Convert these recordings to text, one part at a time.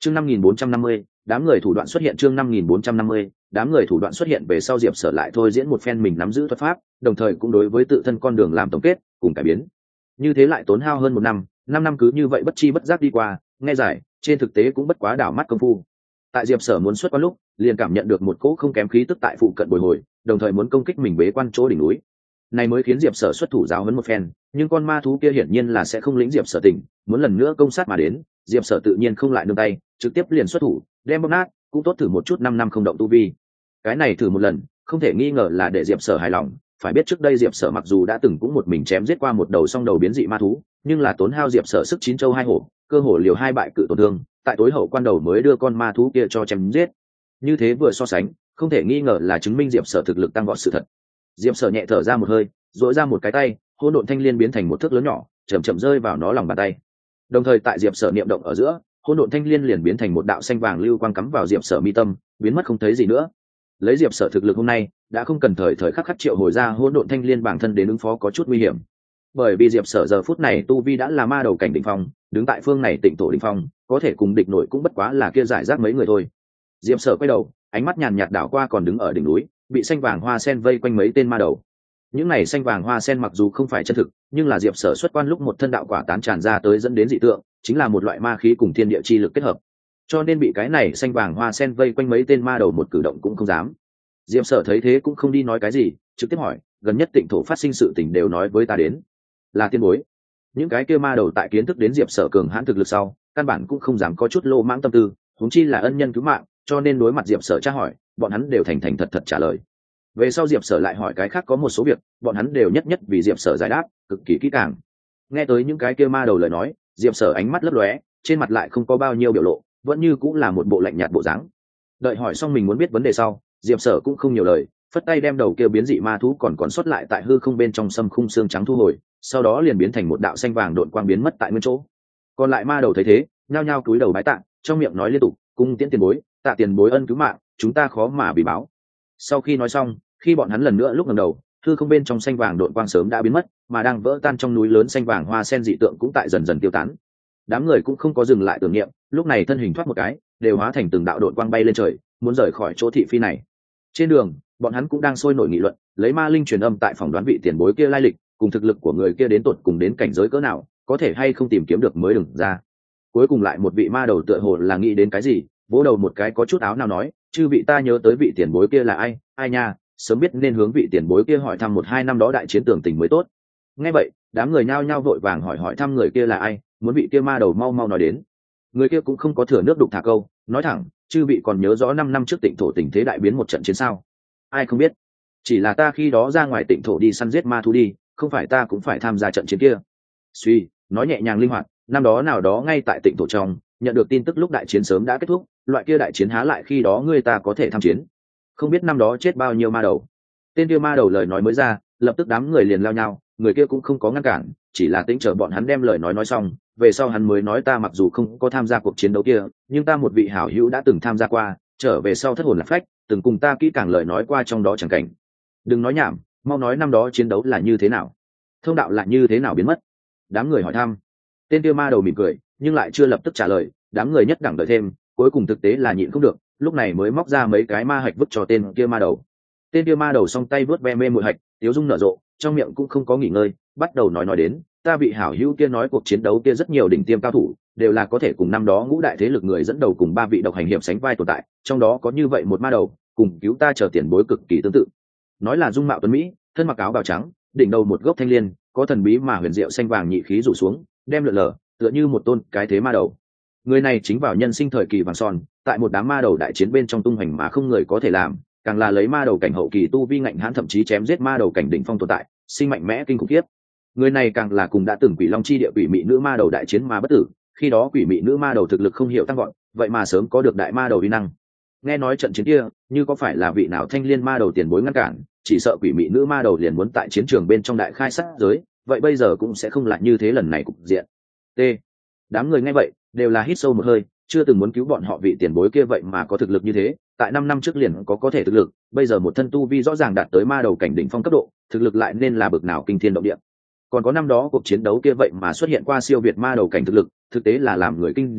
chương 5450, đám người thủ đoạn xuất hiện. chương 5450, đám người thủ đoạn xuất hiện. Về sau Diệp Sở lại thôi diễn một phen mình nắm giữ thuật pháp, đồng thời cũng đối với tự thân con đường làm tổng kết cùng cải biến. Như thế lại tốn hao hơn 1 năm cứ như vậy bất chi bất giác đi qua, nghe giải trên thực tế cũng bất quá đảo mắt công phu. Tại Diệp Sở muốn xuất quan lúc, liền cảm nhận được một cỗ không kém khí tức tại phụ cận bồi hồi, đồng thời muốn công kích mình bế quan chỗ đỉnh núi. Này mới khiến Diệp Sở xuất thủ giáo huấn một phen, nhưng con ma thú kia hiển nhiên là sẽ không lĩnh Diệp Sở tỉnh, muốn lần nữa công sát mà đến, Diệp Sở tự nhiên không lại nương tay, trực tiếp liền xuất thủ, đem bóp nát, cũng tốt thử một chút 5 năm không động tu vi. Cái này thử một lần, không thể nghi ngờ là để Diệp Sở hài lòng, phải biết trước đây Diệp Sở mặc dù đã từng cũng một mình chém giết qua một đầu song đầu biến dị ma thú, nhưng là tốn hao Diệp Sở sức 9 châu 2 hổ, cơ hồ liều 2 bại cự tổn thương, tại tối hậu quan đầu mới đưa con ma thú kia cho chém giết. Như thế vừa so sánh, không thể nghi ngờ là chứng minh Diệp Sở thực lực tăng vọt sự thật. Diệp Sở nhẹ thở ra một hơi, duỗi ra một cái tay, hỗn độn thanh liên biến thành một thước lớn nhỏ, chậm chậm rơi vào nó lòng bàn tay. Đồng thời tại Diệp Sở niệm động ở giữa, hỗn độn thanh liên liền biến thành một đạo xanh vàng lưu quang cắm vào Diệp Sở mi tâm, biến mất không thấy gì nữa. Lấy Diệp Sở thực lực hôm nay, đã không cần thời thời khắc khắc triệu hồi ra hỗn độn thanh liên bản thân đến ứng phó có chút nguy hiểm. Bởi vì Diệp Sở giờ phút này tu vi đã là ma đầu cảnh đỉnh phong, đứng tại phương này tịnh thổ đỉnh phong, có thể cùng địch nổi cũng bất quá là kia giải rác mấy người thôi. Diệp Sở quay đầu, ánh mắt nhàn nhạt đảo qua còn đứng ở đỉnh núi, bị xanh vàng hoa sen vây quanh mấy tên ma đầu. Những này xanh vàng hoa sen mặc dù không phải chân thực, nhưng là Diệp Sở xuất quan lúc một thân đạo quả tán tràn ra tới dẫn đến dị tượng, chính là một loại ma khí cùng thiên địa chi lực kết hợp, cho nên bị cái này xanh vàng hoa sen vây quanh mấy tên ma đầu một cử động cũng không dám. Diệp Sở thấy thế cũng không đi nói cái gì, trực tiếp hỏi, gần nhất tịnh thổ phát sinh sự tình đều nói với ta đến, là tiên bối. Những cái kia ma đầu tại kiến thức đến Diệp Sở cường hãn thực lực sau, căn bản cũng không dám có chút lô mãng tâm tư, huống chi là ân nhân cứu mạng, cho nên đối mặt Diệp Sở tra hỏi, bọn hắn đều thành thành thật thật trả lời. Về sau Diệp Sở lại hỏi cái khác có một số việc, bọn hắn đều nhất nhất vì Diệp Sở giải đáp, cực kỳ kỹ càng. Nghe tới những cái kia ma đầu lời nói, Diệp Sở ánh mắt lấp lóe, trên mặt lại không có bao nhiêu biểu lộ, vẫn như cũng là một bộ lạnh nhạt bộ dáng. Đợi hỏi xong mình muốn biết vấn đề sau, Diệp Sở cũng không nhiều lời, phất tay đem đầu kia biến dị ma thú còn sót lại tại hư không bên trong sâm khung xương trắng thu hồi, sau đó liền biến thành một đạo xanh vàng độn quang biến mất tại nguyên chỗ. Còn lại ma đầu thấy thế, nhao nhao cúi đầu bái tạ, trong miệng nói liên tục, cung tiễn tiền bối, tạ tiền bối ân cứu mạng, chúng ta khó mà bì báo. Sau khi nói xong, khi bọn hắn lần nữa lúc ngẩng đầu, hư không bên trong xanh vàng độn quang sớm đã biến mất, mà đang vỡ tan trong núi lớn xanh vàng hoa sen dị tượng cũng tại dần dần tiêu tán. Đám người cũng không có dừng lại tưởng niệm, lúc này thân hình thoát một cái, đều hóa thành từng đạo độn quang bay lên trời, muốn rời khỏi chỗ thị phi này. Trên đường, bọn hắn cũng đang sôi nổi nghị luận, lấy ma linh truyền âm tại phòng đoán vị tiền bối kia lai lịch, cùng thực lực của người kia đến tột cùng đến cảnh giới cỡ nào, có thể hay không tìm kiếm được mới đừng ra. Cuối cùng lại một vị ma đầu tựa hồ là nghĩ đến cái gì, vỗ đầu một cái có chút áo nào nói, chư vị ta nhớ tới vị tiền bối kia là ai, ai nha, sớm biết nên hướng vị tiền bối kia hỏi thăm 1-2 năm đó đại chiến tường tình mới tốt. Nghe vậy, đám người nhao nhao vội vàng hỏi thăm người kia là ai, muốn vị kia ma đầu mau mau nói đến. Người kia cũng không có thừa nước đục thả câu, nói thẳng, chư vị còn nhớ rõ 5 năm trước Tịnh thổ tình thế đại biến một trận chiến sao? Ai không biết, chỉ là ta khi đó ra ngoài Tịnh thổ đi săn giết ma thú đi, không phải ta cũng phải tham gia trận chiến kia. Suy nói nhẹ nhàng linh hoạt, năm đó nào đó ngay tại Tịnh thổ trong, nhận được tin tức lúc đại chiến sớm đã kết thúc, loại kia đại chiến há lại khi đó ngươi ta có thể tham chiến. Không biết năm đó chết bao nhiêu ma đầu. Tên kia ma đầu lời nói mới ra, lập tức đám người liền lao nhau, người kia cũng không có ngăn cản, chỉ là tính chờ bọn hắn đem lời nói xong, về sau hắn mới nói ta mặc dù không có tham gia cuộc chiến đấu kia, nhưng ta một vị hảo hữu đã từng tham gia qua, trở về sau thất hồn lạc phách, từng cùng ta kỹ càng lời nói qua trong đó chẳng cảnh. Đừng nói nhảm, mau nói năm đó chiến đấu là như thế nào, thông đạo là như thế nào biến mất. Đám người hỏi thăm. Tên kia ma đầu mỉm cười, nhưng lại chưa lập tức trả lời, đám người nhất đẳng đợi thêm, cuối cùng thực tế là nhịn không được, lúc này mới móc ra mấy cái ma hạch vứt cho tên kia ma đầu. Tên kia ma đầu song tay vớt ve mê mùi hạch, tiếu dung nở rộ, trong miệng cũng không có nghỉ ngơi, bắt đầu nói đến, ta vị hảo hữu kia nói cuộc chiến đấu kia rất nhiều đỉnh tiêm cao thủ, đều là có thể cùng năm đó ngũ đại thế lực người dẫn đầu cùng 3 vị độc hành hiệp sánh vai tồn tại, trong đó có như vậy một ma đầu, cùng cứu ta chờ tiền bối cực kỳ tương tự. Nói là dung mạo tuấn mỹ, thân mặc áo bào trắng, đỉnh đầu một gốc thanh liên, có thần bí mà huyền diệu xanh vàng nhị khí rủ xuống, đem lượn lờ, tựa như một tôn cái thế ma đầu. Người này chính vào nhân sinh thời kỳ vàng son, tại một đám ma đầu đại chiến bên trong tung hoành mà không người có thể làm, càng là lấy ma đầu cảnh hậu kỳ tu vi ngạnh hãn, thậm chí chém giết ma đầu cảnh đỉnh phong tồn tại, sinh mạnh mẽ kinh khủng khiếp. Người này càng là cùng đã từng quỷ long chi địa quỷ mị nữ ma đầu đại chiến mà bất tử, khi đó quỷ mị nữ ma đầu thực lực không hiểu tăng vọt, vậy mà sớm có được đại ma đầu uy năng. Nghe nói trận chiến kia, như có phải là vị nào thanh liên ma đầu tiền bối ngăn cản, chỉ sợ quỷ mị nữ ma đầu liền muốn tại chiến trường bên trong đại khai sát giới, vậy bây giờ cũng sẽ không lại như thế lần này cục diện. T. Đám người nghe vậy đều là hít sâu một hơi, chưa từng muốn cứu bọn họ vị tiền bối kia vậy mà có thực lực như thế, tại 5 năm trước liền có thể thực lực, bây giờ một thân tu vi rõ ràng đạt tới ma đầu cảnh đỉnh phong cấp độ, thực lực lại nên là bực nào kinh thiên động địa. Còn có năm đó cuộc chiến đấu kia vậy mà xuất hiện qua siêu việt ma đầu cảnh thực lực, thực tế là làm người kinh dị,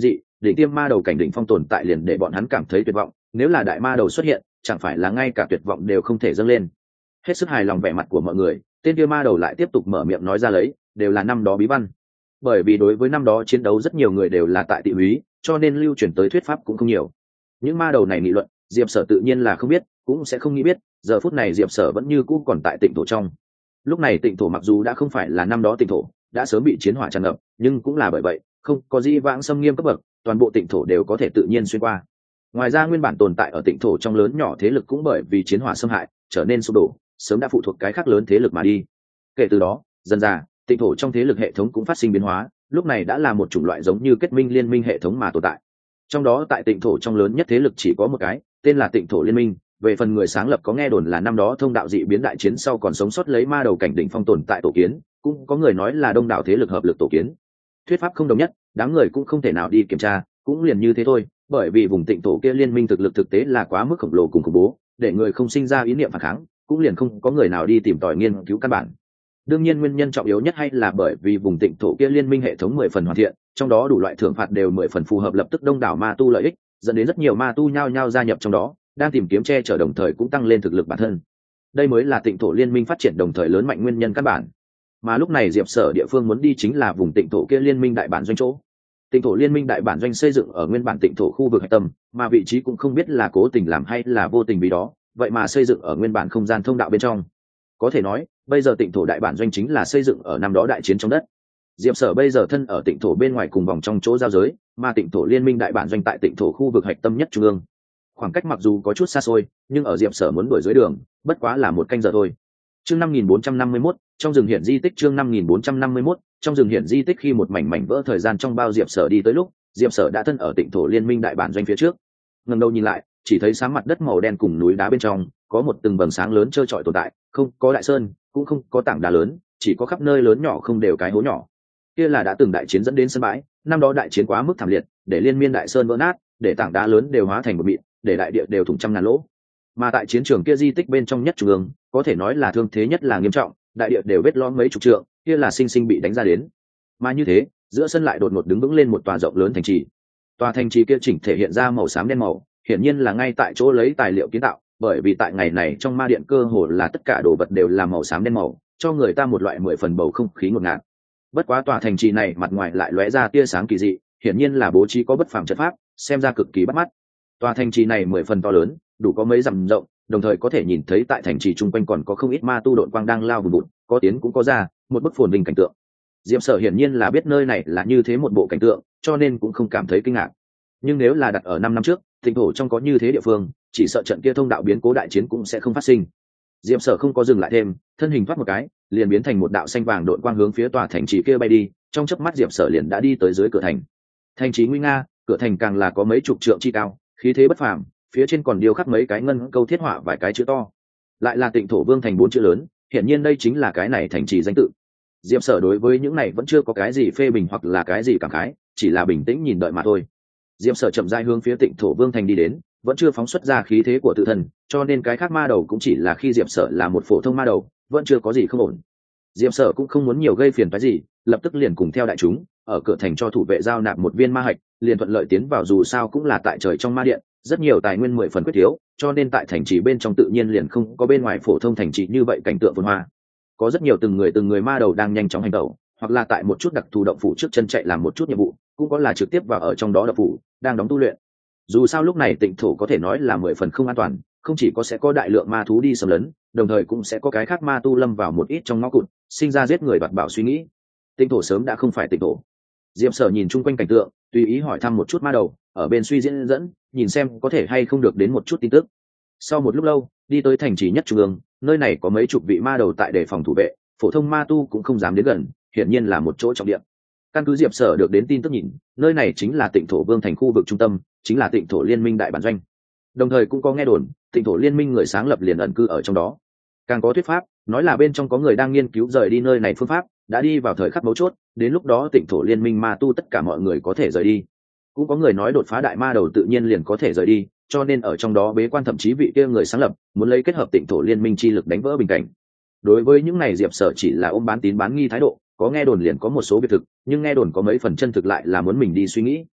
đỉnh tiêm ma đầu cảnh đỉnh phong tồn tại liền để bọn hắn cảm thấy tuyệt vọng, nếu là đại ma đầu xuất hiện chẳng phải là ngay cả tuyệt vọng đều không thể dâng lên. Hết sức hài lòng vẻ mặt của mọi người, tên kia ma đầu lại tiếp tục mở miệng nói ra lấy, đều là năm đó bí văn. Bởi vì đối với năm đó chiến đấu rất nhiều người đều là tại tị húy, cho nên lưu truyền tới thuyết pháp cũng không nhiều. Những ma đầu này nghị luận, Diệp Sở tự nhiên là không biết, cũng sẽ không nghĩ biết. Giờ phút này Diệp Sở vẫn như cũ còn tại Tịnh thổ trong. Lúc này Tịnh thổ mặc dù đã không phải là năm đó Tịnh thổ, đã sớm bị chiến hỏa tràn ngập, nhưng cũng là bởi vậy, không có gì vãng xâm nghiêm cấp bậc, toàn bộ Tịnh thổ đều có thể tự nhiên xuyên qua. Ngoài ra nguyên bản tồn tại ở Tịnh thổ trong lớn nhỏ thế lực cũng bởi vì chiến hỏa xâm hại, trở nên sụp đổ, sớm đã phụ thuộc cái khác lớn thế lực mà đi. Kể từ đó, dần dà, Tịnh thổ trong thế lực hệ thống cũng phát sinh biến hóa, lúc này đã là một chủng loại giống như kết minh liên minh hệ thống mà tồn tại. Trong đó tại Tịnh thổ trong lớn nhất thế lực chỉ có một cái, tên là Tịnh thổ liên minh. Về phần người sáng lập có nghe đồn là năm đó thông đạo dị biến đại chiến sau còn sống sót lấy ma đầu cảnh đỉnh phong tồn tại tổ kiến, cũng có người nói là đông đảo thế lực hợp lực tổ kiến. Thuyết pháp không đồng nhất, đám người cũng không thể nào đi kiểm tra, cũng liền như thế thôi, bởi vì vùng Tịnh thổ kia liên minh thực lực thực tế là quá mức khổng lồ cùng khủng bố, để người không sinh ra ý niệm phản kháng, cũng liền không có người nào đi tìm tòi nghiên cứu căn bản. Đương nhiên nguyên nhân trọng yếu nhất hay là bởi vì vùng Tịnh thổ kia liên minh hệ thống 10 phần hoàn thiện, trong đó đủ loại thưởng phạt đều 10 phần phù hợp lập tức đông đảo ma tu lợi ích, dẫn đến rất nhiều ma tu nhao nhao gia nhập trong đó, đang tìm kiếm che chở đồng thời cũng tăng lên thực lực bản thân. Đây mới là Tịnh thổ liên minh phát triển đồng thời lớn mạnh nguyên nhân căn bản. Mà lúc này Diệp Sở địa phương muốn đi chính là vùng Tịnh thổ kia liên minh đại bản doanh chỗ. Tịnh thổ liên minh đại bản doanh xây dựng ở nguyên bản Tịnh thổ khu vực hạch tâm, mà vị trí cũng không biết là cố tình làm hay là vô tình vì đó, vậy mà xây dựng ở nguyên bản không gian thông đạo bên trong. Có thể nói, bây giờ Tịnh thổ đại bản doanh chính là xây dựng ở năm đó đại chiến trong đất. Diệp Sở bây giờ thân ở Tịnh thổ bên ngoài cùng vòng trong chỗ giao giới, mà Tịnh thổ liên minh đại bản doanh tại Tịnh thổ khu vực hạch tâm nhất trung ương. Khoảng cách mặc dù có chút xa xôi, nhưng ở Diệp Sở muốn đuổi dưới đường, bất quá là một canh giờ thôi. Chương 5451, trong rừng hiển di tích chương 5451, trong rừng hiển di tích khi một mảnh vỡ thời gian trong bao Diệp Sở đi tới lúc, Diệp Sở đã thân ở Tịnh thổ liên minh đại bản doanh phía trước. Ngẩng đầu nhìn lại, chỉ thấy sáng mặt đất màu đen cùng núi đá bên trong, có một từng vầng sáng lớn trơ trọi tồn tại, không có đại sơn, cũng không có tảng đá lớn, chỉ có khắp nơi lớn nhỏ không đều cái hố nhỏ. Kia là đã từng đại chiến dẫn đến sân bãi, năm đó đại chiến quá mức thảm liệt, để liên miên đại sơn vỡ nát, để tảng đá lớn đều hóa thành một mịn, để đại địa đều thủng trăm ngàn lỗ. Mà tại chiến trường kia di tích bên trong nhất trung ương, có thể nói là thương thế nhất là nghiêm trọng, đại địa đều vết lõm mấy chục trượng, kia là sinh sinh bị đánh ra đến. Mà như thế, giữa sân lại đột ngột đứng vững lên một tòa rộng lớn thành trì. Tòa thành trì kia chỉnh thể hiện ra màu xám đen màu, hiển nhiên là ngay tại chỗ lấy tài liệu kiến tạo, bởi vì tại ngày này trong ma điện cơ hồ là tất cả đồ vật đều là màu xám đen màu, cho người ta một loại 10 phần bầu không khí ngột ngạt. Bất quá tòa thành trì này mặt ngoài lại lóe ra tia sáng kỳ dị, hiển nhiên là bố trí có bất phàm trận pháp, xem ra cực kỳ bắt mắt. Tòa thành trì này 10 phần to lớn, đủ có mấy dặm rộng, đồng thời có thể nhìn thấy tại thành trì chung quanh còn có không ít ma tu độn quang đang lao vùn vụt, có tiến cũng có ra, một bức phồn vinh cảnh tượng. Diệp Sở hiển nhiên là biết nơi này là như thế một bộ cảnh tượng, cho nên cũng không cảm thấy kinh ngạc. Nhưng nếu là đặt ở 5 năm trước, Tịnh thổ trong có như thế địa phương, chỉ sợ trận kia thông đạo biến cố đại chiến cũng sẽ không phát sinh. Diệp Sở không có dừng lại thêm, thân hình thoát một cái, liền biến thành một đạo xanh vàng độn quang hướng phía tòa thành trì kia bay đi, trong chớp mắt Diệp Sở liền đã đi tới dưới cửa thành. Thành trì nguy nga, cửa thành càng là có mấy chục trượng chi cao, khí thế bất phàm, phía trên còn điêu khắc mấy cái ngân câu thiết họa vài cái chữ to. Lại là Tịnh thổ vương thành 4 chữ lớn, hiển nhiên đây chính là cái này thành trì danh tự. Diệp Sở đối với những này vẫn chưa có cái gì phê bình hoặc là cái gì cảm khái, chỉ là bình tĩnh nhìn đợi mà thôi. Diệp Sở chậm rãi hướng phía Tịnh thổ vương thành đi đến, vẫn chưa phóng xuất ra khí thế của tự thân, cho nên cái khác ma đầu cũng chỉ là khi Diệp Sở là một phổ thông ma đầu, vẫn chưa có gì không ổn. Diệp Sở cũng không muốn nhiều gây phiền phức gì, lập tức liền cùng theo đại chúng, ở cửa thành cho thủ vệ giao nạp một viên ma hạch, liền thuận lợi tiến vào dù sao cũng là tại trời trong ma điện, rất nhiều tài nguyên 10 phần quyết thiếu, cho nên tại thành trì bên trong tự nhiên liền không có bên ngoài phổ thông thành trì như vậy cảnh tượng phồn hoa. Có rất nhiều từng người ma đầu đang nhanh chóng hành động, hoặc là tại một chút đặc thù động phủ trước chân chạy làm một chút nhiệm vụ, cũng có là trực tiếp vào ở trong đó động phủ, đang đóng tu luyện. Dù sao lúc này Tịnh thổ có thể nói là 10 phần không an toàn, không chỉ có sẽ có đại lượng ma thú đi xâm lấn, đồng thời cũng sẽ có cái khác ma tu lâm vào một ít trong ngõ cụt, sinh ra giết người đoạt bảo suy nghĩ. Tịnh thổ sớm đã không phải Tịnh thổ. Diệp Sở nhìn chung quanh cảnh tượng, tùy ý hỏi thăm một chút ma đầu, ở bên suy diễn dẫn, nhìn xem có thể hay không được đến một chút tin tức. Sau một lúc lâu, đi tới thành trì nhất trung ương, nơi này có mấy chục vị ma đầu tại đề phòng thủ vệ, phổ thông ma tu cũng không dám đến gần, hiển nhiên là một chỗ trọng địa. Căn cứ Diệp Sở được đến tin tức nhìn, nơi này chính là Tịnh thổ vương thành khu vực trung tâm, chính là Tịnh thổ liên minh đại bản doanh. Đồng thời cũng có nghe đồn, Tịnh thổ liên minh người sáng lập liền ẩn cư ở trong đó. Càng có thuyết pháp, nói là bên trong có người đang nghiên cứu rời đi nơi này phương pháp, đã đi vào thời khắc mấu chốt, đến lúc đó Tịnh thổ liên minh ma tu tất cả mọi người có thể rời đi. Cũng có người nói đột phá đại ma đầu tự nhiên liền có thể rời đi, cho nên ở trong đó bế quan thậm chí vị kia người sáng lập muốn lấy kết hợp Tịnh thổ liên minh chi lực đánh vỡ bình cảnh. Đối với những này Diệp Sở chỉ là ôm bán tín bán nghi thái độ, có nghe đồn liền có một số biệt thực, nhưng nghe đồn có mấy phần chân thực lại là muốn mình đi suy nghĩ.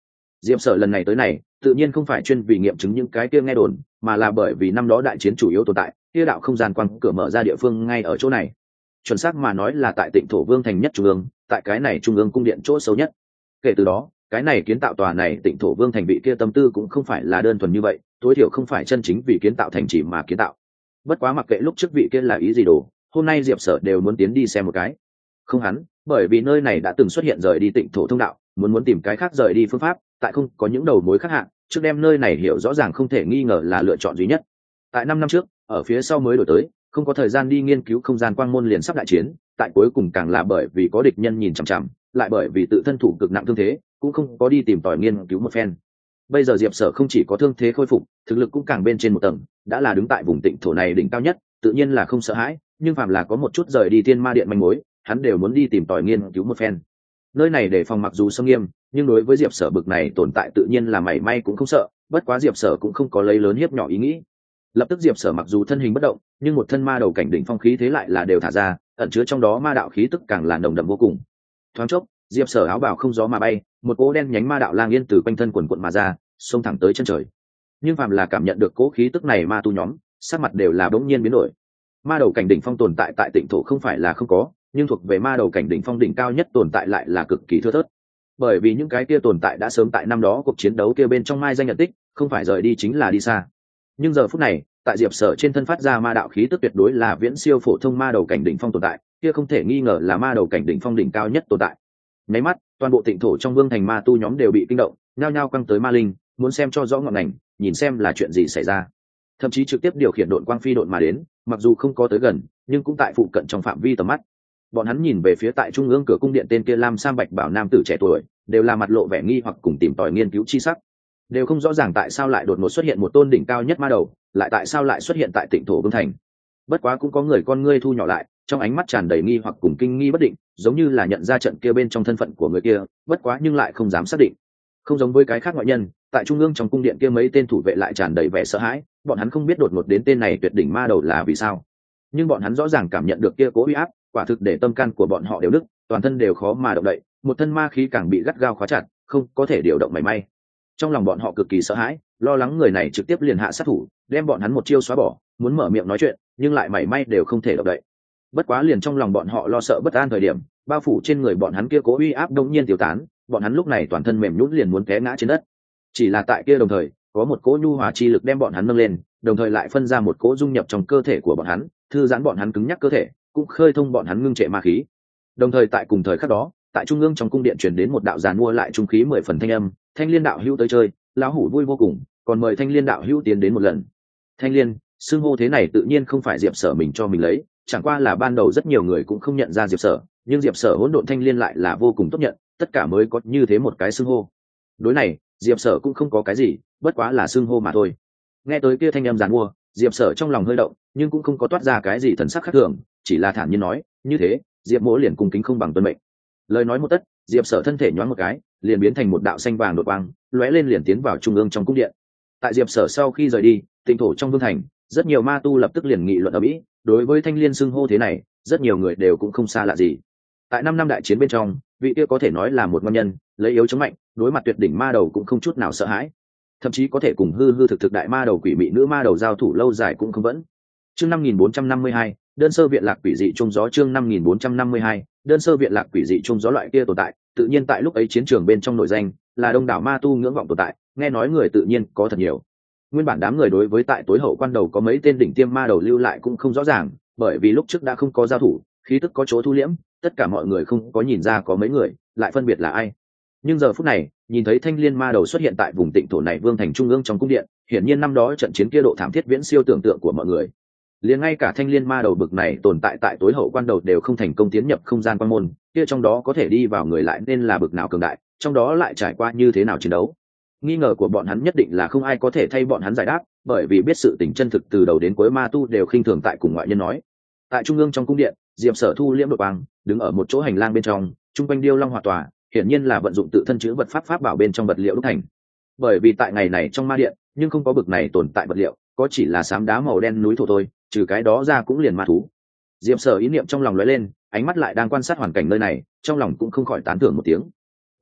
Diệp Sở lần này tới này tự nhiên không phải chuyên vì nghiệm chứng những cái kia nghe đồn, mà là bởi vì năm đó đại chiến chủ yếu tồn tại kia đạo không gian quang cửa mở ra địa phương ngay ở chỗ này. Chuẩn xác mà nói là tại Tịnh Thổ Vương thành nhất trung ương, tại cái này trung ương cung điện chỗ sâu nhất. Kể từ đó, cái này kiến tạo tòa này Tịnh Thổ Vương thành vị kia tâm tư cũng không phải là đơn thuần như vậy, tối thiểu không phải chân chính vì kiến tạo thành trì mà kiến tạo. Bất quá mặc kệ lúc trước vị kia là ý gì đồ, hôm nay Diệp Sở đều muốn tiến đi xem một cái. Không hắn, bởi vì nơi này đã từng xuất hiện rời đi Tịnh Thổ thông đạo, muốn tìm cái khác rời đi phương pháp, tại không có những đầu mối khác hạn, trước đem nơi này hiểu rõ ràng không thể nghi ngờ là lựa chọn duy nhất. Tại 5 năm trước, ở phía sau mới đổi tới, không có thời gian đi nghiên cứu không gian quang môn liền sắp đại chiến, tại cuối cùng càng là bởi vì có địch nhân nhìn chằm chằm, lại bởi vì tự thân thủ cực nặng thương thế, cũng không có đi tìm tòi nghiên cứu một phen. Bây giờ Diệp Sở không chỉ có thương thế khôi phục, thực lực cũng càng bên trên một tầng, đã là đứng tại vùng Tịnh Thổ này đỉnh cao nhất, tự nhiên là không sợ hãi, nhưng phàm là có một chút rời đi Thiên Ma Điện manh mối, hắn đều muốn đi tìm tòi nghiên cứu một phen. Nơi này để phòng mặc dù sông nghiêm, nhưng đối với Diệp Sở bực này tồn tại tự nhiên là mảy may cũng không sợ, bất quá Diệp Sở cũng không có lấy lớn hiếp nhỏ ý nghĩ. Lập tức Diệp Sở mặc dù thân hình bất động, nhưng một thân ma đầu cảnh đỉnh phong khí thế lại là đều thả ra, ẩn chứa trong đó ma đạo khí tức càng là nồng đậm vô cùng. Thoáng chốc, Diệp Sở áo bào không gió mà bay, một cỗ đen nhánh ma đạo lang yên từ quanh thân quần quần mà ra, xông thẳng tới chân trời. Nhưng phàm là cảm nhận được cỗ khí tức này ma tu nhóm, sắc mặt đều là bỗng nhiên biến đổi. Ma đầu cảnh đỉnh phong tồn tại tại Tịnh Thổ không phải là không có, nhưng thuộc về ma đầu cảnh đỉnh phong đỉnh cao nhất tồn tại lại là cực kỳ thưa thớt. Bởi vì những cái kia tồn tại đã sớm tại năm đó cuộc chiến đấu kia bên trong mai danh nhận tích, không phải rời đi chính là đi xa. Nhưng giờ phút này, tại Diệp Sở trên thân phát ra ma đạo khí tức tuyệt đối là viễn siêu phổ thông ma đầu cảnh đỉnh phong tồn tại, kia không thể nghi ngờ là ma đầu cảnh đỉnh phong đỉnh cao nhất tồn tại. Nháy mắt, toàn bộ Tịnh Thổ trong vương thành ma tu nhóm đều bị kinh động, nhao nhao quăng tới ma linh, muốn xem cho rõ ngọn ngành, nhìn xem là chuyện gì xảy ra. Thậm chí trực tiếp điều khiển độn quang phi độn mà đến, mặc dù không có tới gần, nhưng cũng tại phụ cận trong phạm vi tầm mắt. Bọn hắn nhìn về phía tại trung ương cửa cung điện tên kia lam sam bạch bảo nam tử trẻ tuổi, đều là mặt lộ vẻ nghi hoặc cùng tìm tòi nghiên cứu chi sắc, đều không rõ ràng tại sao lại đột ngột xuất hiện một tôn đỉnh cao nhất ma đầu, lại tại sao lại xuất hiện tại Tịnh Thổ vương thành. Bất quá cũng có người con ngươi thu nhỏ lại, trong ánh mắt tràn đầy nghi hoặc cùng kinh nghi bất định, giống như là nhận ra trận kia bên trong thân phận của người kia, bất quá nhưng lại không dám xác định. Không giống với cái khác ngoại nhân, tại trung ương trong cung điện kia mấy tên thủ vệ lại tràn đầy vẻ sợ hãi, bọn hắn không biết đột ngột đến tên này tuyệt đỉnh ma đầu là vì sao, nhưng bọn hắn rõ ràng cảm nhận được kia cố uy áp, quả thực để tâm can của bọn họ đều nứt, toàn thân đều khó mà động đậy, một thân ma khí càng bị gắt gao khóa chặt, không có thể điều động mảy may. Trong lòng bọn họ cực kỳ sợ hãi, lo lắng người này trực tiếp liền hạ sát thủ, đem bọn hắn một chiêu xóa bỏ, muốn mở miệng nói chuyện, nhưng lại mảy may đều không thể động đậy. Bất quá liền trong lòng bọn họ lo sợ bất an thời điểm, bao phủ trên người bọn hắn kia cố uy áp đột nhiên tiêu tán, bọn hắn lúc này toàn thân mềm nhũn liền muốn té ngã trên đất. Chỉ là tại kia đồng thời, có một cỗ nhu hòa chi lực đem bọn hắn nâng lên, đồng thời lại phân ra một cỗ dung nhập trong cơ thể của bọn hắn, thư giãn bọn hắn cứng nhắc cơ thể, cũng khơi thông bọn hắn ngưng trệ ma khí. Đồng thời tại cùng thời khắc đó, tại trung ương trong cung điện truyền đến một đạo giàn mua lại trung khí 10 phần thanh âm, Thanh Liên đạo hữu tới chơi, lão hủ vui vô cùng, còn mời Thanh Liên đạo hữu tiến đến một lần. Thanh Liên, xưng hô thế này tự nhiên không phải Diệp Sở mình cho mình lấy, chẳng qua là ban đầu rất nhiều người cũng không nhận ra Diệp Sở, nhưng Diệp Sở hỗn độn Thanh Liên lại là vô cùng tốt nhận, tất cả mới có như thế một cái xưng hô. Đối này, Diệp Sở cũng không có cái gì, bất quá là xưng hô mà thôi. Nghe tới kia thanh âm giàn mua, Diệp Sở trong lòng hơi động, nhưng cũng không có toát ra cái gì thần sắc khác thường, chỉ là thản nhiên nói, như thế, Diệp Mỗ liền cung kính không bằng tuân mệnh. Lời nói một tất, Diệp Sở thân thể nhoáng một cái, liền biến thành một đạo xanh vàng đột quang, lóe lên liền tiến vào trung ương trong cung điện. Tại Diệp Sở sau khi rời đi, Tịnh Thổ trong vương thành, rất nhiều ma tu lập tức liền nghị luận ở mỹ, đối với Thanh Liên xưng hô thế này, rất nhiều người đều cũng không xa lạ gì. Tại 5 năm đại chiến bên trong, vị kia có thể nói là một ngon nhân, lấy yếu chống mạnh, đối mặt tuyệt đỉnh ma đầu cũng không chút nào sợ hãi, thậm chí có thể cùng hư hư thực thực đại ma đầu quỷ mị nữ ma đầu giao thủ lâu dài cũng không vẫn. Chương 5452, đơn sơ viện lạc quỷ dị trung gió. Chương 5452, đơn sơ viện lạc quỷ dị trung gió. Loại kia tồn tại, tự nhiên tại lúc ấy chiến trường bên trong nội danh là đông đảo ma tu ngưỡng vọng tồn tại, nghe nói người tự nhiên có thật nhiều. Nguyên bản đám người đối với tại tối hậu quan đầu có mấy tên đỉnh tiêm ma đầu lưu lại cũng không rõ ràng, bởi vì lúc trước đã không có giao thủ, khí tức có chỗ thu liễm, tất cả mọi người không có nhìn ra có mấy người lại phân biệt là ai. Nhưng giờ phút này, nhìn thấy Thanh Liên ma đầu xuất hiện tại vùng Tịnh Thổ này vương thành trung ương trong cung điện, hiển nhiên năm đó trận chiến kia độ thảm thiết viễn siêu tưởng tượng của mọi người. Liền ngay cả Thanh Liên ma đầu bực này tồn tại tại tối hậu quan đầu đều không thành công tiến nhập không gian quan môn, kia trong đó có thể đi vào người lại nên là bực nào cường đại, trong đó lại trải qua như thế nào chiến đấu. Nghi ngờ của bọn hắn nhất định là không ai có thể thay bọn hắn giải đáp, bởi vì biết sự tình chân thực từ đầu đến cuối ma tu đều khinh thường tại cùng ngoại nhân nói. Tại trung ương trong cung điện, Diệp Sở thu liễm đội băng, đứng ở một chỗ hành lang bên trong, trung quanh điêu long hòa tòa, hiển nhiên là vận dụng tự thân chứa vật pháp bảo bên trong vật liệu đúc thành. Bởi vì tại ngày này trong ma điện, nhưng không có bực này tồn tại vật liệu, có chỉ là xám đá màu đen núi thổ thôi, trừ cái đó ra cũng liền ma thú. Diệp Sở ý niệm trong lòng lóe lên, ánh mắt lại đang quan sát hoàn cảnh nơi này, trong lòng cũng không khỏi tán thưởng một tiếng.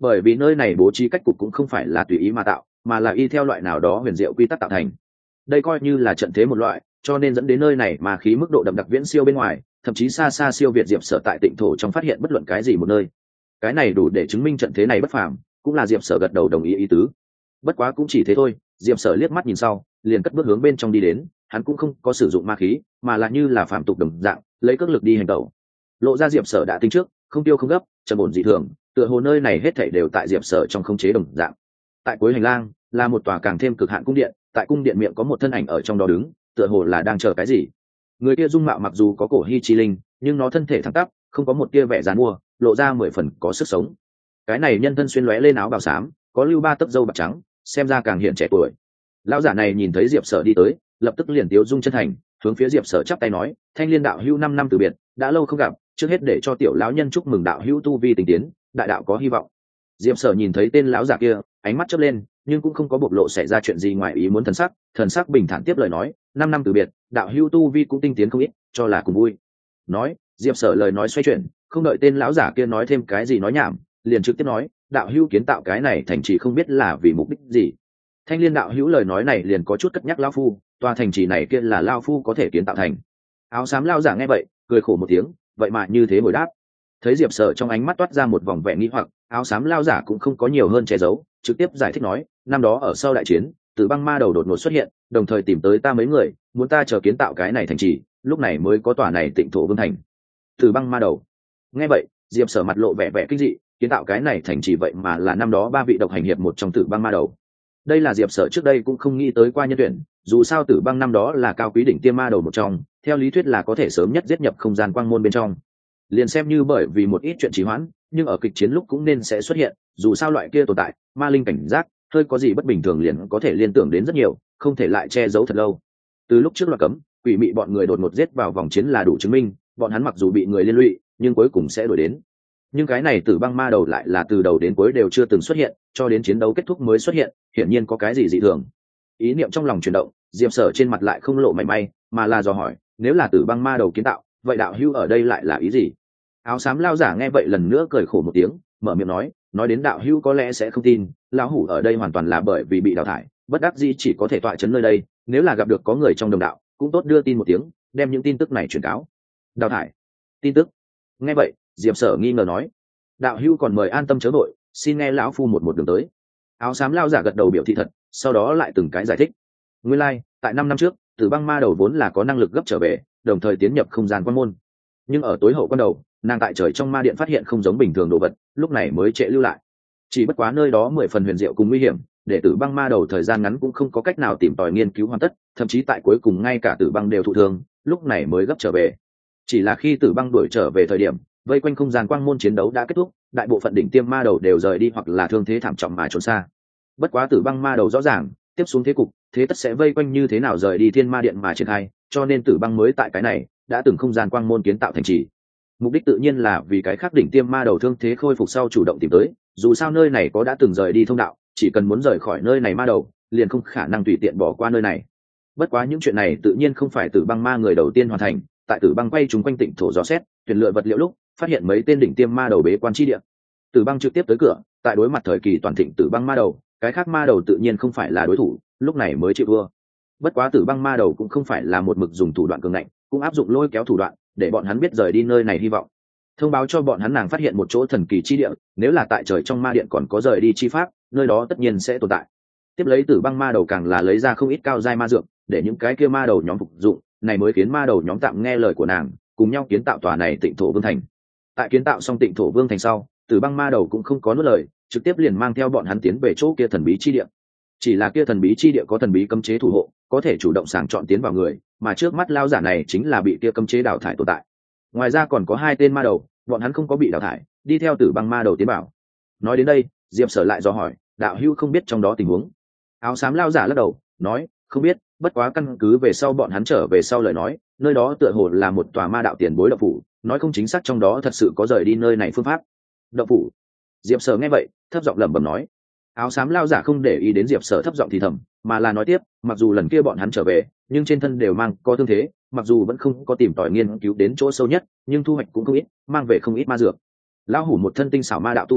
bởi vì nơi này bố trí cách cục cũng không phải là tùy ý mà tạo, mà là y theo loại nào đó huyền diệu quy tắc tạo thành. Đây coi như là trận thế một loại, cho nên dẫn đến nơi này mà khí mức độ đậm đặc viễn siêu bên ngoài, thậm chí xa xa siêu việt Diệp Sở tại Tịnh thổ trong phát hiện bất luận cái gì một nơi. Cái này đủ để chứng minh trận thế này bất phàm, cũng là Diệp Sở gật đầu đồng ý ý tứ. Bất quá cũng chỉ thế thôi, Diệp Sở liếc mắt nhìn sau, liền cất bước hướng bên trong đi đến, hắn cũng không có sử dụng ma khí, mà là như là phàm tục đồng dạng, lấy cước lực đi hành động. Lộ ra Diệp Sở đã tính trước, không tiêu không gấp, trầm ổn dị thường, tựa hồ nơi này hết thảy đều tại Diệp Sở trong khống chế đồng dạng. Tại cuối hành lang là một tòa càng thêm cực hạn cung điện, tại cung điện miệng có một thân ảnh ở trong đó đứng, tựa hồ là đang chờ cái gì. Người kia dung mạo mặc dù có cổ hy chi linh, nhưng nó thân thể thẳng tắp, không có một tia vẻ giàn mua, lộ ra 10 phần có sức sống. Cái này nhân thân xuyên lóe lên áo bào xám, có lưu 3 tấc râu bạc trắng, xem ra càng hiện trẻ tuổi. Lão giả này nhìn thấy Diệp Sở đi tới, lập tức liền tiếu dung chân thành, hướng phía Diệp Sở chắp tay nói, Thanh Liên đạo hữu 5 năm từ biệt, đã lâu không gặp, trước hết để cho tiểu lão nhân chúc mừng đạo hữu tu vi tinh tiến, đại đạo có hy vọng. Diệp Sở nhìn thấy tên lão giả kia, ánh mắt chớp lên, nhưng cũng không có bộc lộ xảy ra chuyện gì ngoài ý muốn, thần sắc bình thản tiếp lời nói, 5 năm từ biệt, đạo hữu tu vi cũng tinh tiến không ít, cho là cùng vui. Nói, Diệp Sở lời nói xoay chuyển, không đợi tên lão giả kia nói thêm cái gì nói nhảm, liền trực tiếp nói, đạo hữu kiến tạo cái này thành trì không biết là vì mục đích gì. Thanh Liên đạo hữu lời nói này liền có chút cất nhắc lão phu, tòa thành trì này kia là lão phu có thể kiến tạo thành. Áo xám lão giả nghe vậy, cười khổ một tiếng, vậy mà như thế hồi đáp. Thấy Diệp Sở trong ánh mắt toát ra một vòng vẻ nghi hoặc, áo xám lão giả cũng không có nhiều hơn che giấu, trực tiếp giải thích nói, năm đó ở sau đại chiến, Tử Băng Ma Đầu đột ngột xuất hiện, đồng thời tìm tới ta mấy người, muốn ta chờ kiến tạo cái này thành trì, lúc này mới có tòa này Tịnh thổ vương thành. Tử Băng Ma Đầu. Nghe vậy, Diệp Sở mặt lộ vẻ vẻ kinh dị, kiến tạo cái này thành trì vậy mà là năm đó 3 vị độc hành hiệp một trong Tử Băng Ma Đầu. Đây là Diệp Sở trước đây cũng không nghĩ tới qua nhân tuyển, dù sao Tử Băng năm đó là cao quý đỉnh tiêm ma đầu một trong, theo lý thuyết là có thể sớm nhất giết nhập không gian quang môn bên trong. Liền xem như bởi vì một ít chuyện trì hoãn, nhưng ở kịch chiến lúc cũng nên sẽ xuất hiện, dù sao loại kia tồn tại, ma linh cảnh giác, hơi có gì bất bình thường liền có thể liên tưởng đến rất nhiều, không thể lại che giấu thật lâu. Từ lúc trước loạt cấm, quỷ mị bọn người đột ngột giết vào vòng chiến là đủ chứng minh, bọn hắn mặc dù bị người liên lụy, nhưng cuối cùng sẽ đuổi đến. Nhưng cái này Tử Băng Ma Đầu lại là từ đầu đến cuối đều chưa từng xuất hiện, cho đến chiến đấu kết thúc mới xuất hiện, hiển nhiên có cái gì dị thường. Ý niệm trong lòng chuyển động, Diệp Sở trên mặt lại không lộ mảy may, mà là dò hỏi, nếu là Tử Băng Ma Đầu kiến tạo, vậy đạo hữu ở đây lại là ý gì? Áo xám lao giả nghe vậy lần nữa cười khổ một tiếng, mở miệng nói đến đạo hữu có lẽ sẽ không tin, lão hủ ở đây hoàn toàn là bởi vì bị đào thải, bất đắc dĩ chỉ có thể tọa chấn nơi đây, nếu là gặp được có người trong đồng đạo, cũng tốt đưa tin một tiếng, đem những tin tức này truyền cáo. Đào thải? Tin tức? Nghe vậy, Diệp Sở nghi ngờ nói, đạo hữu còn mời an tâm chớ vội, xin nghe lão phu một đường tới. Áo xám lao giả gật đầu biểu thị thật, sau đó lại từng cái giải thích. Nguyên lai, tại 5 năm trước, Tử Băng Ma Đầu vốn là có năng lực gấp trở về, đồng thời tiến nhập không gian quan môn. Nhưng ở tối hậu quan đầu, nàng tại trời trong ma điện phát hiện không giống bình thường đồ vật, lúc này mới trễ lưu lại. Chỉ bất quá nơi đó 10 phần huyền diệu cùng nguy hiểm, để Tử Băng Ma Đầu thời gian ngắn cũng không có cách nào tìm tòi nghiên cứu hoàn tất, thậm chí tại cuối cùng ngay cả Tử Băng đều thụ thương, lúc này mới gấp trở về. Chỉ là khi Tử Băng đuổi trở về thời điểm, vây quanh không gian quang môn chiến đấu đã kết thúc, đại bộ phận đỉnh tiêm ma đầu đều rời đi hoặc là thương thế thảm trọng mà trốn xa. Bất quá Tử Băng Ma Đầu rõ ràng, tiếp xuống thế cục, thế tất sẽ vây quanh như thế nào rời đi Thiên Ma Điện mà triển khai, cho nên Tử Băng mới tại cái này đã từng không gian quang môn kiến tạo thành trì. Mục đích tự nhiên là vì cái khác đỉnh tiêm ma đầu thương thế khôi phục sau chủ động tìm tới, dù sao nơi này có đã từng rời đi thông đạo, chỉ cần muốn rời khỏi nơi này ma đầu, liền không khả năng tùy tiện bỏ qua nơi này. Bất quá những chuyện này tự nhiên không phải Tử Băng ma người đầu tiên hoàn thành, tại Tử Băng quay chúng quanh Tịnh thổ dò xét, tuyển lựa vật liệu lúc, phát hiện mấy tên đỉnh tiêm ma đầu bế quan chi địa. Tử Băng trực tiếp tới cửa, tại đối mặt thời kỳ toàn thịnh Tử Băng ma đầu, cái khác ma đầu tự nhiên không phải là đối thủ, lúc này mới chịu thua. Bất quá Tử Băng ma đầu cũng không phải là một mực dùng thủ đoạn cường ngạnh, cũng áp dụng lôi kéo thủ đoạn, để bọn hắn biết rời đi nơi này hy vọng. Thông báo cho bọn hắn nàng phát hiện một chỗ thần kỳ chi địa, nếu là tại trời trong ma điện còn có rời đi chi pháp, nơi đó tất nhiên sẽ tồn tại. Tiếp lấy Tử Băng ma đầu càng là lấy ra không ít cao giai ma dược, để những cái kia ma đầu nhóm phục dụng, này mới khiến ma đầu nhóm tạm nghe lời của nàng, cùng nhau kiến tạo tòa này Tịnh thổ vương thành. Tại kiến tạo xong Tịnh thổ vương thành sau, Tử Băng ma đầu cũng không có nuốt lời, trực tiếp liền mang theo bọn hắn tiến về chỗ kia thần bí chi địa. Chỉ là kia thần bí chi địa có thần bí cấm chế thủ hộ, có thể chủ động sàng chọn tiến vào người, mà trước mắt lao giả này chính là bị kia cấm chế đào thải tồn tại. Ngoài ra còn có 2 tên ma đầu, bọn hắn không có bị đào thải, đi theo Tử Băng ma đầu tiến bảo. Nói đến đây, Diệp Sở lại dò hỏi, đạo hữu không biết trong đó tình huống. Áo xám lao giả lắc đầu, nói, không biết, bất quá căn cứ về sau bọn hắn trở về sau lời nói, nơi đó tựa hồ là một tòa ma đạo tiền bối động phủ, nói không chính xác trong đó thật sự có rời đi nơi này phương pháp. Động phủ? Diệp Sở nghe vậy, thấp giọng lẩm bẩm nói. Áo xám lao giả không để ý đến Diệp Sở thấp giọng thì thầm, mà là nói tiếp, mặc dù lần kia bọn hắn trở về, nhưng trên thân đều mang có thương thế, mặc dù vẫn không có tìm tòi nghiên cứu đến chỗ sâu nhất, nhưng thu hoạch cũng không ít, mang về không ít ma dược. Lão hủ một thân tinh xảo ma đạo tu vi,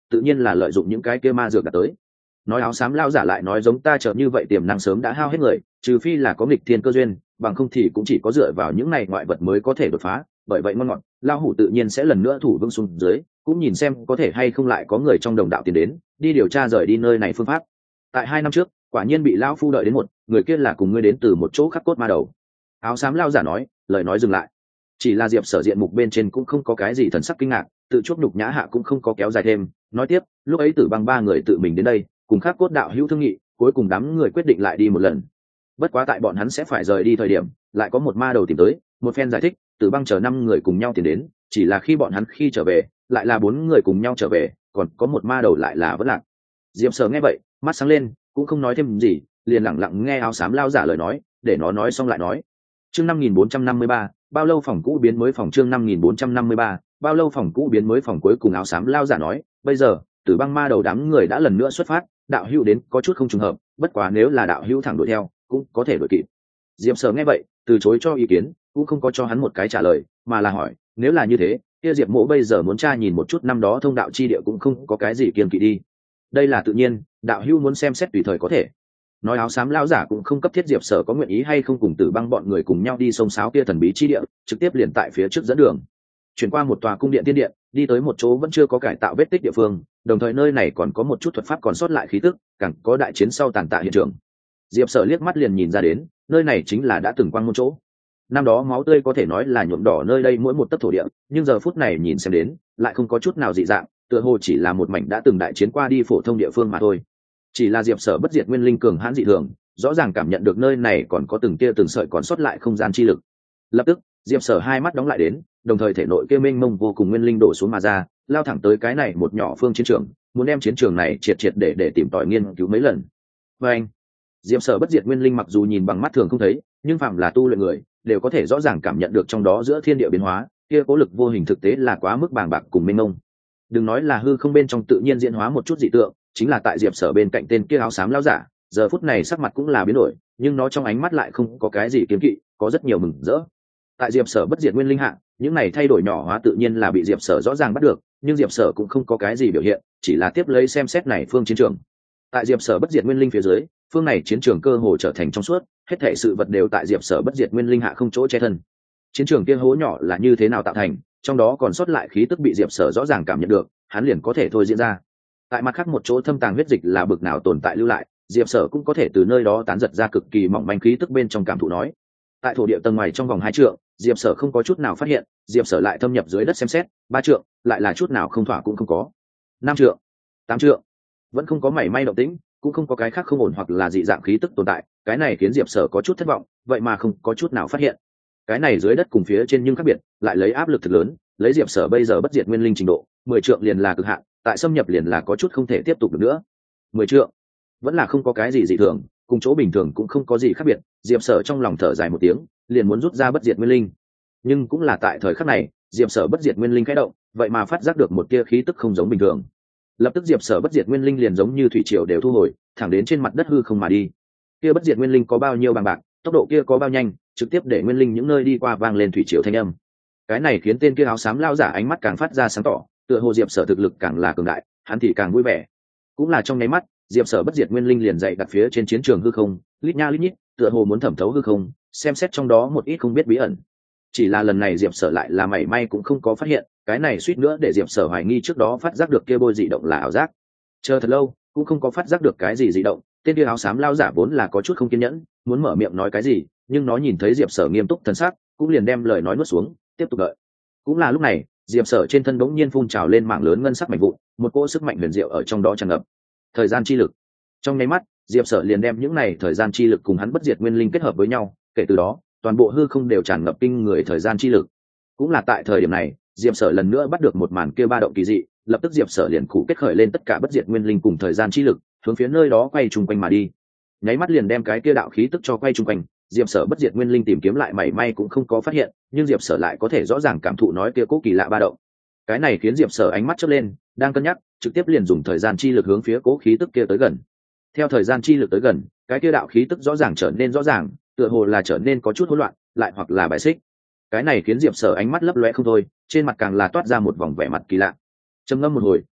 tự nhiên là lợi dụng những cái kia ma dược đã tới. Nói áo xám lao giả lại nói giống ta chờ như vậy tiềm năng sớm đã hao hết người, trừ phi là có nghịch thiên cơ duyên, bằng không thì cũng chỉ có dựa vào những này ngoại vật mới có thể đột phá. Bởi vậy ngon ngọt lao hủ tự nhiên sẽ lần nữa thủ vương xuống dưới, cũng nhìn xem có thể hay không lại có người trong đồng đạo tiến đến đi điều tra rời đi nơi này phương pháp. Tại 2 năm trước quả nhiên bị lão phu đợi đến một người kia là cùng ngươi đến từ một chỗ khắc cốt ma đầu. Áo xám lao giả nói, lời nói dừng lại. Chỉ là Diệp Sở diện mục bên trên cũng không có cái gì thần sắc kinh ngạc, tự chuốc nhục nhã hạ cũng không có kéo dài thêm. Nói tiếp, lúc ấy Tử Băng 3 người tự mình đến đây cùng khắc cốt đạo hữu thương nghị, cuối cùng đám người quyết định lại đi một lần. Bất quá tại bọn hắn sẽ phải rời đi thời điểm, lại có một ma đầu tìm tới, một phen giải thích, Tử Băng chờ 5 người cùng nhau tiến đến, chỉ là khi bọn hắn khi trở về, lại là 4 người cùng nhau trở về, còn có một ma đầu lại là vẫn lạc. Diệp Sở nghe vậy, mắt sáng lên, cũng không nói thêm gì, liền lặng lặng nghe áo xám lao giả lời nói, để nó nói xong lại nói. Chương 5453, bao lâu phòng cũ biến mới phòng. Chương 5453, bao lâu phòng cũ biến mới phòng. Cuối cùng áo xám lao giả nói, bây giờ Tử Băng ma đầu đám người đã lần nữa xuất phát, đạo hữu đến có chút không trùng hợp, bất quá nếu là đạo hữu thẳng đuổi theo cũng có thể đuổi kịp. Diệp Sở nghe vậy, từ chối cho ý kiến, cũng không có cho hắn một cái trả lời, mà là hỏi, nếu là như thế, kia Diệp Mộ bây giờ muốn tra nhìn một chút năm đó thông đạo chi địa cũng không có cái gì kiêng kỵ đi. Đây là tự nhiên, đạo hữu muốn xem xét tùy thời có thể. Nói áo xám lão giả cũng không cấp thiết Diệp Sở có nguyện ý hay không cùng Tử Băng bọn người cùng nhau đi sông sáo kia thần bí chi địa, trực tiếp liền tại phía trước dẫn đường. Chuyển qua một tòa cung điện tiên điện, đi tới một chỗ vẫn chưa có cải tạo vết tích địa phương, đồng thời nơi này còn có một chút thuật pháp còn sót lại khí tức, càng có đại chiến sau tàn tạ hiện trường. Diệp Sở liếc mắt liền nhìn ra đến, nơi này chính là đã từng quang môn chỗ. Năm đó máu tươi có thể nói là nhuộm đỏ nơi đây mỗi một tấc thổ địa, nhưng giờ phút này nhìn xem đến, lại không có chút nào dị dạng, tựa hồ chỉ là một mảnh đã từng đại chiến qua đi phổ thông địa phương mà thôi. Chỉ là Diệp Sở bất diệt nguyên linh cường hãn dị thường, rõ ràng cảm nhận được nơi này còn có từng tia từng sợi còn sót lại không gian chi lực. Lập tức, Diệp Sở hai mắt đóng lại đến, đồng thời thể nội kia mênh mông vô cùng nguyên linh đổ xuống mà ra, lao thẳng tới cái này một nhỏ phương chiến trường, muốn đem chiến trường này triệt triệt để tìm tòi nghiên cứu mấy lần. Và anh, Diệp Sở bất diệt nguyên linh mặc dù nhìn bằng mắt thường không thấy, nhưng phàm là tu luyện người, đều có thể rõ ràng cảm nhận được trong đó giữa thiên địa biến hóa, kia cố lực vô hình thực tế là quá mức bàng bạc cùng mênh mông. Đừng nói là hư không bên trong tự nhiên diễn hóa một chút dị tượng, chính là tại Diệp Sở bên cạnh tên kia áo xám lão giả, giờ phút này sắc mặt cũng là biến đổi, nhưng nó trong ánh mắt lại không có cái gì kiếm kỵ, có rất nhiều mừng rỡ. Tại Diệp Sở bất diệt nguyên linh hạ, những này thay đổi nhỏ hóa tự nhiên là bị Diệp Sở rõ ràng bắt được, nhưng Diệp Sở cũng không có cái gì biểu hiện, chỉ là tiếp lấy xem xét này phương chiến trường. Tại Diệp Sở bất diệt nguyên linh phía dưới, phương này chiến trường cơ hồ trở thành trong suốt, hết thảy sự vật đều tại Diệp Sở bất diệt nguyên linh hạ không chỗ che thân. Chiến trường kia hố nhỏ là như thế nào tạo thành, trong đó còn sót lại khí tức bị Diệp Sở rõ ràng cảm nhận được, hắn liền có thể thôi diễn ra. Tại mặt khác một chỗ thâm tàng huyết dịch là bực nào tồn tại lưu lại, Diệp Sở cũng có thể từ nơi đó tán giật ra cực kỳ mỏng manh khí tức bên trong cảm thụ nói. Tại thổ địa tầng ngoài trong vòng 2 trượng, Diệp Sở không có chút nào phát hiện, Diệp Sở lại thâm nhập dưới đất xem xét, 3 trượng, lại là chút nào không thỏa cũng không có. 5 trượng, 8 trượng, vẫn không có mảy may động tĩnh, cũng không có cái khác không ổn hoặc là dị dạng khí tức tồn tại, cái này khiến Diệp Sở có chút thất vọng, vậy mà không có chút nào phát hiện. Cái này dưới đất cùng phía trên nhưng khác biệt, lại lấy áp lực thực lớn, lấy Diệp Sở bây giờ bất diệt nguyên linh trình độ, 10 trượng liền là cực hạn, tại xâm nhập liền là có chút không thể tiếp tục được nữa. 10 trượng, vẫn là không có cái gì dị thường, cùng chỗ bình thường cũng không có gì khác biệt, Diệp Sở trong lòng thở dài một tiếng, liền muốn rút ra bất diệt nguyên linh. Nhưng cũng là tại thời khắc này, Diệp Sở bất diệt nguyên linh khẽ động, vậy mà phát giác được một tia khí tức không giống bình thường. Lập tức Diệp Sở bất diệt nguyên linh liền giống như thủy triều đều thu hồi, thẳng đến trên mặt đất hư không mà đi. Kia bất diệt nguyên linh có bao nhiêu bằng bạc, tốc độ kia có bao nhanh, trực tiếp để nguyên linh những nơi đi qua vang lên thủy triều thanh âm. Cái này khiến tên kia áo xám lao giả ánh mắt càng phát ra sáng tỏ, tựa hồ Diệp Sở thực lực càng là cường đại, hắn thì càng vui vẻ. Cũng là trong nháy mắt, Diệp Sở bất diệt nguyên linh liền dậy đặt phía trên chiến trường hư không, lít nha lít nhít, tựa hồ muốn thẩm thấu hư không, xem xét trong đó một ít không biết bí ẩn. Chỉ là lần này Diệp Sở lại là mảy may cũng không có phát hiện, cái này suýt nữa để Diệp Sở hoài nghi trước đó phát giác được kia bôi dị động là ảo giác. Chờ thật lâu, cũng không có phát giác được cái gì dị động, tên kia áo xám lao giả vốn là có chút không kiên nhẫn, muốn mở miệng nói cái gì, nhưng nó nhìn thấy Diệp Sở nghiêm túc thần sắc, cũng liền đem lời nói nuốt xuống, tiếp tục đợi. Cũng là lúc này, Diệp Sở trên thân bỗng nhiên phun trào lên mảng lớn ngân sắc mảnh vụn, một cỗ sức mạnh huyền diệu ở trong đó tràn ngập. Thời gian chi lực. Trong nháy mắt, Diệp Sở liền đem những này thời gian chi lực cùng hắn bất diệt nguyên linh kết hợp với nhau, kể từ đó, toàn bộ hư không đều tràn ngập kinh người thời gian chi lực. Cũng là tại thời điểm này, Diệp Sở lần nữa bắt được một màn kia ba động kỳ dị, lập tức Diệp Sở liền cụ kết khởi lên tất cả bất diệt nguyên linh cùng thời gian chi lực, hướng phía nơi đó quay trung quanh mà đi. Nháy mắt liền đem cái kia đạo khí tức cho quay trung quanh, Diệp Sở bất diệt nguyên linh tìm kiếm lại mảy may cũng không có phát hiện, nhưng Diệp Sở lại có thể rõ ràng cảm thụ nói kia cố kỳ lạ ba động. Cái này khiến Diệp Sở ánh mắt chớp lên, đang cân nhắc, trực tiếp liền dùng thời gian chi lực hướng phía cố khí tức kia tới gần. Theo thời gian chi lực tới gần, cái kia đạo khí tức rõ ràng trở nên rõ ràng, tựa hồ là trở nên có chút hỗn loạn, lại hoặc là bài xích. Cái này khiến Diệp Sở ánh mắt lấp lóe không thôi, trên mặt càng là toát ra một vòng vẻ mặt kỳ lạ. Trầm ngâm một hồi,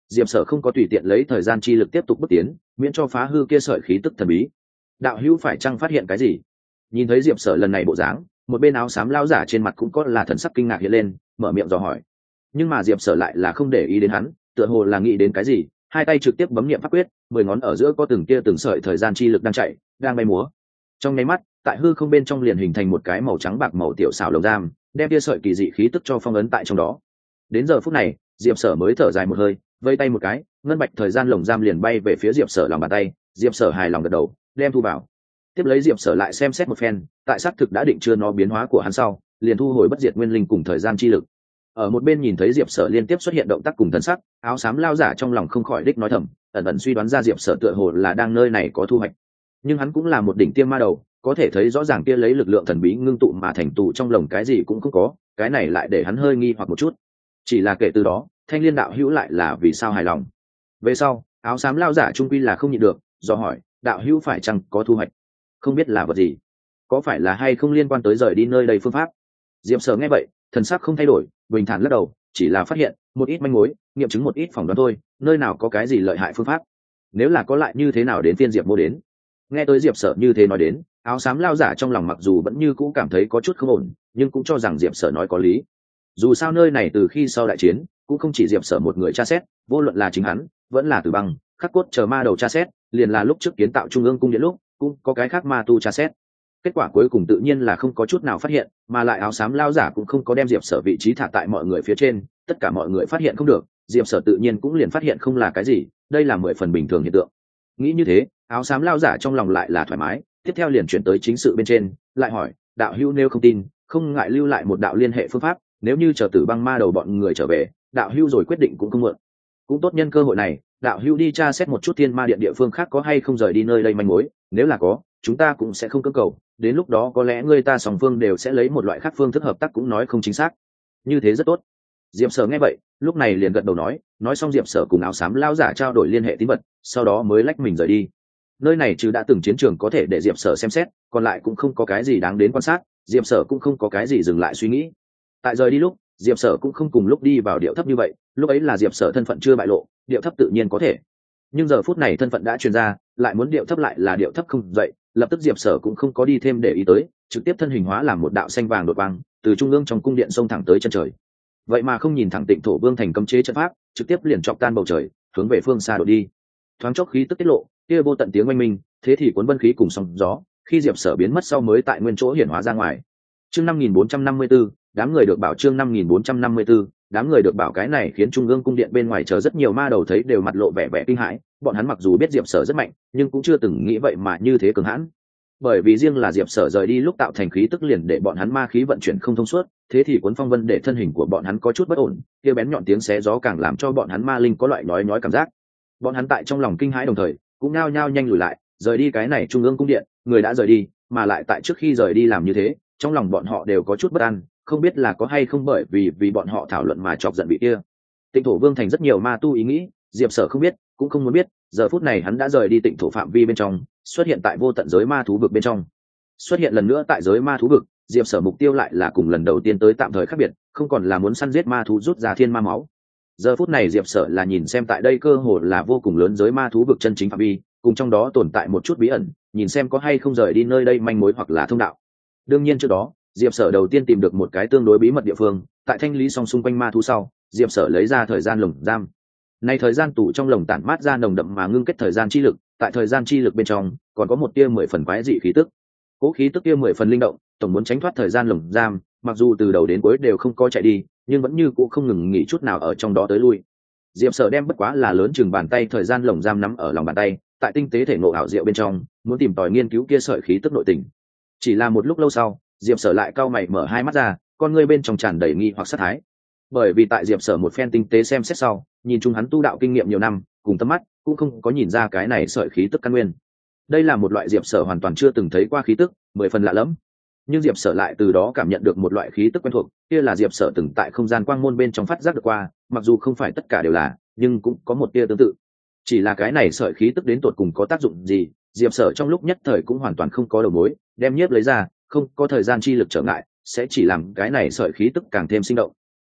diệp sở không có tùy tiện lấy thời gian chi lực tiếp tục bước tiến, miễn cho phá hư kia sợi khí tức thần bí. Đạo hữu phải chăng phát hiện cái gì? Nhìn thấy diệp sở lần này bộ dáng, một bên áo xám lao giả trên mặt cũng có là thần sắc kinh ngạc hiện lên, mở miệng dò hỏi. Nhưng mà diệp sở lại là không để ý đến hắn, tựa hồ là nghĩ đến cái gì, hai tay trực tiếp bấm niệm pháp quyết, 10 ngón ở giữa có từng tia từng sợi thời gian chi lực đang chạy, đang bay múa. Trong nháy mắt, tại hư không bên trong liền hình thành một cái màu trắng bạc màu tiểu xảo lồng giam, đem tia sợi kỳ dị khí tức cho phong ấn tại trong đó. Đến giờ phút này, diệp sở mới thở dài một hơi, vây tay một cái, ngân bạch thời gian lồng giam liền bay về phía diệp sở lòng bàn tay. Diệp sở hài lòng gật đầu, đem thu vào. Tiếp lấy diệp sở lại xem xét một phen, tại xác thực đã định chưa nó biến hóa của hắn sau, liền thu hồi bất diệt nguyên linh cùng thời gian chi lực. Ở một bên nhìn thấy diệp sở liên tiếp xuất hiện động tác cùng thần sắc, áo xám lao giả trong lòng không khỏi đích nói thầm, ẩn ẩn suy đoán ra diệp sở tựa hồ là đang nơi này có thu hoạch. Nhưng hắn cũng là một đỉnh tiêm ma đầu, có thể thấy rõ ràng kia lấy lực lượng thần bí ngưng tụ mà thành tụ trong lồng cái gì cũng không có, cái này lại để hắn hơi nghi hoặc một chút. Chỉ là kể từ đó, thanh liên đạo hữu lại là vì sao hài lòng. Về sau, áo xám lao giả trung quy là không nhịn được, do hỏi, đạo hữu phải chăng có thu hoạch? Không biết là vật gì, có phải là hay không liên quan tới rời đi nơi đây phương pháp? Diệp sở nghe vậy, thần sắc không thay đổi, bình thản lắc đầu, chỉ là phát hiện một ít manh mối, nghiệm chứng một ít phỏng đoán thôi, nơi nào có cái gì lợi hại phương pháp. Nếu là có lại như thế nào đến phiên Diệp Mô đến. Nghe tới Diệp sở như thế nói đến, áo xám lao giả trong lòng mặc dù vẫn như cũ cảm thấy có chút không ổn, nhưng cũng cho rằng Diệp sở nói có lý. Dù sao nơi này từ khi sau đại chiến cũng không chỉ Diệp sở một người tra xét, vô luận là chính hắn vẫn là Tử Băng, Khắc Cốt chờ ma đầu tra xét, liền là lúc trước kiến tạo trung ương cung điện lúc cũng có cái khác ma tu tra xét. Kết quả cuối cùng tự nhiên là không có chút nào phát hiện, mà lại áo xám lao giả cũng không có đem diệp sở vị trí thả tại mọi người phía trên, tất cả mọi người phát hiện không được, diệp sở tự nhiên cũng liền phát hiện không là cái gì, đây là 10 phần bình thường hiện tượng. Nghĩ như thế, áo xám lao giả trong lòng lại là thoải mái, tiếp theo liền chuyển tới chính sự bên trên, lại hỏi, đạo hữu nếu không tin, không ngại lưu lại một đạo liên hệ phương pháp, nếu như chờ Tử Băng ma đầu bọn người trở về, đạo hữu rồi quyết định cũng không muộn. Cũng tốt nhân cơ hội này, đạo hữu đi tra xét một chút thiên ma điện địa phương khác có hay không rời đi nơi đây manh mối, nếu là có, chúng ta cũng sẽ không cưỡng cầu, đến lúc đó có lẽ người ta song phương đều sẽ lấy một loại khác phương thức hợp tác cũng nói không chính xác. Như thế rất tốt. Diệp sở nghe vậy, lúc này liền gật đầu nói xong Diệp sở cùng áo xám lao giả trao đổi liên hệ tín vật, sau đó mới lách mình rời đi. Nơi này trừ đã từng chiến trường có thể để Diệp sở xem xét, còn lại cũng không có cái gì đáng đến quan sát, Diệp sở cũng không có cái gì dừng lại suy nghĩ. Tại rời đi lúc, Diệp sở cũng không cùng lúc đi vào điệu thấp như vậy, lúc ấy là Diệp sở thân phận chưa bại lộ, điệu thấp tự nhiên có thể. Nhưng giờ phút này thân phận đã truyền ra, lại muốn điệu thấp lại là điệu thấp không dậy, lập tức diệp sở cũng không có đi thêm để ý tới, trực tiếp thân hình hóa làm một đạo xanh vàng đột vang, từ trung ương trong cung điện xông thẳng tới chân trời. Vậy mà không nhìn thẳng Tịnh Thổ Vương thành cấm chế trận pháp, trực tiếp liền chọc tan bầu trời, hướng về phương xa đổ đi. Thoáng chốc khí tức tiết lộ, kia vô tận tiếng oanh minh, thế thì cuốn vân khí cùng sóng gió, khi diệp sở biến mất sau mới tại nguyên chỗ hiển hóa ra ngoài. Chương 5454, đám người được bảo chương 5454, đám người được bảo, cái này khiến trung ương cung điện bên ngoài chờ rất nhiều ma đầu thấy đều mặt lộ vẻ vẻ kinh hãi, bọn hắn mặc dù biết diệp sở rất mạnh, nhưng cũng chưa từng nghĩ vậy mà như thế cường hãn. Bởi vì riêng là diệp sở rời đi lúc tạo thành khí tức liền để bọn hắn ma khí vận chuyển không thông suốt, thế thì cuốn phong vân để thân hình của bọn hắn có chút bất ổn, kia bén nhọn tiếng xé gió càng làm cho bọn hắn ma linh có loại nhói nhói cảm giác. Bọn hắn tại trong lòng kinh hãi đồng thời cũng nhao nhao nhanh lùi lại, rời đi cái này trung ương cung điện, người đã rời đi, mà lại tại trước khi rời đi làm như thế, trong lòng bọn họ đều có chút bất an, không biết là có hay không bởi vì bọn họ thảo luận mà chọc giận vị kia. Tịnh Thổ Vương thành rất nhiều ma tu ý nghĩ, diệp sở không biết, cũng không muốn biết, giờ phút này hắn đã rời đi Tịnh Thổ phạm vi bên trong, xuất hiện tại vô tận giới ma thú vực bên trong. Xuất hiện lần nữa tại giới ma thú vực, diệp sở mục tiêu lại là cùng lần đầu tiên tới tạm thời khác biệt, không còn là muốn săn giết ma thú rút ra thiên ma máu. Giờ phút này diệp sở là nhìn xem tại đây cơ hội là vô cùng lớn giới ma thú vực chân chính phạm vi, cùng trong đó tồn tại một chút bí ẩn, nhìn xem có hay không rời đi nơi đây manh mối hoặc là thông đạo. Đương nhiên trước đó, diệp sở đầu tiên tìm được một cái tương đối bí mật địa phương, tại thanh lý xong xung quanh ma thú sau, diệp sở lấy ra thời gian lồng giam. Này thời gian tủ trong lồng tản mát ra nồng đậm mà ngưng kết thời gian chi lực, tại thời gian chi lực bên trong còn có một tia 10 phần quái dị khí tức. Cố khí tức tia 10 phần linh động, tổng muốn tránh thoát thời gian lồng giam, mặc dù từ đầu đến cuối đều không có chạy đi, nhưng vẫn như cũ không ngừng nghỉ chút nào ở trong đó tới lui. Diệp sở đem bất quá là lớn chừng bàn tay thời gian lồng giam nắm ở lòng bàn tay, tại tinh tế thể ngộ ảo diệu bên trong, muốn tìm tòi nghiên cứu kia sợi khí tức nội tình. Chỉ là một lúc lâu sau, diệp sở lại cau mày mở hai mắt ra, con ngươi bên trong tràn đầy nghi hoặc sát thái. Bởi vì tại diệp sở một phen tinh tế xem xét sau, nhìn chung hắn tu đạo kinh nghiệm nhiều năm, cùng tâm mắt cũng không có nhìn ra cái này sợi khí tức căn nguyên. Đây là một loại diệp sở hoàn toàn chưa từng thấy qua khí tức, 10 phần lạ lẫm. Nhưng diệp sở lại từ đó cảm nhận được một loại khí tức quen thuộc, kia là diệp sở từng tại không gian quang môn bên trong phát giác được qua, mặc dù không phải tất cả đều là, nhưng cũng có một tia tương tự. Chỉ là cái này sợi khí tức đến tột cùng có tác dụng gì, diệp sở trong lúc nhất thời cũng hoàn toàn không có đầu mối, đem nhiếp lấy ra, không có thời gian chi lực trở ngại, sẽ chỉ làm cái này sợi khí tức càng thêm sinh động.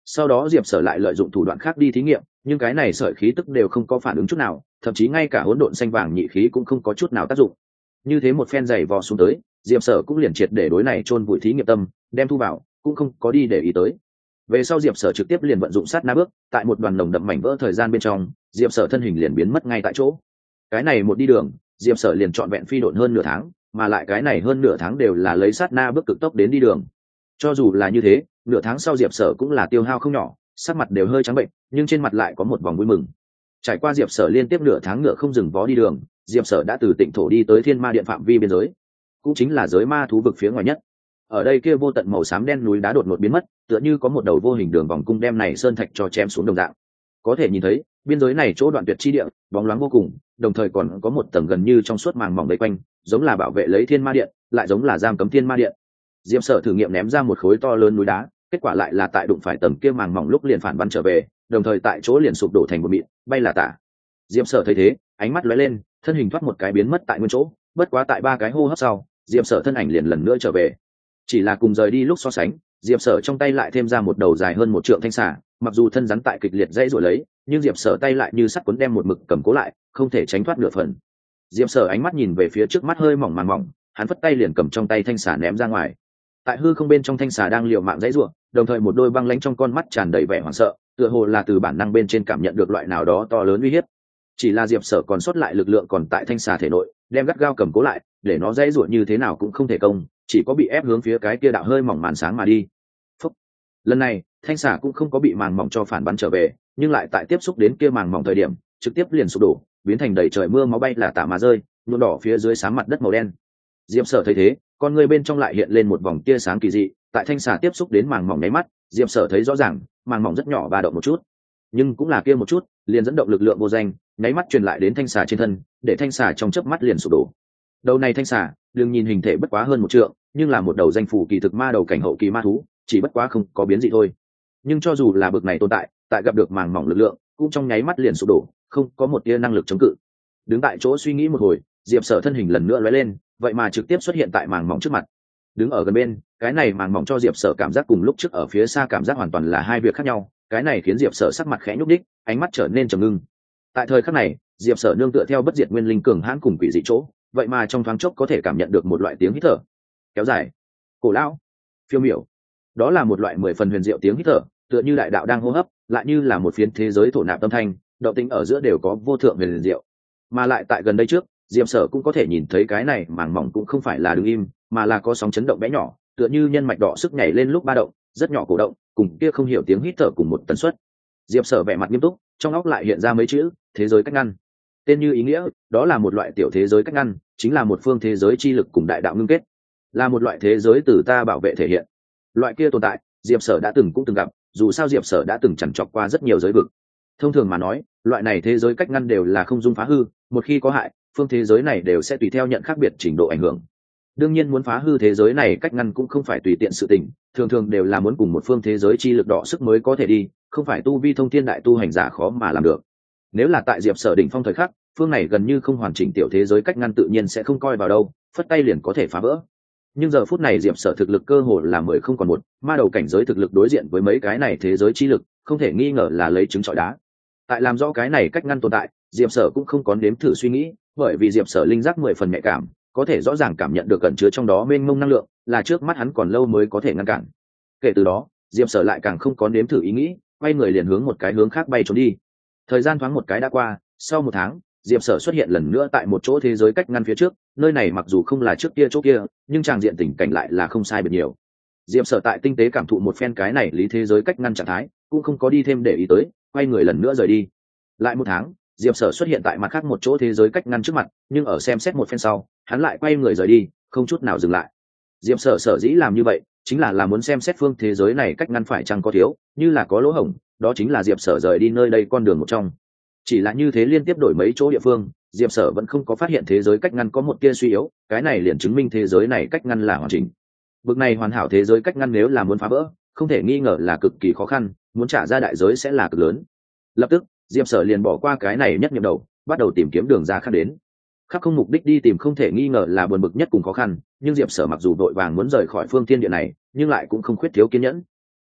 Sau đó diệp sở lại lợi dụng thủ đoạn khác đi thí nghiệm, nhưng cái này sợi khí tức đều không có phản ứng chút nào, thậm chí ngay cả hỗn độn xanh vàng nhị khí cũng không có chút nào tác dụng. Như thế một phen giày vò xuống tới, diệp sở cũng liền triệt để đối này chôn vùi thí nghiệm tâm, đem thu vào cũng không có đi để ý tới. Về sau diệp sở trực tiếp liền vận dụng sát na bước, tại một đoàn nồng đậm mảnh vỡ thời gian bên trong, diệp sở thân hình liền biến mất ngay tại chỗ. Cái này một đi đường, diệp sở liền trọn vẹn phi độn hơn nửa tháng, mà lại cái này hơn nửa tháng đều là lấy sát na bước cực tốc đến đi đường. Cho dù là như thế, nửa tháng sau diệp sở cũng là tiêu hao không nhỏ, sắc mặt đều hơi trắng bệnh, nhưng trên mặt lại có một vòng vui mừng. Trải qua diệp sở liên tiếp nửa tháng ngựa không dừng vó đi đường, diệp sở đã từ Tịnh thổ đi tới Thiên Ma Điện phạm vi biên giới, cũng chính là giới ma thú vực phía ngoài nhất. Ở đây kia vô tận màu xám đen núi đá đột ngột biến mất, tựa như có một đầu vô hình đường vòng cung đem này sơn thạch cho chém xuống đồng dạng. Có thể nhìn thấy biên giới này chỗ đoạn tuyệt chi địa bóng loáng vô cùng, đồng thời còn có một tầng gần như trong suốt màng mỏng vây quanh, giống là bảo vệ lấy Thiên Ma Điện, lại giống là giam cấm Thiên Ma Điện. Diệp sở thử nghiệm ném ra một khối to lớn núi đá, kết quả lại là tại đụng phải tầng kia màng mỏng lúc liền phản bắn trở về, đồng thời tại chỗ liền sụp đổ thành một mịn, bay là tả. Diệp sở thấy thế, ánh mắt lóe lên, thân hình thoát một cái biến mất tại nguyên chỗ, bất quá tại 3 cái hô hấp sau, Diệp sở thân ảnh liền lần nữa trở về. Chỉ là cùng rời đi lúc so sánh, diệp sở trong tay lại thêm ra một đầu dài hơn 1 trượng thanh xà, mặc dù thân rắn tại kịch liệt dãy rồi lấy, nhưng diệp sở tay lại như sắt cuốn đem một mực cầm cố lại, không thể tránh thoát nửa phần. Diệp sở ánh mắt nhìn về phía trước mắt hơi mỏng màn mỏng, hắn phất tay liền cầm trong tay thanh xà ném ra ngoài. Tại hư không bên trong thanh xà đang liều mạng dãy rủa, đồng thời một đôi băng lãnh trong con mắt tràn đầy vẻ hoảng sợ, tựa hồ là từ bản năng bên trên cảm nhận được loại nào đó to lớn uy hiếp. Chỉ là diệp sở còn sót lại lực lượng còn tại thanh xà thể nội, đem gắt gao cầm cố lại, để nó dãy rủa như thế nào cũng không thể công, chỉ có bị ép hướng phía cái kia đạo hơi mỏng màn sáng mà đi. Phúc. Lần này thanh xà cũng không có bị màng mỏng cho phản bắn trở về, nhưng lại tại tiếp xúc đến kia màng mỏng thời điểm trực tiếp liền sụp đổ, biến thành đầy trời mưa máu bay là tả mà rơi, nhuộm đỏ phía dưới sáng mặt đất màu đen. Diệp sở thấy thế, con người bên trong lại hiện lên một vòng tia sáng kỳ dị, tại thanh xà tiếp xúc đến màng mỏng nháy mắt, diệp sở thấy rõ ràng màng mỏng rất nhỏ ba động một chút, nhưng cũng là kia một chút liền dẫn động lực lượng vô danh, nháy mắt truyền lại đến thanh xà trên thân, để thanh xà trong chớp mắt liền sụp đổ. Đầu này thanh xà đừng nhìn hình thể bất quá hơn 1 trượng, nhưng là một đầu danh phủ kỳ thực ma đầu cảnh hậu kỳ ma thú, chỉ bất quá không có biến dị thôi. Nhưng cho dù là bực này tồn tại, tại gặp được màng mỏng lực lượng cũng trong nháy mắt liền sụp đổ, không có một tia năng lực chống cự. Đứng tại chỗ suy nghĩ một hồi, diệp sở thân hình lần nữa lóe lên, vậy mà trực tiếp xuất hiện tại màng mỏng trước mặt. Đứng ở gần bên, cái này màng mỏng cho diệp sở cảm giác cùng lúc trước ở phía xa cảm giác hoàn toàn là hai việc khác nhau, cái này khiến diệp sở sắc mặt khẽ nhúc đích, ánh mắt trở nên trầm ngưng. Tại thời khắc này, diệp sở nương tựa theo bất diệt nguyên linh cường hãn cùng quỷ dị chỗ, vậy mà trong thoáng chốc có thể cảm nhận được một loại tiếng hít thở kéo dài, cổ lão, phiêu miểu. Đó là một loại 10 phần huyền diệu tiếng hít thở, tựa như đại đạo đang hô hấp, lại như là một phiến thế giới thổ nạp âm thanh, động tĩnh ở giữa đều có vô thượng huyền diệu. Mà lại tại gần đây trước, diệp sở cũng có thể nhìn thấy cái này màng mỏng cũng không phải là đứng im, mà là có sóng chấn động bé nhỏ, tựa như nhân mạch đỏ sức nhảy lên lúc ba động, rất nhỏ cổ động, cùng kia không hiểu tiếng hít thở cùng một tần suất. Diệp sở vẻ mặt nghiêm túc, trong óc lại hiện ra mấy chữ thế giới cách ngăn. Tên như ý nghĩa, đó là một loại tiểu thế giới cách ngăn, chính là một phương thế giới chi lực cùng đại đạo ngưng kết, là một loại thế giới từ ta bảo vệ thể hiện. Loại kia tồn tại diệp sở đã từng gặp, dù sao diệp sở đã từng chằn trọc qua rất nhiều giới vực. Thông thường mà nói, loại này thế giới cách ngăn đều là không dung phá hư, một khi có hại, phương thế giới này đều sẽ tùy theo nhận khác biệt trình độ ảnh hưởng. Đương nhiên muốn phá hư thế giới này cách ngăn cũng không phải tùy tiện sự tình, thường thường đều là muốn cùng một phương thế giới chi lực đọ sức mới có thể đi, không phải tu vi thông thiên đại tu hành giả khó mà làm được. Nếu là tại diệp sở đỉnh phong thời khắc, phương này gần như không hoàn chỉnh tiểu thế giới cách ngăn tự nhiên sẽ không coi vào đâu, phất tay liền có thể phá vỡ. Nhưng giờ phút này diệp sở thực lực cơ hồ là 10 không còn 1, ma đầu cảnh giới thực lực đối diện với mấy cái này thế giới chi lực, không thể nghi ngờ là lấy trứng trọi đá. Tại làm rõ cái này cách ngăn tồn tại, diệp sở cũng không có nếm thử suy nghĩ, bởi vì diệp sở linh giác 10 phần nhạy cảm, có thể rõ ràng cảm nhận được cẩn chứa trong đó mênh mông năng lượng, là trước mắt hắn còn lâu mới có thể ngăn cản. Kể từ đó, diệp sở lại càng không có nếm thử ý nghĩ, quay người liền hướng một cái hướng khác bay trốn đi. Thời gian thoáng một cái đã qua, sau 1 tháng, diệp sở xuất hiện lần nữa tại một chỗ thế giới cách ngăn phía trước, nơi này mặc dù không là trước kia chỗ kia, nhưng tràng diện tình cảnh lại là không sai biệt nhiều. Diệp sở tại tinh tế cảm thụ một phen cái này lý thế giới cách ngăn trạng thái, cũng không có đi thêm để ý tới, quay người lần nữa rời đi. Lại 1 tháng, diệp sở xuất hiện tại mặt khác một chỗ thế giới cách ngăn trước mặt, nhưng ở xem xét một phen sau, hắn lại quay người rời đi, không chút nào dừng lại. Diệp sở sở dĩ làm như vậy, chính là muốn xem xét phương thế giới này cách ngăn phải chăng có thiếu, như là có lỗ hổng, đó chính là diệp sở rời đi nơi đây con đường một trong. Chỉ là như thế liên tiếp đổi mấy chỗ địa phương, diệp sở vẫn không có phát hiện thế giới cách ngăn có một tia suy yếu, cái này liền chứng minh thế giới này cách ngăn là hoàn chỉnh. Bực này hoàn hảo thế giới cách ngăn nếu là muốn phá vỡ, không thể nghi ngờ là cực kỳ khó khăn, muốn trả ra đại giới sẽ là cực lớn. Lập tức diệp sở liền bỏ qua cái này nhất nhậm đầu, bắt đầu tìm kiếm đường ra khác đến. Khắc không mục đích đi tìm không thể nghi ngờ là buồn bực nhất cùng khó khăn, nhưng diệp sở mặc dù vội vàng muốn rời khỏi phương thiên địa này, nhưng lại cũng không khuyết thiếu kiên nhẫn.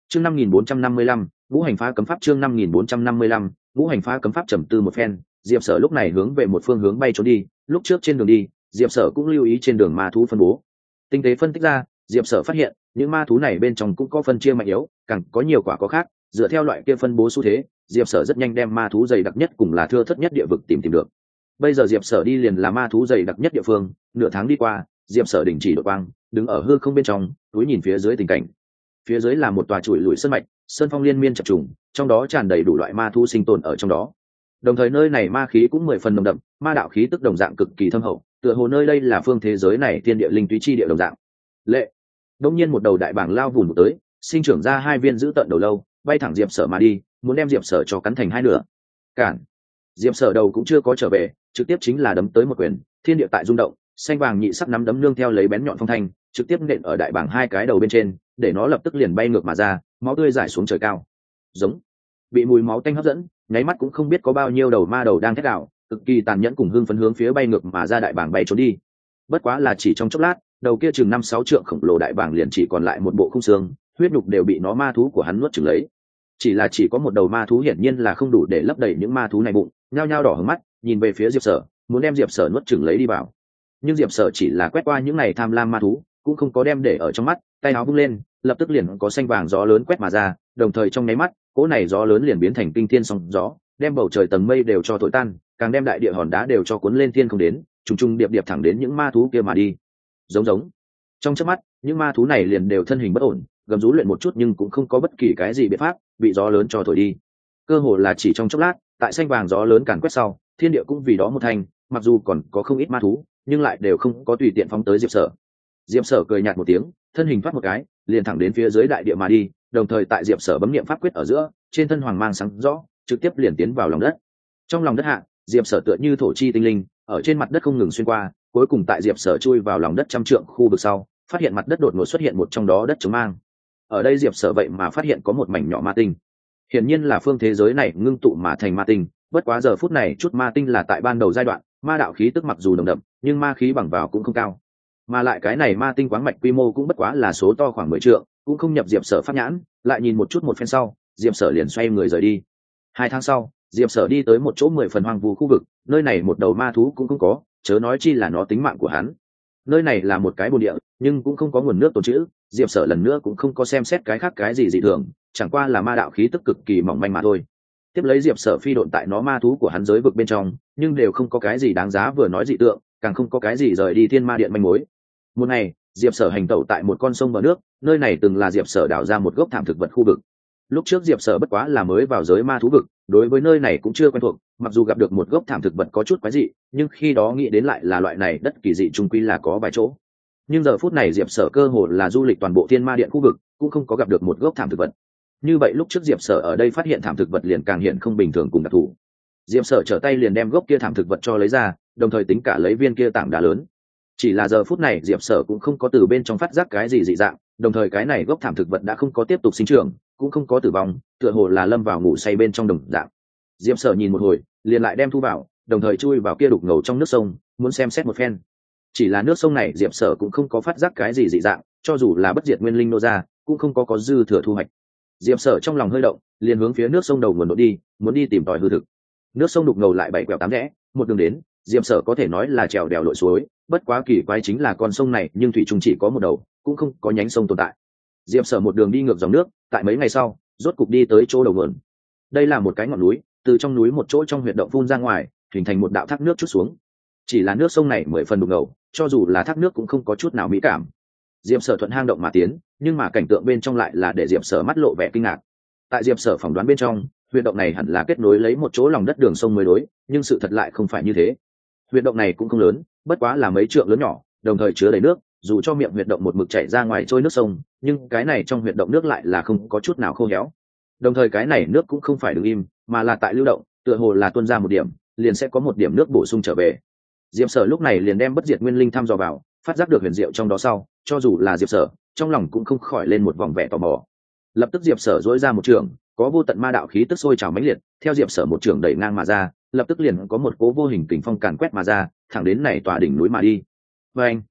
chương 5455, ngũ hành phá cấm pháp. chương 5455, ngũ hành phá cấm pháp. trầm tư một phen, diệp sở lúc này hướng về một phương hướng bay trốn đi. Lúc trước trên đường đi, diệp sở cũng lưu ý trên đường ma thú phân bố, tinh tế phân tích ra, diệp sở phát hiện những ma thú này bên trong cũng có phân chia mạnh yếu, càng có nhiều quả có khác. Dựa theo loại kia phân bố xu thế, diệp sở rất nhanh đem ma thú dày đặc nhất cùng là thưa thất nhất địa vực tìm được. Bây giờ diệp sở đi liền là ma thú dày đặc nhất địa phương. Nửa tháng đi qua, diệp sở đình chỉ đội quang, đứng ở hư không bên trong túi nhìn phía dưới tình cảnh. Phía dưới là một tòa trụi lùi sơn mạch, sơn phong liên miên chập trùng, trong đó tràn đầy đủ loại ma thú sinh tồn ở trong đó. Đồng thời nơi này ma khí cũng 10 phần nồng đậm, ma đạo khí tức đồng dạng cực kỳ thâm hậu, tựa hồ nơi đây là phương thế giới này thiên địa linh túy chi địa đồng dạng. Lệ, đông nhiên một đầu đại bảng lao vùn tới, sinh trưởng ra hai viên giữ tận đầu lâu, bay thẳng diệp sở mà đi, muốn đem diệp sở cho cắn thành hai nửa. Cản! Diệp sở đầu cũng chưa có trở về, trực tiếp chính là đấm tới một quyền, thiên địa tại rung động, xanh vàng nhị sắc nắm đấm nương theo lấy bén nhọn phong thanh, trực tiếp nện ở đại bảng hai cái đầu bên trên, để nó lập tức liền bay ngược mà ra, máu tươi rải xuống trời cao. Giống, bị mùi máu tanh hấp dẫn, nháy mắt cũng không biết có bao nhiêu đầu ma đầu đang thét đảo, cực kỳ tàn nhẫn cùng hưng phấn hướng phía bay ngược mà ra đại bảng bay trốn đi. Bất quá là chỉ trong chốc lát, đầu kia chừng 5-6 trượng khổng lồ đại bảng liền chỉ còn lại một bộ khung xương, huyết nhục đều bị nó ma thú của hắn nuốt chửng lấy. Chỉ có một đầu ma thú hiển nhiên là không đủ để lấp đầy những ma thú này bụng, nhao nhao đỏ hứng mắt, nhìn về phía diệp sở, muốn đem diệp sở nuốt chửng lấy đi vào. Nhưng diệp sở chỉ là quét qua những này tham lam ma thú, cũng không có đem để ở trong mắt, tay áo vung lên, lập tức liền có xanh vàng gió lớn quét mà ra, đồng thời trong nháy mắt, cỗ này gió lớn liền biến thành kinh thiên sóng gió, đem bầu trời tầng mây đều cho thổi tan, càng đem đại địa hòn đá đều cho cuốn lên thiên không đến, trùng trùng điệp điệp thẳng đến những ma thú kia mà đi. Giống. Trong chớp mắt, những ma thú này liền đều thân hình bất ổn, gầm rú luyện một chút nhưng cũng không có bất kỳ cái gì biện pháp, bị gió lớn cho thổi đi. Cơ hồ là chỉ trong chốc lát, tại xanh vàng gió lớn càn quét sau, thiên địa cũng vì đó một thành, mặc dù còn có không ít ma thú, nhưng lại đều không có tùy tiện phóng tới diệp sở. Diệp sở cười nhạt một tiếng, thân hình thoát một cái, liền thẳng đến phía dưới đại địa mà đi, đồng thời tại diệp sở bấm niệm pháp quyết ở giữa, trên thân hoàng mang sáng rõ, trực tiếp liền tiến vào lòng đất. Trong lòng đất hạ, diệp sở tựa như thổ chi tinh linh, ở trên mặt đất không ngừng xuyên qua, cuối cùng tại diệp sở chui vào lòng đất trăm trượng khu vực sau, phát hiện mặt đất đột ngột xuất hiện một trong đó đất trống mang. Ở đây diệp sở vậy mà phát hiện có một mảnh nhỏ ma tinh, hiển nhiên là phương thế giới này ngưng tụ mà thành ma tinh. Bất quá giờ phút này chút ma tinh là tại ban đầu giai đoạn, ma đạo khí tức mặc dù nồng đậm, nhưng ma khí bằng vào cũng không cao, mà lại cái này ma tinh quáng mạch quy mô cũng bất quá là số to khoảng 10 trượng, cũng không nhập diệp sở pháp nhãn. Lại nhìn một chút một phen sau, diệp sở liền xoay người rời đi. 2 tháng sau, diệp sở đi tới một chỗ 10 phần hoang vu khu vực, nơi này một đầu ma thú cũng không có, chớ nói chi là nó tính mạng của hắn. Nơi này là một cái bồn địa, nhưng cũng không có nguồn nước tồn trữ. Diệp sở lần nữa cũng không có xem xét cái khác cái gì dị thường, chẳng qua là ma đạo khí tức cực kỳ mỏng manh mà thôi. Tiếp lấy diệp sở phi độn tại nó ma thú của hắn giới vực bên trong, nhưng đều không có cái gì đáng giá vừa nói dị tượng, càng không có cái gì rời đi thiên ma điện manh mối. Một ngày, diệp sở hành tẩu tại một con sông bờ nước, nơi này từng là diệp sở đào ra một gốc thảm thực vật khu vực. Lúc trước diệp sở bất quá là mới vào giới ma thú vực, đối với nơi này cũng chưa quen thuộc, mặc dù gặp được một gốc thảm thực vật có chút quái dị, nhưng khi đó nghĩ đến lại là loại này đất kỳ dị trung quy là có vài chỗ. Nhưng giờ phút này diệp sở cơ hồ là du lịch toàn bộ thiên ma điện khu vực, cũng không có gặp được một gốc thảm thực vật. Như vậy lúc trước diệp sở ở đây phát hiện thảm thực vật liền càng hiện không bình thường cùng đặc thù. Diệp sở trở tay liền đem gốc kia thảm thực vật cho lấy ra, đồng thời tính cả lấy viên kia tảng đá lớn. Chỉ là giờ phút này diệp sở cũng không có từ bên trong phát giác cái gì dị dạng, đồng thời cái này gốc thảm thực vật đã không có tiếp tục sinh trưởng, cũng không có tử vong, tựa hồ là lâm vào ngủ say bên trong đồng dạng. Diệp sở nhìn một hồi, liền lại đem thu vào, đồng thời chui vào kia đục ngầu trong nước sông, muốn xem xét một phen. Chỉ là nước sông này diệp sở cũng không có phát giác cái gì dị dạng, cho dù là bất diệt nguyên linh nô ra, cũng không có dư thừa thu hoạch. Diệp sở trong lòng hơi động, liền hướng phía nước sông đầu nguồn đổ đi, muốn đi tìm tòi hư thực. Nước sông đục ngầu lại bảy quẹo tám rẽ, một đường đến, diệp sở có thể nói là trèo đèo lội suối. Bất quá kỳ quái chính là con sông này nhưng thủy chung chỉ có một đầu, cũng không có nhánh sông tồn tại. Diệp sở một đường đi ngược dòng nước, tại mấy ngày sau, rốt cục đi tới chỗ đầu nguồn. Đây là một cái ngọn núi, từ trong núi một chỗ trong huyệt động phun ra ngoài, hình thành một đạo thác nước chút xuống. Chỉ là nước sông này 10 phần đục ngầu, cho dù là thác nước cũng không có chút nào mỹ cảm. Diệp sở thuận hang động mà tiến, nhưng mà cảnh tượng bên trong lại là để diệp sở mắt lộ vẻ kinh ngạc. Tại diệp sở phỏng đoán bên trong, huyệt động này hẳn là kết nối lấy một chỗ lòng đất đường sông mới đối, nhưng sự thật lại không phải như thế. Huyệt động này cũng không lớn, bất quá là mấy trượng lớn nhỏ, đồng thời chứa đầy nước, dù cho miệng huyệt động một mực chảy ra ngoài trôi nước sông, nhưng cái này trong huyệt động nước lại là không có chút nào khô héo. Đồng thời cái này nước cũng không phải đứng im, mà là tại lưu động, tựa hồ là tuôn ra một điểm, liền sẽ có một điểm nước bổ sung trở về. Diệp sở lúc này liền đem bất diệt nguyên linh thăm dò vào, phát giác được huyền diệu trong đó sau, cho dù là diệp sở, trong lòng cũng không khỏi lên một vòng vẻ tò mò. Lập tức diệp sở dỗi ra một trường, có vô tận ma đạo khí tức sôi trào mãnh liệt, theo diệp sở một trường đẩy ngang mà ra, lập tức liền có một cố vô hình kình phong càn quét mà ra, thẳng đến này tòa đỉnh núi mà đi. Và anh,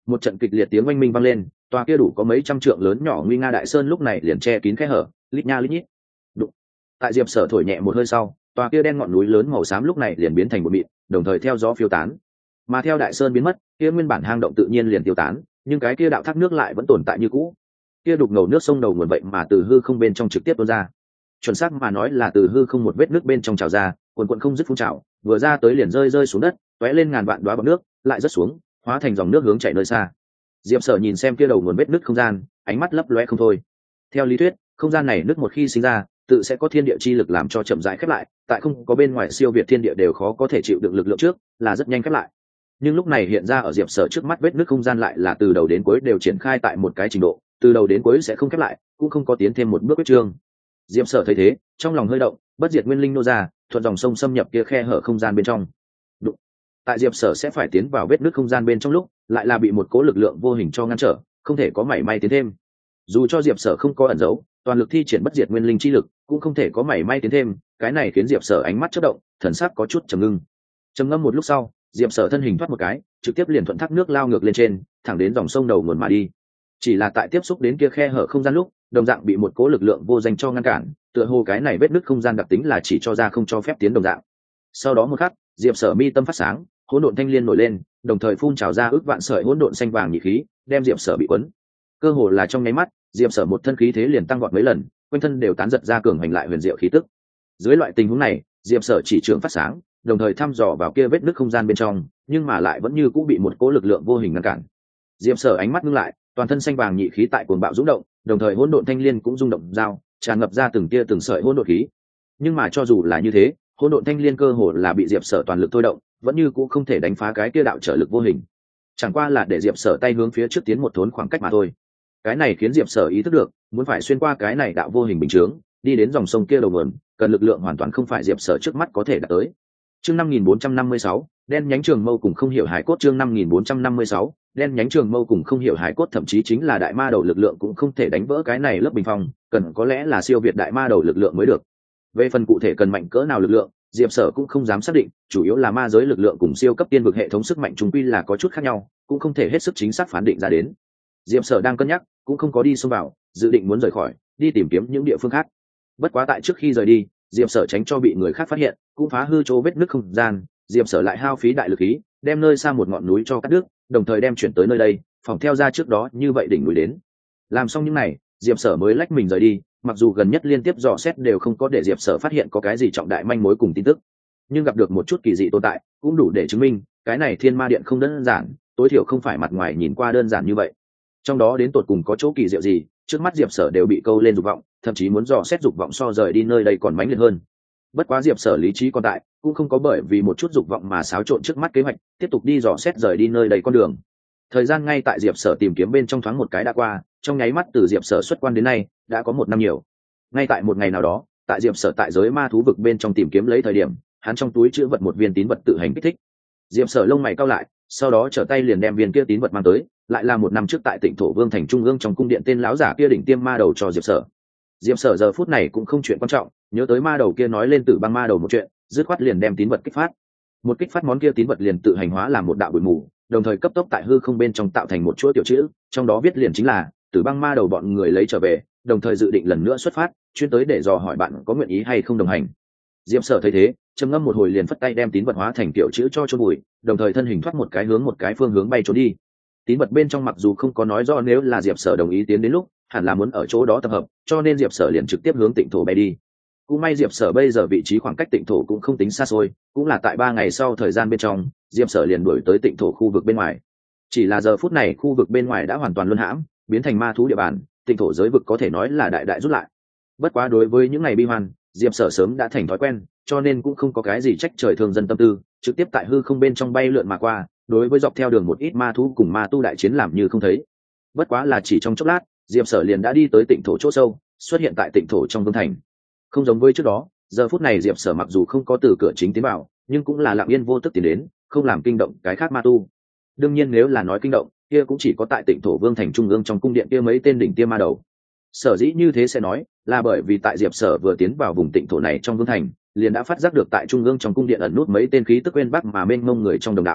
một trận kịch liệt tiếng oanh minh vang lên, tòa kia đủ có mấy trăm trượng lớn nhỏ nguy nga đại sơn lúc này liền che kín khe hở, lít nha lít nhít. Đụng. Tại Diệp Sở thổi nhẹ một hơi sau, tòa kia đen ngọn núi lớn màu xám lúc này liền biến thành một mịn, đồng thời theo gió phiêu tán. Mà theo đại sơn biến mất, kia nguyên bản hang động tự nhiên liền tiêu tán, nhưng cái kia đạo thác nước lại vẫn tồn tại như cũ. Kia đục ngầu nước sông đầu nguồn vậy mà từ hư không bên trong trực tiếp tuôn ra. Chuẩn xác mà nói là từ hư không một vết nước bên trong trào ra, cuồn cuộn không dứt phun trào, vừa ra tới liền rơi xuống đất, tóe lên ngàn vạn đóa bọt nước, lại rớt xuống, hóa thành dòng nước hướng chảy nơi xa. Diệp Sở nhìn xem kia đầu nguồn vết nứt không gian, ánh mắt lấp lóe không thôi. Theo lý thuyết, không gian này nứt một khi sinh ra, tự sẽ có thiên địa chi lực làm cho chậm rãi khép lại, tại không có bên ngoài siêu việt thiên địa đều khó có thể chịu đựng lực lượng trước, là rất nhanh khép lại. Nhưng lúc này hiện ra ở Diệp Sở trước mắt vết nứt không gian lại là từ đầu đến cuối đều triển khai tại một cái trình độ, từ đầu đến cuối sẽ không khép lại, cũng không có tiến thêm một bước quyết trương. Diệp Sở thấy thế, trong lòng hơi động, bất diệt nguyên linh nô ra, thuận dòng sông xâm nhập kia khe hở không gian bên trong. Đụng. Tại Diệp Sở sẽ phải tiến vào vết nứt không gian bên trong lúc, lại là bị một cố lực lượng vô hình cho ngăn trở, không thể có mảy may tiến thêm. Dù cho Diệp Sở không có ẩn giấu, toàn lực thi triển bất diệt nguyên linh chi lực, cũng không thể có mảy may tiến thêm, cái này khiến Diệp Sở ánh mắt chớp động, thần sắc có chút trầm ngưng. Trầm ngâm một lúc sau, Diệp Sở thân hình thoát một cái, trực tiếp liền thuận thác nước lao ngược lên trên, thẳng đến dòng sông đầu nguồn mà đi. Chỉ là tại tiếp xúc đến kia khe hở không gian lúc, đồng dạng bị một cố lực lượng vô danh cho ngăn cản, tựa hồ cái này vết nứt không gian đặc tính là chỉ cho ra không cho phép tiến đồng dạng. Sau đó một khắc, Diệp Sở mi tâm phát sáng, hỗn độn thanh liên nổi lên, đồng thời phun trào ra ước vạn sợi hỗn độn xanh vàng nhị khí, đem Diệp Sở bị quấn. Cơ hồ là trong nháy mắt, Diệp Sở một thân khí thế liền tăng vọt mấy lần, quanh thân đều tán giật ra cường hành lại huyền diệu khí tức. Dưới loại tình huống này, Diệp Sở chỉ trường phát sáng, đồng thời thăm dò vào kia vết nứt không gian bên trong, nhưng mà lại vẫn như cũ bị một cỗ lực lượng vô hình ngăn cản. Diệp Sở ánh mắt ngưng lại, toàn thân xanh vàng nhị khí tại cuồng bạo rung động, đồng thời hỗn độn thanh liên cũng rung động giao, tràn ngập ra từng tia từng sợi hỗn độn khí. Nhưng mà cho dù là như thế, hỗn độn thanh liên cơ hồ là bị Diệp Sở toàn lực thôi động, vẫn như cũ không thể đánh phá cái kia đạo trở lực vô hình. Chẳng qua là để Diệp Sở tay hướng phía trước tiến một thốn khoảng cách mà thôi. Cái này khiến Diệp Sở ý thức được, muốn phải xuyên qua cái này đạo vô hình bình chướng, đi đến dòng sông kia đầu nguồn, cần lực lượng hoàn toàn không phải Diệp Sở trước mắt có thể đạt tới. Chương 5456, đen nhánh trường mâu cùng không hiểu hải cốt. Chương 5456, đen nhánh trường mâu cùng không hiểu hải cốt, thậm chí chính là đại ma đầu lực lượng cũng không thể đánh vỡ cái này lớp bình phong, cần có lẽ là siêu việt đại ma đầu lực lượng mới được. Về phần cụ thể cần mạnh cỡ nào lực lượng, Diệp Sở cũng không dám xác định, chủ yếu là ma giới lực lượng cùng siêu cấp tiên vực hệ thống sức mạnh chúng quy là có chút khác nhau, cũng không thể hết sức chính xác phán định ra đến. Diệp Sở đang cân nhắc, cũng không có đi xông vào, dự định muốn rời khỏi, đi tìm kiếm những địa phương khác. Bất quá tại trước khi rời đi, Diệp Sở tránh cho bị người khác phát hiện, cũng phá hư chỗ vết nứt không gian, Diệp Sở lại hao phí đại lực khí, đem nơi xa một ngọn núi cho cắt đứt, đồng thời đem chuyển tới nơi đây, phòng theo ra trước đó như vậy đỉnh núi đến. Làm xong những này, Diệp Sở mới lách mình rời đi, mặc dù gần nhất liên tiếp dò xét đều không có để Diệp Sở phát hiện có cái gì trọng đại manh mối cùng tin tức, nhưng gặp được một chút kỳ dị tồn tại, cũng đủ để chứng minh cái này Thiên Ma Điện không đơn giản, tối thiểu không phải mặt ngoài nhìn qua đơn giản như vậy. Trong đó đến tột cùng có chỗ kỳ diệu gì, trước mắt Diệp Sở đều bị câu lên dục vọng, thậm chí muốn dò xét dục vọng so rời đi nơi đây còn mãnh liệt hơn. Bất quá Diệp Sở lý trí còn tại, cũng không có bởi vì một chút dục vọng mà xáo trộn trước mắt kế hoạch, tiếp tục đi dò xét rời đi nơi đây con đường. Thời gian ngay tại Diệp Sở tìm kiếm bên trong thoáng một cái đã qua, trong nháy mắt từ Diệp Sở xuất quan đến nay đã có 1 năm nhiều. Ngay tại một ngày nào đó, tại Diệp Sở tại giới ma thú vực bên trong tìm kiếm lấy thời điểm, hắn trong túi chứa vật một viên tín vật tự hành kích thích. Diệp Sở lông mày cau lại, sau đó trở tay liền đem viên kia tín vật mang tới, lại là 1 năm trước tại Tịnh Thổ Vương thành trung ương trong cung điện tên lão giả kia đỉnh tiêm ma đầu cho Diệp Sở. Diệp Sở giờ phút này cũng không chuyện quan trọng, nhớ tới ma đầu kia nói lên Tử Băng ma đầu một chuyện, dứt khoát liền đem tín vật kích phát. Một kích phát món kia tín vật liền tự hành hóa làm một đạo bụi mù, đồng thời cấp tốc tại hư không bên trong tạo thành một chuỗi tiểu chữ, trong đó viết liền chính là Tử Băng ma đầu bọn người lấy trở về, đồng thời dự định lần nữa xuất phát, chuyên tới để dò hỏi bạn có nguyện ý hay không đồng hành. Diệp Sở thấy thế, trầm ngâm một hồi liền phất tay đem tín vật hóa thành tiểu chữ cho chôn bụi, đồng thời thân hình thoát một cái hướng một cái phương hướng bay trốn đi. Tín vật bên trong mặc dù không có nói rõ nếu là Diệp Sở đồng ý tiến đến lúc, hẳn là muốn ở chỗ đó tập hợp, cho nên Diệp Sở liền trực tiếp hướng Tịnh Thổ bay đi. Cũng may Diệp Sở bây giờ vị trí khoảng cách Tịnh Thổ cũng không tính xa xôi, cũng là tại 3 ngày sau thời gian bên trong, Diệp Sở liền đuổi tới Tịnh Thổ khu vực bên ngoài. Chỉ là giờ phút này khu vực bên ngoài đã hoàn toàn luân hãm, biến thành ma thú địa bàn, Tịnh Thổ giới vực có thể nói là đại đại rút lại. Bất quá đối với những ngày bi hoan, Diệp Sở sớm đã thành thói quen, cho nên cũng không có cái gì trách trời thương dân tâm tư, trực tiếp tại hư không bên trong bay lượn mà qua, đối với dọc theo đường một ít ma thú cùng ma tu đại chiến làm như không thấy. Bất quá là chỉ trong chốc lát, Diệp Sở liền đã đi tới Tịnh Thổ chỗ sâu, xuất hiện tại Tịnh Thổ trong vương thành. Không giống với trước đó, giờ phút này Diệp Sở mặc dù không có từ cửa chính tiến vào, nhưng cũng là lặng yên vô tức tiến đến, không làm kinh động cái khác ma tu. Đương nhiên nếu là nói kinh động, kia cũng chỉ có tại Tịnh Thổ vương thành trung ương trong cung điện kia mấy tên đỉnh tiêm ma đầu. Sở dĩ như thế sẽ nói, là bởi vì tại Diệp Sở vừa tiến vào vùng Tịnh Thổ này trong vương thành, liền đã phát giác được tại trung ương trong cung điện ẩn nút mấy tên khí tức quên bắc mà mênh mông người trong đồng đạo.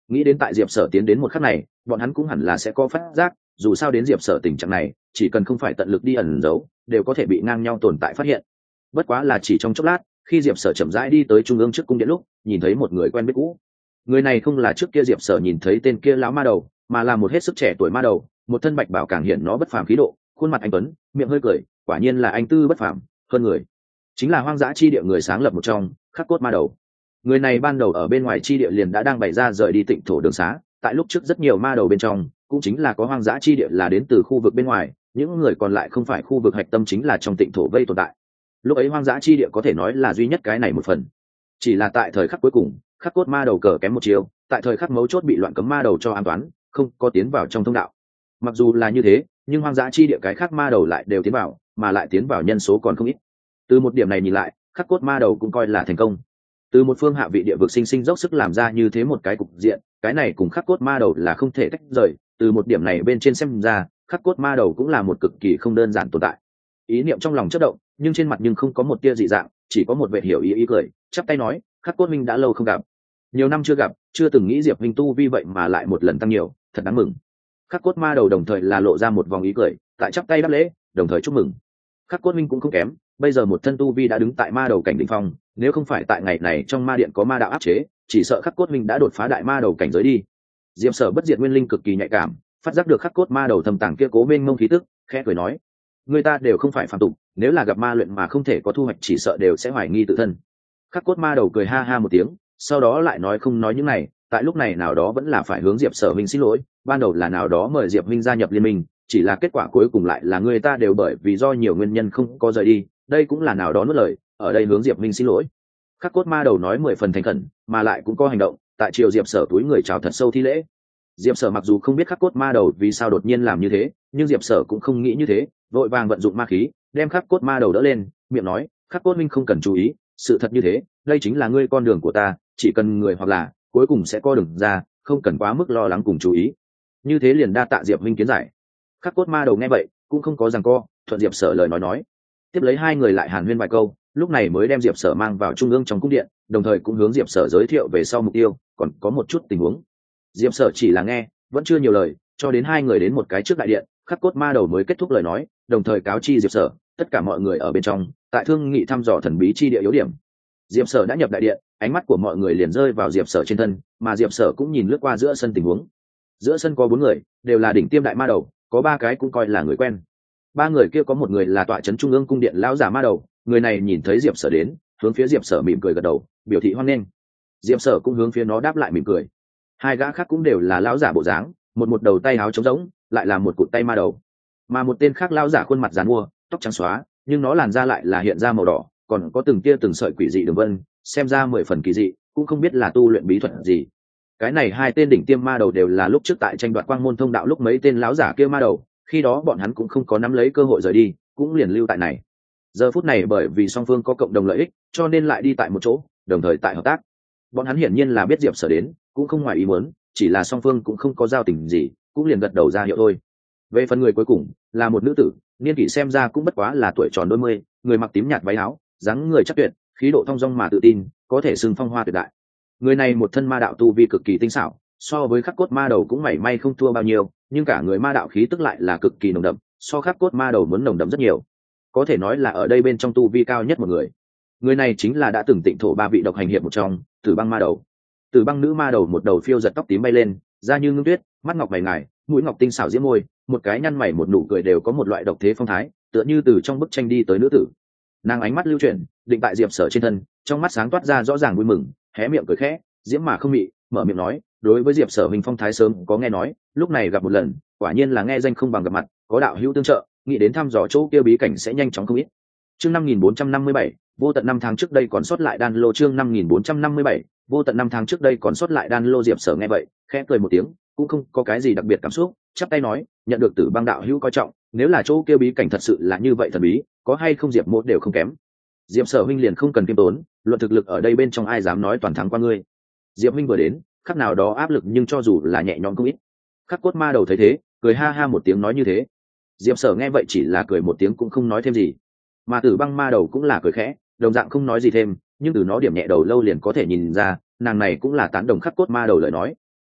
nghĩ đến tại diệp sở tiến đến một khắc này bọn hắn cũng hẳn là sẽ có phát giác, dù sao đến diệp sở tình trạng này chỉ cần không phải tận lực đi ẩn giấu đều có thể bị ngang nhau tồn tại phát hiện. Bất quá là chỉ trong chốc lát, khi diệp sở chậm rãi đi tới trung ương trước cung điện lúc nhìn thấy một người quen biết cũ. Người này không là trước kia diệp sở nhìn thấy tên kia lão ma đầu, mà là một hết sức trẻ tuổi ma đầu, một thân bạch bảo càng hiện nó bất phàm khí độ, khuôn mặt anh tuấn, miệng hơi cười, quả nhiên là anh tư bất phàm hơn người, chính là hoang dã chi địa người sáng lập một trong Khắc Cốt Ma Đầu. Người này ban đầu ở bên ngoài chi địa liền đã đang bày ra rời đi Tịnh thổ đường xá, tại lúc trước rất nhiều ma đầu bên trong cũng chính là có hoang dã chi địa là đến từ khu vực bên ngoài, những người còn lại không phải khu vực hạch tâm chính là trong Tịnh thổ vây tồn tại. Lúc ấy hoang dã chi địa có thể nói là duy nhất cái này một phần, chỉ là tại thời khắc cuối cùng Khắc Cốt Ma Đầu cờ kém một chiều, tại thời khắc mấu chốt bị loạn cấm ma đầu cho an toán, không có tiến vào trong thông đạo. Mặc dù là như thế, nhưng hoang dã chi địa cái khác ma đầu lại đều tiến vào, mà lại tiến vào nhân số còn không ít. Từ một điểm này nhìn lại, Khắc Cốt Ma Đầu cũng coi là thành công. Từ một phương hạ vị địa vực sinh sinh dốc sức làm ra như thế một cái cục diện, cái này cùng Khắc Cốt Ma Đầu là không thể tách rời. Từ một điểm này bên trên xem ra, Khắc Cốt Ma Đầu cũng là một cực kỳ không đơn giản tồn tại. Ý niệm trong lòng chớp động, nhưng trên mặt nhưng không có một tia dị dạng, chỉ có một vẻ hiểu ý cười, chắp tay nói: Khắc Cốt minh đã lâu không gặp, nhiều năm chưa gặp, chưa từng nghĩ Diệp Minh tu vi vậy mà lại một lần tăng nhiều, thật đáng mừng. Khắc Cốt Ma Đầu đồng thời là lộ ra một vòng ý cười, tại chắp tay đáp lễ, đồng thời chúc mừng. Khắc Cốt minh cũng không kém, bây giờ một thân tu vi đã đứng tại ma đầu cảnh đỉnh phong, nếu không phải tại ngày này trong ma điện có ma đạo áp chế, chỉ sợ Khắc Cốt minh đã đột phá đại ma đầu cảnh giới đi. Diệp Sở bất diệt nguyên linh cực kỳ nhạy cảm, phát giác được Khắc Cốt Ma Đầu thầm tàng kia cố mênh mông khí tức, khẽ cười nói: người ta đều không phải phàm tục, nếu là gặp ma luyện mà không thể có thu hoạch chỉ sợ đều sẽ hoài nghi tự thân. Khắc Cốt Ma Đầu cười ha ha một tiếng, sau đó lại nói không nói những này, tại lúc này nào đó vẫn là phải hướng Diệp Sở Minh xin lỗi, ban đầu là nào đó mời Diệp Minh gia nhập liên minh, chỉ là kết quả cuối cùng lại là người ta đều bởi vì do nhiều nguyên nhân không có rời đi, đây cũng là nào đó nuốt lời, ở đây hướng Diệp Minh xin lỗi. Khắc Cốt Ma Đầu nói 10 phần thành khẩn, mà lại cũng có hành động, tại triều Diệp Sở túi người chào thật sâu thi lễ. Diệp Sở mặc dù không biết Khắc Cốt Ma Đầu vì sao đột nhiên làm như thế, nhưng Diệp Sở cũng không nghĩ như thế, vội vàng vận dụng ma khí, đem Khắc Cốt Ma Đầu đỡ lên, miệng nói: Khắc Cốt minh không cần chú ý, sự thật như thế, đây chính là ngươi con đường của ta, chỉ cần người hoặc là cuối cùng sẽ có đường ra, không cần quá mức lo lắng cùng chú ý. Như thế liền đa tạ Diệp Minh kiến giải. Khắc Cốt Ma Đầu nghe vậy cũng không có giằng co, thuận Diệp Sở lời nói. Tiếp lấy hai người lại hàn huyên vài câu, lúc này mới đem Diệp Sở mang vào trung ương trong cung điện, đồng thời cũng hướng Diệp Sở giới thiệu về sau mục tiêu, còn có một chút tình huống. Diệp Sở chỉ là nghe, vẫn chưa nhiều lời, cho đến hai người đến một cái trước đại điện, Khắc Cốt Ma Đầu mới kết thúc lời nói, đồng thời cáo chi Diệp Sở, tất cả mọi người ở bên trong, tại thương nghị thăm dò thần bí chi địa yếu điểm. Diệp Sở đã nhập đại điện, ánh mắt của mọi người liền rơi vào Diệp Sở trên thân, mà Diệp Sở cũng nhìn lướt qua giữa sân tình huống. Giữa sân có 4 người, đều là đỉnh tiêm đại ma đầu, có 3 cái cũng coi là người quen. 3 người kia có một người là tọa trấn trung ương cung điện lão giả ma đầu, người này nhìn thấy Diệp Sở đến, hướng phía Diệp Sở mỉm cười gật đầu, biểu thị hoan nghênh. Diệp Sở cũng hướng phía nó đáp lại mỉm cười. 2 gã khác cũng đều là lão giả bộ dáng, một đầu tay áo trống rỗng, lại là một cụt tay ma đầu. Mà một tên khác lão giả khuôn mặt giàn mua, tóc trắng xóa, nhưng nó làn da lại là hiện ra màu đỏ, còn có từng tia từng sợi quỷ dị đường vân, xem ra 10 phần kỳ dị, cũng không biết là tu luyện bí thuật gì. Cái này 2 tên đỉnh tiêm ma đầu đều là lúc trước tại tranh đoạt quang môn thông đạo lúc mấy tên lão giả kia ma đầu, khi đó bọn hắn cũng không có nắm lấy cơ hội rời đi, cũng liền lưu tại này. Giờ phút này bởi vì song phương có cộng đồng lợi ích, cho nên lại đi tại một chỗ, đồng thời tại hợp tác. Bọn hắn hiển nhiên là biết Diệp Sở đến, cũng không ngoài ý muốn, chỉ là song phương cũng không có giao tình gì, cũng liền gật đầu ra hiệu thôi. Về phần người cuối cùng, là một nữ tử, niên kỷ xem ra cũng bất quá là tuổi tròn đôi mươi, người mặc tím nhạt váy áo, dáng người chắc tuyệt, khí độ thong dong mà tự tin, có thể xưng phong hoa tuyệt đại. Người này một thân ma đạo tu vi cực kỳ tinh xảo, so với Khắc Cốt Ma Đầu cũng mảy may không thua bao nhiêu, nhưng cả người ma đạo khí tức lại là cực kỳ nồng đậm, so Khắc Cốt Ma Đầu muốn nồng đậm rất nhiều, có thể nói là ở đây bên trong tu vi cao nhất một người. Người này chính là đã từng Tịnh thổ 3 vị độc hành hiệp một trong Tử Băng Ma Đầu. Tử Băng nữ ma đầu một đầu phiêu giật tóc tím bay lên, da như ngưng tuyết, mắt ngọc mày ngài, mũi ngọc tinh xảo diễm môi, một cái nhăn mày một nụ cười đều có một loại độc thế phong thái, tựa như từ trong bức tranh đi tới nữ tử. Nàng ánh mắt lưu chuyển, định tại Diệp Sở trên thân, trong mắt sáng toát ra rõ ràng vui mừng, hé miệng cười khẽ, diễm mà không mị, mở miệng nói: đối với Diệp Sở hình phong thái sớm có nghe nói, lúc này gặp một lần, quả nhiên là nghe danh không bằng gặp mặt, có đạo hữu tương trợ, nghĩ đến thăm dò chỗ kia bí cảnh sẽ nhanh chóng không ít. Chương 5457, vô tận 5 tháng trước đây còn sót lại đan lô. Chương 5457, vô tận 5 tháng trước đây còn sót lại đan lô. Diệp Sở nghe vậy, khẽ cười một tiếng, cũng không có cái gì đặc biệt cảm xúc, chắp tay nói: nhận được Tử Băng đạo hữu coi trọng, nếu là chỗ kia bí cảnh thật sự là như vậy thần bí, có hay không Diệp mộ đều không kém. Diệp Sở huynh liền không cần kiêm tốn, luận thực lực ở đây bên trong ai dám nói toàn thắng qua ngươi. Diệp huynh vừa đến, khắc nào đó áp lực nhưng cho dù là nhẹ nhõm không ít. Khắc Cốt Ma Đầu thấy thế, cười ha ha một tiếng nói như thế. Diệp Sở nghe vậy chỉ là cười một tiếng cũng không nói thêm gì. Mà Tử Băng Ma Đầu cũng là cười khẽ, đồng dạng không nói gì thêm, nhưng từ nó điểm nhẹ đầu lâu liền có thể nhìn ra, nàng này cũng là tán đồng Khắc Cốt Ma Đầu lời nói.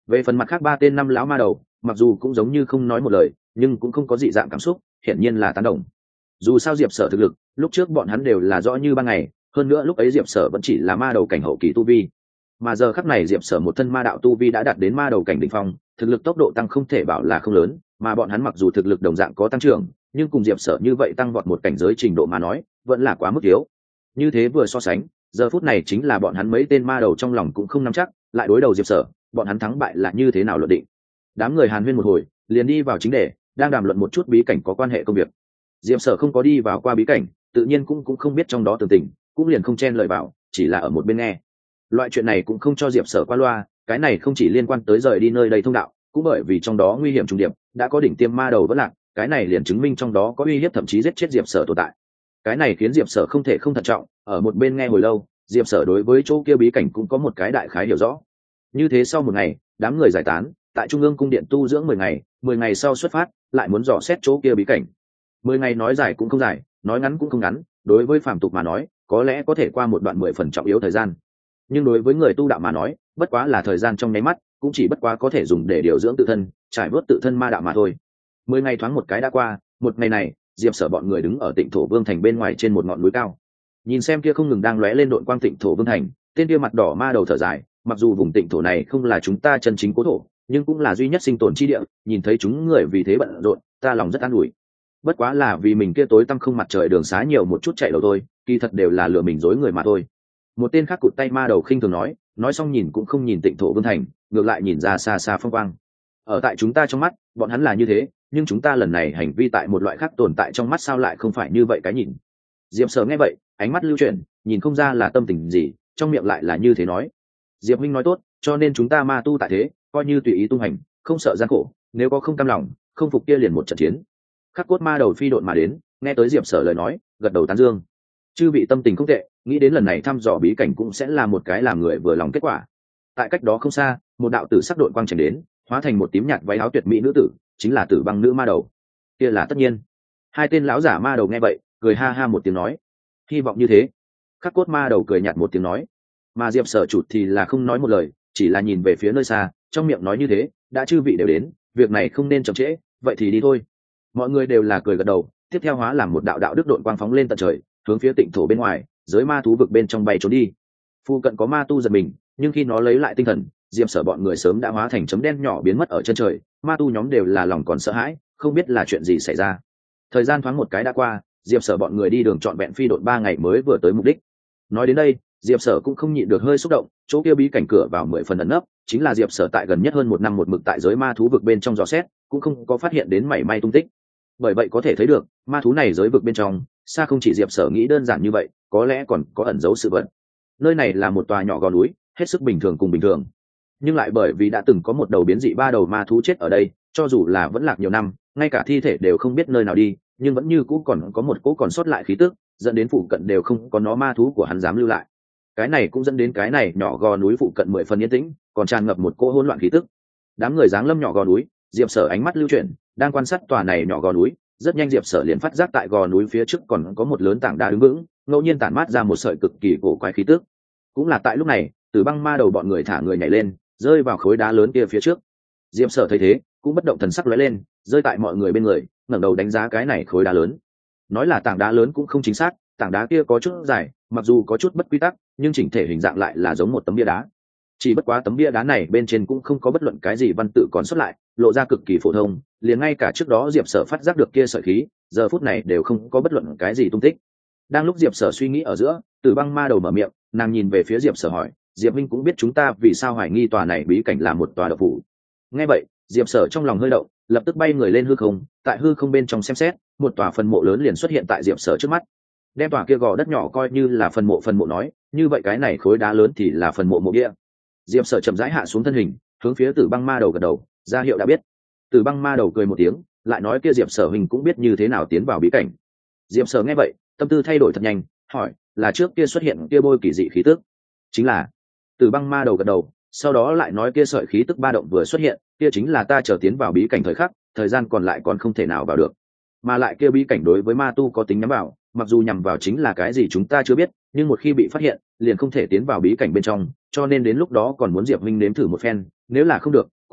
Về phần mặt khác ba tên năm lão ma đầu, mặc dù cũng giống như không nói một lời, nhưng cũng không có dị dạng cảm xúc, hiển nhiên là tán đồng. Dù sao Diệp Sở thực lực, lúc trước bọn hắn đều là rõ như ban ngày, hơn nữa lúc ấy Diệp Sở vẫn chỉ là ma đầu cảnh hậu kỳ tu vi, mà giờ khắc này Diệp Sở một thân ma đạo tu vi đã đạt đến ma đầu cảnh đỉnh phong, thực lực tốc độ tăng không thể bảo là không lớn, mà bọn hắn mặc dù thực lực đồng dạng có tăng trưởng, nhưng cùng Diệp Sở như vậy tăng vọt một cảnh giới trình độ mà nói, vẫn là quá mức yếu. Như thế vừa so sánh, giờ phút này chính là bọn hắn mấy tên ma đầu trong lòng cũng không nắm chắc, lại đối đầu Diệp Sở, bọn hắn thắng bại là như thế nào luận định. Đám người Hàn Huyên một hồi, liền đi vào chính đề, đang đàm luận một chút bí cảnh có quan hệ công việc. Diệp Sở không có đi vào qua bí cảnh, tự nhiên cũng không biết trong đó tường tình, cũng liền không chen lời vào, chỉ là ở một bên nghe. Loại chuyện này cũng không cho Diệp Sở qua loa, cái này không chỉ liên quan tới rời đi nơi đây thông đạo, cũng bởi vì trong đó nguy hiểm trùng điệp, đã có đỉnh tiêm ma đầu vẫn lạc, cái này liền chứng minh trong đó có uy hiếp thậm chí giết chết Diệp Sở tồn tại. Cái này khiến Diệp Sở không thể không thận trọng, ở một bên nghe hồi lâu, Diệp Sở đối với chỗ kia bí cảnh cũng có một cái đại khái hiểu rõ. Như thế sau một ngày, đám người giải tán, tại Trung ương cung điện tu dưỡng 10 ngày sau xuất phát, lại muốn dò xét chỗ kia bí cảnh. 10 ngày nói dài cũng không dài, nói ngắn cũng không ngắn, đối với phàm tục mà nói, có lẽ có thể qua một đoạn 10 phần trọng yếu thời gian. Nhưng đối với người tu đạo mà nói, bất quá là thời gian trong nháy mắt, cũng chỉ bất quá có thể dùng để điều dưỡng tự thân, trải vớt tự thân ma đạo mà thôi. 10 ngày thoáng một cái đã qua, một ngày này, Diệp Sở bọn người đứng ở Tịnh Thổ Vương thành bên ngoài trên một ngọn núi cao. Nhìn xem kia không ngừng đang lóe lên đội quang Tịnh Thổ Vương thành, tên kia mặt đỏ ma đầu thở dài, mặc dù vùng Tịnh Thổ này không là chúng ta chân chính cố thổ, nhưng cũng là duy nhất sinh tồn chi địa, nhìn thấy chúng người vì thế bận rộn, ta lòng rất an ủi. Bất quá là vì mình kia tối tăm không mặt trời đường xá nhiều một chút chạy đầu thôi, kỳ thật đều là lừa mình dối người mà thôi. Một tên khác cụt tay ma đầu khinh thường nói xong nhìn cũng không nhìn Tịnh Thổ Vương thành, ngược lại nhìn ra xa xa phong quang. Ở tại chúng ta trong mắt, bọn hắn là như thế, nhưng chúng ta lần này hành vi tại một loại khác tồn tại trong mắt sao lại không phải như vậy cái nhìn. Diệp Sở nghe vậy, ánh mắt lưu chuyển, nhìn không ra là tâm tình gì, trong miệng lại là như thế nói. Diệp huynh nói tốt, cho nên chúng ta ma tu tại thế, coi như tùy ý tung hành, không sợ gian khổ, nếu có không cam lòng, không phục kia liền một trận chiến. Khắc cốt ma đầu phi độn mà đến, nghe tới Diệp Sở lời nói, gật đầu tán dương. Chư vị tâm tình không tệ, nghĩ đến lần này thăm dò bí cảnh cũng sẽ là một cái làm người vừa lòng kết quả. Tại cách đó không xa, một đạo tử sắc độn quang chảy đến, hóa thành một tím nhạt váy áo tuyệt mỹ nữ tử, chính là Tử Băng nữ ma đầu. Kia là tất nhiên. Hai tên lão giả ma đầu nghe vậy, cười ha ha một tiếng nói, hy vọng như thế. Khắc cốt ma đầu cười nhạt một tiếng nói, mà Diệp Sở chủ thì là không nói một lời, chỉ là nhìn về phía nơi xa, trong miệng nói như thế, đã chư vị đều đến, việc này không nên chậm trễ, vậy thì đi thôi. Mọi người đều là cười gật đầu, tiếp theo hóa làm một đạo đạo đức độn quang phóng lên tận trời, hướng phía Tịnh Thổ bên ngoài, giới ma thú vực bên trong bay trốn đi. Phu cận có ma tu giật mình, nhưng khi nó lấy lại tinh thần, Diệp Sở bọn người sớm đã hóa thành chấm đen nhỏ biến mất ở chân trời, ma tu nhóm đều là lòng còn sợ hãi, không biết là chuyện gì xảy ra. Thời gian thoáng một cái đã qua, Diệp Sở bọn người đi đường trọn vẹn phi độn 3 ngày mới vừa tới mục đích. Nói đến đây, Diệp Sở cũng không nhịn được hơi xúc động, chỗ kia bí cảnh cửa vào 10 phần ẩn nấp, chính là Diệp Sở tại gần nhất hơn 1 năm một mực tại giới ma thú vực bên trong dò xét, cũng không có phát hiện đến mảy may tung tích. Bởi vậy có thể thấy được, ma thú này giới vực bên trong, xa không chỉ Diệp Sở nghĩ đơn giản như vậy, có lẽ còn có ẩn giấu sự vật. Nơi này là một tòa nhỏ gò núi, hết sức bình thường cùng bình thường, nhưng lại bởi vì đã từng có một đầu biến dị 3 đầu ma thú chết ở đây, cho dù là vẫn lạc nhiều năm, ngay cả thi thể đều không biết nơi nào đi, nhưng vẫn như cũ còn có một cỗ còn sót lại khí tức, dẫn đến phụ cận đều không có nó ma thú của hắn dám lưu lại. Cái này cũng dẫn đến cái này nhỏ gò núi phụ cận 10 phần yên tĩnh, còn tràn ngập một cỗ hỗn loạn khí tức. Đám người giáng lâm nhỏ gò núi, Diệp Sở ánh mắt lưu chuyển, đang quan sát tòa này nhỏ gò núi, rất nhanh Diệp Sở liền phát giác tại gò núi phía trước còn có một lớn tảng đá đứng vững, ngẫu nhiên tản mát ra một sợi cực kỳ cổ quái khí tức. Cũng là tại lúc này, Tử Băng ma đầu bọn người thả người nhảy lên, rơi vào khối đá lớn kia phía trước. Diệp Sở thấy thế, cũng bất động thần sắc lóe lên, rơi tại mọi người bên người, ngẩng đầu đánh giá cái này khối đá lớn. Nói là tảng đá lớn cũng không chính xác, tảng đá kia có chút dài, mặc dù có chút bất quy tắc, nhưng chỉnh thể hình dạng lại là giống một tấm bia đá. Chỉ bất quá tấm bia đá này bên trên cũng không có bất luận cái gì văn tự còn xuất lại, lộ ra cực kỳ phổ thông, liền ngay cả trước đó Diệp Sở phát giác được kia sợi khí, giờ phút này đều không có bất luận cái gì tung tích. Đang lúc Diệp Sở suy nghĩ ở giữa, Tử Băng ma đầu mở miệng, nàng nhìn về phía Diệp Sở hỏi, Diệp Minh cũng biết chúng ta vì sao hoài nghi tòa này bí cảnh là một tòa độc phủ. Nghe vậy, Diệp Sở trong lòng hơi động, lập tức bay người lên hư không, tại hư không bên trong xem xét, một tòa phần mộ lớn liền xuất hiện tại Diệp Sở trước mắt. Đem tòa kia gò đất nhỏ coi như là phần mộ nói, như vậy cái này khối đá lớn thì là phần mộ địa. Diệp Sở chậm rãi hạ xuống thân hình, hướng phía Tử Băng ma đầu gật đầu, ra hiệu đã biết. Tử Băng ma đầu cười một tiếng, lại nói kia Diệp Sở huynh cũng biết như thế nào tiến vào bí cảnh. Diệp Sở nghe vậy, tâm tư thay đổi thật nhanh, hỏi, là trước kia xuất hiện kia bôi kỳ dị khí tức? Chính là. Tử Băng ma đầu gật đầu, sau đó lại nói kia sợi khí tức ba động vừa xuất hiện, kia chính là ta chờ tiến vào bí cảnh thời khắc, thời gian còn lại còn không thể nào vào được. Mà lại kia bí cảnh đối với ma tu có tính nhắm vào, mặc dù nhằm vào chính là cái gì chúng ta chưa biết, nhưng một khi bị phát hiện, liền không thể tiến vào bí cảnh bên trong, cho nên đến lúc đó còn muốn Diệp huynh nếm thử một phen, nếu là không được,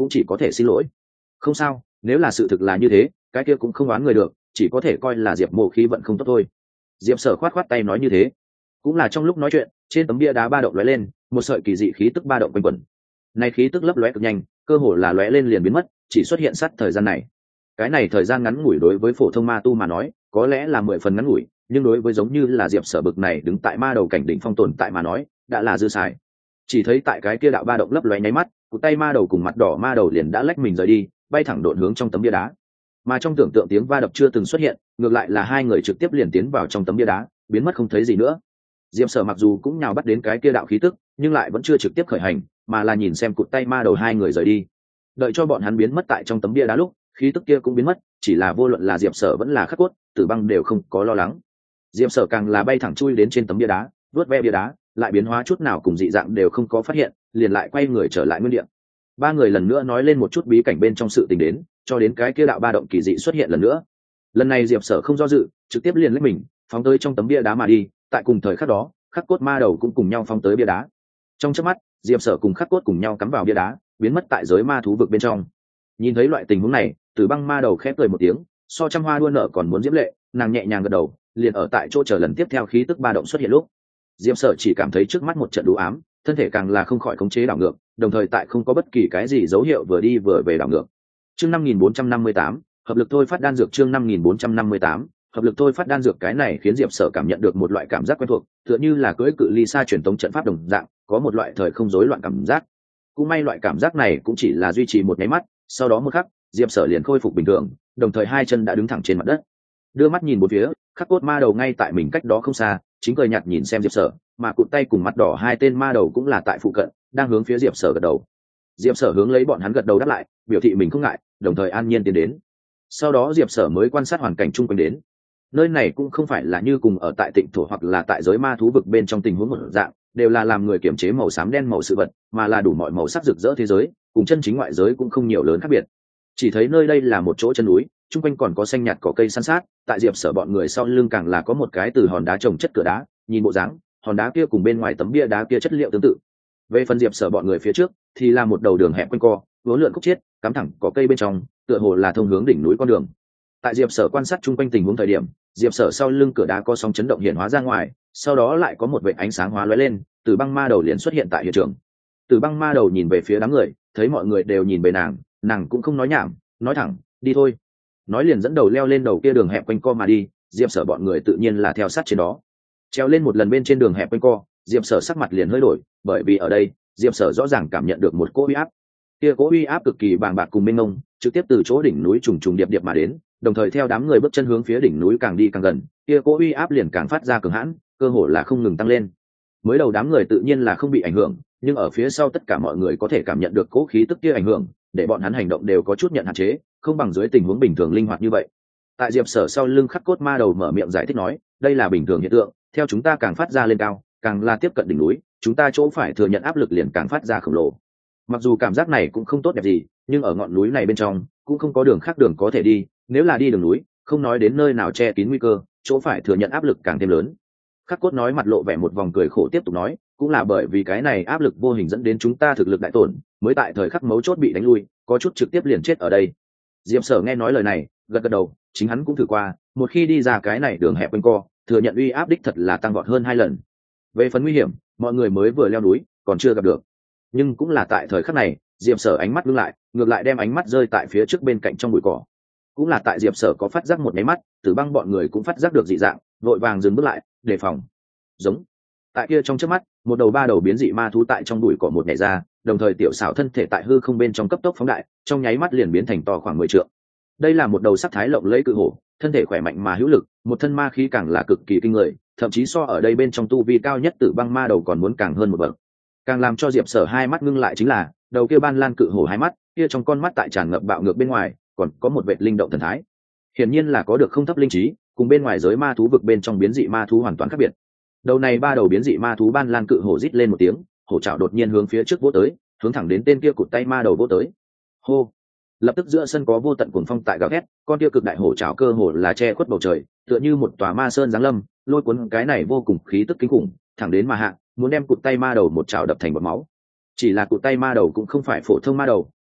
cũng chỉ có thể xin lỗi. Không sao, nếu là sự thực là như thế, cái kia cũng không oán người được, chỉ có thể coi là Diệp Mộ khí vận không tốt thôi. Diệp Sở khoát khoát tay nói như thế. Cũng là trong lúc nói chuyện, trên tấm bia đá ba động lóe lên, một sợi kỳ dị khí tức ba động quanh quẩn. Này khí tức lấp lóe cực nhanh, cơ hồ là lóe lên liền biến mất, chỉ xuất hiện sát thời gian này. Cái này thời gian ngắn ngủi đối với phổ thông ma tu mà nói, có lẽ là 10 phần ngắn ngủi, nhưng đối với giống như là Diệp Sở bực này đứng tại ma đầu cảnh đỉnh phong tồn tại mà nói, đã là dư xài. Chỉ thấy tại cái kia đạo ba động lấp lóe nháy mắt, cụt tay ma đầu cùng mặt đỏ ma đầu liền đã lách mình rời đi, bay thẳng độn hướng trong tấm bia đá. Mà trong tưởng tượng tiếng va đập chưa từng xuất hiện, ngược lại là hai người trực tiếp liền tiến vào trong tấm bia đá, biến mất không thấy gì nữa. Diệp Sở mặc dù cũng nhào bắt đến cái kia đạo khí tức, nhưng lại vẫn chưa trực tiếp khởi hành, mà là nhìn xem cụt tay ma đầu hai người rời đi. Đợi cho bọn hắn biến mất tại trong tấm bia đá lúc, khí tức kia cũng biến mất, chỉ là vô luận là Diệp Sở vẫn là Khắc Cốt, Tử Băng đều không có lo lắng. Diệp Sở càng là bay thẳng chui đến trên tấm bia đá, vớt ve bia đá, lại biến hóa chút nào cùng dị dạng đều không có phát hiện, liền lại quay người trở lại nguyên địa. Ba người lần nữa nói lên một chút bí cảnh bên trong sự tình đến, cho đến cái kia đạo ba động kỳ dị xuất hiện lần nữa. Lần này Diệp Sở không do dự, trực tiếp liền lấy mình phóng tới trong tấm bia đá mà đi. Tại cùng thời khắc đó, Khắc Cốt ma đầu cũng cùng nhau phóng tới bia đá. Trong chớp mắt, Diệp Sở cùng Khắc Cốt cùng nhau cắm vào bia đá, biến mất tại giới ma thú vực bên trong. Nhìn thấy loại tình huống này, Tử Băng ma đầu khẽ cười một tiếng, so trăm hoa đua nở còn muốn diễm lệ, nàng nhẹ nhàng gật đầu, liền ở tại chỗ chờ lần tiếp theo khí tức ba động xuất hiện lúc. Diệp Sở chỉ cảm thấy trước mắt một trận đủ ám, thân thể càng là không khỏi khống chế đảo ngược, đồng thời tại không có bất kỳ cái gì dấu hiệu vừa đi vừa về đảo ngược. Chương 5458, hợp lực thôi phát đan dược. Chương 5458, hợp lực thôi phát đan dược. Cái này khiến Diệp Sở cảm nhận được một loại cảm giác quen thuộc, tựa như là cưỡi cự ly xa truyền tống trận pháp đồng dạng, có một loại thời không rối loạn cảm giác. Cũng may loại cảm giác này cũng chỉ là duy trì một nháy mắt, sau đó một khắc, Diệp Sở liền khôi phục bình thường, đồng thời hai chân đã đứng thẳng trên mặt đất. Đưa mắt nhìn bốn phía, Khắc Cốt ma đầu ngay tại mình cách đó không xa, chính cười nhạt nhìn xem Diệp Sở, mà cụt tay cùng mặt đỏ hai tên ma đầu cũng là tại phụ cận, đang hướng phía Diệp Sở gật đầu. Diệp Sở hướng lấy bọn hắn gật đầu đáp lại, biểu thị mình không ngại, đồng thời an nhiên tiến đến. Sau đó Diệp Sở mới quan sát hoàn cảnh chung quanh đến. Nơi này cũng không phải là như cùng ở tại Tịnh Thổ hoặc là tại giới ma thú vực bên trong tình huống một dạng, đều là làm người kiểm chế màu xám đen màu sự vật, mà là đủ mọi màu sắc rực rỡ thế giới, cùng chân chính ngoại giới cũng không nhiều lớn khác biệt. Chỉ thấy nơi đây là một chỗ chân núi, chung quanh còn có xanh nhạt cỏ cây san sát, tại Diệp Sở bọn người sau lưng càng là có một cái từ hòn đá trồng chất cửa đá, nhìn bộ dáng, hòn đá kia cùng bên ngoài tấm bia đá kia chất liệu tương tự. Về phần Diệp Sở bọn người phía trước thì là một đầu đường hẹp quanh co, vốn lượn khúc chiết, cắm thẳng cỏ cây bên trong, tựa hồ là thông hướng đỉnh núi con đường. Tại Diệp Sở quan sát chung quanh tình huống thời điểm, Diệp Sở sau lưng cửa đá có sóng chấn động hiện hóa ra ngoài, sau đó lại có một vệt ánh sáng hóa lóe lên, Tử Băng ma đầu liền xuất hiện tại hiện trường. Tử Băng ma đầu nhìn về phía đám người, thấy mọi người đều nhìn về nàng cũng không nói nhảm, nói thẳng, đi thôi. Nói liền dẫn đầu leo lên đầu kia đường hẹp quanh co mà đi, Diệp Sở bọn người tự nhiên là theo sát trên đó. Treo lên một lần bên trên đường hẹp quanh co, Diệp Sở sắc mặt liền hơi đổi, bởi vì ở đây, Diệp Sở rõ ràng cảm nhận được một cỗ uy áp. Kia cỗ uy áp cực kỳ bàng bạc cùng mênh mông, trực tiếp từ chỗ đỉnh núi trùng trùng điệp điệp mà đến, đồng thời theo đám người bước chân hướng phía đỉnh núi càng đi càng gần, kia cỗ uy áp liền càng phát ra cường hãn, cơ hồ là không ngừng tăng lên. Mới đầu đám người tự nhiên là không bị ảnh hưởng, nhưng ở phía sau tất cả mọi người có thể cảm nhận được cỗ khí tức kia ảnh hưởng, để bọn hắn hành động đều có chút nhận hạn chế, không bằng dưới tình huống bình thường linh hoạt như vậy. Tại Diệp Sở sau lưng Khắc Cốt ma đầu mở miệng giải thích nói, đây là bình thường hiện tượng, theo chúng ta càng phát ra lên cao, càng là tiếp cận đỉnh núi, chúng ta chỗ phải thừa nhận áp lực liền càng phát ra khổng lồ. Mặc dù cảm giác này cũng không tốt đẹp gì, nhưng ở ngọn núi này bên trong cũng không có đường khác đường có thể đi, nếu là đi đường núi, không nói đến nơi nào che kín nguy cơ, chỗ phải thừa nhận áp lực càng thêm lớn. Khắc Cốt nói mặt lộ vẻ một vòng cười khổ tiếp tục nói, cũng là bởi vì cái này áp lực vô hình dẫn đến chúng ta thực lực đại tổn, mới tại thời khắc mấu chốt bị đánh lui, có chút trực tiếp liền chết ở đây. Diệp Sở nghe nói lời này, gật gật đầu, chính hắn cũng thử qua, một khi đi ra cái này đường hẹp quanh co, thừa nhận uy áp đích thật là tăng vọt hơn 2 lần. Về phần nguy hiểm, mọi người mới vừa leo núi, còn chưa gặp được. Nhưng cũng là tại thời khắc này, Diệp Sở ánh mắt ngưng lại, ngược lại đem ánh mắt rơi tại phía trước bên cạnh trong bụi cỏ. Cũng là tại Diệp Sở có phát giác một cái mắt, Tử Băng bọn người cũng phát giác được dị dạng, vội vàng dừng bước lại, đề phòng. Giống. Tại kia trong chớp mắt, một đầu ba đầu biến dị ma thú tại trong bụi cỏ một nhảy ra, đồng thời tiểu xảo thân thể tại hư không bên trong cấp tốc phóng đại, trong nháy mắt liền biến thành to khoảng 10 trượng. Đây là một đầu sắc thái lộng lẫy cự hổ, thân thể khỏe mạnh mà hữu lực, một thân ma khí càng là cực kỳ kinh người, thậm chí so ở đây bên trong tu vi cao nhất Tử Băng ma đầu còn muốn càng hơn một bậc. Càng làm cho Diệp Sở hai mắt ngưng lại chính là, đầu kia ban lan cự hổ hai mắt, kia trong con mắt tại tràn ngập bạo ngược bên ngoài, còn có một vệt linh động thần thái. Hiển nhiên là có được không thấp linh trí, cùng bên ngoài giới ma thú vực bên trong biến dị ma thú hoàn toàn khác biệt. Đầu này ba đầu biến dị ma thú ban lan cự hổ rít lên một tiếng, hổ trảo đột nhiên hướng phía trước vỗ tới, hướng thẳng đến tên kia cụt tay ma đầu vỗ tới. Hô! Lập tức giữa sân có vô tận cuồng phong tại gào thét, con kia cực đại hổ trảo cơ hồ là che khuất bầu trời, tựa như một tòa ma sơn giáng lâm, lôi cuốn cái này vô cùng khí tức kinh khủng, thẳng đến mà hạ, muốn đem cụt tay ma đầu một trảo đập thành bọt máu. Chỉ là cụt tay ma đầu cũng không phải phổ thông ma đầu,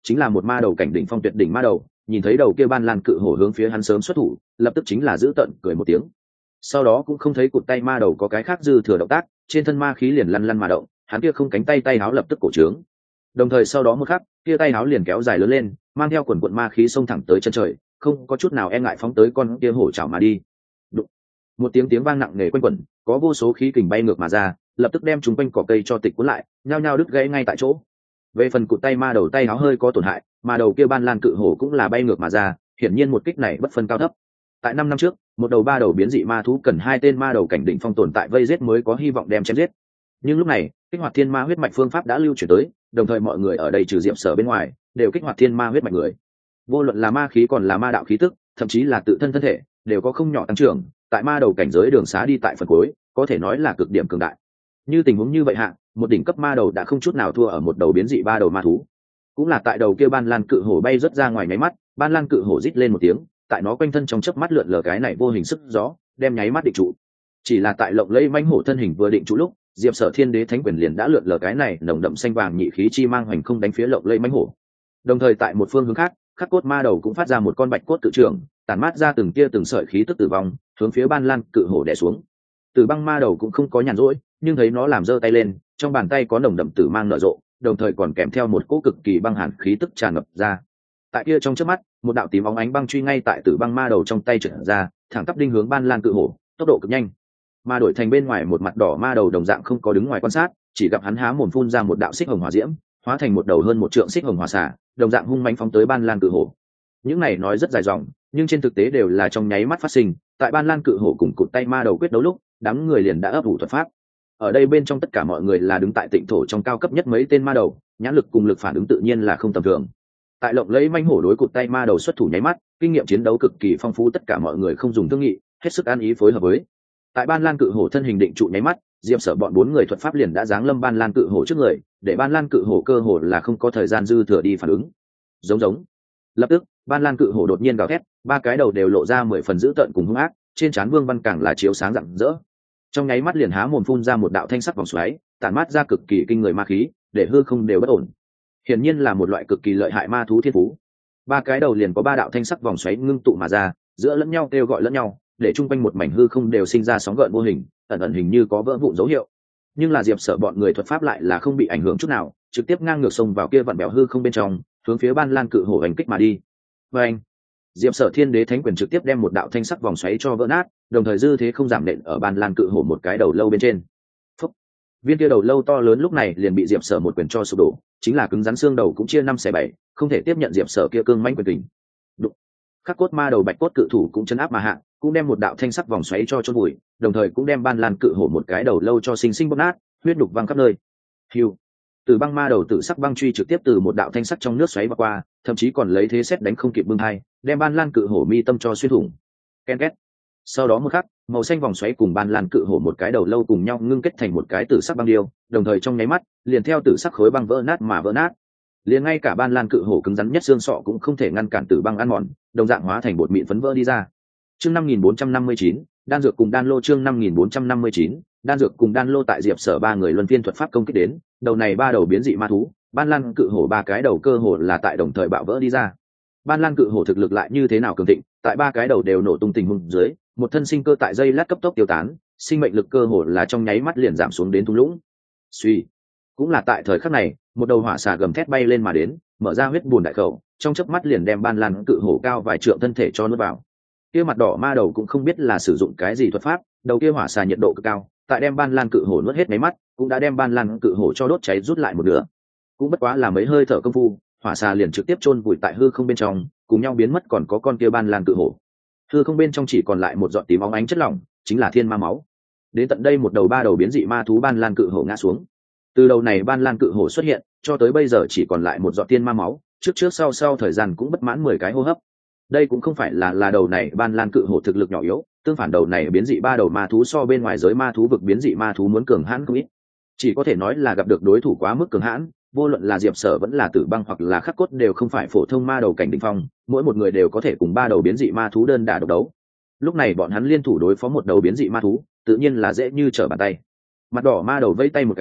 chính là một ma đầu cảnh đỉnh phong tuyệt đỉnh ma đầu, nhìn thấy đầu kia ban lan cự hổ hướng phía hắn sớm xuất thủ, lập tức chính là giữ tận cười một tiếng. Sau đó cũng không thấy cụt tay ma đầu có cái khác dư thừa động tác, trên thân ma khí liền lăn lăn mà động, hắn kia không cánh tay tay áo lập tức cổ trướng. Đồng thời sau đó một khắc, kia tay áo liền kéo dài lớn lên, mang theo quần quần ma khí xông thẳng tới chân trời, không có chút nào e ngại phóng tới con kia hổ chảo mà đi. Đụng. Một tiếng vang nặng nề quanh quẩn, có vô số khí kình bay ngược mà ra, lập tức đem chúng quanh cỏ cây cho tịch cuốn lại, nhao nhao đứt gãy ngay tại chỗ. Về phần cụt tay ma đầu tay áo hơi có tổn hại, mà đầu kia ban lan cự hổ cũng là bay ngược mà ra, hiển nhiên một kích này bất phân cao thấp. Tại 5 năm trước, một đầu ba đầu biến dị ma thú cần 2 tên ma đầu cảnh đỉnh phong tồn tại vây giết mới có hy vọng đem chém giết. Nhưng lúc này, kích hoạt thiên ma huyết mạch phương pháp đã lưu truyền tới, đồng thời mọi người ở đây trừ Diệp Sở bên ngoài, đều kích hoạt thiên ma huyết mạch người. Vô luận là ma khí còn là ma đạo khí tức, thậm chí là tự thân thân thể, đều có không nhỏ tăng trưởng, tại ma đầu cảnh giới đường xá đi tại phần cuối, có thể nói là cực điểm cường đại. Như tình huống như vậy hạ, một đỉnh cấp ma đầu đã không chút nào thua ở một đầu biến dị ba đầu ma thú. Cũng là tại đầu kia ban lan cự hổ bay rất ra ngoài nháy mắt, ban lan cự hổ rít lên một tiếng, tại nó quanh thân trong chớp mắt lượn lờ cái này vô hình sức gió, đem nháy mắt định trụ. Chỉ là tại lộng lẫy mãnh hổ thân hình vừa định trụ lúc, Diệp Sở Thiên Đế Thánh Quyền liền đã lượn lờ cái này nồng đậm xanh vàng nhị khí chi mang hoành không đánh phía lộng lẫy mãnh hổ. Đồng thời tại một phương hướng khác, khắc cốt ma đầu cũng phát ra một con bạch cốt tự trưởng, tản mát ra từng tia từng sợi khí tức tử vong, hướng phía ban lan cự hổ đè xuống. Tử băng ma đầu cũng không có nhàn rỗi, nhưng thấy nó làm giơ tay lên, trong bàn tay có nồng đậm tử mang nở rộ, đồng thời còn kèm theo một cỗ cực kỳ băng hàn khí tức tràn ngập ra. Tại kia trong chớp mắt, một đạo tím óng ánh băng truy ngay tại tử băng ma đầu trong tay trượt ra, thẳng tắp đinh hướng ban lan cự hổ, tốc độ cực nhanh. Mà đổi thành bên ngoài một mặt đỏ ma đầu đồng dạng không có đứng ngoài quan sát, chỉ gặp hắn há mồm phun ra một đạo xích hồng hỏa diễm, hóa thành một đầu hơn một trượng xích hồng hỏa xả, đồng dạng hung mãnh phóng tới ban lan cự hổ. Những này nói rất dài dòng, nhưng trên thực tế đều là trong nháy mắt phát sinh. Tại ban lan cự hổ cùng cụt tay ma đầu quyết đấu lúc, đám người liền đã ấp ủ thuật pháp. Ở đây bên trong tất cả mọi người là đứng tại tịnh thổ trong cao cấp nhất mấy tên ma đầu, nhãn lực cùng lực phản ứng tự nhiên là không tầm thường. Tại lộng lẫy manh hổ đối cụt tay ma đầu xuất thủ nháy mắt, kinh nghiệm chiến đấu cực kỳ phong phú, tất cả mọi người không dùng thương nghị, hết sức ăn ý phối hợp với. Tại ban lan cự hổ thân hình định trụ nháy mắt, Diệp Sở bọn 4 người thuật pháp liền đã giáng lâm ban lan cự hổ trước người, để ban lan cự hổ cơ hồ là không có thời gian dư thừa đi phản ứng. Giống. Lập tức, ban lan cự hổ đột nhiên gào thét, 3 cái đầu đều lộ ra 10 phần dữ tợn cùng hung ác, trên trán vương văn càng là chiếu sáng rạng rỡ. Trong nháy mắt liền há mồm phun ra một đạo thanh sắc vòng xoáy, tản mát ra cực kỳ kinh người ma khí, để hư không đều bất ổn. Hiển nhiên là một loại cực kỳ lợi hại ma thú thiên phú. 3 cái đầu liền có 3 đạo thanh sắc vòng xoáy ngưng tụ mà ra, giữa lẫn nhau kêu gọi lẫn nhau, để chung quanh một mảnh hư không đều sinh ra sóng gợn vô hình, ẩn hình như có vỡ vụn dấu hiệu. Nhưng là Diệp Sở bọn người thuật pháp lại là không bị ảnh hưởng chút nào, trực tiếp ngang ngược xông vào kia vặn bèo hư không bên trong, hướng phía ban lan cự hổ hành kích mà đi. Và anh, Diệp Sở Thiên Đế Thánh Quyền trực tiếp đem một đạo thanh sắc vòng xoáy cho vỡ nát, đồng thời dư thế không giảm nện ở ban lan cự hổ một cái đầu lâu bên trên. Phúc. Viên kia đầu lâu to lớn lúc này liền bị Diệp Sở một quyền cho sụp đổ, chính là cứng rắn xương đầu cũng chia 5/7, không thể tiếp nhận Diệp Sở kia cương mãnh quyền kình. Đụng. Khắc cốt ma đầu bạch cốt cự thủ cũng chấn áp mà hạ, cũng đem một đạo thanh sắc vòng xoáy cho chôn vùi, đồng thời cũng đem ban lan cự hổ một cái đầu lâu cho sinh bóp nát, huyết đục văng khắp nơi. Hưu. Từ băng ma đầu tự sắc băng truy trực tiếp từ một đạo thanh sắc trong nước xoáy qua, thậm chí còn lấy thế xét đánh không kịp bưng hai, đem ban lan cự hổ mi tâm cho xuyên thủng. Ken két. Sau đó một khắc, màu xanh vòng xoáy cùng ban lan cự hổ một cái đầu lâu cùng nhau ngưng kết thành một cái tử sắc băng điêu, đồng thời trong nháy mắt, liền theo tử sắc khối băng vỡ nát mà vỡ nát. Liền ngay cả ban lan cự hổ cứng rắn nhất xương sọ cũng không thể ngăn cản tử băng ăn mòn, đồng dạng hóa thành bột mịn phấn vỡ đi ra. Chương 5459, đan dược cùng đan lô. Chương 5459, đan dược cùng đan lô. Tại Diệp Sở 3 người luân phiên thuật pháp công kích đến, đầu này 3 đầu biến dị ma thú, ban lan cự hổ 3 cái đầu cơ hồ là tại đồng thời bạo vỡ đi ra. Ban lan cự hổ thực lực lại như thế nào cường thịnh, tại 3 cái đầu đều nổ tung tình huống dưới, một thân sinh cơ tại dây lát cấp tốc tiêu tán, sinh mệnh lực cơ hồ là trong nháy mắt liền giảm xuống đến thung lũng. Suy, cũng là tại thời khắc này, một đầu hỏa xà gầm thét bay lên mà đến, mở ra huyết bùn đại khẩu, trong chớp mắt liền đem ban lan cự hổ cao vài trượng thân thể cho nuốt vào. Kia mặt đỏ ma đầu cũng không biết là sử dụng cái gì thuật pháp, đầu kia hỏa xà nhiệt độ cực cao, tại đem ban lan cự hổ nuốt hết mấy mắt, cũng đã đem ban lan cự hổ cho đốt cháy rút lại một nửa. Cũng bất quá là mấy hơi thở công phu, hỏa xà liền trực tiếp chôn vùi tại hư không bên trong, cùng nhau biến mất, còn có con kia ban lan cự hổ. Hư không bên trong chỉ còn lại một giọt tím óng ánh chất lỏng, chính là thiên ma máu. Đến tận đây một đầu 3 đầu biến dị ma thú ban lan cự hổ ngã xuống. Từ đầu này ban lan cự hổ xuất hiện, cho tới bây giờ chỉ còn lại một giọt thiên ma máu, trước sau thời gian cũng bất mãn 10 cái hô hấp. Đây cũng không phải là đầu này ban lan cự hổ thực lực nhỏ yếu, tương phản đầu này biến dị 3 đầu ma thú so bên ngoài giới ma thú vực biến dị ma thú muốn cường hãn không ít. Chỉ có thể nói là gặp được đối thủ quá mức cường hãn, vô luận là Diệp Sở vẫn là Tử Băng hoặc là Khắc Cốt đều không phải phổ thông ma đầu cảnh đỉnh phong, mỗi một người đều có thể cùng 3 đầu biến dị ma thú đơn đả độc đấu. Lúc này bọn hắn liên thủ đối phó một đầu biến dị ma thú, tự nhiên là dễ như trở bàn tay. Mặt đỏ ma đầu vẫy tay một cái,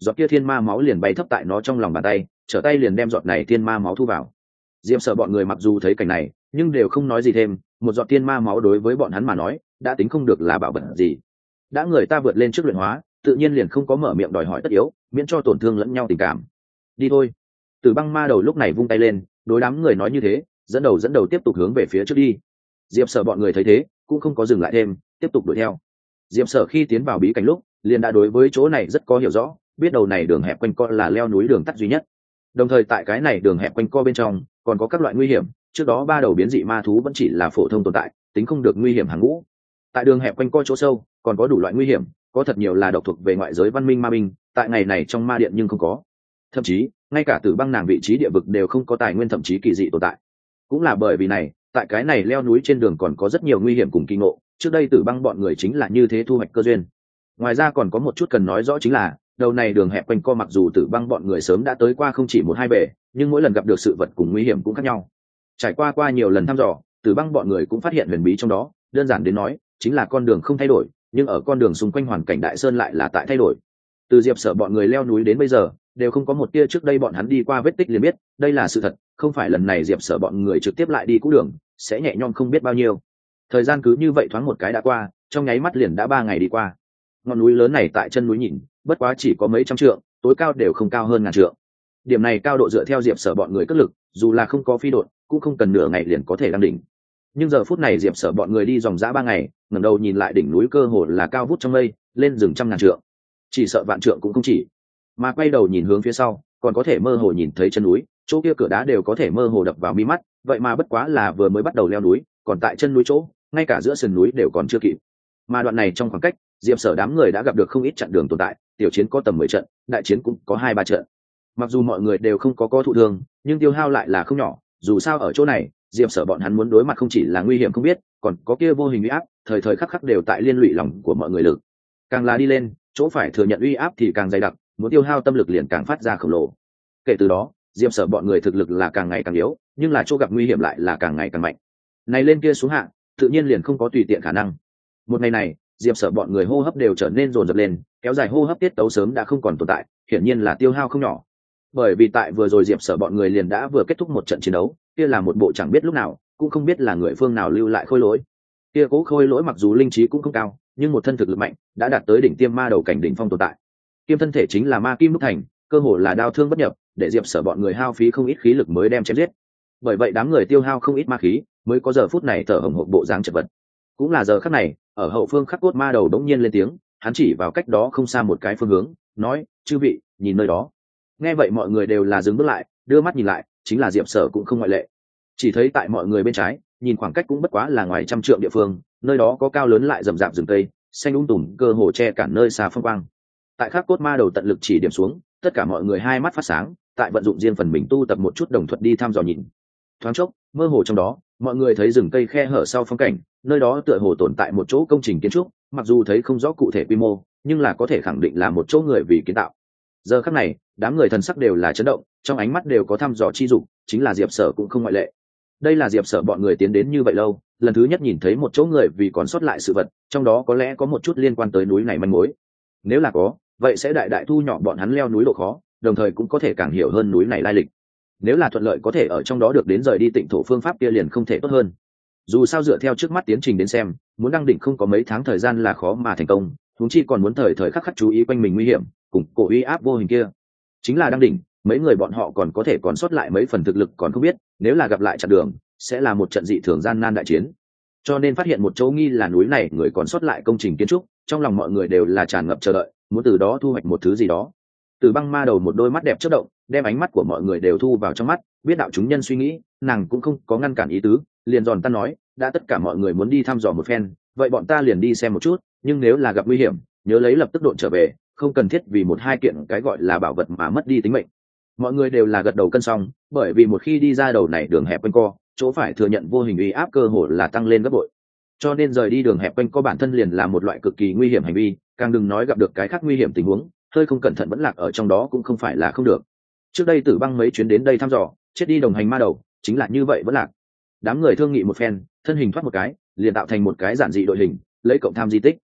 giọt kia thiên ma máu liền bay thấp tại nó trong lòng bàn tay, trở tay liền đem giọt này thiên ma máu thu vào. Diệp Sở bọn người mặc dù thấy cảnh này nhưng đều không nói gì thêm, một giọt thiên ma máu đối với bọn hắn mà nói đã tính không được là bảo vật gì. Đã người ta vượt lên trước luyện hóa, tự nhiên liền không có mở miệng đòi hỏi tất yếu, miễn cho tổn thương lẫn nhau tình cảm. Đi thôi. Tử Băng Ma Đầu lúc này vung tay lên, đối đám người nói như thế, dẫn đầu tiếp tục hướng về phía trước đi. Diệp Sở bọn người thấy thế cũng không có dừng lại thêm, tiếp tục đuổi theo. Diệp Sở khi tiến vào bí cảnh lúc liền đã đối với chỗ này rất có hiểu rõ, biết đầu này đường hẹp quanh co là leo núi đường tắt duy nhất. Đồng thời tại cái này đường hẹp quanh co bên trong còn có các loại nguy hiểm, trước đó 3 đầu biến dị ma thú vẫn chỉ là phổ thông tồn tại, tính không được nguy hiểm hàng ngũ. Tại đường hẹp quanh co chỗ sâu còn có đủ loại nguy hiểm, có thật nhiều là độc thuộc về ngoại giới văn minh ma binh, tại ngày này trong ma điện nhưng không có. Thậm chí ngay cả Tử Băng nàng vị trí địa vực đều không có tài nguyên thậm chí kỳ dị tồn tại. Cũng là bởi vì này, tại cái này leo núi trên đường còn có rất nhiều nguy hiểm cùng kỳ ngộ, trước đây Tử Băng bọn người chính là như thế thu hoạch cơ duyên. Ngoài ra còn có một chút cần nói rõ chính là đầu này đường hẹp quanh co mặc dù Tử Băng bọn người sớm đã tới qua không chỉ một hai bể, nhưng mỗi lần gặp được sự vật cùng nguy hiểm cũng khác nhau. Trải qua nhiều lần thăm dò, Tử Băng bọn người cũng phát hiện huyền bí trong đó, đơn giản đến nói chính là con đường không thay đổi, nhưng ở con đường xung quanh hoàn cảnh đại sơn lại là tại thay đổi. Từ Diệp Sở bọn người leo núi đến bây giờ đều không có một tia trước đây bọn hắn đi qua vết tích liền biết đây là sự thật, không phải lần này Diệp Sở bọn người trực tiếp lại đi cũ đường sẽ nhẹ nhõm không biết bao nhiêu. Thời gian cứ như vậy thoáng một cái đã qua, trong nháy mắt liền đã 3 ngày đi qua. Ngọn núi lớn này tại chân núi nhìn bất quá chỉ có mấy trăm trượng, tối cao đều không cao hơn ngàn trượng. Điểm này cao độ dựa theo Diệp Sở bọn người cất lực, dù là không có phi độn cũng không cần nửa ngày liền có thể đăng đỉnh. Nhưng giờ phút này Diệp Sở bọn người đi dòng dã 3 ngày, ngẩng đầu nhìn lại đỉnh núi cơ hồ là cao vút trong mây, lên rừng trăm ngàn trượng, chỉ sợ vạn trượng cũng không chỉ. Mà quay đầu nhìn hướng phía sau, còn có thể mơ hồ nhìn thấy chân núi, chỗ kia cửa đá đều có thể mơ hồ đập vào mi mắt, vậy mà bất quá là vừa mới bắt đầu leo núi, còn tại chân núi chỗ, ngay cả giữa sườn núi đều còn chưa kịp. Mà đoạn này trong khoảng cách, Diệp Sở đám người đã gặp được không ít chặn đường tồn tại, tiểu chiến có tầm 10 trận, đại chiến cũng có 2-3 trận. Mặc dù mọi người đều không có thụ thương, nhưng tiêu hao lại là không nhỏ, dù sao ở chỗ này, Diệp Sở bọn hắn muốn đối mặt không chỉ là nguy hiểm không biết, còn có kia vô hình uy áp, thời thời khắc khắc đều tại liên lụy lòng của mọi người lực. Càng là đi lên, chỗ phải thừa nhận uy áp thì càng dày đặc, muốn tiêu hao tâm lực liền càng phát ra khổng lồ. Kể từ đó, Diệp Sở bọn người thực lực là càng ngày càng yếu, nhưng là chỗ gặp nguy hiểm lại là càng ngày càng mạnh. Này lên kia xuống hạ, tự nhiên liền không có tùy tiện khả năng. Một ngày này, Diệp Sở bọn người hô hấp đều trở nên dồn dập lên, kéo dài hô hấp tiết tấu sớm đã không còn tồn tại, hiển nhiên là tiêu hao không nhỏ. Bởi vì tại vừa rồi Diệp Sở bọn người liền đã vừa kết thúc một trận chiến đấu, kia là một bộ chẳng biết lúc nào, cũng không biết là người phương nào lưu lại khôi lỗi. Kia cố khôi lỗi mặc dù linh trí cũng không cao, nhưng một thân thực lực mạnh, đã đạt tới đỉnh tiêm ma đầu cảnh đỉnh phong tồn tại. Kim thân thể chính là ma kim đúc thành, cơ hồ là đao thương bất nhập, để Diệp Sở bọn người hao phí không ít khí lực mới đem chém giết. Bởi vậy đám người tiêu hao không ít ma khí, mới có giờ phút này thở hổn hộc bộ dáng chật vật. Cũng là giờ khắc này, ở hậu phương Khắc Cốt ma đầu đống nhiên lên tiếng, hắn chỉ vào cách đó không xa một cái phương hướng, nói: "Chư vị, nhìn nơi đó." Nghe vậy mọi người đều là dừng bước lại, đưa mắt nhìn lại, chính là Diệp Sở cũng không ngoại lệ. Chỉ thấy tại mọi người bên trái, nhìn khoảng cách cũng bất quá là ngoài trăm trượng địa phương, nơi đó có cao lớn lại rậm rạp rừng cây, xanh tùm, cơ hồ che cản nơi xa phong quang. Tại Khắc Cốt ma đầu tận lực chỉ điểm xuống, tất cả mọi người hai mắt phát sáng, tại vận dụng riêng phần mình tu tập một chút đồng thuật đi thăm dò nhìn. Thoáng chốc, mơ hồ trong đó, mọi người thấy rừng cây khe hở sau phong cảnh, nơi đó tựa hồ tồn tại một chỗ công trình kiến trúc, mặc dù thấy không rõ cụ thể quy mô, nhưng là có thể khẳng định là một chỗ người vì kiến tạo. Giờ khắc này, đám người thần sắc đều là chấn động, trong ánh mắt đều có thăm dò chi dục, chính là Diệp Sở cũng không ngoại lệ. Đây là Diệp Sở bọn người tiến đến như vậy lâu, lần thứ nhất nhìn thấy một chỗ người vì còn sót lại sự vật, trong đó có lẽ có một chút liên quan tới núi này manh mối. Nếu là có, vậy sẽ đại đại thu nhỏ bọn hắn leo núi độ khó, đồng thời cũng có thể càng hiểu hơn núi này lai lịch. Nếu là thuận lợi có thể ở trong đó được đến rời đi tịnh thổ phương pháp kia liền không thể tốt hơn. Dù sao dựa theo trước mắt tiến trình đến xem, muốn đăng đỉnh không có mấy tháng thời gian là khó mà thành công, huống chi còn muốn thời thời khắc khắc chú ý quanh mình nguy hiểm, cùng cổ uy áp vô hình kia. Chính là đăng đỉnh, mấy người bọn họ còn có thể còn sót lại mấy phần thực lực còn không biết, nếu là gặp lại chặn đường, sẽ là một trận dị thường gian nan đại chiến. Cho nên phát hiện một chỗ nghi là núi này người còn sót lại công trình kiến trúc, trong lòng mọi người đều là tràn ngập chờ đợi, muốn từ đó thu hoạch một thứ gì đó. Từ Băng ma đầu một đôi mắt đẹp chớp động, đem ánh mắt của mọi người đều thu vào trong mắt, biết đạo chúng nhân suy nghĩ, nàng cũng không có ngăn cản ý tứ, liền giòn tan nói: đã tất cả mọi người muốn đi thăm dò một phen, vậy bọn ta liền đi xem một chút, nhưng nếu là gặp nguy hiểm, nhớ lấy lập tức độn trở về, không cần thiết vì một hai kiện cái gọi là bảo vật mà mất đi tính mệnh. Mọi người đều là gật đầu cân xong, bởi vì một khi đi ra đầu này đường hẹp quanh co, chỗ phải thừa nhận vô hình uy áp cơ hồ là tăng lên gấp bội. Cho nên rời đi đường hẹp quanh co bản thân liền là một loại cực kỳ nguy hiểm hành vi, càng đừng nói gặp được cái khác nguy hiểm tình huống, hơi không cẩn thận vẫn lạc ở trong đó cũng không phải là không được. Trước đây Tử Băng mấy chuyến đến đây thăm dò, chết đi đồng hành ma đầu, chính là như vậy vẫn lạc. Đám người thương nghị một phen, thân hình thoát một cái, liền tạo thành một cái giản dị đội hình, lấy cộng tham di tích.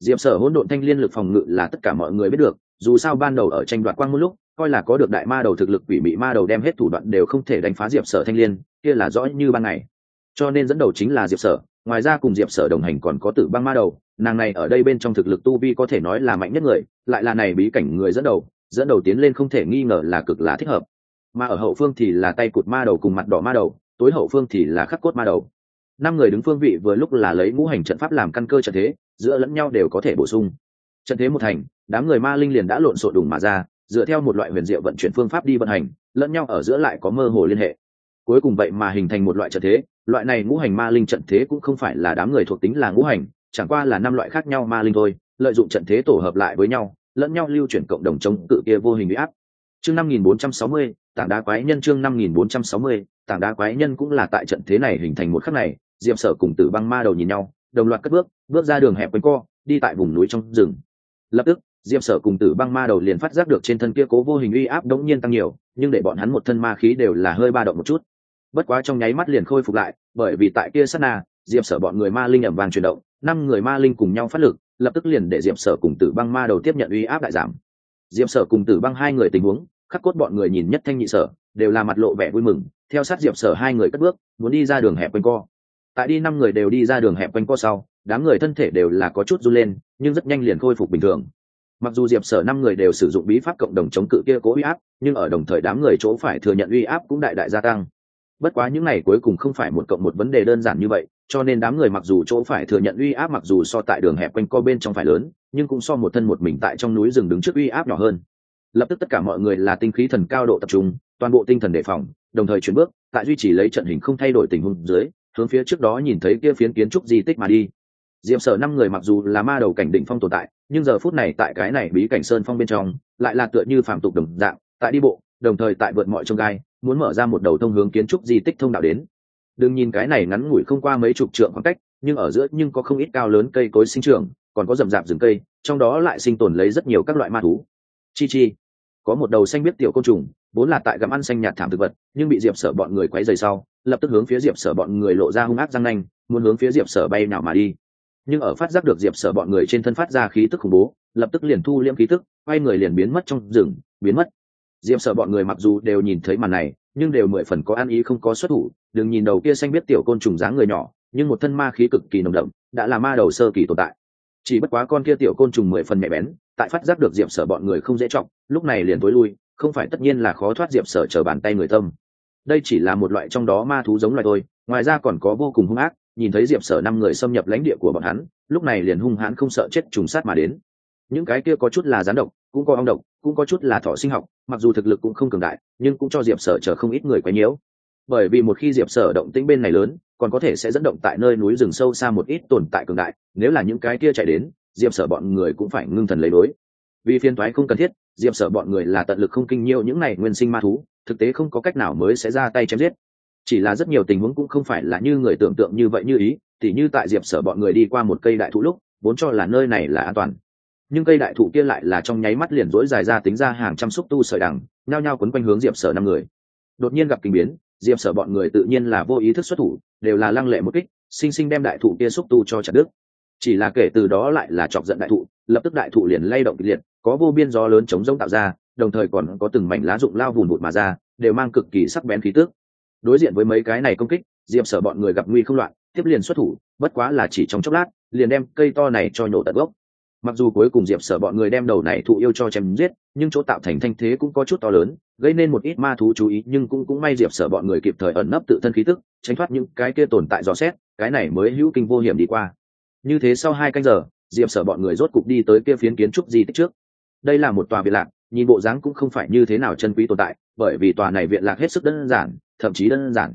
Diệp Sở hỗn độn thanh liên lực phòng ngự là tất cả mọi người biết được, dù sao ban đầu ở tranh đoạt quang môn lúc coi là có được đại ma đầu thực lực, quỷ mị ma đầu đem hết thủ đoạn đều không thể đánh phá Diệp Sở thanh liên, kia là rõ như ban ngày. Cho nên dẫn đầu chính là Diệp Sở, ngoài ra cùng Diệp Sở đồng hành còn có Tử Băng ma đầu, nàng này ở đây bên trong thực lực tu vi có thể nói là mạnh nhất người, lại là này bí cảnh người dẫn đầu tiến lên không thể nghi ngờ là cực là thích hợp. Mà ở hậu phương thì là tay cụt ma đầu cùng mặt đỏ ma đầu, tối hậu phương thì là khắc cốt ma đầu. 5 người đứng phương vị vừa lúc là lấy ngũ hành trận pháp làm căn cơ trận thế, giữa lẫn nhau đều có thể bổ sung. Trận thế một thành, đám người ma linh liền đã lộn xộn đùng mà ra, dựa theo một loại huyền diệu vận chuyển phương pháp đi vận hành, lẫn nhau ở giữa lại có mơ hồ liên hệ. Cuối cùng vậy mà hình thành một loại trận thế, loại này ngũ hành ma linh trận thế cũng không phải là đám người thuộc tính là ngũ hành, chẳng qua là 5 loại khác nhau ma linh thôi, lợi dụng trận thế tổ hợp lại với nhau, lẫn nhau lưu chuyển cộng đồng chống cự kia vô hình uy áp. Chương 5460, tảng đá quái nhân. Chương 5460, tảng đá quái nhân cũng là tại trận thế này hình thành một khắc này, Diệp Sở cùng Tử Băng ma đầu nhìn nhau, đồng loạt cất bước ra đường hẹp quanh co, đi tại vùng núi trong rừng. Lập tức, Diệp Sở cùng Tử Băng ma đầu liền phát giác được trên thân kia cố vô hình uy áp đống nhiên tăng nhiều, nhưng để bọn hắn một thân ma khí đều là hơi ba động một chút. Bất quá trong nháy mắt liền khôi phục lại, bởi vì tại kia sát na, Diệp Sở bọn người ma linh ầm vang chuyển động, 5 người ma linh cùng nhau phát lực, lập tức liền để Diệp Sở cùng Tử Băng ma đầu tiếp nhận uy áp đại giảm. Diệp Sở cùng Tử Băng 2 người tình huống, khắc cốt bọn người nhìn nhất thanh nhị sở, đều là mặt lộ vẻ vui mừng, theo sát Diệp Sở 2 người cất bước, muốn đi ra đường hẹp quanh co. Tại đi 5 người đều đi ra đường hẹp quanh co sau, đám người thân thể đều là có chút run lên, nhưng rất nhanh liền khôi phục bình thường. Mặc dù Diệp Sở 5 người đều sử dụng bí pháp cộng đồng chống cự kia cố uy áp, nhưng ở đồng thời đám người chỗ phải thừa nhận uy áp cũng đại đại gia tăng. Bất quá những này cuối cùng không phải một cộng một vấn đề đơn giản như vậy, cho nên đám người mặc dù chỗ phải thừa nhận uy áp mặc dù so tại đường hẹp quanh co bên trong phải lớn, nhưng cũng so một thân một mình tại trong núi rừng đứng trước uy áp nhỏ hơn. Lập tức tất cả mọi người là tinh khí thần cao độ tập trung, toàn bộ tinh thần đề phòng, đồng thời chuyển bước, tại duy trì lấy trận hình không thay đổi tình huống dưới, hướng phía trước đó nhìn thấy kia phiến kiến trúc di tích mà đi. Diệp Sở 5 người mặc dù là ma đầu cảnh đỉnh phong tồn tại, nhưng giờ phút này tại cái này bí cảnh sơn phong bên trong, lại là tựa như phàm tục đồng dạng, tại đi bộ, đồng thời tại vượt mọi chông gai, muốn mở ra một đầu thông hướng kiến trúc di tích thông đạo đến. Đừng nhìn cái này ngắn ngủi không qua mấy chục trượng khoảng cách, nhưng ở giữa nhưng có không ít cao lớn cây cối sinh trưởng, còn có rậm rạp rừng cây, trong đó lại sinh tồn lấy rất nhiều các loại ma thú. Chi, có một đầu xanh biết tiểu côn trùng, vốn là tại gặm ăn xanh nhạt thảm thực vật, nhưng bị Diệp Sở bọn người quấy rầy sau, lập tức hướng phía Diệp Sở bọn người lộ ra hung ác răng nanh, muốn hướng phía Diệp Sở bay nào mà đi. Nhưng ở phát giác được Diệp Sở bọn người trên thân phát ra khí tức khủng bố, lập tức liền thu liễm khí tức, quay người liền biến mất trong rừng, biến mất. Diệp Sở bọn người mặc dù đều nhìn thấy màn này, nhưng đều 10 phần có ăn ý không có xuất thủ. Đừng nhìn đầu kia xanh biết tiểu côn trùng dáng người nhỏ, nhưng một thân ma khí cực kỳ nồng đậm, đã là ma đầu sơ kỳ tồn tại. Chỉ bất quá con kia tiểu côn trùng 10 phần nhạy bén, tại phát giác được Diệp Sở bọn người không dễ trọng, lúc này liền tối lui, không phải tất nhiên là khó thoát Diệp Sở trở bàn tay người tâm. Đây chỉ là một loại trong đó ma thú giống loài thôi, ngoài ra còn có vô cùng hung ác, nhìn thấy Diệp Sở 5 người xâm nhập lãnh địa của bọn hắn, lúc này liền hung hãn không sợ chết trùng sát mà đến. Những cái kia có chút là gián độc, cũng có ong độc, cũng có chút là thỏ sinh học, mặc dù thực lực cũng không cường đại, nhưng cũng cho Diệp Sở chờ không ít người quấy nhiễu. Bởi vì một khi Diệp Sở động tĩnh bên này lớn, còn có thể sẽ dẫn động tại nơi núi rừng sâu xa một ít tồn tại cường đại, nếu là những cái kia chạy đến, Diệp Sở bọn người cũng phải ngưng thần lấy đối. Vì phiền toái không cần thiết, Diệp Sở bọn người là tận lực không kinh nhiêu những này nguyên sinh ma thú, thực tế không có cách nào mới sẽ ra tay chém giết. Chỉ là rất nhiều tình huống cũng không phải là như người tưởng tượng như vậy như ý, tỉ như tại Diệp Sở bọn người đi qua một cây đại thụ lúc, vốn cho là nơi này là an toàn, nhưng cây đại thụ kia lại là trong nháy mắt liền rỗi dài ra tính ra hàng trăm xúc tu sợi đằng, nhao nhao quấn quanh hướng Diệp Sở 5 người. Đột nhiên gặp kinh biến, Diệp Sở bọn người tự nhiên là vô ý thức xuất thủ, đều là lăng lệ một kích, sinh sinh đem đại thụ kia xúc tu cho chặt đứt. Chỉ là kể từ đó lại là chọc giận đại thụ, lập tức đại thụ liền lay động kịch liệt, có vô biên gió lớn chống rông tạo ra, đồng thời còn có từng mảnh lá rụng lao vùn vụt mà ra, đều mang cực kỳ sắc bén khí tức. Đối diện với mấy cái này công kích, Diệp Sở bọn người gặp nguy không loạn, tiếp liền xuất thủ, bất quá là chỉ trong chốc lát, liền đem cây to này cho nhổ tận gốc. Mặc dù cuối cùng Diệp Sở bọn người đem đầu này thụ yêu cho chém giết, nhưng chỗ tạo thành thanh thế cũng có chút to lớn, gây nên một ít ma thú chú ý, nhưng cũng may Diệp Sở bọn người kịp thời ẩn nấp tự thân khí tức, tránh thoát những cái kia tồn tại dò xét, cái này mới hữu kinh vô hiểm đi qua. Như thế sau 2 canh giờ, Diệp Sở bọn người rốt cục đi tới kia phiến kiến trúc di tích trước. Đây là một tòa viện lạc, nhìn bộ dáng cũng không phải như thế nào chân quý tồn tại, bởi vì tòa này viện lạc hết sức đơn giản, thậm chí đơn giản.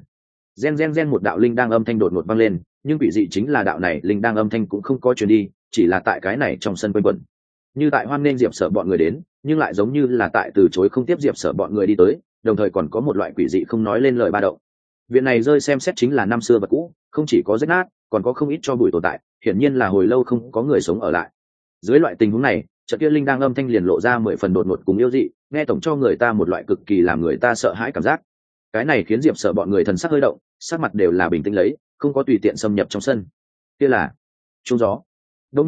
Gen một đạo linh đang âm thanh đột ngột vang lên, nhưng vị dị chính là đạo này linh đang âm thanh cũng không có truyền đi, chỉ là tại cái này trong sân quanh quẩn. Như tại hoan nên Diệp Sở bọn người đến, nhưng lại giống như là tại từ chối không tiếp Diệp Sở bọn người đi tới, đồng thời còn có một loại quỷ dị không nói lên lời ba động. Viện này rơi xem xét chính là năm xưa vật cũ, không chỉ có rách nát, còn có không ít cho bụi tồn tại, hiển nhiên là hồi lâu không có người sống ở lại. Dưới loại tình huống này, trận kia linh đang âm thanh liền lộ ra 10 phần đột ngột cùng yêu dị, nghe tổng cho người ta một loại cực kỳ làm người ta sợ hãi cảm giác. Cái này khiến Diệp Sở bọn người thần sắc hơi động, sắc mặt đều là bình tĩnh lấy, không có tùy tiện xâm nhập trong sân. Kia là trung gió. Đột nhiên,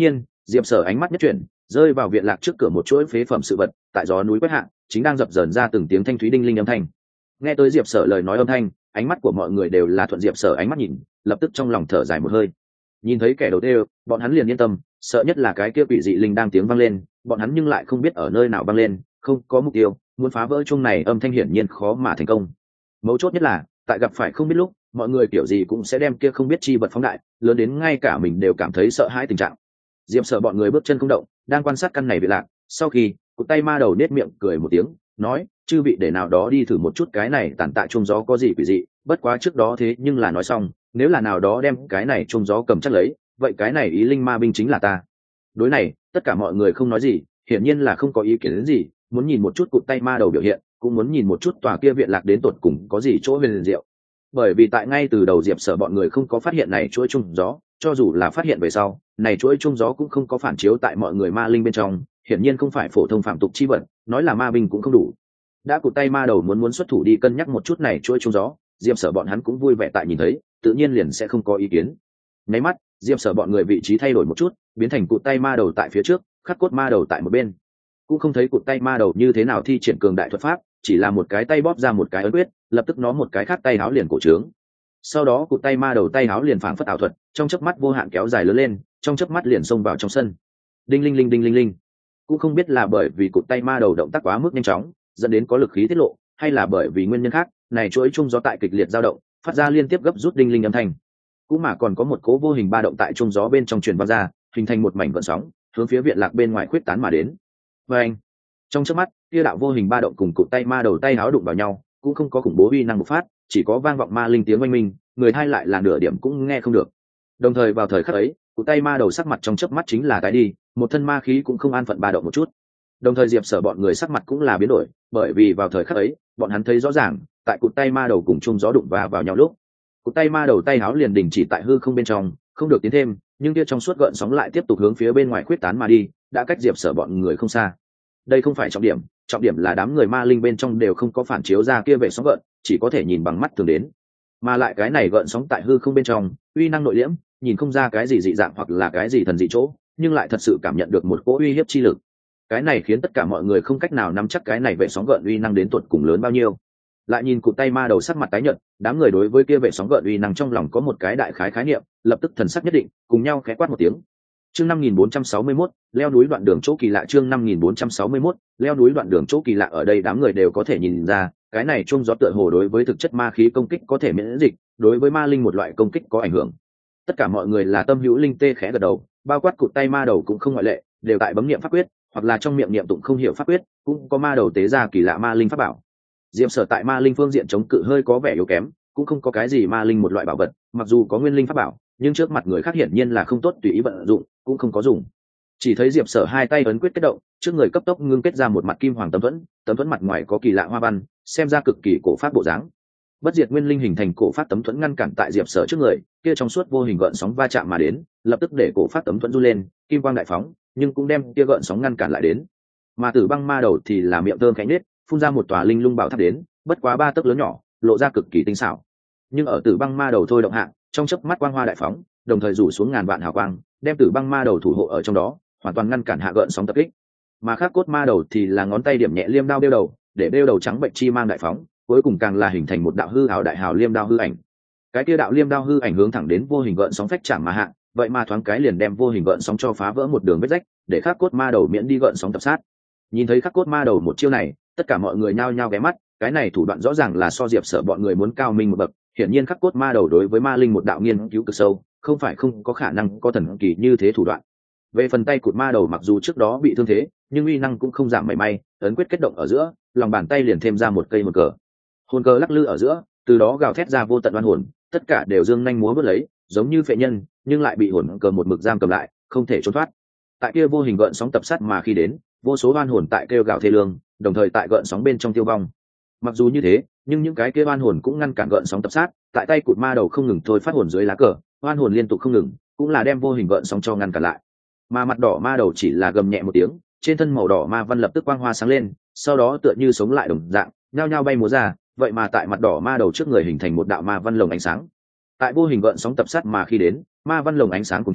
Diệp Sở ánh mắt nhất chuyển, rơi vào viện lạc trước cửa một chuỗi phế phẩm sự vật, tại gió núi quét hạ chính đang dập dờn ra từng tiếng thanh thúy đinh linh âm thanh. Nghe tới Diệp Sở lời nói âm thanh, ánh mắt của mọi người đều là thuận Diệp Sở ánh mắt nhìn, lập tức trong lòng thở dài một hơi. Nhìn thấy kẻ đầu tiên, bọn hắn liền yên tâm, sợ nhất là cái kia quỷ dị linh đang tiếng vang lên, bọn hắn nhưng lại không biết ở nơi nào vang lên, không có mục tiêu, muốn phá vỡ chung này âm thanh hiển nhiên khó mà thành công. Mấu chốt nhất là, tại gặp phải không biết lúc, mọi người kiểu gì cũng sẽ đem kia không biết chi vật phóng đại, lớn đến ngay cả mình đều cảm thấy sợ hãi tình trạng. Diệp Sở bọn người bước chân không động, đang quan sát căn này viện lạc, sau khi, cụt tay ma đầu nết miệng cười một tiếng, nói, chư vị để nào đó đi thử một chút cái này tản tại chung gió có gì quỷ dị, bất quá trước đó thế nhưng là nói xong, nếu là nào đó đem cái này chung gió cầm chắc lấy, vậy cái này ý linh ma binh chính là ta. Đối này, tất cả mọi người không nói gì, hiển nhiên là không có ý kiến đến gì, muốn nhìn một chút cụt tay ma đầu biểu hiện, cũng muốn nhìn một chút tòa kia viện lạc đến tột cùng có gì chỗ huyền diệu. Bởi vì tại ngay từ đầu Diệp Sở bọn người không có phát hiện này chuỗi chung gió, cho dù là phát hiện về sau, này chuỗi chung gió cũng không có phản chiếu tại mọi người ma linh bên trong, hiển nhiên không phải phổ thông phạm tục chi vật, nói là ma binh cũng không đủ. Đã cụt tay ma đầu muốn xuất thủ đi cân nhắc một chút này chuỗi chung gió, Diệp Sở bọn hắn cũng vui vẻ tại nhìn thấy, tự nhiên liền sẽ không có ý kiến. Nháy mắt, Diệp Sở bọn người vị trí thay đổi một chút, biến thành cụt tay ma đầu tại phía trước, khắc cốt ma đầu tại một bên. Cũng không thấy cụt tay ma đầu như thế nào thi triển cường đại thuật pháp, chỉ là một cái tay bóp ra một cái ấn quyết, lập tức nó một cái khác tay háo liền cổ trướng. Sau đó cụt tay ma đầu tay háo liền phảng phất ảo thuật, trong chớp mắt vô hạn kéo dài lớn lên, trong chớp mắt liền xông vào trong sân. Đinh linh linh đinh linh linh. Cũng không biết là bởi vì cụt tay ma đầu động tác quá mức nhanh chóng, dẫn đến có lực khí tiết lộ, hay là bởi vì nguyên nhân khác, này chuỗi chung gió tại kịch liệt dao động, phát ra liên tiếp gấp rút đinh linh âm thanh. Cũng mà còn có một cố vô hình ba động tại chung gió bên trong truyền vang ra, hình thành một mảnh gợn sóng, hướng phía viện lạc bên ngoài khuyết tán mà đến. Và anh, trong chớp mắt, kia đạo vô hình ba động cùng cụt tay ma đầu tay háo đụng vào nhau, cũng không có khủng bố uy năng bộc phát, chỉ có vang vọng ma linh tiếng oanh minh, người hai lại là nửa điểm cũng nghe không được. Đồng thời vào thời khắc ấy, cụt tay ma đầu sắc mặt trong chớp mắt chính là tái đi, một thân ma khí cũng không an phận ba động một chút. Đồng thời Diệp Sở bọn người sắc mặt cũng là biến đổi, bởi vì vào thời khắc ấy, bọn hắn thấy rõ ràng, tại cụt tay ma đầu cùng chung gió đụng vào nhau lúc, cụt tay ma đầu tay háo liền đình chỉ tại hư không bên trong, không được tiến thêm, nhưng kia trong suốt gợn sóng lại tiếp tục hướng phía bên ngoài khuyết tán mà đi, đã cách Diệp Sở bọn người không xa. Đây không phải trọng điểm là đám người ma linh bên trong đều không có phản chiếu ra kia vệ sóng gợn, chỉ có thể nhìn bằng mắt thường đến. Mà lại cái này gợn sóng tại hư không bên trong, uy năng nội liễm, nhìn không ra cái gì dị dạng hoặc là cái gì thần dị chỗ, nhưng lại thật sự cảm nhận được một cỗ uy hiếp chi lực. Cái này khiến tất cả mọi người không cách nào nắm chắc cái này vệ sóng gợn uy năng đến tuột cùng lớn bao nhiêu. Lại nhìn cụt tay ma đầu sắc mặt tái nhợt, đám người đối với kia vệ sóng gợn uy năng trong lòng có một cái đại khái khái niệm, lập tức thần sắc nhất định, cùng nhau khẽ quát một tiếng. Chương 5461, leo núi đoạn đường chỗ kỳ lạ. Chương 5461, leo núi đoạn đường chỗ kỳ lạ. Ở đây đám người đều có thể nhìn ra, cái này chung gió tựa hồ đối với thực chất ma khí công kích có thể miễn dịch, đối với ma linh một loại công kích có ảnh hưởng. Tất cả mọi người là tâm hữu linh tê khẽ gật đầu, bao quát cụt tay ma đầu cũng không ngoại lệ, đều tại bấm niệm pháp quyết, hoặc là trong miệng niệm tụng không hiểu pháp quyết, cũng có ma đầu tế ra kỳ lạ ma linh pháp bảo. Diệp Sở tại ma linh phương diện chống cự hơi có vẻ yếu kém, cũng không có cái gì ma linh một loại bảo vật, mặc dù có nguyên linh pháp bảo, nhưng trước mặt người khác hiển nhiên là không tốt tùy ý vận dụng, cũng không có dùng. Chỉ thấy Diệp Sở hai tay ấn quyết kết động, trước người cấp tốc ngưng kết ra một mặt kim hoàng tấm thuẫn mặt ngoài có kỳ lạ hoa văn, xem ra cực kỳ cổ pháp bộ dáng. Bất diệt nguyên linh hình thành cổ pháp tấm thuẫn ngăn cản tại Diệp Sở trước người, kia trong suốt vô hình gợn sóng va chạm mà đến, lập tức để cổ pháp tấm thuẫn du lên, kim quang đại phóng, nhưng cũng đem kia gợn sóng ngăn cản lại đến. Mà Tử Băng ma đầu thì là miệng thơm khẽ nhếch, phun ra một tòa linh lung bảo tháp đến, bất quá 3 tấc lớn nhỏ, lộ ra cực kỳ tinh xảo. Nhưng ở Tử Băng ma đầu thôi động hạ, trong chớp mắt quang hoa đại phóng, đồng thời rủ xuống ngàn vạn hào quang, đem Tử Băng ma đầu thủ hộ ở trong đó, hoàn toàn ngăn cản hạ gợn sóng tập kích. Mà Khắc cốt ma đầu thì là ngón tay điểm nhẹ liêm đao đeo đầu, để đeo đầu trắng bệnh chi mang đại phóng, cuối cùng càng là hình thành một đạo hư ảo đại hào liêm đao hư ảnh. Cái kia đạo liêm đao hư ảnh hướng thẳng đến vô hình gợn sóng phách chạm mà hạ, vậy mà thoáng cái liền đem vô hình gợn sóng cho phá vỡ một đường vết rách, để Khắc cốt ma đầu miễn đi gợn sóng tập sát. Nhìn thấy Khắc cốt ma đầu một chiêu này, tất cả mọi người nhao nhao ghé mắt, cái này thủ đoạn rõ ràng là so Diệp Sở bọn người muốn cao minh một bậc, hiển nhiên Khắc cốt ma đầu đối với ma linh một đạo nghiên cứu cực sâu, không phải không có khả năng có thần kỳ như thế thủ đoạn. Về phần tay cụt ma đầu mặc dù trước đó bị thương thế, nhưng uy năng cũng không giảm mảy may, ấn quyết kết động ở giữa, lòng bàn tay liền thêm ra một cây hồn cờ. Hồn cờ lắc lư ở giữa, từ đó gào thét ra vô tận oan hồn, tất cả đều dương nhanh múa vớt lấy, giống như phệ nhân, nhưng lại bị hồn cờ một mực giam cầm lại, không thể trốn thoát. Tại kia vô hình gợn sóng tập sát mà khi đến, vô số oan hồn tại kêu gào thê lương, đồng thời tại gợn sóng bên trong tiêu vong. Mặc dù như thế, nhưng những cái kia oan hồn cũng ngăn cản gợn sóng tập sát, tại tay cụt ma đầu không ngừng thôi phát hồn dưới lá cờ, oan hồn liên tục không ngừng, cũng là đem vô hình gợn sóng cho ngăn cản lại. Mà mặt đỏ ma đầu chỉ là gầm nhẹ một tiếng, trên thân màu đỏ ma văn lập tức quang hoa sáng lên, sau đó tựa như sống lại đồng dạng, nhao nhao bay múa ra, vậy mà tại mặt đỏ ma đầu trước người hình thành một đạo ma văn lồng ánh sáng. Tại vô hình gợn sóng tập sát mà khi đến, ma văn lồng ánh sáng cùng thiểm,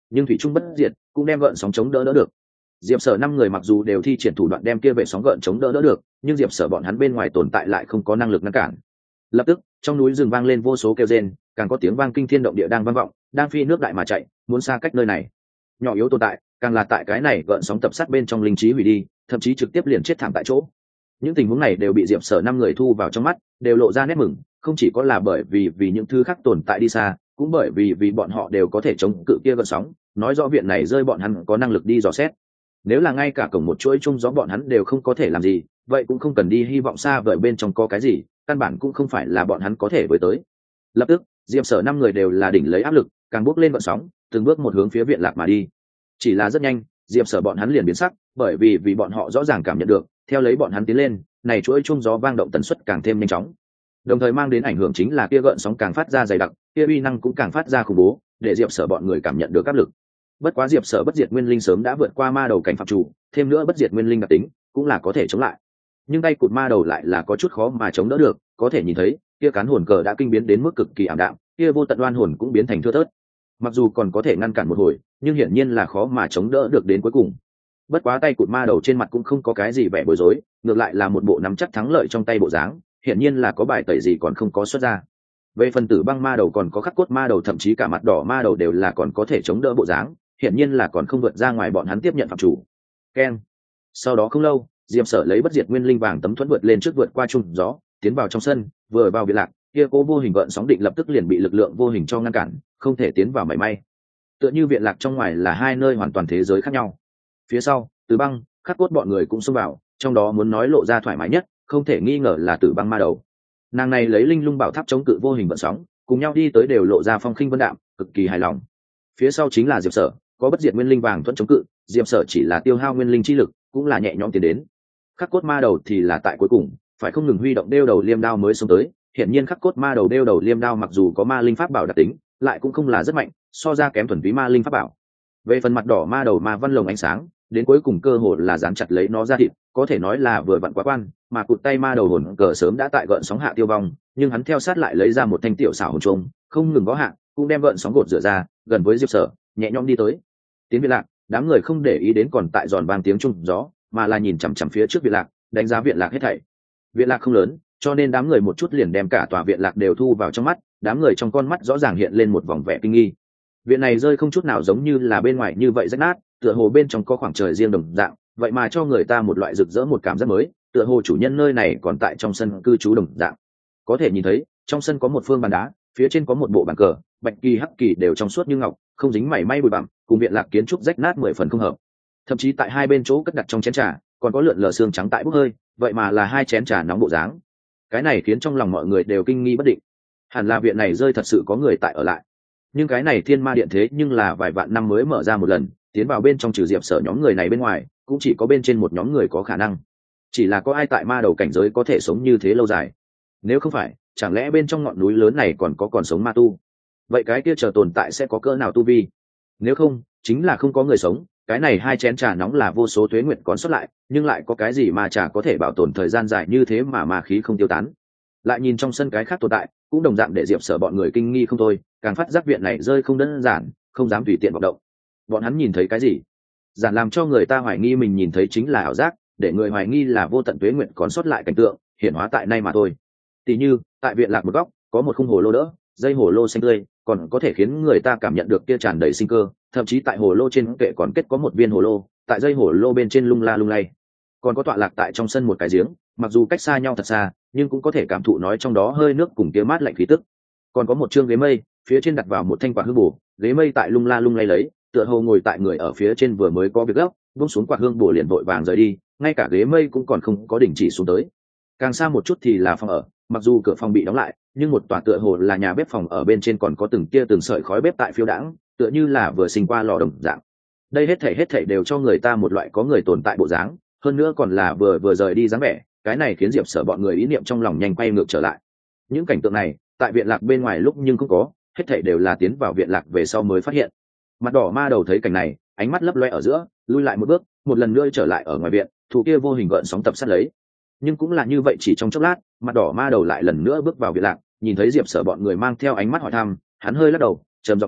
nhưng thủy trung bất diệt, cũng đem gợn sóng chống đỡ được. Diệp Sở 5 người mặc dù đều thi triển thủ đoạn đem kia vệ sóng gợn chống đỡ được, nhưng Diệp Sở bọn hắn bên ngoài tồn tại lại không có năng lực ngăn cản. Lập tức, trong núi rừng vang lên vô số kêu rên, càng có tiếng vang kinh thiên động địa đang vang vọng, đang phi nước đại mà chạy, muốn xa cách nơi này. Nhỏ yếu tồn tại, càng là tại cái này gợn sóng tập sát bên trong linh trí hủy đi, thậm chí trực tiếp liền chết thảm tại chỗ. Những tình huống này đều bị Diệp Sở 5 người thu vào trong mắt, đều lộ ra nét mừng, không chỉ có là bởi vì những thứ khác tồn tại đi xa, cũng bởi vì bọn họ đều có thể chống cự kia gợn sóng, nói rõ viện này rơi bọn hắn có năng lực đi dò xét. Nếu là ngay cả cổng một chuỗi chung gió bọn hắn đều không có thể làm gì, vậy cũng không cần đi hy vọng xa vời bên trong có cái gì, căn bản cũng không phải là bọn hắn có thể với tới. Lập tức, Diệp Sở 5 người đều là đỉnh lấy áp lực, càng bước lên gợn sóng, từng bước một hướng phía viện lạc mà đi. Chỉ là rất nhanh, Diệp Sở bọn hắn liền biến sắc, bởi vì bọn họ rõ ràng cảm nhận được, theo lấy bọn hắn tiến lên, này chuỗi chung gió vang động tần suất càng thêm nhanh chóng. Đồng thời mang đến ảnh hưởng chính là kia gợn sóng càng phát ra dày đặc, kia uy năng cũng càng phát ra khủng bố, để Diệp Sở bọn người cảm nhận được áp lực. Bất quá Diệp Sở bất diệt nguyên linh sớm đã vượt qua ma đầu cảnh phạm chủ, thêm nữa bất diệt nguyên linh đặc tính, cũng là có thể chống lại. Nhưng tay cụt ma đầu lại là có chút khó mà chống đỡ được, có thể nhìn thấy, kia cán hồn cờ đã kinh biến đến mức cực kỳ ảm đạm, kia vô tận oan hồn cũng biến thành thưa thớt. Mặc dù còn có thể ngăn cản một hồi, nhưng hiển nhiên là khó mà chống đỡ được đến cuối cùng. Bất quá tay cụt ma đầu trên mặt cũng không có cái gì vẻ bối rối, ngược lại là một bộ nắm chắc thắng lợi trong tay bộ dáng, hiển nhiên là có bài tẩy gì còn không có xuất ra. Về phần tử băng ma đầu còn có khắc cốt ma đầu thậm chí cả mặt đỏ ma đầu đều là còn có thể chống đỡ bộ dáng, hiển nhiên là còn không vượt ra ngoài bọn hắn tiếp nhận phạm chủ. Keng. Sau đó không lâu, Diệp Sở lấy bất diệt nguyên linh vàng tấm thuẫn vượt lên trước vượt qua trung gió, tiến vào trong sân, vừa vào viện lạc, kia cố vô hình gợn sóng định lập tức liền bị lực lượng vô hình cho ngăn cản, không thể tiến vào mảy may. Tựa như viện lạc trong ngoài là hai nơi hoàn toàn thế giới khác nhau. Phía sau, Tử Băng, Khắc Cốt bọn người cũng xông vào, trong đó muốn nói lộ ra thoải mái nhất, không thể nghi ngờ là Tử Băng ma đầu. Nàng này lấy linh lung bảo tháp chống cự vô hình gợn sóng, cùng nhau đi tới đều lộ ra phong khinh vân đạm, cực kỳ hài lòng. Phía sau chính là Diệp Sở, có bất diệt nguyên linh vàng thuẫn chống cự, Diệp Sở chỉ là tiêu hao nguyên linh chi lực, cũng là nhẹ nhõm tiến đến. Khắc Cốt ma đầu thì là tại cuối cùng, phải không ngừng huy động đeo đầu liêm đao mới xông tới. Hiện nhiên Khắc Cốt ma đầu đeo đầu liêm đao mặc dù có ma linh pháp bảo đặc tính, lại cũng không là rất mạnh, so ra kém thuần túy ma linh pháp bảo. Về phần mặt đỏ ma đầu ma văn lồng ánh sáng, đến cuối cùng cơ hội là dán chặt lấy nó ra thịt, có thể nói là vừa vặn quá quan, mà cụt tay ma đầu hồn cờ sớm đã tại gợn sóng hạ tiêu vong, nhưng hắn theo sát lại lấy ra một thanh tiểu xảo hồn trùng, không ngừng gõ hạ, cũng đem gợn sóng gột rửa ra, gần với Diệp Sở, nhẹ nhõm đi tới. Tiến viện lạc, đám người không để ý đến còn tại giòn vang tiếng trung gió, mà là nhìn chằm chằm phía trước viện lạc, đánh giá viện lạc hết thảy. Viện lạc không lớn, cho nên đám người một chút liền đem cả tòa viện lạc đều thu vào trong mắt, đám người trong con mắt rõ ràng hiện lên một vòng vẻ kinh nghi. Viện này rơi không chút nào giống như là bên ngoài như vậy rách nát, tựa hồ bên trong có khoảng trời riêng đồng dạng, vậy mà cho người ta một loại rực rỡ một cảm giác mới, tựa hồ chủ nhân nơi này còn tại trong sân cư trú đồng dạng. Có thể nhìn thấy, trong sân có một phương bàn đá, phía trên có một bộ bàn cờ, bạch kỳ hắc kỳ đều trong suốt như ngọc, không dính mảy may bụi bặm, cùng viện lạc kiến trúc rách nát 10 phần không hợp. Thậm chí tại hai bên chỗ cất đặt trong chén trà, còn có lượn lờ xương trắng tại bốc hơi, vậy mà là hai chén trà nóng bộ dáng. Cái này khiến trong lòng mọi người đều kinh nghi bất định. Hẳn là viện này rơi thật sự có người tại ở lại. Nhưng cái này Thiên Ma Điện thế nhưng là vài vạn năm mới mở ra một lần, tiến vào bên trong trừ Diệp Sở nhóm người này bên ngoài, cũng chỉ có bên trên một nhóm người có khả năng. Chỉ là có ai tại ma đầu cảnh giới có thể sống như thế lâu dài? Nếu không phải, chẳng lẽ bên trong ngọn núi lớn này còn sống ma tu? Vậy cái kia chờ tồn tại sẽ có cỡ nào tu vi? Nếu không, chính là không có người sống. Cái này hai chén trà nóng là vô số tuế nguyện còn xuất lại, nhưng lại có cái gì mà trà có thể bảo tồn thời gian dài như thế mà ma khí không tiêu tán? Lại nhìn trong sân cái khác tồn tại, cũng đồng dạng để Diệp Sở bọn người kinh nghi không thôi, càng phát giác viện này rơi không đơn giản, không dám tùy tiện vọng động. Bọn hắn nhìn thấy cái gì? Giản làm cho người ta hoài nghi mình nhìn thấy chính là ảo giác, để người hoài nghi là vô tận tuế nguyện còn sót lại cảnh tượng hiển hóa tại nay mà thôi. Tỷ như tại viện lạc một góc có một khung hồ lô đỡ, dây hồ lô xanh tươi, còn có thể khiến người ta cảm nhận được kia tràn đầy sinh cơ. Thậm chí tại hồ lô trên kệ còn kết có một viên hồ lô, tại dây hồ lô bên trên lung la lung lay. Còn có tọa lạc tại trong sân một cái giếng, mặc dù cách xa nhau thật xa, nhưng cũng có thể cảm thụ nói trong đó hơi nước cùng kia mát lạnh khí tức. Còn có một chương ghế mây, phía trên đặt vào một thanh quạt hương bổ, ghế mây tại lung la lung lay lấy, tựa hồ ngồi tại người ở phía trên vừa mới có việc gấp, buông xuống quạt hương bổ liền vội vàng rời đi, ngay cả ghế mây cũng còn không có đình chỉ xuống tới. Càng xa một chút thì là phòng ở, mặc dù cửa phòng bị đóng lại, nhưng một tòa tựa hồ là nhà bếp phòng ở bên trên còn có từng tia từng sợi khói bếp tại phiêu đãng, tựa như là vừa sinh qua lò đồng dạng. Đây hết thảy đều cho người ta một loại có người tồn tại bộ dáng, hơn nữa còn là vừa rời đi dáng vẻ. Cái này khiến Diệp Sở bọn người ý niệm trong lòng nhanh quay ngược trở lại. Những cảnh tượng này tại viện lạc bên ngoài lúc nhưng không có, hết thảy đều là tiến vào viện lạc về sau mới phát hiện. Mặt đỏ ma đầu thấy cảnh này, ánh mắt lấp loe ở giữa, lui lại một bước, một lần nữa trở lại ở ngoài viện, thủ kia vô hình gợn sóng tập sát lấy. Nhưng cũng là như vậy, chỉ trong chốc lát, mặt đỏ ma đầu lại lần nữa bước vào viện lạc, nhìn thấy Diệp Sở bọn người mang theo ánh mắt hỏi thăm, hắn hơi lắc đầu, trầm giọng nói,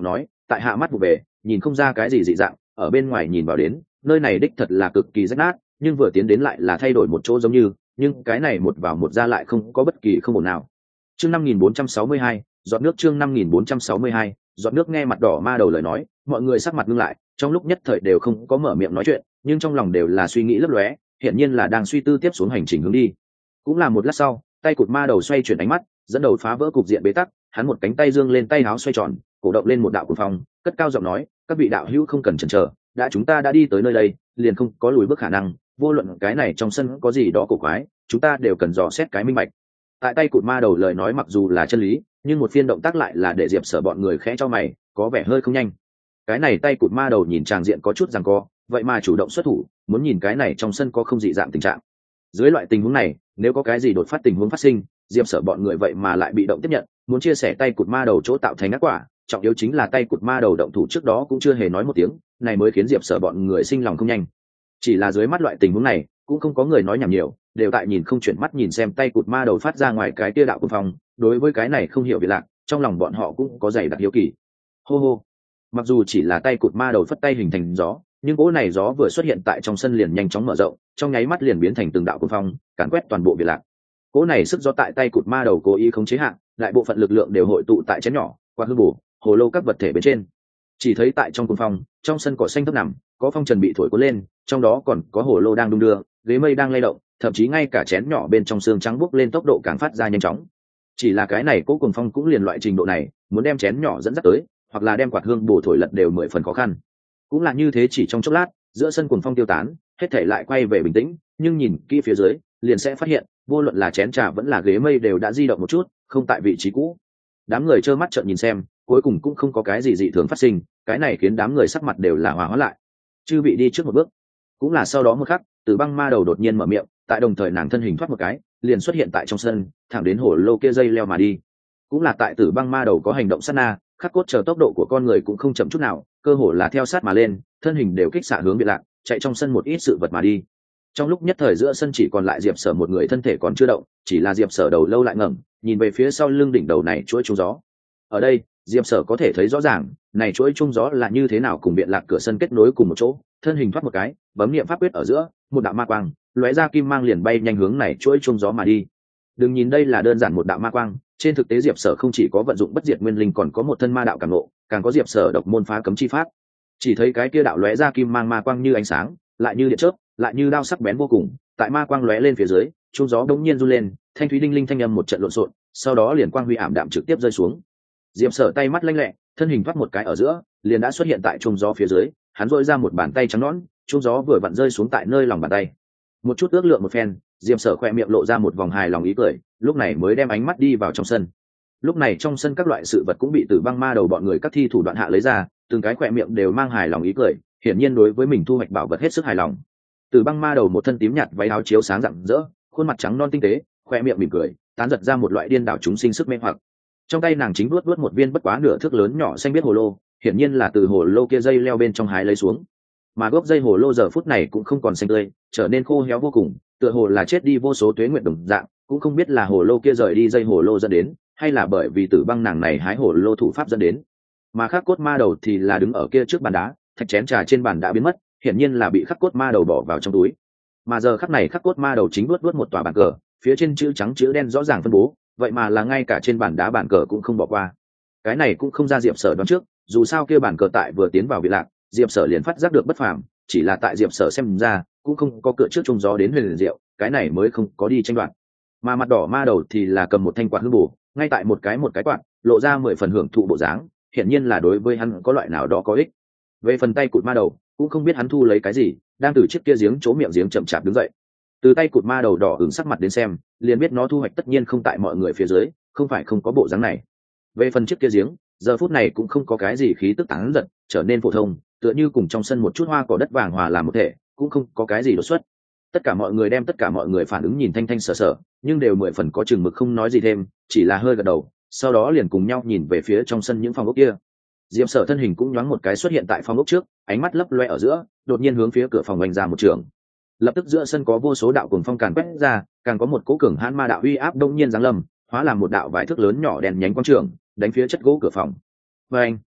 tại hạ mắt vụ về nhìn không ra cái gì dị dạng, ở bên ngoài nhìn vào đến nơi này đích thật là cực kỳ rách nát, nhưng vừa tiến đến lại là thay đổi một chỗ giống như, nhưng cái này một vào một ra lại không có bất kỳ không ổn nào. Chương 5462, giọt nước. Chương 5462, giọt nước. Nghe mặt đỏ ma đầu lời nói, mọi người sắc mặt ngưng lại, trong lúc nhất thời đều không có mở miệng nói chuyện, nhưng trong lòng đều là suy nghĩ lấp lóe, hiển nhiên là đang suy tư tiếp xuống hành trình hướng đi. Cũng là một lát sau, tay cụt ma đầu xoay chuyển ánh mắt, dẫn đầu phá vỡ cục diện bế tắc, hắn một cánh tay dương lên, tay áo xoay tròn, cổ động lên một đạo cuồng phong, cất cao giọng nói, các vị đạo hữu không cần chần chờ, chúng ta đã đi tới nơi đây, liền không có lùi bước khả năng, vô luận cái này trong sân có gì đó cổ quái, chúng ta đều cần dò xét cái minh bạch. Tại tay cụt ma đầu lời nói mặc dù là chân lý, nhưng một phiên động tác lại là để Diệp Sở bọn người khẽ cho mày, có vẻ hơi không nhanh. Cái này tay cụt ma đầu nhìn tràng diện có chút giằng co, vậy mà chủ động xuất thủ, muốn nhìn cái này trong sân có không dị dạng tình trạng. Dưới loại tình huống này, nếu có cái gì đột phát tình huống phát sinh, Diệp Sở bọn người vậy mà lại bị động tiếp nhận, muốn chia sẻ tay cụt ma đầu chỗ tạo thành ác quả, trọng yếu chính là tay cụt ma đầu động thủ trước đó cũng chưa hề nói một tiếng, này mới khiến Diệp Sở bọn người sinh lòng không nhanh. Chỉ là dưới mắt loại tình huống này, cũng không có người nói nhảm nhiều, đều tại nhìn không chuyển mắt nhìn xem tay cụt ma đầu phát ra ngoài cái tia đạo cuồng phong, đối với cái này không hiểu việc lạc, trong lòng bọn họ cũng có dày đặc hiếu kỳ. Hô hô. Mặc dù chỉ là tay cụt ma đầu phất tay hình thành gió, nhưng cỗ này gió vừa xuất hiện tại trong sân liền nhanh chóng mở rộng, trong nháy mắt liền biến thành từng đạo cuồng phong, càn quét toàn bộ việc lạc. Cỗ này sức gió tại tay cụt ma đầu cố ý khống chế hạn, lại bộ phận lực lượng đều hội tụ tại chén nhỏ, qua hư bổ, hồ lô các vật thể bên trên. Chỉ thấy tại trong cuồng phong, trong sân cỏ xanh thấp nằm, có phong trần bị thổi cuốn lên, trong đó còn có hồ lô đang đung đưa, ghế mây đang lay động, thậm chí ngay cả chén nhỏ bên trong xương trắng bốc lên tốc độ càng phát ra nhanh chóng. Chỉ là cái này cố cuồng phong cũng liền loại trình độ này, muốn đem chén nhỏ dẫn dắt tới, hoặc là đem quạt hương bổ thổi lật đều 10 phần khó khăn. Cũng là như thế, chỉ trong chốc lát, giữa sân cuồng phong tiêu tán, hết thảy lại quay về bình tĩnh, nhưng nhìn kỹ phía dưới, liền sẽ phát hiện, vô luận là chén trà vẫn là ghế mây đều đã di động một chút, không tại vị trí cũ. Đám người trơ mắt trợn nhìn xem, cuối cùng cũng không có cái gì dị thường phát sinh, cái này khiến đám người sắc mặt đều là hòa hóa lại. Chư vị đi trước một bước. Cũng là sau đó một khắc, Tử Băng ma đầu đột nhiên mở miệng, tại đồng thời nàng thân hình thoát một cái, liền xuất hiện tại trong sân, thẳng đến hồ lô kia dây leo mà đi. Cũng là tại Tử Băng ma đầu có hành động sát na, khắc cốt chờ tốc độ của con người cũng không chậm chút nào, cơ hồ là theo sát mà lên, thân hình đều kích xạ hướng biệt lạc, chạy trong sân một ít sự vật mà đi. Trong lúc nhất thời giữa sân chỉ còn lại Diệp Sở một người, thân thể còn chưa động, chỉ là Diệp Sở đầu lâu lại ngẩng, nhìn về phía sau lưng đỉnh đầu này chuỗi trung gió. Ở đây, Diệp Sở có thể thấy rõ ràng, này chuỗi trung gió là như thế nào cùng biện lạc cửa sân kết nối cùng một chỗ, thân hình thoát một cái, bấm niệm pháp quyết ở giữa, một đạo ma quang, lóe ra kim mang liền bay nhanh hướng này chuỗi trung gió mà đi. Đừng nhìn đây là đơn giản một đạo ma quang, trên thực tế Diệp Sở không chỉ có vận dụng bất diệt nguyên linh, còn có một thân ma đạo cảm ngộ, càng có Diệp Sở độc môn phá cấm chi pháp. Chỉ thấy cái kia đạo lóe ra kim mang ma quang như ánh sáng, lại như điện chớp, lại như đao sắc bén vô cùng, tại ma quang lóe lên phía dưới, trung gió đống nhiên run lên, thanh thúy đinh linh thanh âm một trận lộn xộn, sau đó liền quang huy ảm đạm trực tiếp rơi xuống. Diệp Sở tay mắt lanh lẹ, thân hình thoát một cái ở giữa, liền đã xuất hiện tại trung gió phía dưới, hắn rỗi ra một bàn tay trắng nõn, trung gió vừa vặn rơi xuống tại nơi lòng bàn tay. Một chút ước lượng một phen, Diệp Sở khoe miệng lộ ra một vòng hài lòng ý cười, lúc này mới đem ánh mắt đi vào trong sân. Lúc này trong sân các loại sự vật cũng bị Tử Băng ma đầu bọn người các thi thủ đoạn hạ lấy ra, từng cái khoe miệng đều mang hài lòng ý cười, hiển nhiên đối với mình thu hoạch bảo vật hết sức hài lòng. Tử Băng ma đầu một thân tím nhạt váy áo chiếu sáng rạng rỡ, khuôn mặt trắng non tinh tế, khoe miệng mỉm cười, tán giật ra một loại điên đảo chúng sinh sức mê hoặc. Trong tay nàng chính luốt một viên bất quá nửa thước lớn nhỏ xanh biết hồ lô, hiển nhiên là từ hồ lô kia dây leo bên trong hái lấy xuống. Mà gốc dây hồ lô giờ phút này cũng không còn xanh tươi, trở nên khô héo vô cùng, tựa hồ là chết đi vô số tuế nguyệt đồng dạng, cũng không biết là hồ lô kia rời đi dây hồ lô dẫn đến, hay là bởi vì Tử Băng nàng này hái hồ lô thủ pháp dẫn đến. Mà khắc cốt ma đầu thì là đứng ở kia trước bàn đá, thạch chén trà trên bàn đã biến mất, hiển nhiên là bị khắc cốt ma đầu bỏ vào trong túi. Mà giờ khắc này khắc cốt ma đầu chính luốt một tòa bàn cờ, phía trên chữ trắng chữ đen rõ ràng phân bố, vậy mà là ngay cả trên bàn đá bàn cờ cũng không bỏ qua. Cái này cũng không ra Diệp Sở đoán trước, dù sao kia bàn cờ tại vừa tiến vào vị lạc, Diệp Sở liền phát giác được bất phàm, chỉ là tại Diệp Sở xem ra cũng không có cửa trước trung gió đến huyền diệu, cái này mới không có đi tranh đoạt. Mà mặt đỏ ma đầu thì là cầm một thanh quạt hư bổ, ngay tại một cái quạt, lộ ra 10 phần hưởng thụ bộ dáng, hiển nhiên là đối với hắn có loại nào đó có ích. Về phần tay cụt ma đầu, cũng không biết hắn thu lấy cái gì, đang từ chiếc kia giếng chỗ miệng giếng chậm chạp đứng dậy. Từ tay cụt ma đầu đỏ ửng sắc mặt đến xem, liền biết nó thu hoạch tất nhiên không tại mọi người phía dưới, không phải không có bộ dáng này. Về phần chiếc kia giếng, giờ phút này cũng không có cái gì khí tức tán giật, trở nên phổ thông, tựa như cùng trong sân một chút hoa cỏ đất vàng hòa làm một thể, cũng không có cái gì đột xuất. Tất cả mọi người đem tất cả mọi người phản ứng nhìn thanh thanh sở sở, nhưng đều 10 phần có chừng mực không nói gì thêm, chỉ là hơi gật đầu, sau đó liền cùng nhau nhìn về phía trong sân những phòng ốc kia. Diệp Sở thân hình cũng nhoáng một cái xuất hiện tại phòng ốc trước, ánh mắt lấp loe ở giữa, đột nhiên hướng phía cửa phòng oanh ra một trường. Lập tức giữa sân có vô số đạo cuồng phong càn quét ra, càng có một cỗ cường hãn ma đạo uy áp đông nhiên giáng lâm, hóa làm một đạo vài thước lớn nhỏ đèn nhánh quang trường, đánh phía chất gỗ cửa phòng. Oanh!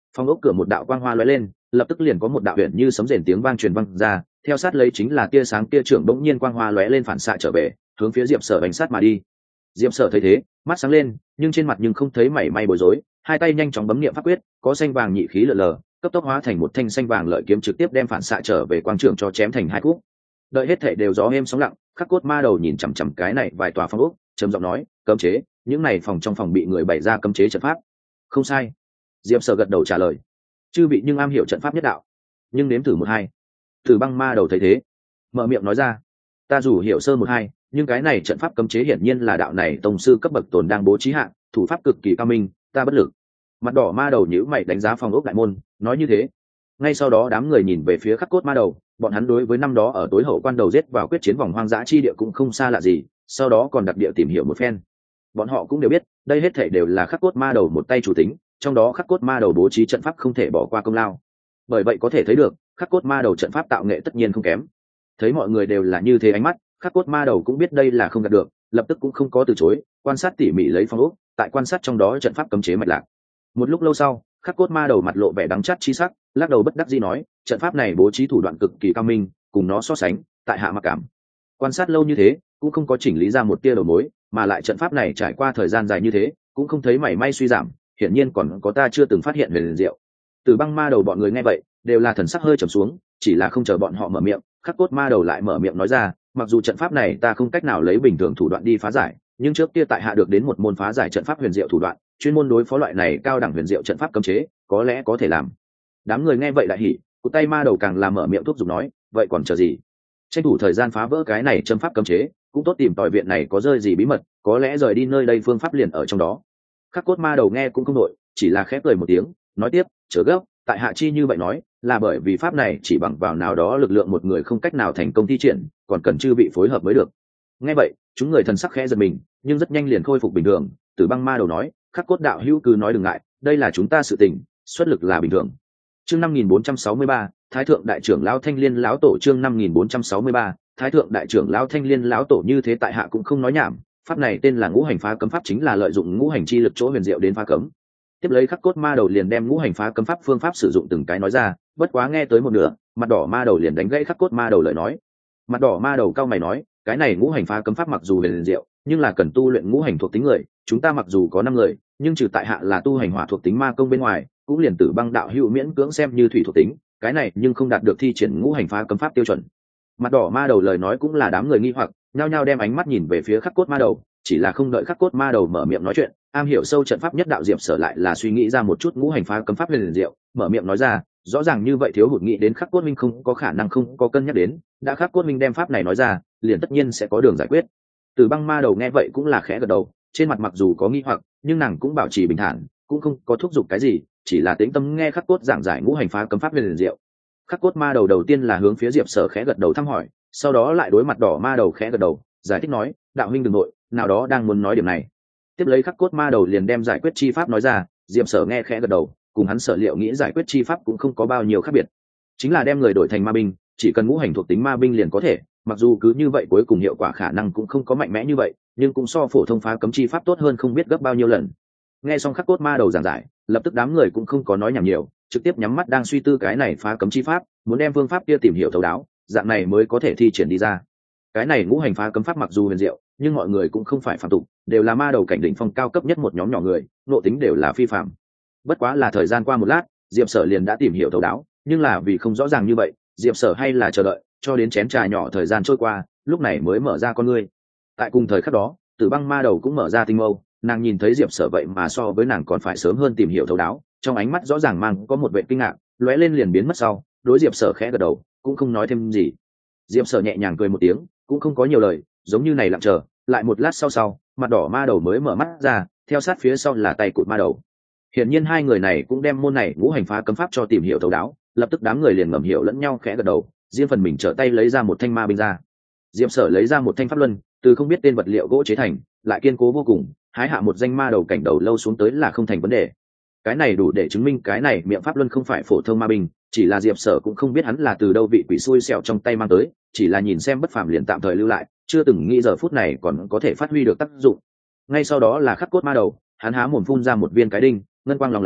Phòng ốc cửa một đạo quang hoa lóe lên, lập tức liền có một đạo huyền như sấm rền tiếng vang truyền vang ra, theo sát lấy chính là tia sáng tia trưởng bỗng nhiên quang hoa lóe lên phản xạ trở về, hướng phía Diệp Sở bánh sát mà đi. Diệp Sở thấy thế, mắt sáng lên, nhưng trên mặt nhưng không thấy mảy may bối rối, hai tay nhanh chóng bấm niệm pháp quyết, có xanh vàng nhị khí lờ lờ, cấp tốc hóa thành một thanh xanh vàng lợi kiếm trực tiếp đem phản xạ trở về quang trường cho chém thành hai khúc. Đợi hết thảy đều gió êm sóng lặng, Khắc Cốt Ma Đầu nhìn chằm chằm cái này vài tòa phòng ốc, trầm giọng nói, cấm chế, những này phòng trong phòng bị người bày ra cấm chế trận pháp. Không sai. Diệp Sở gật đầu trả lời. Chư vị nhưng am hiểu trận pháp nhất đạo, nhưng nếm thử một hai. Tử Băng Ma Đầu thấy thế, mở miệng nói ra, ta dù hiểu sơ một hai, nhưng cái này trận pháp cấm chế hiển nhiên là đạo này tông sư cấp bậc tồn đang bố trí hạ, thủ pháp cực kỳ cao minh, ta bất lực. Mặt đỏ ma đầu nhíu mày đánh giá phòng ốc đại môn, nói như thế. Ngay sau đó đám người nhìn về phía Khắc Cốt Ma Đầu, bọn hắn đối với năm đó ở tối hậu quan đầu giết vào quyết chiến vòng hoang dã chi địa cũng không xa lạ gì, sau đó còn đặc địa tìm hiểu một phen. Bọn họ cũng đều biết, đây hết thảy đều là Khắc Cốt Ma Đầu một tay chủ tính, trong đó Khắc Cốt Ma Đầu bố trí trận pháp không thể bỏ qua công lao. Bởi vậy có thể thấy được, Khắc Cốt Ma Đầu trận pháp tạo nghệ tất nhiên không kém. Thấy mọi người đều là như thế ánh mắt, Khắc Cốt Ma Đầu cũng biết đây là không gạt được, lập tức cũng không có từ chối, quan sát tỉ mỉ lấy phong ốc, tại quan sát trong đó trận pháp cấm chế mạch lạc. Một lúc lâu sau, Khắc Cốt Ma Đầu mặt lộ vẻ đắng chát chi sắc, lắc đầu bất đắc dĩ nói, trận pháp này bố trí thủ đoạn cực kỳ cao minh, cùng nó so sánh, tại hạ mặc cảm. Quan sát lâu như thế, cũng không có chỉnh lý ra một tia đầu mối, mà lại trận pháp này trải qua thời gian dài như thế, cũng không thấy mảy may suy giảm, hiển nhiên còn có ta chưa từng phát hiện về liền diệu. Từ Băng Ma Đầu bọn người nghe vậy, đều là thần sắc hơi trầm xuống, chỉ là không chờ bọn họ mở miệng, Khắc Cốt Ma Đầu lại mở miệng nói ra, mặc dù trận pháp này ta không cách nào lấy bình thường thủ đoạn đi phá giải, nhưng trước kia tại hạ được đến một môn phá giải trận pháp huyền diệu thủ đoạn, chuyên môn đối phó loại này cao đẳng huyền diệu trận pháp cấm chế, có lẽ có thể làm. Đám người nghe vậy lại hỉ, cụ tay ma đầu càng làm mở miệng thúc giục nói, vậy còn chờ gì? Tranh thủ thời gian phá vỡ cái này châm pháp cấm chế, cũng tốt tìm tòi viện này có rơi gì bí mật, có lẽ rời đi nơi đây phương pháp liền ở trong đó. Khắc Cốt Ma Đầu nghe cũng không đội, chỉ là khép cười một tiếng, nói tiếp, chớ gấp, tại hạ chi như vậy nói, là bởi vì pháp này chỉ bằng vào nào đó lực lượng một người không cách nào thành công thi triển, còn cần chư vị phối hợp mới được. Nghe vậy, chúng người thần sắc khẽ giật mình, nhưng rất nhanh liền khôi phục bình thường. Tử Băng Ma Đầu nói, Khắc Cốt đạo hữu cứ nói đừng ngại, đây là chúng ta sự tình, xuất lực là bình thường. Chương 5463, Thái thượng đại trưởng lão Thanh Liên lão tổ. Chương 5463, Thái thượng đại trưởng lão Thanh Liên lão tổ. Như thế tại hạ cũng không nói nhảm, pháp này tên là Ngũ Hành Phá Cấm Pháp, chính là lợi dụng ngũ hành chi lực chỗ huyền diệu đến phá cấm. Tiếp lấy Khắc Cốt Ma Đầu liền đem Ngũ Hành Phá Cấm Pháp phương pháp sử dụng từng cái nói ra, bất quá nghe tới một nửa, Mặt đỏ Ma Đầu liền đánh gãy Khắc Cốt Ma Đầu lời nói. Mặt đỏ Ma Đầu cao mày nói, cái này Ngũ Hành Phá Cấm Pháp mặc dù huyền diệu, nhưng là cần tu luyện ngũ hành thuộc tính người, chúng ta mặc dù có 5 người, nhưng trừ tại hạ là tu hành hỏa thuộc tính ma công bên ngoài, cũng liền Tử Băng đạo hữu miễn cưỡng xem như thủy thuộc tính, cái này nhưng không đạt được thi triển ngũ hành phá cấm pháp tiêu chuẩn. Mặt đỏ ma đầu lời nói cũng là đám người nghi hoặc, nhao nhao đem ánh mắt nhìn về phía Khắc Cốt Ma Đầu, chỉ là không đợi Khắc Cốt Ma Đầu mở miệng nói chuyện, am hiểu sâu trận pháp nhất đạo Diệp Sở lại là suy nghĩ ra một chút ngũ hành phá cấm pháp liền diệu, mở miệng nói ra, rõ ràng như vậy thiếu hụt nghĩ đến Khắc Cốt Minh không có khả năng không có cân nhắc đến, đã Khắc Cốt Minh đem pháp này nói ra, liền tất nhiên sẽ có đường giải quyết. Tử Băng Ma Đầu nghe vậy cũng là khẽ gật đầu, trên mặt mặc dù có nghi hoặc, nhưng nàng cũng bảo trì bình thản, cũng không có thúc giục cái gì, chỉ là tĩnh tâm nghe Khắc Cốt giảng giải ngũ hành phá cấm pháp liền diệu. Khắc Cốt Ma Đầu đầu tiên là hướng phía Diệp Sở khẽ gật đầu thăm hỏi, sau đó lại đối Mặt đỏ ma đầu khẽ gật đầu, giải thích nói, đạo huynh đừng nội, nào đó đang muốn nói điểm này. Tiếp lấy Khắc Cốt Ma Đầu liền đem giải quyết chi pháp nói ra, Diệp Sở nghe khẽ gật đầu, cùng hắn sở liệu nghĩ giải quyết chi pháp cũng không có bao nhiêu khác biệt, chính là đem người đổi thành ma binh, chỉ cần ngũ hành thuộc tính ma binh liền có thể, mặc dù cứ như vậy cuối cùng hiệu quả khả năng cũng không có mạnh mẽ như vậy, nhưng cũng so phổ thông phá cấm chi pháp tốt hơn không biết gấp bao nhiêu lần. Nghe xong Khắc Cốt Ma Đầu giảng giải, lập tức đám người cũng không có nói nhảm nhiều, trực tiếp nhắm mắt đang suy tư cái này phá cấm chi pháp, muốn đem phương pháp kia tìm hiểu thấu đáo, dạng này mới có thể thi triển đi ra. Cái này ngũ hành phá cấm pháp mặc dù huyền diệu, nhưng mọi người cũng không phải phàm tục, đều là ma đầu cảnh đỉnh phong cao cấp nhất một nhóm nhỏ người, nội tính đều là phi phàm. Bất quá là thời gian qua một lát, Diệp Sở liền đã tìm hiểu thấu đáo, nhưng là vì không rõ ràng như vậy, Diệp Sở hay là chờ đợi cho đến chén trà nhỏ thời gian trôi qua, lúc này mới mở ra con ngươi. Tại cùng thời khắc đó, Tử Băng Ma Đầu cũng mở ra tinh mâu, nàng nhìn thấy Diệp Sở vậy mà so với nàng còn phải sớm hơn tìm hiểu thấu đáo, trong ánh mắt rõ ràng mang có một vẻ kinh ngạc, lóe lên liền biến mất sau, đối Diệp Sở khẽ gật đầu, cũng không nói thêm gì. Diệp Sở nhẹ nhàng cười một tiếng, cũng không có nhiều lời, giống như này lặng chờ, lại một lát sau, Mặt đỏ ma đầu mới mở mắt ra, theo sát phía sau là tay cụt ma đầu. Hiển nhiên hai người này cũng đem môn này ngũ hành phá cấm pháp cho tìm hiểu thấu đáo, lập tức đám người liền ngầm hiểu lẫn nhau khẽ gật đầu, riêng phần mình trở tay lấy ra một thanh ma binh ra. Diệp Sở lấy ra một thanh pháp luân, từ không biết tên vật liệu gỗ chế thành, lại kiên cố vô cùng, hái hạ một danh ma đầu cảnh đầu lâu xuống tới là không thành vấn đề. Cái này đủ để chứng minh cái này miệng pháp luân không phải phổ thông ma binh, chỉ là Diệp Sở cũng không biết hắn là từ đâu vị quỷ xui xẻo trong tay mang tới, chỉ là nhìn xem bất phàm liền tạm thời lưu lại, chưa từng nghĩ giờ phút này còn có thể phát huy được tác dụng. Ngay sau đó là Khắc Cốt Ma Đầu, hắn há mồm phun ra một viên cái đinh, ngân quang lóng lánh,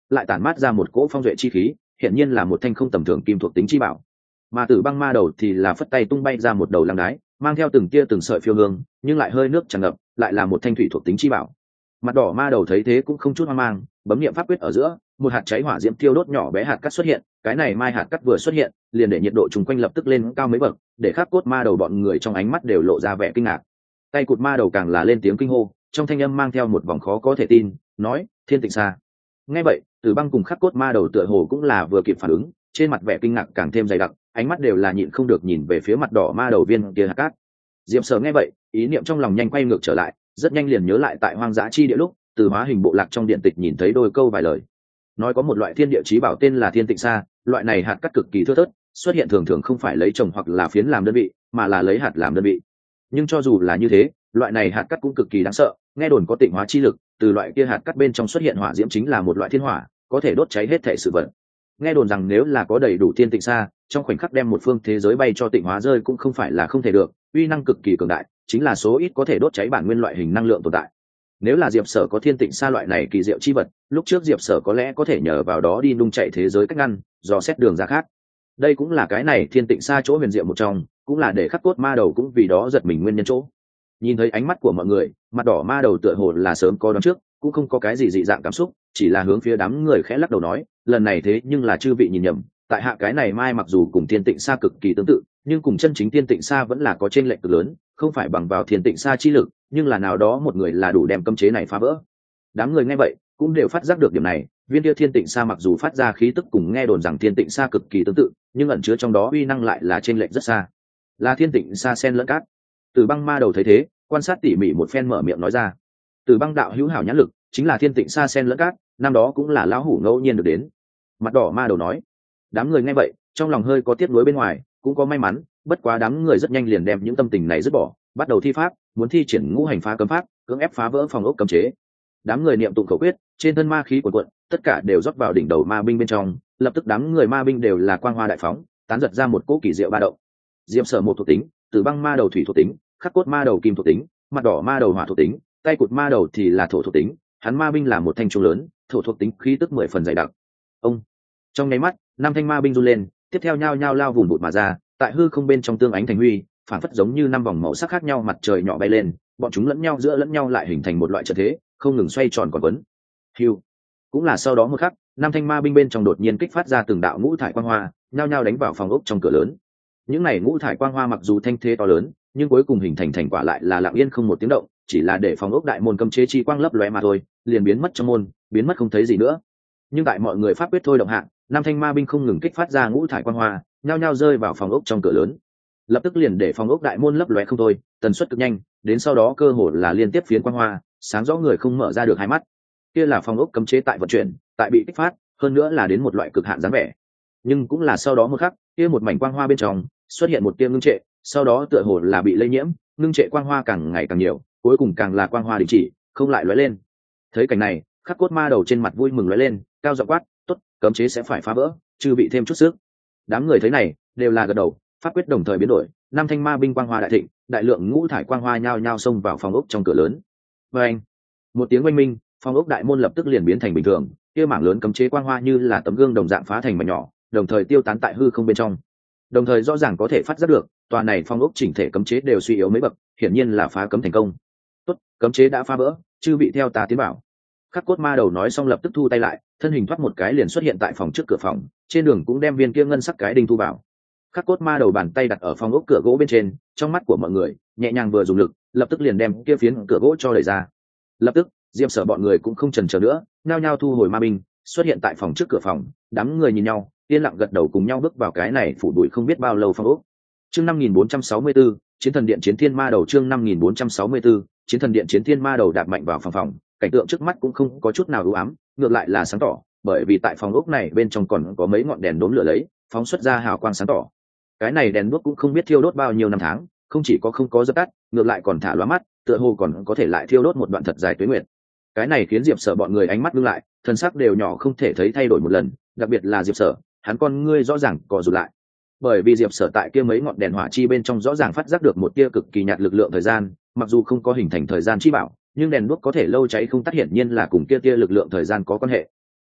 lại tản mát ra một cỗ phong duệ chi khí, hiển nhiên là một thanh không tầm thường kim thuộc tính chi bảo. Mà Tử Băng ma đầu thì là phất tay tung bay ra một đầu lăng đái, mang theo từng tia từng sợi phiêu hương, nhưng lại hơi nước tràn ngập, lại là một thanh thủy thuộc tính chi bảo. Mặt đỏ ma đầu thấy thế cũng không chút hoang mang, bấm niệm pháp quyết ở giữa, một hạt cháy hỏa diễm thiêu đốt nhỏ bé hạt cát xuất hiện, cái này mai hạt cát vừa xuất hiện, liền để nhiệt độ chung quanh lập tức lên cao mấy bậc, để Khắc Cốt ma đầu bọn người trong ánh mắt đều lộ ra vẻ kinh ngạc. Tay cụt ma đầu càng là lên tiếng kinh hô, trong thanh âm mang theo một vòng khó có thể tin, nói: Thiên Tịnh Sa. Nghe vậy, Tử Băng cùng Khắc Cốt ma đầu tựa hồ cũng là vừa kịp phản ứng, trên mặt vẻ kinh ngạc càng thêm dày đặc, ánh mắt đều là nhịn không được nhìn về phía mặt đỏ ma đầu viên kia hạt cát. Diệp Sở nghe vậy, ý niệm trong lòng nhanh quay ngược trở lại, rất nhanh liền nhớ lại tại hoang dã chi địa lúc, từ hóa hình bộ lạc trong điện tịch nhìn thấy đôi câu vài lời. Nói có một loại thiên địa chí bảo tên là Thiên Tịnh Sa, loại này hạt cát cực kỳ thưa thớt, xuất hiện thường thường không phải lấy trồng hoặc là phiến làm đơn vị, mà là lấy hạt làm đơn vị. Nhưng cho dù là như thế, loại này hạt cát cũng cực kỳ đáng sợ, nghe đồn có tịnh hóa chi lực, từ loại kia hạt cát bên trong xuất hiện hỏa diễm chính là một loại thiên hỏa, có thể đốt cháy hết thảy sự vật. Nghe đồn rằng nếu là có đầy đủ Thiên Tịnh Sa, trong khoảnh khắc đem một phương thế giới bay cho tịnh hóa rơi cũng không phải là không thể được, uy năng cực kỳ cường đại, chính là số ít có thể đốt cháy bản nguyên loại hình năng lượng tồn tại. Nếu là Diệp Sở có Thiên Tịnh Sa loại này kỳ diệu chi vật, lúc trước Diệp Sở có lẽ có thể nhờ vào đó đi nung chạy thế giới cách ngăn, dò xét đường ra khác. Đây cũng là cái này Thiên Tịnh Sa chỗ huyền diệu một trong, cũng là để Khắc Cốt ma đầu cũng vì đó giật mình nguyên nhân chỗ. Nhìn thấy ánh mắt của mọi người, mặt đỏ ma đầu tựa hồ là sớm có đoán trước, cũng không có cái gì dị dạng cảm xúc, chỉ là hướng phía đám người khẽ lắc đầu nói: lần này thế nhưng là chư vị nhìn nhầm, tại hạ cái này mai mặc dù cùng Thiên Tịnh Sa cực kỳ tương tự, nhưng cùng chân chính Thiên Tịnh Sa vẫn là có chênh lệch cực lớn, không phải bằng vào Thiên Tịnh Sa chi lực, nhưng là nào đó một người là đủ đem cấm chế này phá vỡ. Đám người nghe vậy cũng đều phát giác được điểm này, viên kia Thiên Tịnh Sa mặc dù phát ra khí tức cùng nghe đồn rằng Thiên Tịnh Sa cực kỳ tương tự, nhưng ẩn chứa trong đó uy năng lại là chênh lệch rất xa, là Thiên Tịnh Sa sen lẫn cát. Tử Băng ma đầu thấy thế, quan sát tỉ mỉ một phen mở miệng nói ra: Tử Băng đạo hữu hảo nhãn lực, chính là Thiên Tịnh Sa sen lẫn cát, năm đó cũng là lão hủ ngẫu nhiên được đến. Mặt đỏ ma đầu nói. Đám người nghe vậy, trong lòng hơi có tiếc nuối bên ngoài, cũng có may mắn, bất quá đám người rất nhanh liền đem những tâm tình này dứt bỏ, bắt đầu thi pháp, muốn thi triển ngũ hành phá cấm pháp, cưỡng ép phá vỡ phòng ốc cấm chế. Đám người niệm tụng khẩu quyết, trên thân ma khí cuồn cuộn, tất cả đều rót vào đỉnh đầu ma binh bên trong, lập tức đám người ma binh đều là quang hoa đại phóng, tán giật ra một cỗ kỳ diệu ba động. Diệp Sở một thuộc tính, Tử Băng ma đầu thủy thuộc tính, Khắc Cốt ma đầu kim thuộc tính, mặt đỏ ma đầu hỏa thuộc tính, tay cụt ma đầu thì là thổ thuộc tính, hắn ma binh là một thanh trung lớn, thổ thuộc tính khí tức 10 phần dày đặc. Ông trong nháy mắt, năm thanh ma binh run lên, tiếp theo nhao nhao lao vùng bụt mà ra, tại hư không bên trong tương ánh thành huy, phản phất giống như năm vòng màu sắc khác nhau mặt trời nhỏ bay lên, bọn chúng lẫn nhau giữa lẫn nhau lại hình thành một loại trận thế, không ngừng xoay tròn còn quấn. Hưu, cũng là sau đó một khắc, năm thanh ma binh bên trong đột nhiên kích phát ra từng đạo ngũ thải quang hoa, nhao nhao đánh vào phòng ốc trong cửa lớn. Những này ngũ thải quang hoa mặc dù thanh thế to lớn, nhưng cuối cùng hình thành thành quả lại là lặng yên không một tiếng động, chỉ là để phòng ốc đại môn cấm chế chi quang lấp lóe mà thôi, liền biến mất trong môn, biến mất không thấy gì nữa. Nhưng tại mọi người pháp quyết thôi động hạng, năm thanh ma binh không ngừng kích phát ra ngũ thải quang hoa, nhao nhao rơi vào phòng ốc trong cửa lớn, lập tức liền để phòng ốc đại môn lấp lóe không thôi, tần suất cực nhanh, đến sau đó cơ hồ là liên tiếp phiến quang hoa, sáng rõ người không mở ra được hai mắt. Kia là phòng ốc cấm chế tại vận chuyển, tại bị kích phát, hơn nữa là đến một loại cực hạn dáng vẻ. Nhưng cũng là sau đó một khắc, kia một mảnh quang hoa bên trong xuất hiện một tia ngưng trệ, sau đó tựa hồ là bị lây nhiễm, ngưng trệ quang hoa càng ngày càng nhiều, cuối cùng càng là quang hoa đình chỉ, không lại lóe lên. Thấy cảnh này, Khắc Cốt ma đầu trên mặt vui mừng lóe lên, cao giọng quát: "Tốt, cấm chế sẽ phải phá vỡ, chư bị thêm chút sức." Đám người thấy này, đều là gật đầu, pháp quyết đồng thời biến đổi, năm thanh ma binh quang hoa đại thịnh, đại lượng ngũ thải quang hoa nhao nhao xông vào phòng ốc trong cửa lớn. Oeng! Một tiếng oanh minh, phòng ốc đại môn lập tức liền biến thành bình thường, kia mảng lớn cấm chế quang hoa như là tấm gương đồng dạng phá thành mảnh nhỏ, đồng thời tiêu tán tại hư không bên trong. Đồng thời rõ ràng có thể phát giác được, tòa này phong ốc chỉnh thể cấm chế đều suy yếu mấy bậc, hiển nhiên là phá cấm thành công. Tốt, cấm chế đã phá vỡ, chư vị theo ta tiến bảo. Khắc Cốt ma đầu nói xong lập tức thu tay lại, thân hình thoát một cái liền xuất hiện tại phòng trước cửa phòng, trên đường cũng đem viên kia ngân sắc cái đinh thu vào. Khắc Cốt ma đầu bàn tay đặt ở phong ốc cửa gỗ bên trên, trong mắt của mọi người nhẹ nhàng vừa dùng lực, lập tức liền đem kia phiến cửa gỗ cho đẩy ra. Lập tức, Diệp Sở bọn người cũng không chần chờ nữa, nhao nhao thu hồi ma binh, xuất hiện tại phòng trước cửa phòng, đám người nhìn nhau, yên lặng gật đầu cùng nhau bước vào cái này phủ bụi không biết bao lâu phong ốc. Chương 5464, Chiến thần điện chiến thiên ma đầu. Chương 5464, Chiến thần điện chiến thiên ma đầu đạp mạnh vào phòng, cảnh tượng trước mắt cũng không có chút nào u ám, ngược lại là sáng tỏ, bởi vì tại phòng ốc này bên trong còn có mấy ngọn đèn đốm lửa lấy, phóng xuất ra hào quang sáng tỏ. Cái này đèn đuốc cũng không biết thiêu đốt bao nhiêu năm tháng, không chỉ có không có dập tắt, ngược lại còn thả lóa mắt, tựa hồ còn có thể lại thiêu đốt một đoạn thật dài tuế nguyệt. Cái này khiến Diệp Sở bọn người ánh mắt ngưng lại, thân sắc đều nhỏ không thể thấy thay đổi một lần, đặc biệt là Diệp Sở, hắn con ngươi rõ ràng co rụt lại, bởi vì Diệp Sở tại kia mấy ngọn đèn hỏa chi bên trong rõ ràng phát giác được một tia cực kỳ nhạt lực lượng thời gian, mặc dù không có hình thành thời gian chi bảo, nhưng đèn đuốc có thể lâu cháy không tắt, hiển nhiên là cùng kia tia lực lượng thời gian có quan hệ.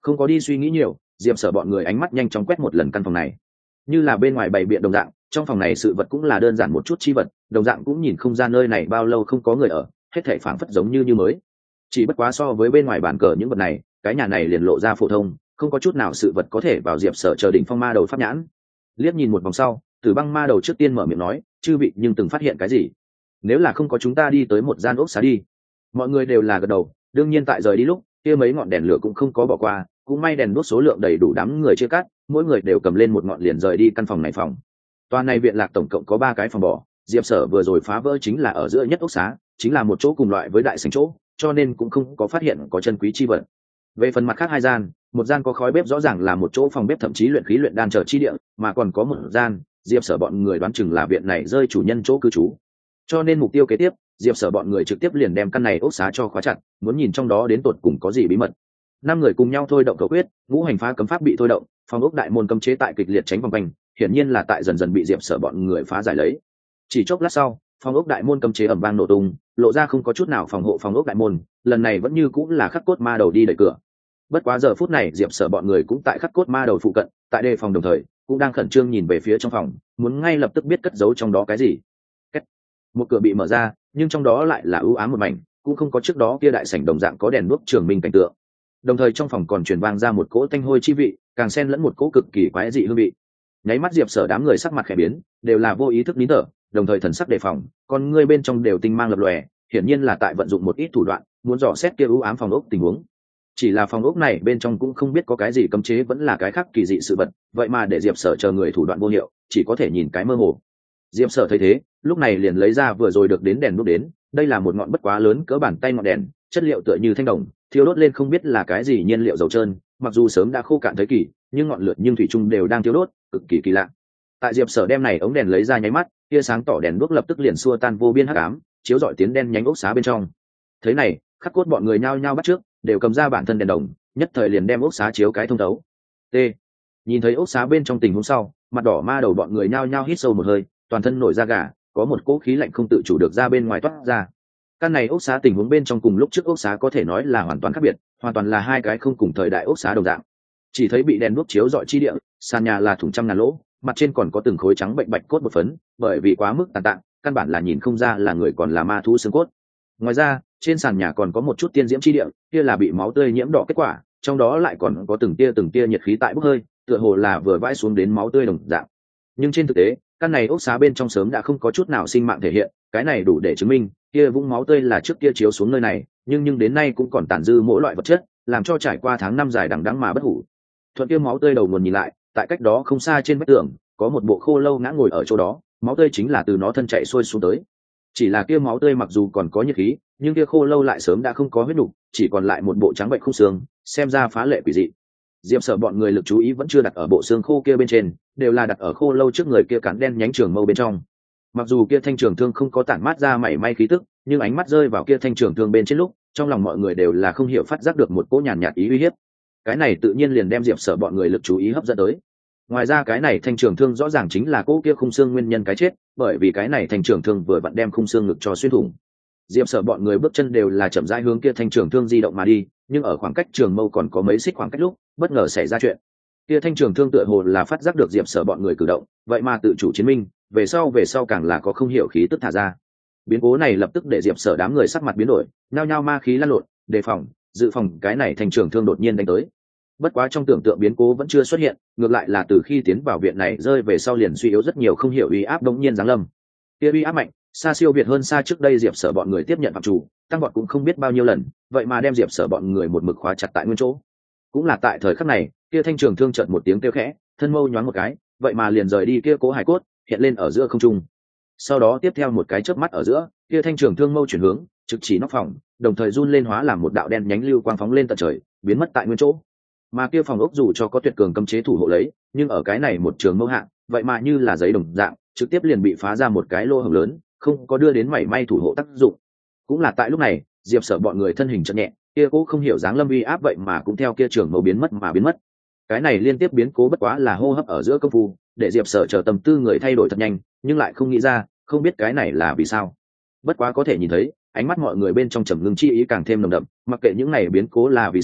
Không có đi suy nghĩ nhiều, diệp sở bọn người ánh mắt nhanh chóng quét một lần căn phòng này. Như là bên ngoài bày biện đồng dạng, trong phòng này sự vật cũng là đơn giản một chút chi vật, đồng dạng cũng nhìn không ra nơi này bao lâu không có người ở, hết thảy phảng phất giống như mới. Chỉ bất quá so với bên ngoài bàn cờ những vật này, cái nhà này liền lộ ra phổ thông, không có chút nào sự vật có thể vào diệp sở chờ đỉnh phong ma đầu pháp nhãn. Liếc nhìn một vòng sau, Tử Băng ma đầu trước tiên mở miệng nói, chư vị nhưng từng phát hiện cái gì? Nếu là không có chúng ta đi tới một gian ốc xá đi. Mọi người đều là gật đầu, đương nhiên tại rời đi lúc kia mấy ngọn đèn lửa cũng không có bỏ qua, cũng may đèn đuốc số lượng đầy đủ, đám người chia cắt, mỗi người đều cầm lên một ngọn liền rời đi căn phòng này phòng. Toàn này viện lạc tổng cộng có 3 cái phòng bỏ, diệp sở vừa rồi phá vỡ chính là ở giữa nhất ốc xá, chính là một chỗ cùng loại với đại sảnh chỗ, cho nên cũng không có phát hiện có chân quý chi vật. Về phần mặt khác 2 gian, một gian có khói bếp rõ ràng là một chỗ phòng bếp thậm chí luyện khí luyện đan chờ chi địa, mà còn có một gian diệp sở bọn người đoán chừng là viện này rơi chủ nhân chỗ cư trú, cho nên mục tiêu kế tiếp diệp sở bọn người trực tiếp liền đem căn này ốc xá cho khóa chặt, muốn nhìn trong đó đến tột cùng có gì bí mật. 5 người cùng nhau thôi động cầu quyết, ngũ hành phá cấm pháp bị thôi động, phòng ốc đại môn cấm chế tại kịch liệt tránh vòng quanh, hiển nhiên là tại dần dần bị diệp sở bọn người phá giải lấy. Chỉ chốc lát sau, phòng ốc đại môn cấm chế ầm vang nổ tung, lộ ra không có chút nào phòng hộ phòng ốc đại môn, lần này vẫn như cũng là khắc cốt ma đầu đi đẩy cửa. Bất quá giờ phút này diệp sở bọn người cũng tại khắc cốt ma đầu phụ cận, tại đề phòng đồng thời cũng đang khẩn trương nhìn về phía trong phòng, muốn ngay lập tức biết cất giấu trong đó cái gì. Một cửa bị mở ra, nhưng trong đó lại là ưu ám một mảnh, cũng không có trước đó kia đại sảnh đồng dạng có đèn đuốc trường minh cảnh tượng. Đồng thời trong phòng còn truyền vang ra một cỗ tanh hôi chi vị, càng xen lẫn một cỗ cực kỳ quái dị hương vị. Nháy mắt diệp sở đám người sắc mặt khẽ biến, đều là vô ý thức nín thở, đồng thời thần sắc đề phòng, con ngươi bên trong đều tinh mang lập lòe, hiển nhiên là tại vận dụng một ít thủ đoạn, muốn dò xét kia ưu ám phòng ốc tình huống. Chỉ là phòng ốc này bên trong cũng không biết có cái gì cấm chế vẫn là cái khác kỳ dị sự vật, vậy mà để diệp sở chờ người thủ đoạn vô hiệu, chỉ có thể nhìn cái mơ hồ. Diệp sở thấy thế, lúc này liền lấy ra vừa rồi được đến đèn đuốc đến, đây là một ngọn bất quá lớn cỡ bàn tay ngọn đèn, chất liệu tựa như thanh đồng, thiêu đốt lên không biết là cái gì nhiên liệu dầu trơn, mặc dù sớm đã khô cạn thời kỳ, nhưng ngọn lửa nhưng thủy chung đều đang thiêu đốt, cực kỳ kỳ lạ. Tại diệp sở đem này ống đèn lấy ra nháy mắt, tia sáng tỏ đèn đuốc lập tức liền xua tan vô biên hắc ám, chiếu rọi tiến đen nhánh ốc xá bên trong. Thế này, khắc cốt bọn người nhao nhao bắt trước, đều cầm ra bản thân đèn đồng, nhất thời liền đem ốc xá chiếu cái thông thấu. T. Nhìn thấy ốc xá bên trong tình huống sau, mặt đỏ ma đầu bọn người nhao nhao hít sâu một hơi, toàn thân nổi da gà, có một cỗ khí lạnh không tự chủ được ra bên ngoài toát ra. Căn này ốc xá tình huống bên trong cùng lúc trước ốc xá có thể nói là hoàn toàn khác biệt, hoàn toàn là 2 cái không cùng thời đại ốc xá đồng dạng. Chỉ thấy bị đèn đuốc chiếu rọi chi địa, sàn nhà là thủng trăm ngàn lỗ, mặt trên còn có từng khối trắng bệnh bạch cốt một phấn, bởi vì quá mức tàn tạ, căn bản là nhìn không ra là người còn là ma thú xương cốt. Ngoài ra, trên sàn nhà còn có một chút tiên diễm chi địa, kia là bị máu tươi nhiễm đỏ kết quả, trong đó lại còn có từng tia nhiệt khí tại bốc hơi, tựa hồ là vừa vãi xuống đến máu tươi đồng dạng. Nhưng trên thực tế, căn này ốc xá bên trong sớm đã không có chút nào sinh mạng thể hiện, cái này đủ để chứng minh kia vũng máu tươi là trước kia chiếu xuống nơi này, nhưng đến nay cũng còn tàn dư mỗi loại vật chất, làm cho trải qua tháng năm dài đằng đẵng mà bất hủ. Thuận kia máu tươi đầu nguồn nhìn lại, tại cách đó không xa trên vách tường có một bộ khô lâu ngã ngồi ở chỗ đó, máu tươi chính là từ nó thân chảy xuôi xuống tới. Chỉ là kia máu tươi mặc dù còn có nhiệt khí, nhưng kia khô lâu lại sớm đã không có huyết nục, chỉ còn lại một bộ trắng bệnh khung xương, xem ra phá lệ quỷ dị. Diệp sở bọn người lực chú ý vẫn chưa đặt ở bộ xương khô kia bên trên, đều là đặt ở khô lâu trước người kia cắn đen nhánh trường mâu bên trong. Mặc dù kia thanh trường thương không có tản mát ra mảy may khí tức, nhưng ánh mắt rơi vào kia thanh trường thương bên trên lúc, trong lòng mọi người đều là không hiểu phát giác được một cỗ nhàn nhạt ý uy hiếp. Cái này tự nhiên liền đem diệp sở bọn người lực chú ý hấp dẫn tới. Ngoài ra cái này thanh trường thương rõ ràng chính là cỗ kia khung xương nguyên nhân cái chết, bởi vì cái này thanh trường thương vừa vặn đem khung xương ngực cho xuyên thủng. Diệp sở bọn người bước chân đều là chậm rãi hướng kia thanh trường thương di động mà đi, nhưng ở khoảng cách trường mâu còn có mấy xích khoảng cách lúc, bất ngờ xảy ra chuyện. Kia thanh trường thương tựa hồ là phát giác được diệp sở bọn người cử động, vậy mà tự chủ chiến minh, về sau càng là có không hiểu khí tức thả ra. Biến cố này lập tức để diệp sở đám người sắc mặt biến đổi, nhao nhao ma khí lăn lộn, đề phòng, dự phòng cái này thanh trường thương đột nhiên đánh tới. Bất quá trong tưởng tượng biến cố vẫn chưa xuất hiện, ngược lại là từ khi tiến vào viện này rơi về sau liền suy yếu rất nhiều không hiểu uy áp đống nhiên giáng lâm. Kia uy áp mạnh, xa siêu việt hơn xa trước đây diệp sở bọn người tiếp nhận phạm chủ, tăng bọn cũng không biết bao nhiêu lần, vậy mà đem diệp sở bọn người một mực khóa chặt tại nguyên chỗ. Cũng là tại thời khắc này, kia thanh trường thương chợt một tiếng kêu khẽ, thân mâu nhoáng một cái, vậy mà liền rời đi kia cố hải cốt, hiện lên ở giữa không trung. Sau đó tiếp theo một cái chớp mắt ở giữa, kia thanh trường thương mâu chuyển hướng, trực chỉ nóc phòng, đồng thời run lên hóa làm một đạo đen nhánh lưu quang phóng lên tận trời, biến mất tại nguyên chỗ. Mà kia phòng ốc dù cho có tuyệt cường cấm chế thủ hộ lấy, nhưng ở cái này một trường mâu hạng, vậy mà như là giấy đồng dạng, trực tiếp liền bị phá ra một cái lỗ hổng lớn, không có đưa đến mảy may thủ hộ tác dụng. Cũng là tại lúc này, diệp sở bọn người thân hình chợt nhẹ, kia cố không hiểu dáng lâm uy áp vậy mà cũng theo kia trường mâu biến mất. Cái này liên tiếp biến cố bất quá là hô hấp ở giữa công phu, để diệp sở chờ tâm tư người thay đổi thật nhanh, nhưng lại không nghĩ ra, không biết cái này là vì sao. Bất quá có thể nhìn thấy, ánh mắt mọi người bên trong trầm ngưng chi ý càng thêm nồng đậm, mặc kệ những này biến cố là vì sao,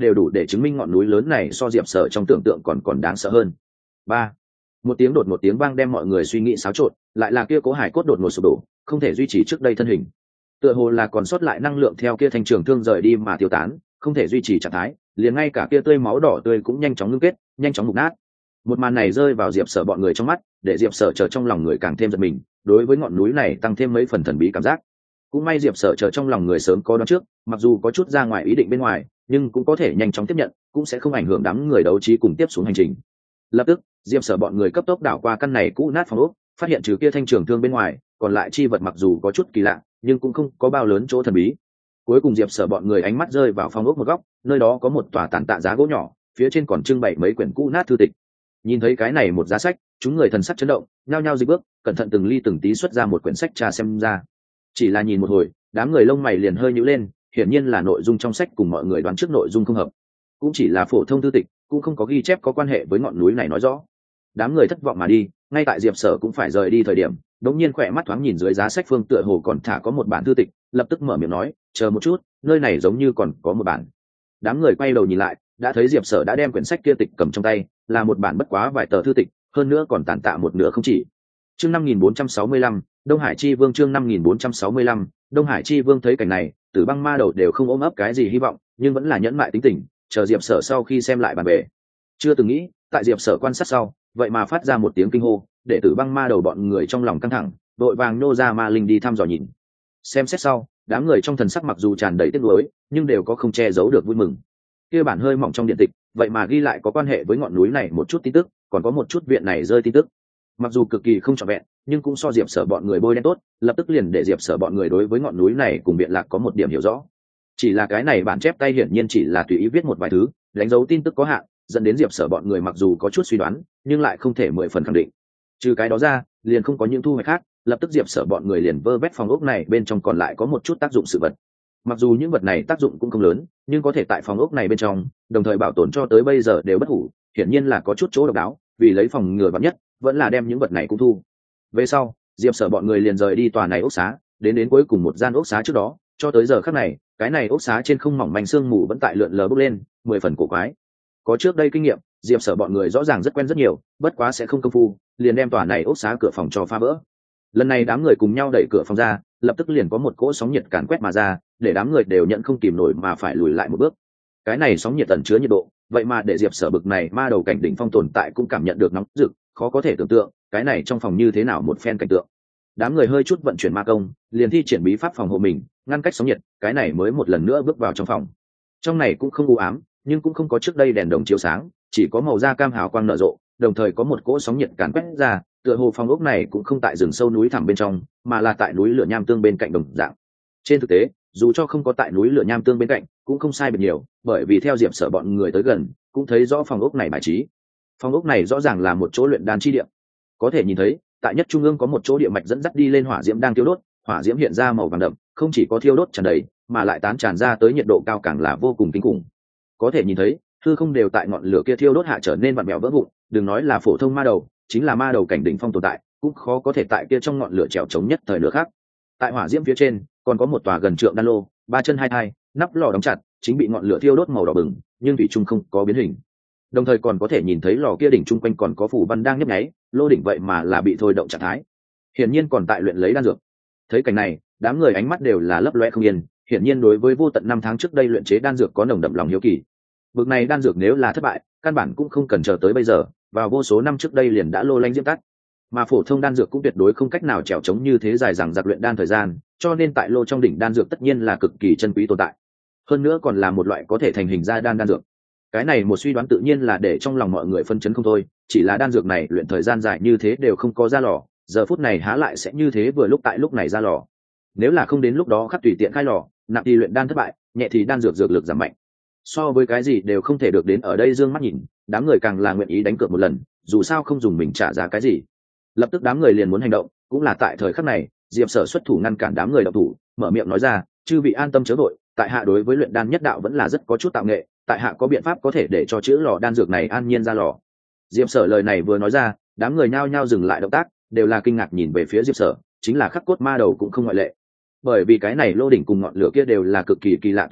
đều đủ để chứng minh ngọn núi lớn này so Diệp Sở trong tưởng tượng còn đáng sợ hơn. Ba, một tiếng đột một tiếng vang đem mọi người suy nghĩ xáo trộn, lại là kia cố hải cốt đột ngột sụp đổ, không thể duy trì trước đây thân hình. Tựa hồ là còn sót lại năng lượng theo kia thanh trường thương rời đi mà tiêu tán, không thể duy trì trạng thái, liền ngay cả kia tươi máu đỏ tươi cũng nhanh chóng ngưng kết, nhanh chóng mục nát. Một màn này rơi vào Diệp Sở bọn người trong mắt, để Diệp Sở chờ trong lòng người càng thêm giật mình, đối với ngọn núi này tăng thêm mấy phần thần bí cảm giác. Cũng may Diệp Sở chờ trong lòng người sớm có đoán trước, mặc dù có chút ra ngoài ý định bên ngoài, nhưng cũng có thể nhanh chóng tiếp nhận, cũng sẽ không ảnh hưởng đám người đấu trí cùng tiếp xuống hành trình. Lập tức, Diệp Sở bọn người cấp tốc đảo qua căn này cũ nát phòng ốc, phát hiện trừ kia thanh trường thương bên ngoài, còn lại chi vật mặc dù có chút kỳ lạ, nhưng cũng không có bao lớn chỗ thần bí. Cuối cùng Diệp Sở bọn người ánh mắt rơi vào phòng ốc một góc, nơi đó có một tòa tàn tạ giá gỗ nhỏ, phía trên còn trưng bày mấy quyển cũ nát thư tịch. Nhìn thấy cái này một giá sách, chúng người thần sắc chấn động, nhao nhao dịch bước, cẩn thận từng ly từng tí xuất ra một quyển sách trà xem ra. Chỉ là nhìn một hồi, đám người lông mày liền hơi nhíu lên, hiển nhiên là nội dung trong sách cùng mọi người đoán trước nội dung không hợp. Cũng chỉ là phổ thông thư tịch, cũng không có ghi chép có quan hệ với ngọn núi này nói rõ. Đám người thất vọng mà đi, ngay tại Diệp Sở cũng phải rời đi thời điểm, đột nhiên khỏe mắt thoáng nhìn dưới giá sách phương tựa hồ còn thả có một bản thư tịch, lập tức mở miệng nói, chờ một chút, nơi này giống như còn có một bản. Đám người quay đầu nhìn lại, đã thấy Diệp Sở đã đem quyển sách kia tịch cầm trong tay, là một bản bất quá vài tờ thư tịch, hơn nữa còn tàn tạ một nửa không chỉ. Chương 5465, Đông Hải Chi Vương. Chương 5465, Đông Hải Chi Vương. Thấy cảnh này, Tử Băng Ma Đầu đều không ôm ấp cái gì hy vọng, nhưng vẫn là nhẫn mại tính tình, chờ Diệp Sở sau khi xem lại bản bề. Chưa từng nghĩ, tại Diệp Sở quan sát sau, vậy mà phát ra một tiếng kinh hô, để Tử Băng Ma Đầu bọn người trong lòng căng thẳng, đội vàng nô ra ma linh đi thăm dò nhìn. Xem xét sau, đám người trong thần sắc mặc dù tràn đầy tiếc nuối, nhưng đều có không che giấu được vui mừng. Kia bản hơi mỏng trong điện tịch, vậy mà ghi lại có quan hệ với ngọn núi này một chút tin tức, còn có một chút viện này rơi tin tức. Mặc dù cực kỳ không trọn vẹn, nhưng cũng so Diệp Sở bọn người bôi đen tốt, lập tức liền để Diệp Sở bọn người đối với ngọn núi này cùng biện lạc có một điểm hiểu rõ. Chỉ là cái này bản chép tay hiển nhiên chỉ là tùy ý viết một vài thứ, đánh dấu tin tức có hạn, dẫn đến Diệp Sở bọn người mặc dù có chút suy đoán, nhưng lại không thể 10 phần khẳng định. Trừ cái đó ra, liền không có những thu hoạch khác, lập tức Diệp Sở bọn người liền vơ vét phòng ốc này bên trong còn lại có một chút tác dụng sự vật. Mặc dù những vật này tác dụng cũng không lớn, nhưng có thể tại phòng ốc này bên trong, đồng thời bảo tồn cho tới bây giờ đều bất hủ, hiển nhiên là có chút chỗ độc đáo, vì lấy phòng ngừa vạn nhất, vẫn là đem những vật này cũng thu. Về sau, Diệp Sở bọn người liền rời đi tòa này ốc xá, đến cuối cùng một gian ốc xá trước đó, cho tới giờ khắc này, cái này ốc xá trên không mỏng manh sương mù vẫn tại lượn lờ bốc lên, 10 phần cổ quái. Có trước đây kinh nghiệm, Diệp Sở bọn người rõ ràng rất quen rất nhiều, bất quá sẽ không công phu, liền đem tòa này ốc xá cửa phòng cho phá vỡ. Lần này đám người cùng nhau đẩy cửa phòng ra, lập tức liền có một cỗ sóng nhiệt càn quét mà ra, để đám người đều nhận không kìm nổi mà phải lùi lại một bước. Cái này sóng nhiệt ẩn chứa nhiệt độ, vậy mà để Diệp Sở bực này ma đầu cảnh đỉnh phong tồn tại cũng cảm nhận được nóng rực, khó có thể tưởng tượng, cái này trong phòng như thế nào một phen cảnh tượng. Đám người hơi chút vận chuyển ma công, liền thi triển bí pháp phòng hộ mình, ngăn cách sóng nhiệt, cái này mới một lần nữa bước vào trong phòng. Trong này cũng không u ám, nhưng cũng không có trước đây đèn đồng chiếu sáng, chỉ có màu da cam hào quang nở rộ, đồng thời có một cỗ sóng nhiệt càn quét ra, tựa hồ phòng ốc này cũng không tại rừng sâu núi thẳm bên trong, mà là tại núi lửa nham tương bên cạnh đồng dạng. Trên thực tế, dù cho không có tại núi lửa nham tương bên cạnh, cũng không sai biệt nhiều, bởi vì theo Diệp Sở bọn người tới gần, cũng thấy rõ phòng ốc này bài trí. Phòng ốc này rõ ràng là một chỗ luyện đan chi địa. Có thể nhìn thấy, tại nhất trung ương có một chỗ địa mạch dẫn dắt đi lên hỏa diễm đang thiêu đốt, hỏa diễm hiện ra màu vàng đậm, không chỉ có thiêu đốt tràn đầy, mà lại tán tràn ra tới nhiệt độ cao càng là vô cùng kinh khủng. Có thể nhìn thấy, hư không đều tại ngọn lửa kia thiêu đốt hạ trở nên vặn vẹo vỡ vụn, đừng nói là phổ thông ma đầu, chính là ma đầu cảnh đỉnh phong tồn tại, cũng khó có thể tại kia trong ngọn lửa trèo chống nhất thời lửa khác. Tại hỏa diễm phía trên, còn có một tòa gần trượng đan lô, ba chân hai thai, nắp lò đóng chặt, chính bị ngọn lửa thiêu đốt màu đỏ bừng, nhưng thủy chung không có biến hình. Đồng thời còn có thể nhìn thấy lò kia đỉnh chung quanh còn có phủ văn đang nhấp nháy, lô đỉnh vậy mà là bị thôi động trạng thái, hiển nhiên còn tại luyện lấy đan dược. Thấy cảnh này, đám người ánh mắt đều là lấp loe không yên, hiển nhiên đối với vô tận năm tháng trước đây luyện chế đan dược có nồng đậm lòng hiếu kỳ. Bực này đan dược nếu là thất bại, căn bản cũng không cần chờ tới bây giờ, vào vô số năm trước đây liền đã lô lanh diễm tắt. Mà phổ thông đan dược cũng tuyệt đối không cách nào trèo chống như thế dài dằng dặc luyện đan thời gian, cho nên tại lô trong đỉnh đan dược tất nhiên là cực kỳ chân quý tồn tại. Hơn nữa còn là một loại có thể thành hình ra đan dược. Cái này một suy đoán tự nhiên là để trong lòng mọi người phân chấn không thôi, chỉ là đan dược này luyện thời gian dài như thế đều không có ra lò, giờ phút này há lại sẽ như thế vừa lúc tại lúc này ra lò. Nếu là không đến lúc đó khắc tùy tiện khai lò, nặng thì luyện đan thất bại, nhẹ thì đan dược dược lực giảm mạnh. So với cái gì đều không thể được đến ở đây dương mắt nhìn, đám người càng là nguyện ý đánh cược một lần, dù sao không dùng mình trả giá cái gì. Lập tức đám người liền muốn hành động, cũng là tại thời khắc này, Diệp Sở xuất thủ ngăn cản đám người động thủ, mở miệng nói ra, chư vị an tâm chớ vội, tại hạ đối với luyện đan nhất đạo vẫn là rất có chút tạo nghệ, tại hạ có biện pháp có thể để cho chữ lò đan dược này an nhiên ra lò. Diệp Sở lời này vừa nói ra, đám người nhao nhao dừng lại động tác, đều là kinh ngạc nhìn về phía Diệp Sở, chính là khắc cốt ma đầu cũng không ngoại lệ. Bởi vì cái này lô đỉnh cùng ngọn lửa kia đều là cực kỳ kỳ lạ tồn tại,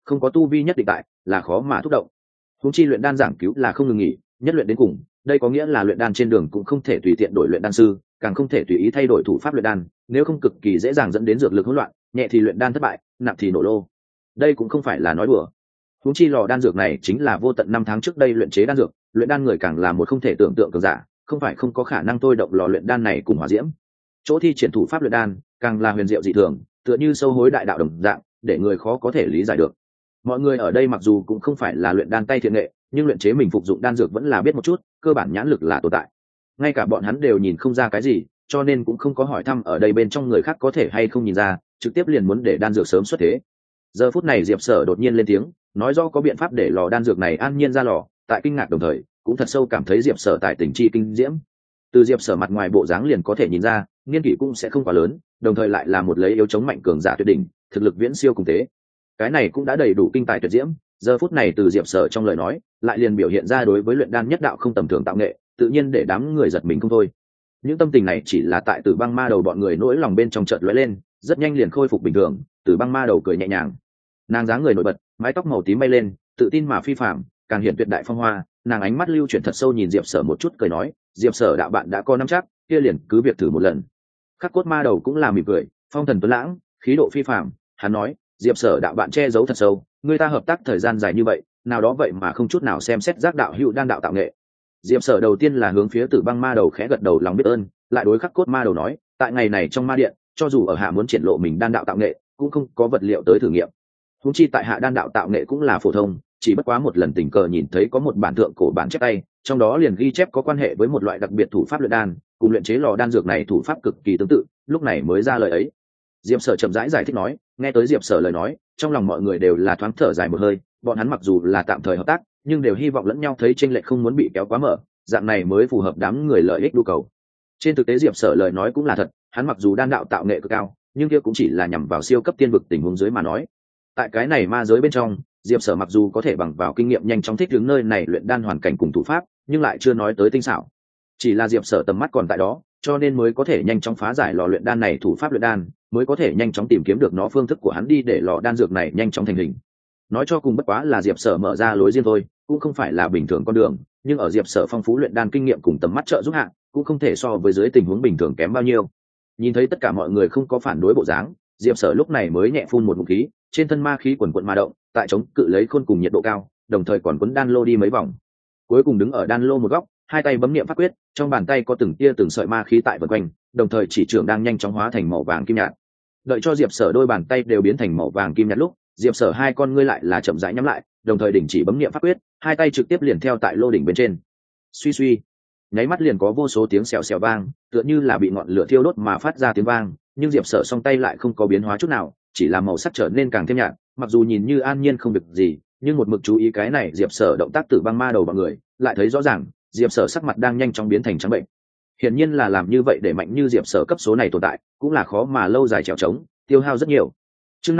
không có tu vi nhất định tại là khó mà thúc động. Huống chi luyện đan giảng cứu là không ngừng nghỉ, nhất luyện đến cùng, đây có nghĩa là luyện đan trên đường cũng không thể tùy tiện đổi luyện đan sư, càng không thể tùy ý thay đổi thủ pháp luyện đan, nếu không cực kỳ dễ dàng dẫn đến dược lực hỗn loạn, nhẹ thì luyện đan thất bại, nặng thì nổ lô. Đây cũng không phải là nói đùa. Huống chi lò đan dược này chính là vô tận 5 tháng trước đây luyện chế đan dược, luyện đan người càng là một không thể tưởng tượng cường giả, không phải không có khả năng thôi động lò luyện đan này cùng hỏa diễm. Chỗ thi triển thủ pháp luyện đan, càng là huyền diệu dị thường, tựa như sâu hối đại đạo đồng dạng, để người khó có thể lý giải được. Mọi người ở đây mặc dù cũng không phải là luyện đan tay thiện nghệ, nhưng luyện chế mình phục dụng đan dược vẫn là biết một chút, cơ bản nhãn lực là tồn tại. Ngay cả bọn hắn đều nhìn không ra cái gì, cho nên cũng không có hỏi thăm ở đây bên trong người khác có thể hay không nhìn ra, trực tiếp liền muốn để đan dược sớm xuất thế. Giờ phút này Diệp Sở đột nhiên lên tiếng, nói rõ có biện pháp để lò đan dược này an nhiên ra lò, tại kinh ngạc đồng thời, cũng thật sâu cảm thấy Diệp Sở tài tình chi kinh diễm. Từ Diệp Sở mặt ngoài bộ dáng liền có thể nhìn ra, niên kỷ cũng sẽ không quá lớn, đồng thời lại là một lấy yếu chống mạnh cường giả tuyệt đỉnh, thực lực viễn siêu cùng thế. Cái này cũng đã đầy đủ kinh tài tuyệt diễm, giờ phút này từ Diệp Sở trong lời nói, lại liền biểu hiện ra đối với luyện đan nhất đạo không tầm thường tạo nghệ, tự nhiên để đám người giật mình không thôi. Những tâm tình này chỉ là tại Tử Băng Ma Đầu bọn người nỗi lòng bên trong chợt lóe lên, rất nhanh liền khôi phục bình thường. Tử Băng Ma Đầu cười nhẹ nhàng, nàng dáng người nổi bật, mái tóc màu tím bay lên, tự tin mà phi phàm, càng hiện tuyệt đại phong hoa. Nàng ánh mắt lưu chuyển thật sâu nhìn Diệp Sở một chút, cười nói, Diệp Sở đạo bạn đã có nắm chắc, kia liền cứ việc thử một lần. Khắc Cốt Ma Đầu cũng là mỉm cười, phong thần tuấn lãng, khí độ phi phàm. Hắn nói, Diệp Sở đạo bạn che giấu thật sâu, người ta hợp tác thời gian dài như vậy, nào đó vậy mà không chút nào xem xét giác đạo hữu đan đạo tạo nghệ. Diệp Sở đầu tiên là hướng phía Tử Băng Ma Đầu khẽ gật đầu lòng biết ơn, lại đối Khắc Cốt Ma Đầu nói, tại ngày này trong ma điện, cho dù ở hạ muốn triển lộ mình đan đạo tạo nghệ, cũng không có vật liệu tới thử nghiệm. Huống chi tại hạ đan đạo tạo nghệ cũng là phổ thông, chỉ bất quá một lần tình cờ nhìn thấy có một bản thượng cổ bản chép tay, trong đó liền ghi chép có quan hệ với một loại đặc biệt thủ pháp luyện đan, cùng luyện chế lò đan dược này thủ pháp cực kỳ tương tự, lúc này mới ra lời ấy. Diệp Sở chậm rãi giải thích nói, nghe tới Diệp Sở lời nói, trong lòng mọi người đều là thoáng thở dài một hơi, bọn hắn mặc dù là tạm thời hợp tác, nhưng đều hy vọng lẫn nhau thấy chênh lệch không muốn bị kéo quá mở, dạng này mới phù hợp đám người lợi ích nhu cầu. Trên thực tế Diệp Sở lời nói cũng là thật, hắn mặc dù đan đạo tạo nghệ cực cao, nhưng kia cũng chỉ là nhằm vào siêu cấp tiên vực tình huống dưới mà nói. Tại cái này ma giới bên trong, Diệp Sở mặc dù có thể bằng vào kinh nghiệm nhanh chóng thích ứng nơi này luyện đan hoàn cảnh cùng thủ pháp, nhưng lại chưa nói tới tinh xảo. Chỉ là Diệp Sở tầm mắt còn tại đó, cho nên mới có thể nhanh chóng phá giải lò luyện đan này thủ pháp luyện đan, mới có thể nhanh chóng tìm kiếm được nó phương thức của hắn đi để lò đan dược này nhanh chóng thành hình. Nói cho cùng bất quá là Diệp Sở mở ra lối riêng thôi, cũng không phải là bình thường con đường, nhưng ở Diệp Sở phong phú luyện đan kinh nghiệm cùng tầm mắt trợ giúp hạn, cũng không thể so với dưới tình huống bình thường kém bao nhiêu. Nhìn thấy tất cả mọi người không có phản đối bộ dáng, Diệp Sở lúc này mới nhẹ phun một ngụm khí, trên thân ma khí quần quần ma động, tại chống cự lấy khôn cùng nhiệt độ cao, đồng thời còn quấn đan lô đi mấy vòng. Cuối cùng đứng ở đan lô một góc, hai tay bấm niệm pháp quyết, trong bàn tay có từng tia từng sợi ma khí tại vần quanh, đồng thời chỉ trường đang nhanh chóng hóa thành màu vàng kim nhạt. Đợi cho Diệp Sở đôi bàn tay đều biến thành màu vàng kim nhạt lúc, Diệp Sở hai con ngươi lại là chậm rãi nhắm lại, đồng thời đình chỉ bấm niệm pháp quyết, hai tay trực tiếp liền theo tại lô đỉnh bên trên. Suy suy, nháy mắt liền có vô số tiếng xèo xèo vang, tựa như là bị ngọn lửa thiêu đốt mà phát ra tiếng vang, nhưng Diệp Sở song tay lại không có biến hóa chút nào, chỉ là màu sắc trở nên càng thêm nhạt, mặc dù nhìn như an nhiên không việc gì, nhưng một mực chú ý cái này Diệp Sở động tác Tử Băng Ma Đầu bọn người, lại thấy rõ ràng, Diệp Sở sắc mặt đang nhanh chóng biến thành trắng bệnh. Hiển nhiên là làm như vậy để mạnh như Diệp Sở cấp số này tồn tại, cũng là khó mà lâu dài trèo trống, tiêu hao rất nhiều. Chương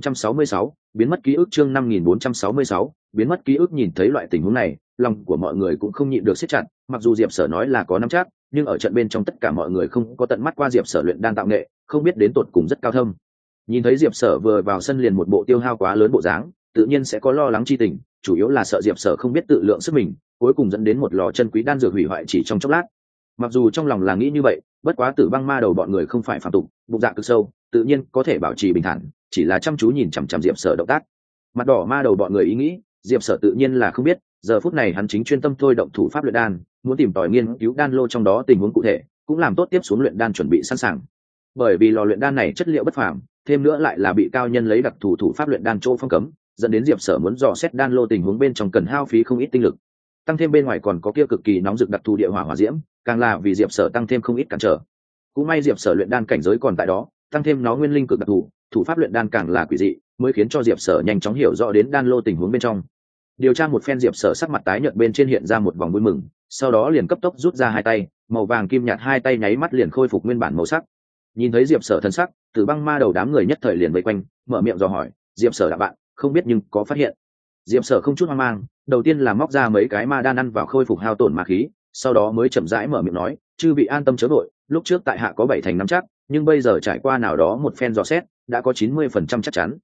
5466, biến mất ký ức. Chương 5466, biến mất ký ức. Nhìn thấy loại tình huống này, lòng của mọi người cũng không nhịn được siết chặt, mặc dù Diệp Sở nói là có nắm chắc, nhưng ở trận bên trong tất cả mọi người không có tận mắt qua Diệp Sở luyện đan tạo nghệ, không biết đến tột cùng rất cao thâm. Nhìn thấy Diệp Sở vừa vào sân liền một bộ tiêu hao quá lớn bộ dáng, tự nhiên sẽ có lo lắng chi tình, chủ yếu là sợ Diệp Sở không biết tự lượng sức mình, cuối cùng dẫn đến một lò chân quý đan dược hủy hoại chỉ trong chốc lát. Mặc dù trong lòng là nghĩ như vậy, bất quá Tử Băng Ma Đầu bọn người không phải phàm tục, bụng dạ cực sâu, tự nhiên có thể bảo trì bình thản, chỉ là chăm chú nhìn chằm chằm Diệp Sở động tác. Mặt đỏ Ma Đầu bọn người ý nghĩ, Diệp Sở tự nhiên là không biết, giờ phút này hắn chính chuyên tâm thôi động thủ pháp luyện đan, muốn tìm tòi nghiên cứu đan lô trong đó tình huống cụ thể, cũng làm tốt tiếp xuống luyện đan chuẩn bị sẵn sàng. Bởi vì lò luyện đan này chất liệu bất phàm, thêm nữa lại là bị cao nhân lấy đặc thù thủ pháp luyện đan chỗ phong cấm, dẫn đến Diệp Sở muốn dò xét đan lô tình huống bên trong cần hao phí không ít tinh lực. Tăng thêm bên ngoài còn có kia cực kỳ nóng rực đặc thù địa hỏa hỏa diễm, càng là vì Diệp Sở tăng thêm không ít cản trở. Cũng may Diệp Sở luyện đan cảnh giới còn tại đó, tăng thêm nó nguyên linh cực đặc thù, thủ pháp luyện đan càng là quỷ dị, mới khiến cho Diệp Sở nhanh chóng hiểu rõ đến đan lô tình huống bên trong. Điều tra một phen, Diệp Sở sắc mặt tái nhợt bên trên hiện ra một vòng vui mừng, sau đó liền cấp tốc rút ra hai tay, màu vàng kim nhạt hai tay nháy mắt liền khôi phục nguyên bản màu sắc. Nhìn thấy Diệp Sở thân sắc, Tử Băng Ma Đầu đám người nhất thời liền vây quanh, mở miệng dò hỏi, Diệp Sở đã bạn, không biết nhưng có phát hiện. Diệp Sở không chút hoang mang, đầu tiên là móc ra mấy cái ma đan ăn vào khôi phục hao tổn ma khí, sau đó mới chậm rãi mở miệng nói, chư vị an tâm chớ vội, lúc trước tại hạ có 7 thành nắm chắc, nhưng bây giờ trải qua nào đó một phen dò xét, đã có 90% chắc chắn.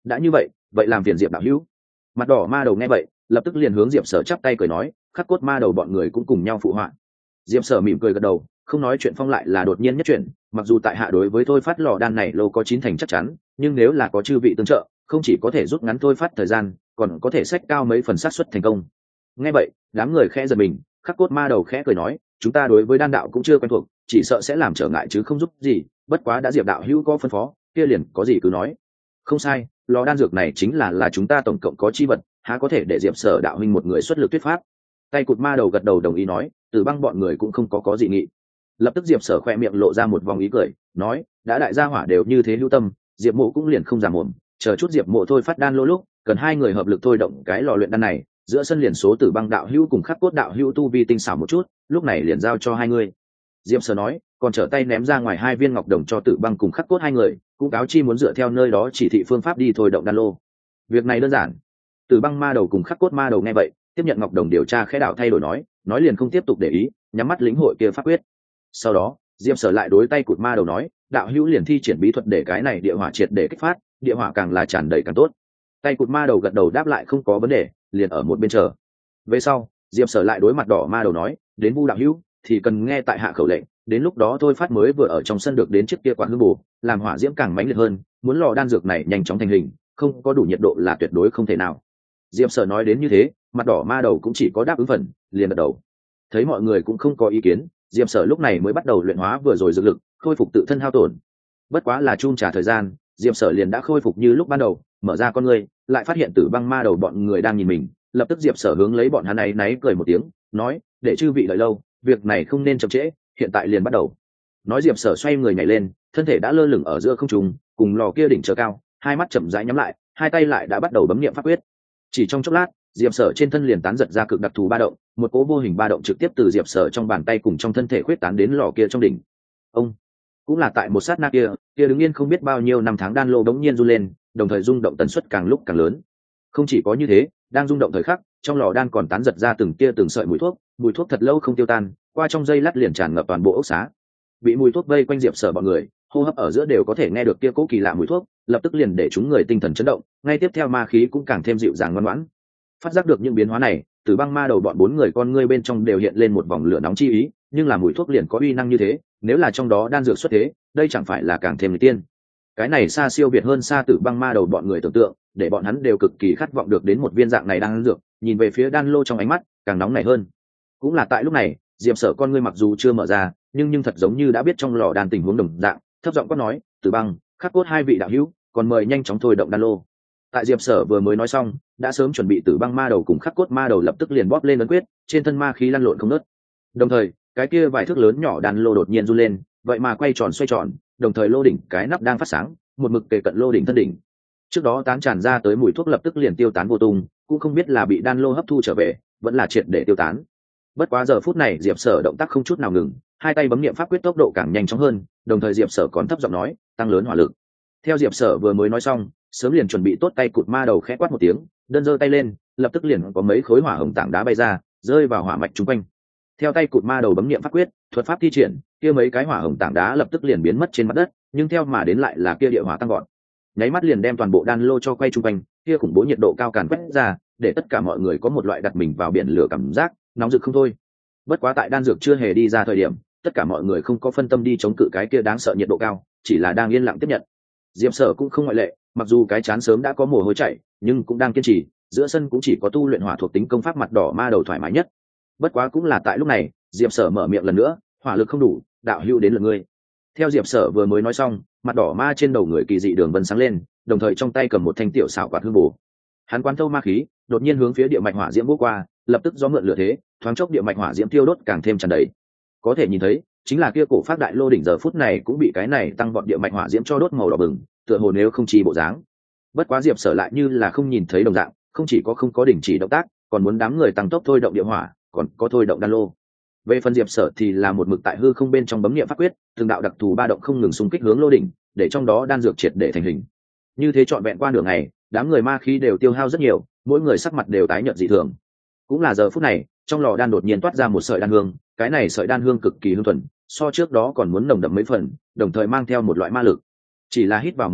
đã như vậy vậy làm phiền diệp đạo hữu. Mặt đỏ ma đầu nghe vậy lập tức liền hướng diệp sở chắp tay cười nói, khắc cốt ma đầu bọn người cũng cùng nhau phụ họa. Diệp sở mỉm cười gật đầu, không nói chuyện phong lại là đột nhiên nhất chuyện, mặc dù tại hạ đối với thôi phát lò đan này lâu có 9 thành chắc chắn, nhưng nếu là có chư vị tương trợ, không chỉ có thể rút ngắn thôi phát thời gian, còn có thể xách cao mấy phần xác suất thành công. Nghe vậy đám người khẽ giật mình, khắc cốt ma đầu khẽ cười nói, chúng ta đối với đan đạo cũng chưa quen thuộc, chỉ sợ sẽ làm trở ngại chứ không giúp gì, bất quá đã diệp đạo hữu có phân phó kia liền có gì cứ nói. Không sai, lò đan dược này chính là chúng ta tổng cộng có chi vật, há có thể để diệp sở đạo huynh một người xuất lực thuyết pháp. Tay cụt ma đầu gật đầu đồng ý nói, Tử Băng bọn người cũng không có dị nghị. Lập tức diệp sở khoe miệng lộ ra một vòng ý cười, nói, đã đại gia hỏa đều như thế hữu tâm, diệp mộ cũng liền không giả mồm, chờ chút diệp mộ thôi phát đan lô lúc cần 2 người hợp lực thôi động cái lò luyện đan này, giữa sân liền số Tử Băng đạo hữu cùng khắc cốt đạo hữu tu vi tinh xảo một chút, lúc này liền giao cho 2 người. Diệp sở nói, còn trở tay ném ra ngoài 2 viên ngọc đồng cho Tử Băng cùng khắc cốt 2 người, cũng cáo chi muốn dựa theo nơi đó chỉ thị phương pháp đi thôi động đan lô. Việc này đơn giản. Tử Băng ma đầu cùng khắc cốt ma đầu nghe vậy tiếp nhận ngọc đồng điều tra khẽ đạo thay đổi nói liền không tiếp tục để ý, nhắm mắt lĩnh hội kia pháp quyết. Sau đó diệp sở lại đối tay cụt ma đầu nói, đạo hữu liền thi triển bí thuật để cái này địa hỏa triệt để kích phát, địa hỏa càng là tràn đầy càng tốt. Tay cụt ma đầu gật đầu đáp lại không có vấn đề, liền ở một bên chờ. Về sau diệp sở lại đối mặt đỏ ma đầu nói, đến Vu đạo hữu thì cần nghe tại hạ khẩu lệnh, đến lúc đó thôi phát mới vừa ở trong sân được đến chiếc kia quạt hương bù, làm hỏa diễm càng mãnh liệt hơn, muốn lò đan dược này nhanh chóng thành hình, không có đủ nhiệt độ là tuyệt đối không thể nào. Diệp sở nói đến như thế, mặt đỏ ma đầu cũng chỉ có đáp ứng phần, liền gật đầu. Thấy mọi người cũng không có ý kiến, diệp sở lúc này mới bắt đầu luyện hóa vừa rồi dược lực, khôi phục tự thân hao tổn. Bất quá là chun trả thời gian, diệp sở liền đã khôi phục như lúc ban đầu, mở ra con người lại phát hiện Tử Băng ma đầu bọn người đang nhìn mình, lập tức diệp sở hướng lấy bọn hắn ấy náy cười một tiếng, nói, để chư vị đợi lâu, việc này không nên chậm trễ, hiện tại liền bắt đầu. Nói diệp sở xoay người nhảy lên, thân thể đã lơ lửng ở giữa không trung, cùng lò kia đỉnh trở cao, 2 mắt chậm rãi nhắm lại, 2 tay lại đã bắt đầu bấm niệm pháp quyết. Chỉ trong chốc lát diệp sở trên thân liền tán giật ra cực đặc thù ba động, một cỗ vô hình ba động trực tiếp từ diệp sở trong bàn tay cùng trong thân thể khuyết tán đến lò kia trong đỉnh. Ông cũng là tại một sát na kia đứng yên không biết bao nhiêu năm tháng đan lô đống nhiên run lên, đồng thời rung động tần suất càng lúc càng lớn. Không chỉ có như thế, đang rung động thời khắc, trong lò đan còn tán giật ra từng tia từng sợi mùi thuốc thật lâu không tiêu tan, qua trong giây lát liền tràn ngập toàn bộ ốc xá. Bị mùi thuốc vây quanh diệp sở bọn người, hô hấp ở giữa đều có thể nghe được kia cố kỳ lạ mùi thuốc, lập tức liền để chúng người tinh thần chấn động, ngay tiếp theo ma khí cũng càng thêm dịu dàng ngoan ngoãn. Phát giác được những biến hóa này, Tử Băng ma đầu bọn 4 người con ngươi bên trong đều hiện lên một vòng lửa nóng chi ý, nhưng là mùi thuốc liền có uy năng như thế, nếu là trong đó đan dược xuất thế, đây chẳng phải là càng thêm người tiên. Cái này xa siêu việt hơn xa Tử Băng ma đầu bọn người tưởng tượng, để bọn hắn đều cực kỳ khát vọng được đến một viên dạng này đan dược, nhìn về phía đan lô trong ánh mắt càng nóng nảy hơn. Cũng là tại lúc này, diệp sở con ngươi mặc dù chưa mở ra, nhưng thật giống như đã biết trong lò đan tình huống đồng dạng, thấp giọng quát nói, Tử Băng, khắc cốt 2 vị đạo hữu, còn mời nhanh chóng thôi động đan lô. Tại diệp sở vừa mới nói xong, đã sớm chuẩn bị Tử Băng ma đầu cùng khắc cốt ma đầu lập tức liền bóp lên ấn quyết, trên thân ma khí lăn lộn không ngớt. Đồng thời cái kia vài thước lớn nhỏ đan lô đột nhiên run lên, vậy mà quay tròn xoay tròn, đồng thời lô đỉnh cái nắp đang phát sáng, một mực kề cận lô đỉnh thân đỉnh. Trước đó tán tràn ra tới mùi thuốc lập tức liền tiêu tán vô tung, cũng không biết là bị đan lô hấp thu trở về, vẫn là triệt để tiêu tán. Bất quá giờ phút này diệp sở động tác không chút nào ngừng, 2 tay bấm niệm pháp quyết tốc độ càng nhanh chóng hơn, đồng thời diệp sở còn thấp giọng nói, tăng lớn hỏa lực. Theo diệp sở vừa mới nói xong, sớm liền chuẩn bị tốt tay cụt ma đầu khẽ quát một tiếng, đơn giơ tay lên, lập tức liền có mấy khối hỏa hồng tảng đá bay ra, rơi vào hỏa mạch chung quanh. Theo tay cụt ma đầu bấm niệm pháp quyết, thuật pháp thi triển, kia mấy cái hỏa hồng tảng đá lập tức liền biến mất trên mặt đất, nhưng theo mà đến lại là kia địa hỏa tăng gọn, nháy mắt liền đem toàn bộ đan lô cho quay chung quanh, kia khủng bố nhiệt độ cao càn quét ra, để tất cả mọi người có một loại đặt mình vào biển lửa cảm giác nóng rực không thôi. Bất quá tại đan dược chưa hề đi ra thời điểm, tất cả mọi người không có phân tâm đi chống cự cái kia đáng sợ nhiệt độ cao, chỉ là đang yên lặng tiếp nhận. Diệp Sở cũng không ngoại lệ, mặc dù cái chán sớm đã có mồ hôi chảy, nhưng cũng đang kiên trì, giữa sân cũng chỉ có tu luyện hỏa thuộc tính công pháp mặt đỏ ma đầu thoải mái nhất. Bất quá cũng là tại lúc này, Diệp Sở mở miệng lần nữa, hỏa lực không đủ, đạo hữu đến lượt ngươi. Theo Diệp Sở vừa mới nói xong, mặt đỏ ma trên đầu người kỳ dị đường vân sáng lên, đồng thời trong tay cầm một thanh tiểu xảo quạt hương bổ. Hắn quán thâu ma khí, đột nhiên hướng phía địa mạch hỏa diễm bốc qua, lập tức gió mượn lửa thế, thoáng chốc địa mạch hỏa diễm tiêu đốt càng thêm tràn đầy. Có thể nhìn thấy, chính là kia cổ phát đại lô đỉnh giờ phút này cũng bị cái này tăng vọt địa mạch hỏa diễm cho đốt màu đỏ bừng, tựa hồ nếu không chi bộ dáng. Bất quá Diệp Sở lại như là không nhìn thấy đồng dạng, không chỉ có không có đình chỉ động tác, còn muốn đám người tăng tốc thôi động địa hỏa, còn có thôi động đan lô. Về phần Diệp Sở thì là một mực tại hư không bên trong bấm niệm pháp quyết, từng đạo đặc thù ba động không ngừng xung kích hướng lô đỉnh, để trong đó đan dược triệt để thành hình. Như thế trọn vẹn qua nửa ngày, đám người ma khí đều tiêu hao rất nhiều, mỗi người sắc mặt đều tái nhợt dị thường. Cũng là giờ phút này, trong lò đan đột nhiên toát ra một sợi đan hương, cái này sợi đan hương cực kỳ hương thuần, so trước đó còn muốn nồng đậm mấy phần, đồng thời mang theo một loại ma lực. Chỉ là hít vào một hơi,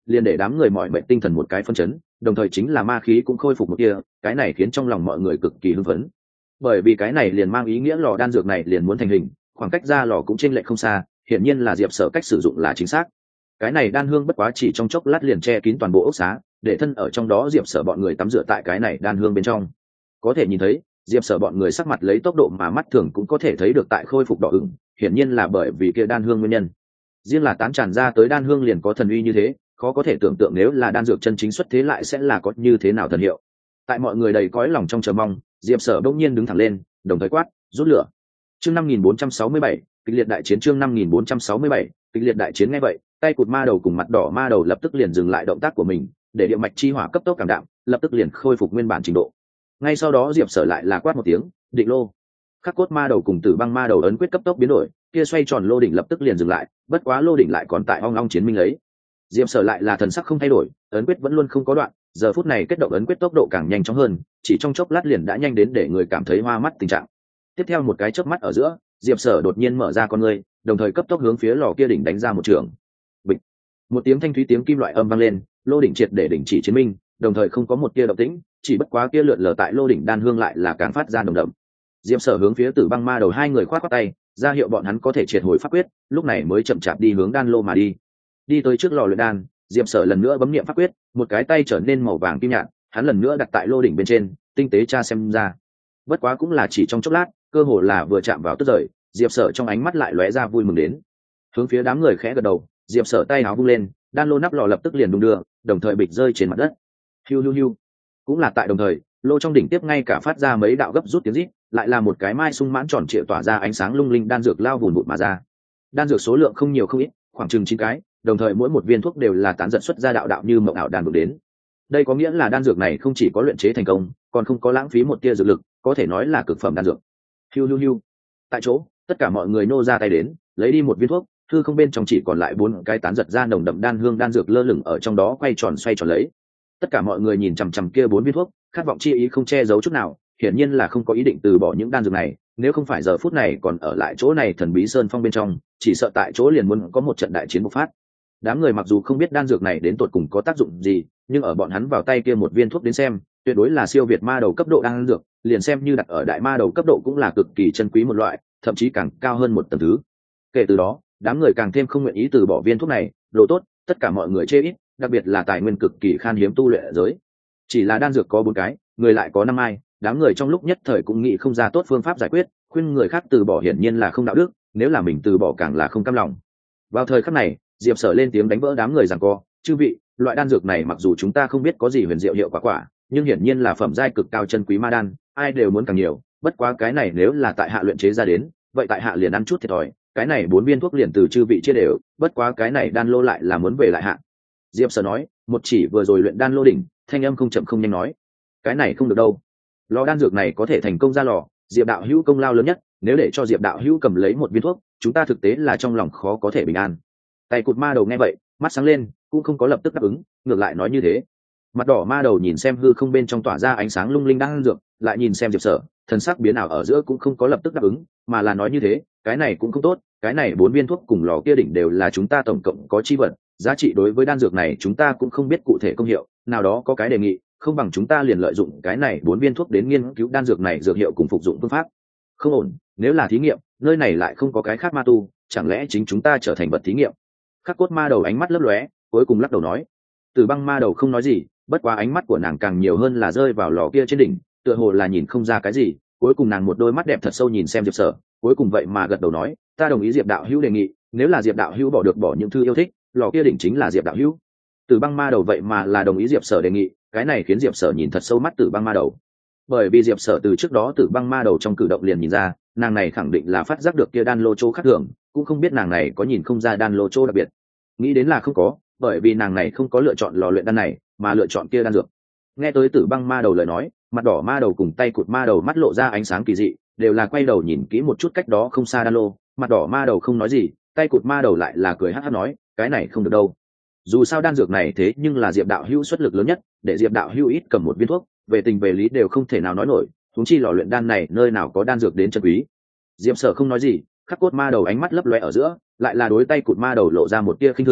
liền để đám người mọi mệnh tinh thần một cái phân chấn, đồng thời chính là ma khí cũng khôi phục một kia, cái này khiến trong lòng mọi người cực kỳ hưng phấn. Bởi vì cái này liền mang ý nghĩa lò đan dược này liền muốn thành hình, khoảng cách ra lò cũng chênh lệch không xa, hiển nhiên là Diệp Sở cách sử dụng là chính xác. Cái này đan hương bất quá chỉ trong chốc lát liền che kín toàn bộ ốc xá, để thân ở trong đó Diệp Sở bọn người tắm rửa tại cái này đan hương bên trong. Có thể nhìn thấy, Diệp Sở bọn người sắc mặt lấy tốc độ mà mắt thường cũng có thể thấy được tại khôi phục đỏ ửng, hiển nhiên là bởi vì kia đan hương nguyên nhân. Riêng là tán tràn ra tới đan hương liền có thần uy như thế, khó có thể tưởng tượng nếu là đan dược chân chính xuất thế lại sẽ là có như thế nào thần hiệu. Tại mọi người đầy cõi lòng trong chờ mong, Diệp Sở bỗng nhiên đứng thẳng lên, đồng thời quát, rút lửa. Chương 5467, kịch liệt đại chiến. Chương 5467, kịch liệt đại chiến. Nghe vậy, tay cụt ma đầu cùng mặt đỏ ma đầu lập tức liền dừng lại động tác của mình, để địa mạch chi hỏa cấp tốc cảm đạm, lập tức liền khôi phục nguyên bản trình độ. Ngay sau đó Diệp Sở lại là quát một tiếng, định lô. Khắc cốt ma đầu cùng tử băng ma đầu ấn quyết cấp tốc biến đổi, kia xoay tròn lô đỉnh lập tức liền dừng lại, bất quá lô đỉnh lại còn tại ong ong chiến minh lấy. Diệp Sở lại là thần sắc không thay đổi, ấn quyết vẫn luôn không có đoạn, giờ phút này kết động ấn quyết tốc độ càng nhanh chóng hơn, chỉ trong chốc lát liền đã nhanh đến để người cảm thấy hoa mắt tình trạng. Tiếp theo một cái chớp mắt ở giữa, Diệp Sở đột nhiên mở ra con ngươi, đồng thời cấp tốc hướng phía lò kia đỉnh đánh ra một trường. Bịch. Một tiếng thanh thúy tiếng kim loại âm vang lên, lô đỉnh triệt để đỉnh chỉ chiến minh, đồng thời không có một tia động tĩnh, chỉ bất quá kia lượn lờ tại lô đỉnh đan hương lại là càng phát ra nồng đậm. Diệp Sở hướng phía Tử Băng Ma đầu hai người khoát khoát tay, ra hiệu bọn hắn có thể triệt hồi pháp quyết, lúc này mới chậm chạp đi hướng đan lô mà đi. Đi tới trước lò luyện đan, Diệp Sở lần nữa bấm niệm pháp quyết, một cái tay trở nên màu vàng kim nhạt, hắn lần nữa đặt tại lô đỉnh bên trên, tinh tế tra xem ra. Bất quá cũng là chỉ trong chốc lát, cơ hồ là vừa chạm vào tức rời, Diệp Sở trong ánh mắt lại lóe ra vui mừng đến. Hướng phía đám người khẽ gật đầu, Diệp Sở tay áo vung lên, đan lô nắp lò lập tức liền đung đưa, đồng thời bịch rơi trên mặt đất. Hiu hiu hiu. Cũng là tại đồng thời, lô trong đỉnh tiếp ngay cả phát ra mấy đạo gấp rút tiếng rít, lại là một cái mai sung mãn tròn trịa tỏa ra ánh sáng lung linh đan dược lao vụn vụt mà ra. Đan dược số lượng không nhiều không ít, khoảng chừng 9 cái, đồng thời mỗi một viên thuốc đều là tán giật xuất ra đạo đạo như mộng ảo đan dược đến. Đây có nghĩa là đan dược này không chỉ có luyện chế thành công, còn không có lãng phí một tia dược lực, có thể nói là cực phẩm đan dược. Hiu hiu hiu. Tại chỗ, tất cả mọi người nô ra tay đến, lấy đi một viên thuốc, thư không bên trong chỉ còn lại 4 cái tán giật ra nồng đậm đan hương đan dược lơ lửng ở trong đó quay tròn xoay tròn lấy. Tất cả mọi người nhìn chằm chằm kia 4 viên thuốc, khát vọng chi ý không che giấu chút nào, hiển nhiên là không có ý định từ bỏ những đan dược này, nếu không phải giờ phút này còn ở lại chỗ này thần bí sơn phong bên trong, chỉ sợ tại chỗ liền muốn có một trận đại chiến bộc phát. Đám người mặc dù không biết đan dược này đến tột cùng có tác dụng gì, nhưng ở bọn hắn vào tay kia một viên thuốc đến xem, tuyệt đối là siêu việt ma đầu cấp độ đan dược, liền xem như đặt ở đại ma đầu cấp độ cũng là cực kỳ chân quý một loại, thậm chí càng cao hơn một tầng thứ. Kể từ đó, đám người càng thêm không nguyện ý từ bỏ viên thuốc này, đồ tốt, tất cả mọi người chê ít, đặc biệt là tài nguyên cực kỳ khan hiếm tu luyện ở giới. Chỉ là đan dược có 4 cái, người lại có 5 ai, đám người trong lúc nhất thời cũng nghĩ không ra tốt phương pháp giải quyết, khuyên người khác từ bỏ hiển nhiên là không đạo đức, nếu là mình từ bỏ càng là không cam lòng. Vào thời khắc này, Diệp Sở lên tiếng đánh vỡ đám người giằng co, "Chư vị, loại đan dược này mặc dù chúng ta không biết có gì huyền diệu hiệu quả, nhưng hiển nhiên là phẩm giai cực cao chân quý ma đan, ai đều muốn càng nhiều, bất quá cái này nếu là tại hạ luyện chế ra đến, vậy tại hạ liền ăn chút thiệt thòi, cái này 4 viên thuốc liền từ chư vị chia đều, bất quá cái này đan lô lại là muốn về lại hạ." Diệp Sở nói, một chỉ vừa rồi luyện đan lô đỉnh, thanh âm không chậm không nhanh nói, "Cái này không được đâu. Lò đan dược này có thể thành công ra lò, Diệp đạo hữu công lao lớn nhất, nếu để cho Diệp đạo hữu cầm lấy một viên thuốc, chúng ta thực tế là trong lòng khó có thể bình an." Tay cụt ma đầu nghe vậy, mắt sáng lên, cũng không có lập tức đáp ứng, ngược lại nói như thế. Mặt đỏ ma đầu nhìn xem hư không bên trong tỏa ra ánh sáng lung linh đan dược, lại nhìn xem Diệp Sở, thần sắc biến ảo ở giữa cũng không có lập tức đáp ứng, mà là nói như thế, cái này cũng không tốt, cái này 4 viên thuốc cùng lò kia đỉnh đều là chúng ta tổng cộng có chi vật, giá trị đối với đan dược này chúng ta cũng không biết cụ thể công hiệu, nào đó có cái đề nghị, không bằng chúng ta liền lợi dụng cái này 4 viên thuốc đến nghiên cứu đan dược này dược hiệu cùng phục dụng phương pháp. Không ổn, nếu là thí nghiệm, nơi này lại không có cái khác ma tu, chẳng lẽ chính chúng ta trở thành vật thí nghiệm? Khắc cốt ma đầu ánh mắt lấp lóe, cuối cùng lắc đầu nói. Tử Băng ma đầu không nói gì, bất quá ánh mắt của nàng càng nhiều hơn là rơi vào lò kia trên đỉnh, tựa hồ là nhìn không ra cái gì, cuối cùng nàng một đôi mắt đẹp thật sâu nhìn xem Diệp Sở, cuối cùng vậy mà gật đầu nói, ta đồng ý Diệp đạo hữu đề nghị, nếu là Diệp đạo hữu bỏ những thư yêu thích, lò kia đỉnh chính là Diệp đạo hữu. Tử Băng ma đầu vậy mà là đồng ý Diệp Sở đề nghị, cái này khiến Diệp Sở nhìn thật sâu mắt Tử Băng ma đầu. Bởi vì Diệp Sở từ trước đó Tử Băng ma đầu trong cử động liền nhìn ra, nàng này khẳng định là phát giác được kia đan lô chỗ khác thường, cũng không biết nàng này có nhìn không ra đan lô chỗ đặc biệt. Nghĩ đến là không có, bởi vì nàng này không có lựa chọn lò luyện đan này, mà lựa chọn kia đan dược. Nghe tới Tử Băng ma đầu lời nói, mặt đỏ ma đầu cùng tay cụt ma đầu mắt lộ ra ánh sáng kỳ dị, đều là quay đầu nhìn kỹ một chút cách đó không xa đan lô. Mặt đỏ ma đầu không nói gì, tay cụt ma đầu lại là cười hắc hắc nói, cái này không được đâu. Dù sao đan dược này thế nhưng là Diệp đạo hữu xuất lực lớn nhất, để Diệp đạo hữu ít cầm một viên thuốc, về tình về lý đều không thể nào nói nổi, huống chi lò luyện đan này nơi nào có đan dược đến chân quý. Diệp Sở không nói gì, khắc cốt ma đầu ánh mắt lấp loe ở giữa, lại là đối tay cụt ma đầu lộ ra một tia khinh thường,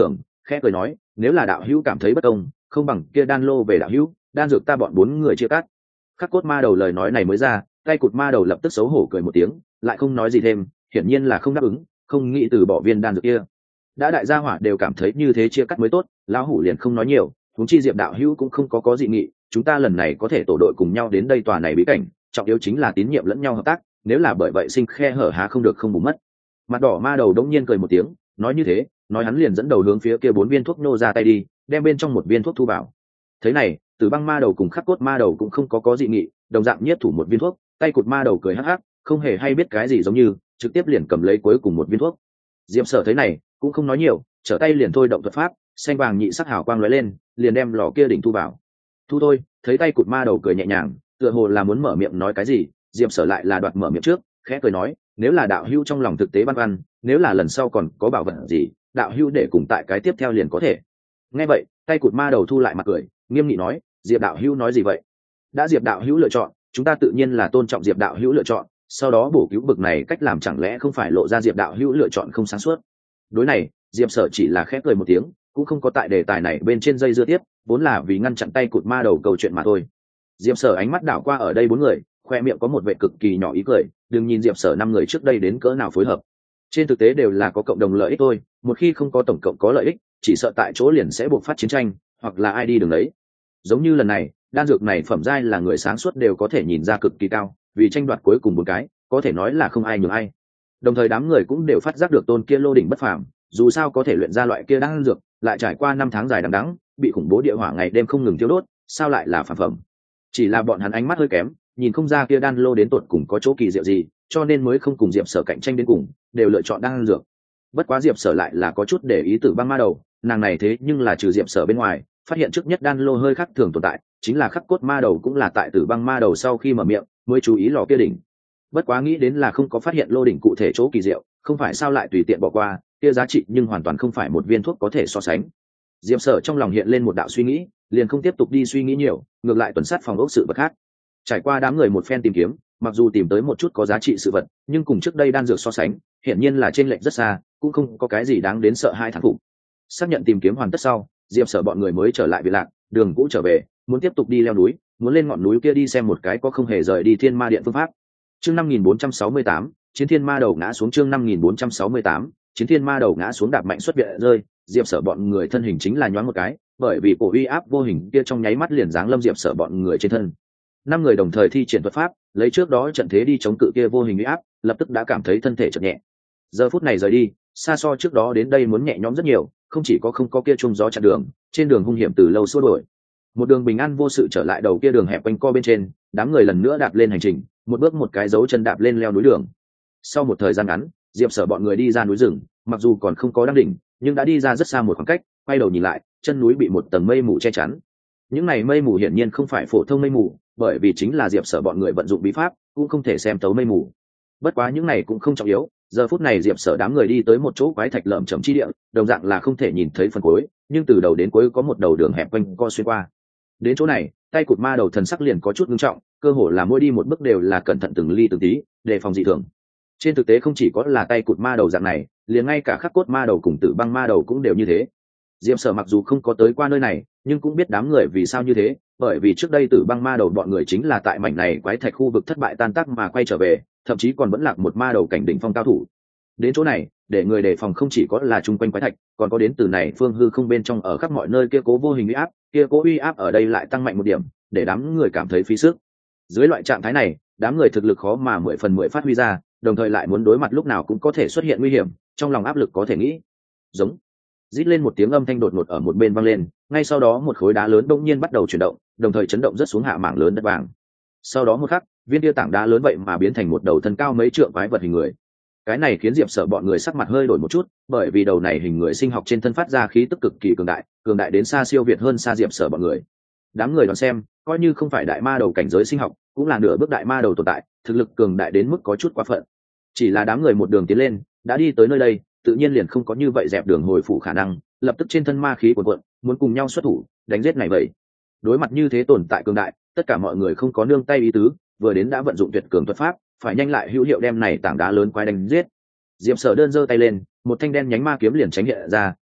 khẽ cười nói, nếu là đạo hữu cảm thấy bất công, không bằng kia đan lô về đạo hữu, đan dược ta bọn 4 người chia cắt. Khắc cốt ma đầu lời nói này mới ra, tay cụt ma đầu lập tức xấu hổ cười một tiếng, lại không nói gì thêm, hiển nhiên là không đáp ứng, không nghĩ từ bỏ viên đan dược kia. Đã đại gia hỏa đều cảm thấy như thế chia cắt mới tốt, lão hủ liền không nói nhiều, huống chi Diệp đạo hữu cũng không có dị nghị, chúng ta lần này có thể tổ đội cùng nhau đến đây tòa này bí cảnh, trọng yếu chính là tín nhiệm lẫn nhau hợp tác, nếu là bởi vậy sinh khe hở há không được không bù mất. Mặt đỏ ma đầu đống nhiên cười một tiếng, nói như thế, nói hắn liền dẫn đầu hướng phía kia 4 viên thuốc nô ra tay đi, đem bên trong một viên thuốc thu vào. Thế này, Tử Băng ma đầu cùng Khắc cốt ma đầu cũng không có dị nghị, đồng dạng nhiếp thủ một viên thuốc, tay cụt ma đầu cười hắc hắc, không hề hay biết cái gì giống như, trực tiếp liền cầm lấy cuối cùng một viên thuốc. Diệp Sở thấy này, cũng không nói nhiều, trở tay liền thôi động thuật pháp, xanh vàng nhị sắc hào quang lóe lên, liền đem lò kia đỉnh thu vào. Thu thôi, thấy tay cụt ma đầu cười nhẹ nhàng, tựa hồ là muốn mở miệng nói cái gì, Diệp Sở lại là đoạt mở miệng trước, khẽ cười nói, nếu là đạo hữu trong lòng thực tế băn khoăn, nếu là lần sau còn có bảo vật gì, đạo hữu để cùng tại cái tiếp theo liền có thể. Nghe vậy, tay cụt ma đầu thu lại mặt cười, nghiêm nghị nói, Diệp đạo hữu nói gì vậy? Đã Diệp đạo hữu lựa chọn, chúng ta tự nhiên là tôn trọng Diệp đạo hữu lựa chọn, sau đó bổ cứu bực này cách làm chẳng lẽ không phải lộ ra Diệp đạo hữu lựa chọn không sáng suốt. Đối này, Diệp Sở chỉ là khẽ cười một tiếng, cũng không có tại đề tài này bên trên dây dưa tiếp, vốn là vì ngăn chặn tay cụt ma đầu câu chuyện mà thôi. Diệp Sở ánh mắt đảo qua ở đây 4 người, khoe miệng có một vẻ cực kỳ nhỏ ý cười, đừng nhìn Diệp Sở 5 người trước đây đến cỡ nào phối hợp. Trên thực tế đều là có cộng đồng lợi ích thôi, một khi không có tổng cộng có lợi ích, chỉ sợ tại chỗ liền sẽ buộc phát chiến tranh, hoặc là ai đi đường đấy. Giống như lần này, đan dược này phẩm giai là người sáng suốt đều có thể nhìn ra cực kỳ cao, vì tranh đoạt cuối cùng một cái, có thể nói là không ai nhường ai. Đồng thời đám người cũng đều phát giác được tôn kia lô đỉnh bất phàm, dù sao có thể luyện ra loại kia đan dược, lại trải qua 5 tháng dài đằng đẵng, bị khủng bố địa hỏa ngày đêm không ngừng thiêu đốt, sao lại là phàm phẩm. Chỉ là bọn hắn ánh mắt hơi kém, nhìn không ra kia đan lô đến tột cùng có chỗ kỳ diệu gì, cho nên mới không cùng Diệp Sở cạnh tranh đến cùng, đều lựa chọn đan dược. Bất quá Diệp Sở lại là có chút để ý Tử Băng ma đầu, nàng này thế nhưng là trừ Diệp Sở bên ngoài, phát hiện trước nhất đan lô hơi khác thường tồn tại, chính là Khắc cốt ma đầu cũng là tại Tử Băng ma đầu sau khi mở miệng mới chú ý lò kia đỉnh. Bất quá nghĩ đến là không có phát hiện lô đỉnh cụ thể chỗ kỳ diệu, không phải sao lại tùy tiện bỏ qua, kia giá trị nhưng hoàn toàn không phải một viên thuốc có thể so sánh. Diệp Sở trong lòng hiện lên một đạo suy nghĩ, liền không tiếp tục đi suy nghĩ nhiều, ngược lại tuần sát phòng ốc sự vật khác. Trải qua đám người một phen tìm kiếm, mặc dù tìm tới một chút có giá trị sự vật, nhưng cùng trước đây đan dược so sánh, hiển nhiên là chênh lệch rất xa, cũng không có cái gì đáng đến sợ hai thán phục. Xác nhận tìm kiếm hoàn tất sau, Diệp Sở bọn người mới trở lại Việt Lạc, đường cũ trở về, muốn tiếp tục đi leo núi, muốn lên ngọn núi kia đi xem một cái có không hề rời đi Thiên Ma Điện phương pháp. Chương 5468, Chiến Thiên Ma đầu ngã xuống. Chương 5468, Chiến Thiên Ma đầu ngã xuống đạp mạnh xuất viện rơi, Diệp Sở bọn người thân hình chính là nhoáng một cái, bởi vì cổ uy áp vô hình kia trong nháy mắt liền giáng lâm Diệp Sở bọn người trên thân. 5 người đồng thời thi triển thuật pháp, lấy trước đó trận thế đi chống cự kia vô hình uy áp, lập tức đã cảm thấy thân thể chợt nhẹ. Giờ phút này rời đi, xa so trước đó đến đây muốn nhẹ nhõm rất nhiều, không chỉ có không có kia trung gió chặn đường, trên đường hung hiểm từ lâu xua đuổi. Một đường bình an vô sự trở lại đầu kia đường hẹp quanh co bên trên, đám người lần nữa đạp lên hành trình, một bước một cái dấu chân đạp lên leo núi đường. Sau một thời gian ngắn, Diệp Sở bọn người đi ra núi rừng, mặc dù còn không có đăng đỉnh, nhưng đã đi ra rất xa một khoảng cách, quay đầu nhìn lại, chân núi bị một tầng mây mù che chắn. Những này mây mù hiển nhiên không phải phổ thông mây mù, bởi vì chính là Diệp Sở bọn người vận dụng bí pháp, cũng không thể xem tấu mây mù. Bất quá những này cũng không trọng yếu, giờ phút này Diệp Sở đám người đi tới một chỗ quái thạch lởm chởm chi địa, đồng dạng là không thể nhìn thấy phần cuối, nhưng từ đầu đến cuối có một đầu đường hẹp quanh co xuyên qua. Đến chỗ này, tay cụt ma đầu thần sắc liền có chút nghiêm trọng, cơ hồ là mỗi đi một bước đều là cẩn thận từng ly từng tí, đề phòng dị thường. Trên thực tế không chỉ có là tay cụt ma đầu dạng này, liền ngay cả Khắc cốt ma đầu cùng Tử Băng ma đầu cũng đều như thế. Diệp Sở mặc dù không có tới qua nơi này, nhưng cũng biết đám người vì sao như thế, bởi vì trước đây Tử Băng ma đầu bọn người chính là tại mảnh này quái thạch khu vực thất bại tan tác mà quay trở về, thậm chí còn vẫn lạc một ma đầu cảnh đỉnh phong cao thủ. Đến chỗ này, để người đề phòng không chỉ có là chung quanh quái thạch, còn có đến từ này phương hư không bên trong ở khắp mọi nơi kia cố vô hình uy áp, kia cố uy áp ở đây lại tăng mạnh một điểm, để đám người cảm thấy phí sức. Dưới loại trạng thái này, đám người thực lực khó mà 10 phần 10 phát huy ra, đồng thời lại muốn đối mặt lúc nào cũng có thể xuất hiện nguy hiểm, trong lòng áp lực có thể nghĩ. Giống rít lên một tiếng âm thanh đột ngột ở một bên vang lên, ngay sau đó một khối đá lớn bỗng nhiên bắt đầu chuyển động, đồng thời chấn động rất xuống hạ mảng lớn đất vàng. Sau đó một khắc, viên tia tảng đá lớn vậy mà biến thành một đầu thân cao mấy trượng quái vật hình người. Cái này khiến Diệp Sở bọn người sắc mặt hơi đổi một chút, bởi vì đầu này hình người sinh học trên thân phát ra khí tức cực kỳ cường đại đến xa siêu việt hơn xa Diệp Sở bọn người. Đám người đoán xem, coi như không phải đại ma đầu cảnh giới sinh học, cũng là nửa bước đại ma đầu tồn tại, thực lực cường đại đến mức có chút quá phận. Chỉ là đám người một đường tiến lên, đã đi tới nơi đây, tự nhiên liền không có như vậy dẹp đường hồi phủ khả năng, lập tức trên thân ma khí cuồn cuộn, muốn cùng nhau xuất thủ, đánh giết này vậy. Đối mặt như thế tồn tại cường đại, tất cả mọi người không có nương tay ý tứ, vừa đến đã vận dụng tuyệt cường thuật pháp, phải nhanh lại hữu hiệu đem này tảng đá lớn quái đánh giết. Diệp Sở đơn giơ tay lên, một thanh đen nhánh ma kiếm liền tránh hiện ra,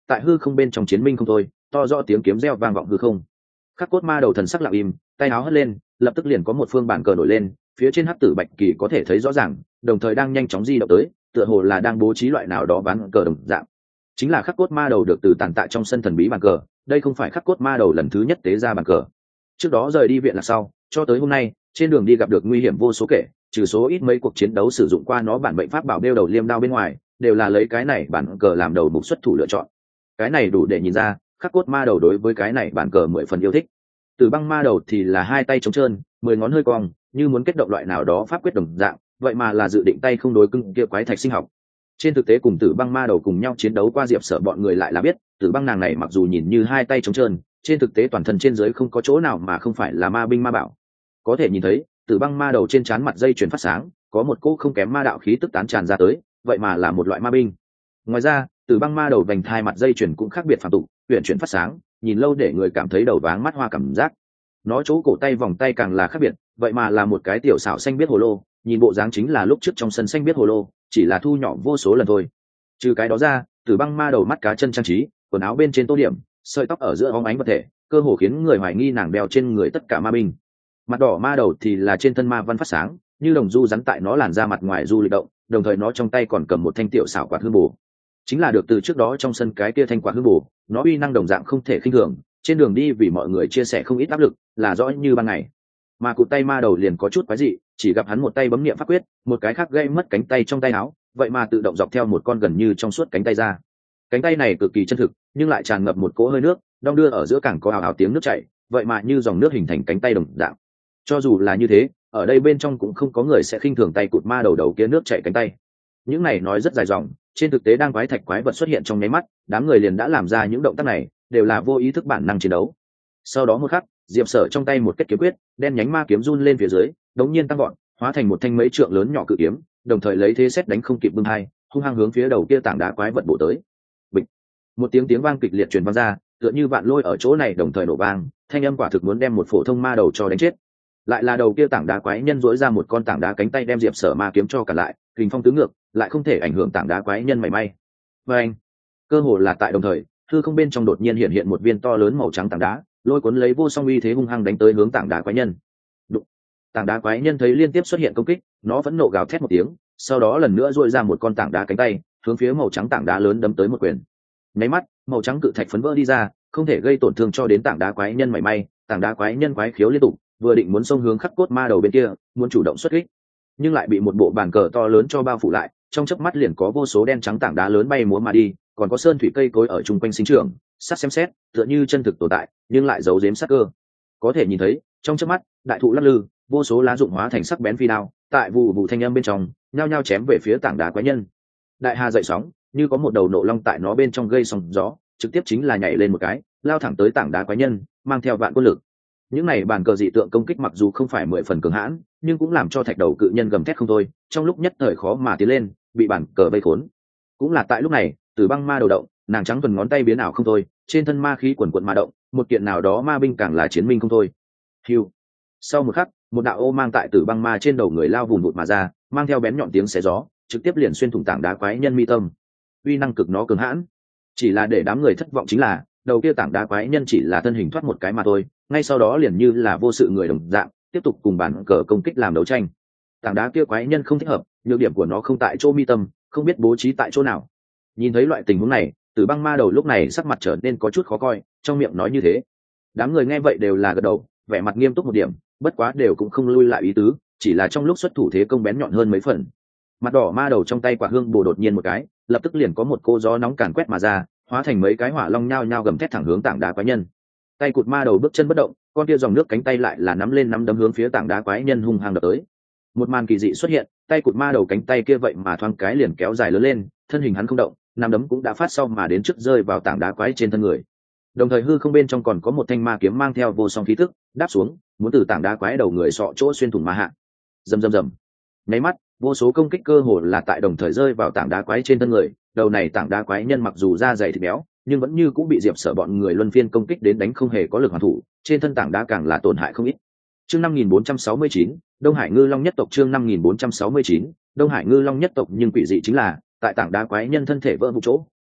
tại hư không bên trong chiến minh không thôi, to rõ tiếng kiếm reo vang vọng hư không. Khắc cốt ma đầu thần sắc lặng im, tay áo hất lên, lập tức liền có một phương bản cờ nổi lên, phía trên hắc tử bạch kỳ có thể thấy rõ ràng, đồng thời đang nhanh chóng di động tới, tựa hồ là đang bố trí loại nào đó ván cờ đồng dạng. Chính là khắc cốt ma đầu được từ tàn tại trong sân thần bí bàn cờ, đây không phải khắc cốt ma đầu lần thứ nhất tế ra bàn cờ. Trước đó rời đi viện là sau, cho tới hôm nay, trên đường đi gặp được nguy hiểm vô số kể, trừ số ít mấy cuộc chiến đấu sử dụng qua nó bản mệnh pháp bảo đeo đầu liêm đao bên ngoài, đều là lấy cái này bản cờ làm đầu mục xuất thủ lựa chọn. Cái này đủ để nhìn ra, khắc cốt ma đầu đối với cái này bản cờ 10 phần yêu thích. Tử băng ma đầu thì là hai tay trống trơn, 10 ngón hơi cong, như muốn kết động loại nào đó pháp quyết đồng dạng, vậy mà là dự định tay không đối cứng kia quái thạch sinh học. Trên thực tế cùng tử băng ma đầu cùng nhau chiến đấu qua Diệp Sở bọn người lại là biết, tử băng nàng này mặc dù nhìn như hai tay trống trơn, trên thực tế toàn thân trên dưới không có chỗ nào mà không phải là ma binh ma bảo. Có thể nhìn thấy, tử băng ma đầu trên trán mặt dây chuyền phát sáng, có một cỗ không kém ma đạo khí tức tán tràn ra tới, vậy mà là một loại ma binh. Ngoài ra, tử băng ma đầu vành thai mặt dây chuyền cũng khác biệt phàm tục, huyền chuyển phát sáng, nhìn lâu để người cảm thấy đầu váng mắt hoa cảm giác. Nó chỗ cổ tay vòng tay càng là khác biệt, vậy mà là một cái tiểu xảo xanh biết hồ lô, nhìn bộ dáng chính là lúc trước trong sân xanh biết hồ lô, chỉ là thu nhỏ vô số lần thôi. Trừ cái đó ra, tử băng ma đầu mắt cá chân trang trí, quần áo bên trên tô điểm, sợi tóc ở giữa óng ánh vật thể, cơ hồ khiến người hoài nghi nàng đeo trên người tất cả ma binh. Mặt đỏ ma đầu thì là trên thân ma văn phát sáng, như đồng du rắn tại nó làn ra mặt ngoài du lịch động, đồng thời nó trong tay còn cầm một thanh tiểu xảo quạt hương bổ. Chính là được từ trước đó trong sân cái kia thanh quạt hương bổ, nó uy năng đồng dạng không thể khinh thường, trên đường đi vì mọi người chia sẻ không ít áp lực, là rõ như ban ngày. Mà cụt tay ma đầu liền có chút quái dị, chỉ gặp hắn một tay bấm niệm pháp quyết, một cái khác gây mất cánh tay trong tay áo, vậy mà tự động dọc theo một con gần như trong suốt cánh tay ra. Cánh tay này cực kỳ chân thực, nhưng lại tràn ngập một cỗ hơi nước, đong đưa ở giữa cảng có ào ào tiếng nước chảy, vậy mà như dòng nước hình thành cánh tay đồng dạng. Cho dù là như thế, ở đây bên trong cũng không có người sẽ khinh thường tay cụt ma đầu đầu kia nước chảy cánh tay. Những này nói rất dài dòng, trên thực tế đang quái thạch quái vật xuất hiện trong nháy mắt, đám người liền đã làm ra những động tác này, đều là vô ý thức bản năng chiến đấu. Sau đó một khắc, Diệp Sở trong tay một kết kiếm quyết, đen nhánh ma kiếm run lên phía dưới, đống nhiên tăng gọn, hóa thành một thanh mấy trượng lớn nhỏ cự kiếm, đồng thời lấy thế xét đánh không kịp bưng hai, hung hăng hướng phía đầu kia tảng đá quái vật bổ tới. Bịch. Một tiếng vang kịch liệt truyền vang ra, tựa như vạn lôi ở chỗ này đồng thời nổ vang, thanh âm quả thực muốn đem một phổ thông ma đầu cho đánh chết. Lại là đầu kia tảng đá quái nhân rỗi ra một con tảng đá cánh tay đem Diệp Sở ma kiếm cho cả lại, kình phong tứ ngược, lại không thể ảnh hưởng tảng đá quái nhân mảy may. Và anh, cơ hồ là tại đồng thời, hư không bên trong đột nhiên hiện một viên to lớn màu trắng tảng đá, lôi cuốn lấy vô song uy thế hung hăng đánh tới hướng tảng đá quái nhân. Đụng. Tảng đá quái nhân thấy liên tiếp xuất hiện công kích, nó vẫn nộ gào thét một tiếng, sau đó lần nữa duỗi ra một con tảng đá cánh tay, hướng phía màu trắng tảng đá lớn đấm tới một quyền. Nháy mắt, màu trắng cự thạch phấn vỡ đi ra, không thể gây tổn thương cho đến tảng đá quái nhân mảy may. Tảng đá quái nhân quái khiếu liên tục, vừa định muốn xông hướng khắc cốt ma đầu bên kia, muốn chủ động xuất kích, nhưng lại bị một bộ bàn cờ to lớn cho bao phủ lại, trong chớp mắt liền có vô số đen trắng tảng đá lớn bay múa mà đi, còn có sơn thủy cây cối ở chung quanh sinh trưởng, sát xem xét, tựa như chân thực tồn tại, nhưng lại giấu giếm sát cơ. Có thể nhìn thấy, trong chớp mắt, đại thụ lắc lư, vô số lá rụng hóa thành sắc bén phi đao, tại vụ vụ thanh âm bên trong, nhao nhao chém về phía tảng đá quái nhân. Đại hà dậy sóng, như có một đầu nộ long tại nó bên trong gây sóng gió, trực tiếp chính là nhảy lên một cái, lao thẳng tới tảng đá quái nhân, mang theo vạn quân lực. Những này bàn cờ dị tượng công kích mặc dù không phải 10 phần cường hãn, nhưng cũng làm cho thạch đầu cự nhân gầm thét không thôi, trong lúc nhất thời khó mà tiến lên, bị bàn cờ vây khốn. Cũng là tại lúc này, Tử băng ma đầu động, nàng trắng tuần ngón tay biến ảo không thôi, trên thân ma khí quần quần ma động, một kiện nào đó ma binh càng là chiến minh không thôi. Hưu. Sau một khắc, một đạo ô mang tại Tử băng ma trên đầu người lao vùng vụt mà ra, mang theo bén nhọn tiếng xé gió, trực tiếp liền xuyên thủng tảng đá quái nhân mi tâm. Uy năng cực nó cường hãn, chỉ là để đám người thất vọng chính là đầu kia tảng đá quái nhân chỉ là thân hình thoát một cái mà thôi, ngay sau đó liền như là vô sự người đồng dạng tiếp tục cùng bản cờ công kích làm đấu tranh. Tảng đá kia quái nhân không thích hợp, nhược điểm của nó không tại chỗ mi tâm, không biết bố trí tại chỗ nào. Nhìn thấy loại tình huống này, Tử băng ma đầu lúc này sắc mặt trở nên có chút khó coi, trong miệng nói như thế. Đám người nghe vậy đều là gật đầu, vẻ mặt nghiêm túc một điểm, bất quá đều cũng không lui lại ý tứ, chỉ là trong lúc xuất thủ thế công bén nhọn hơn mấy phần. Mặt đỏ ma đầu trong tay quả hương bổ đột nhiên một cái, lập tức liền có một cô gió nóng càn quét mà ra, hóa thành mấy cái hỏa long nhao nhao gầm thét thẳng hướng tảng đá quái nhân. Tay cụt ma đầu bước chân bất động, con kia dòng nước cánh tay lại là nắm lên nắm đấm hướng phía tảng đá quái nhân hung hăng đập tới. Một màn kỳ dị xuất hiện, tay cụt ma đầu cánh tay kia vậy mà thoáng cái liền kéo dài lớn lên, thân hình hắn không động, nắm đấm cũng đã phát sau mà đến trước rơi vào tảng đá quái trên thân người. Đồng thời hư không bên trong còn có một thanh ma kiếm mang theo vô song khí tức, đáp xuống, muốn từ tảng đá quái đầu người sọ chỗ xuyên thủng mà hạ. Rầm rầm rầm. Nháy mắt, vô số công kích cơ hồ là tại đồng thời rơi vào tảng đá quái trên thân người. Đầu này tảng đá quái nhân mặc dù da dày thịt béo, nhưng vẫn như cũng bị Diệp Sở bọn người luân phiên công kích đến đánh không hề có lực hoàn thủ, trên thân tảng đá càng là tổn hại không ít. Chương 5469, Đông Hải Ngư Long nhất tộc. Chương 5469, Đông Hải Ngư Long nhất tộc. Nhưng quỷ dị chính là, tại tảng đá quái nhân thân thể vỡ vụn chỗ,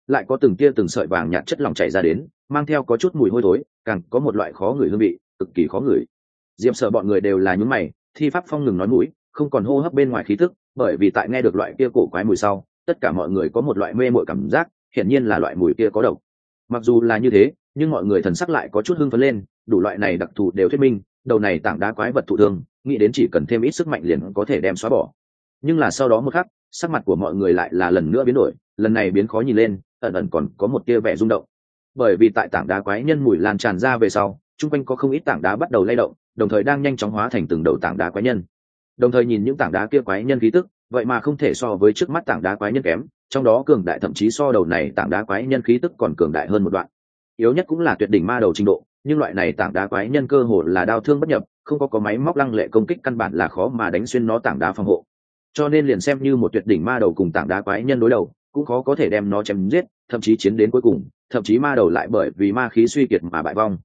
lại có từng tia từng sợi vàng nhạt chất lỏng chảy ra đến, mang theo có chút mùi hôi thối, càng có một loại khó ngửi hương vị, cực kỳ khó ngửi. Diệp Sở bọn người đều là nhướng mày, Thi Pháp Phong ngừng nói mũi, không còn hô hấp bên ngoài khí tức, bởi vì tại nghe được loại kia cổ quái mùi sau, tất cả mọi người có một loại mê mội cảm giác, hiển nhiên là loại mùi kia có độc. Mặc dù là như thế, nhưng mọi người thần sắc lại có chút hưng phấn lên, đủ loại này đặc thù đều thuyết minh, đầu này tảng đá quái vật thụ thương, nghĩ đến chỉ cần thêm ít sức mạnh liền có thể đem xóa bỏ. Nhưng là sau đó một khắc, sắc mặt của mọi người lại là lần nữa biến đổi, lần này biến khó nhìn lên, ẩn ẩn còn có một tia vẻ rung động. Bởi vì tại tảng đá quái nhân mùi lan tràn ra về sau, chung quanh có không ít tảng đá bắt đầu lay động, đồng thời đang nhanh chóng hóa thành từng đầu tảng đá quái nhân. Đồng thời nhìn những tảng đá kia quái nhân khí tức, vậy mà không thể so với trước mắt tảng đá quái nhân kém, trong đó cường đại thậm chí so đầu này tảng đá quái nhân khí tức còn cường đại hơn một đoạn. Yếu nhất cũng là tuyệt đỉnh ma đầu trình độ, nhưng loại này tảng đá quái nhân cơ hồ là đao thương bất nhập, không có máy móc lăng lệ công kích căn bản là khó mà đánh xuyên nó tảng đá phòng hộ. Cho nên liền xem như một tuyệt đỉnh ma đầu cùng tảng đá quái nhân đối đầu, cũng khó có thể đem nó chém giết, thậm chí chiến đến cuối cùng, thậm chí ma đầu lại bởi vì ma khí suy kiệt mà bại vong.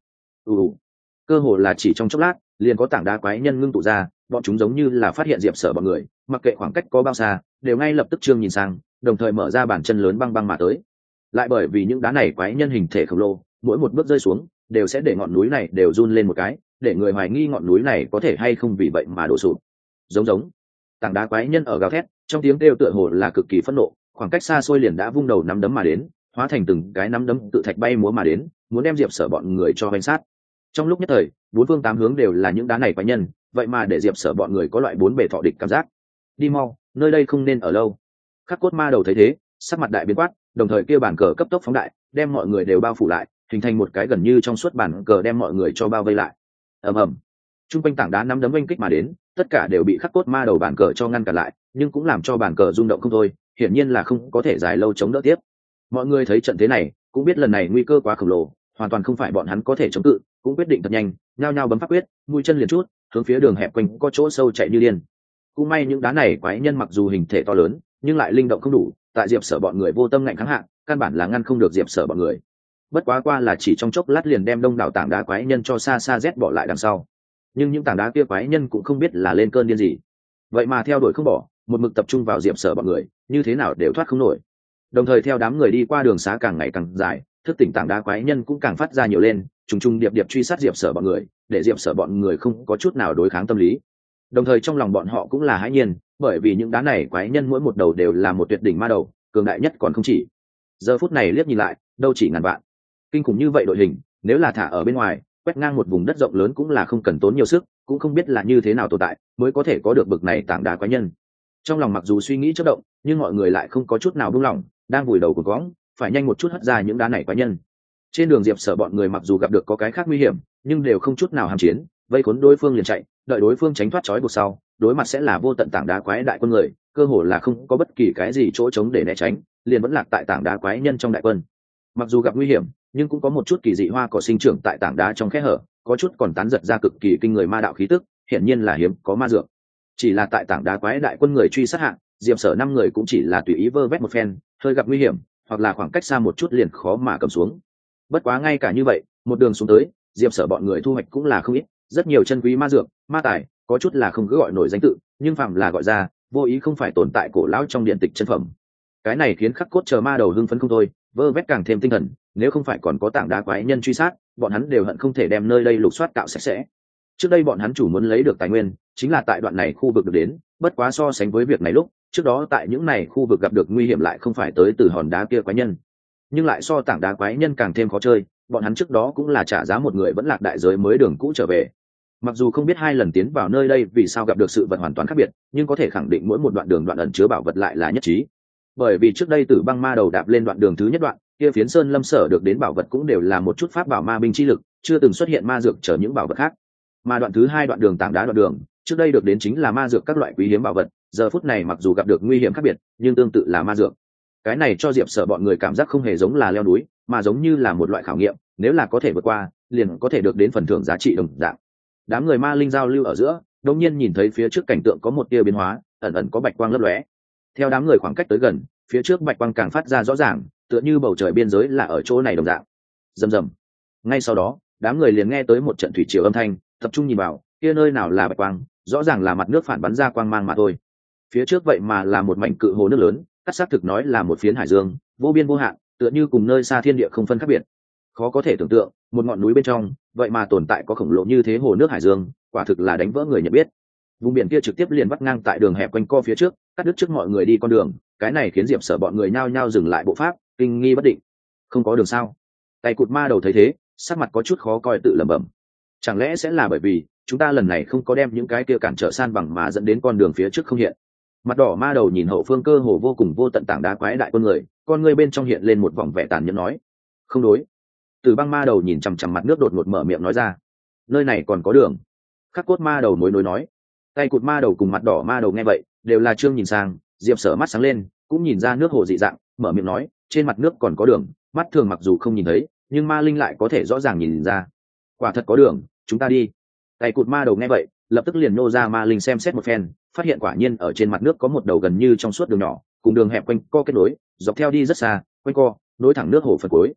Cơ hồ là chỉ trong chốc lát, liền có tảng đá quái nhân ngưng tụ ra, bọn chúng giống như là phát hiện Diệp Sở bọn người, mặc kệ khoảng cách có bao xa, đều ngay lập tức trương nhìn sang, đồng thời mở ra bàn chân lớn băng băng mà tới. Lại bởi vì những đá này quái nhân hình thể khổng lồ, mỗi một bước rơi xuống, đều sẽ để ngọn núi này đều run lên một cái, để người hoài nghi ngọn núi này có thể hay không vì vậy mà đổ sụp. Giống tảng đá quái nhân ở gào thét, trong tiếng kêu tựa hồ là cực kỳ phẫn nộ, khoảng cách xa xôi liền đã vung đầu nắm đấm mà đến, hóa thành từng cái nắm đấm tự thạch bay múa mà đến, muốn đem Diệp Sở bọn người cho vây sát. Trong lúc nhất thời, bốn phương tám hướng đều là những đá này quái nhân, vậy mà để Diệp Sở bọn người có loại bốn bề thọ địch cảm giác. Đi mau, nơi đây không nên ở lâu. Khắc Cốt Ma Đầu thấy thế, sắc mặt đại biến quát, đồng thời kêu bàn cờ cấp tốc phóng đại, đem mọi người đều bao phủ lại, hình thành một cái gần như trong suốt bàn cờ đem mọi người cho bao vây lại. Ầm ầm. Trung quanh tảng đá nắm đấm oanh kích mà đến, tất cả đều bị Khắc Cốt Ma Đầu bàn cờ cho ngăn cản lại, nhưng cũng làm cho bàn cờ rung động không thôi, hiển nhiên là không có thể dài lâu chống đỡ tiếp. Mọi người thấy trận thế này, cũng biết lần này nguy cơ quá khổng lồ, hoàn toàn không phải bọn hắn có thể chống cự, cũng quyết định thật nhanh, nhao nhao bấm pháp quyết, mũi chân liền chút, hướng phía đường hẹp quanh có chỗ sâu chạy như điên. Cũng may những đá này quái nhân mặc dù hình thể to lớn, nhưng lại linh động không đủ, tại Diệp Sở bọn người vô tâm ngạnh kháng hạ, căn bản là ngăn không được Diệp Sở bọn người. Bất quá qua là chỉ trong chốc lát liền đem đông đảo tảng đá quái nhân cho xa xa rét bỏ lại đằng sau. Nhưng những tảng đá kia quái nhân cũng không biết là lên cơn điên gì, vậy mà theo đuổi không bỏ, một mực tập trung vào Diệp Sở bọn người, như thế nào đều thoát không nổi. Đồng thời theo đám người đi qua đường xá càng ngày càng dài, thức tỉnh tảng đá quái nhân cũng càng phát ra nhiều lên, trùng trùng điệp điệp truy sát Diệp Sở bọn người, để Diệp Sở bọn người không có chút nào đối kháng tâm lý. Đồng thời trong lòng bọn họ cũng là hãi nhiên, bởi vì những đá này quái nhân mỗi một đầu đều là một tuyệt đỉnh ma đầu, cường đại nhất còn không chỉ. Giờ phút này liếc nhìn lại, đâu chỉ ngàn vạn. Kinh khủng như vậy đội hình, nếu là thả ở bên ngoài, quét ngang một vùng đất rộng lớn cũng là không cần tốn nhiều sức, cũng không biết là như thế nào tồn tại mới có thể có được bực này tảng đá quái nhân. Trong lòng mặc dù suy nghĩ chớp động, nhưng mọi người lại không có chút nào buông lỏng, đang vùi đầu cuồng quõng, phải nhanh một chút hất ra những đá này quái nhân. Trên đường Diệp Sở bọn người mặc dù gặp được có cái khác nguy hiểm, nhưng đều không chút nào hàm chiến, vây khốn đối phương liền chạy, đợi đối phương tránh thoát trói buộc sau, đối mặt sẽ là vô tận tảng đá quái đại quân người, cơ hồ là không có bất kỳ cái gì chỗ trống để né tránh, liền vẫn lạc tại tảng đá quái nhân trong đại quân. Mặc dù gặp nguy hiểm, nhưng cũng có một chút kỳ dị hoa cỏ sinh trưởng tại tảng đá trong khe hở, có chút còn tán giật ra cực kỳ kinh người ma đạo khí tức, hiển nhiên là hiếm có ma dược. Chỉ là tại tảng đá quái đại quân người truy sát hạng, Diệp Sở 5 người cũng chỉ là tùy ý vơ vét một phen, hơi gặp nguy hiểm, hoặc là khoảng cách xa một chút liền khó mà cầm xuống. Bất quá ngay cả như vậy, một đường xuống tới, Diệp Sở bọn người thu hoạch cũng là không ít, rất nhiều chân quý ma dược, ma tài, có chút là không cứ gọi nổi danh tự, nhưng phạm là gọi ra, vô ý không phải tồn tại cổ lão trong điện tịch chân phẩm. Cái này khiến Khắc Cốt chờ ma đầu hưng phấn không thôi, vơ vét càng thêm tinh thần, nếu không phải còn có tảng đá quái nhân truy sát, bọn hắn đều hận không thể đem nơi đây lục soát cạo sạch sẽ. Trước đây bọn hắn chủ muốn lấy được tài nguyên, chính là tại đoạn này khu vực được đến, bất quá so sánh với việc này lúc, trước đó tại những này khu vực gặp được nguy hiểm lại không phải tới từ hòn đá kia quái nhân, nhưng lại so tảng đá quái nhân càng thêm khó chơi, bọn hắn trước đó cũng là trả giá một người vẫn lạc đại giới mới đường cũ trở về. Mặc dù không biết 2 lần tiến vào nơi đây vì sao gặp được sự vật hoàn toàn khác biệt, nhưng có thể khẳng định mỗi một đoạn đường đoạn ẩn chứa bảo vật lại là nhất trí. Bởi vì trước đây Tử Băng Ma đầu đạp lên đoạn đường thứ nhất đoạn, kia phiến sơn lâm sở được đến bảo vật cũng đều là một chút pháp bảo ma binh chi lực, chưa từng xuất hiện ma dược trở những bảo vật khác. Mà đoạn thứ 2 đoạn đường tảng đá đoạn đường, trước đây được đến chính là ma dược các loại quý hiếm bảo vật, giờ phút này mặc dù gặp được nguy hiểm khác biệt, nhưng tương tự là ma dược. Cái này cho Diệp Sở bọn người cảm giác không hề giống là leo núi, mà giống như là một loại khảo nghiệm, nếu là có thể vượt qua, liền có thể được đến phần thưởng giá trị đồng dạng. Đám người ma linh giao lưu ở giữa, đột nhiên nhìn thấy phía trước cảnh tượng có một tia biến hóa, ẩn ẩn có bạch quang lấp lóe. Theo đám người khoảng cách tới gần, phía trước bạch quang càng phát ra rõ ràng, tựa như bầu trời biên giới là ở chỗ này đồng dạng. Rầm rầm. Ngay sau đó, đám người liền nghe tới một trận thủy triều âm thanh, tập trung nhìn vào, kia nơi nào là bạch quang, rõ ràng là mặt nước phản bắn ra quang mang mà thôi. Phía trước vậy mà là một mảnh cự hồ nước lớn, cắt xác thực nói là một phiến hải dương, vô biên vô hạn, tựa như cùng nơi xa thiên địa không phân khác biệt. Khó có thể tưởng tượng, một ngọn núi bên trong vậy mà tồn tại có khổng lồ như thế hồ nước hải dương, quả thực là đánh vỡ người nhận biết. Vùng biển kia trực tiếp liền vắt ngang tại đường hẹp quanh co phía trước, cắt đứt trước mọi người đi con đường. Cái này khiến Diệp Sở bọn người nhao nhao dừng lại bộ pháp, kinh nghi bất định. Không có đường sao? Tay cụt ma đầu thấy thế, sắc mặt có chút khó coi, tự lẩm bẩm. Chẳng lẽ sẽ là bởi vì chúng ta lần này không có đem những cái kia cản trở san bằng mà dẫn đến con đường phía trước không hiện? Mặt đỏ ma đầu nhìn hậu phương cơ hồ vô cùng vô tận tảng đá quái đại quân người, con người bên trong hiện lên một vòng vẻ tàn nhẫn nói: không đối. Từ băng ma đầu nhìn chằm chằm mặt nước, đột ngột mở miệng nói ra: nơi này còn có đường. Khắc cốt ma đầu nối nói. Tay cụt ma đầu cùng mặt đỏ ma đầu nghe vậy đều là trương nhìn sang. Diệp Sở mắt sáng lên, cũng nhìn ra nước hồ dị dạng, mở miệng nói: trên mặt nước còn có đường, mắt thường mặc dù không nhìn thấy, nhưng ma linh lại có thể rõ ràng nhìn ra. Quả thật có đường, chúng ta đi. Tay cụt ma đầu nghe vậy lập tức liền nô ra ma linh xem xét một phen, phát hiện quả nhiên ở trên mặt nước có một đầu gần như trong suốt đường nhỏ, cùng đường hẹp quanh co kết nối, dọc theo đi rất xa, quanh co nối thẳng nước hồ phần cuối.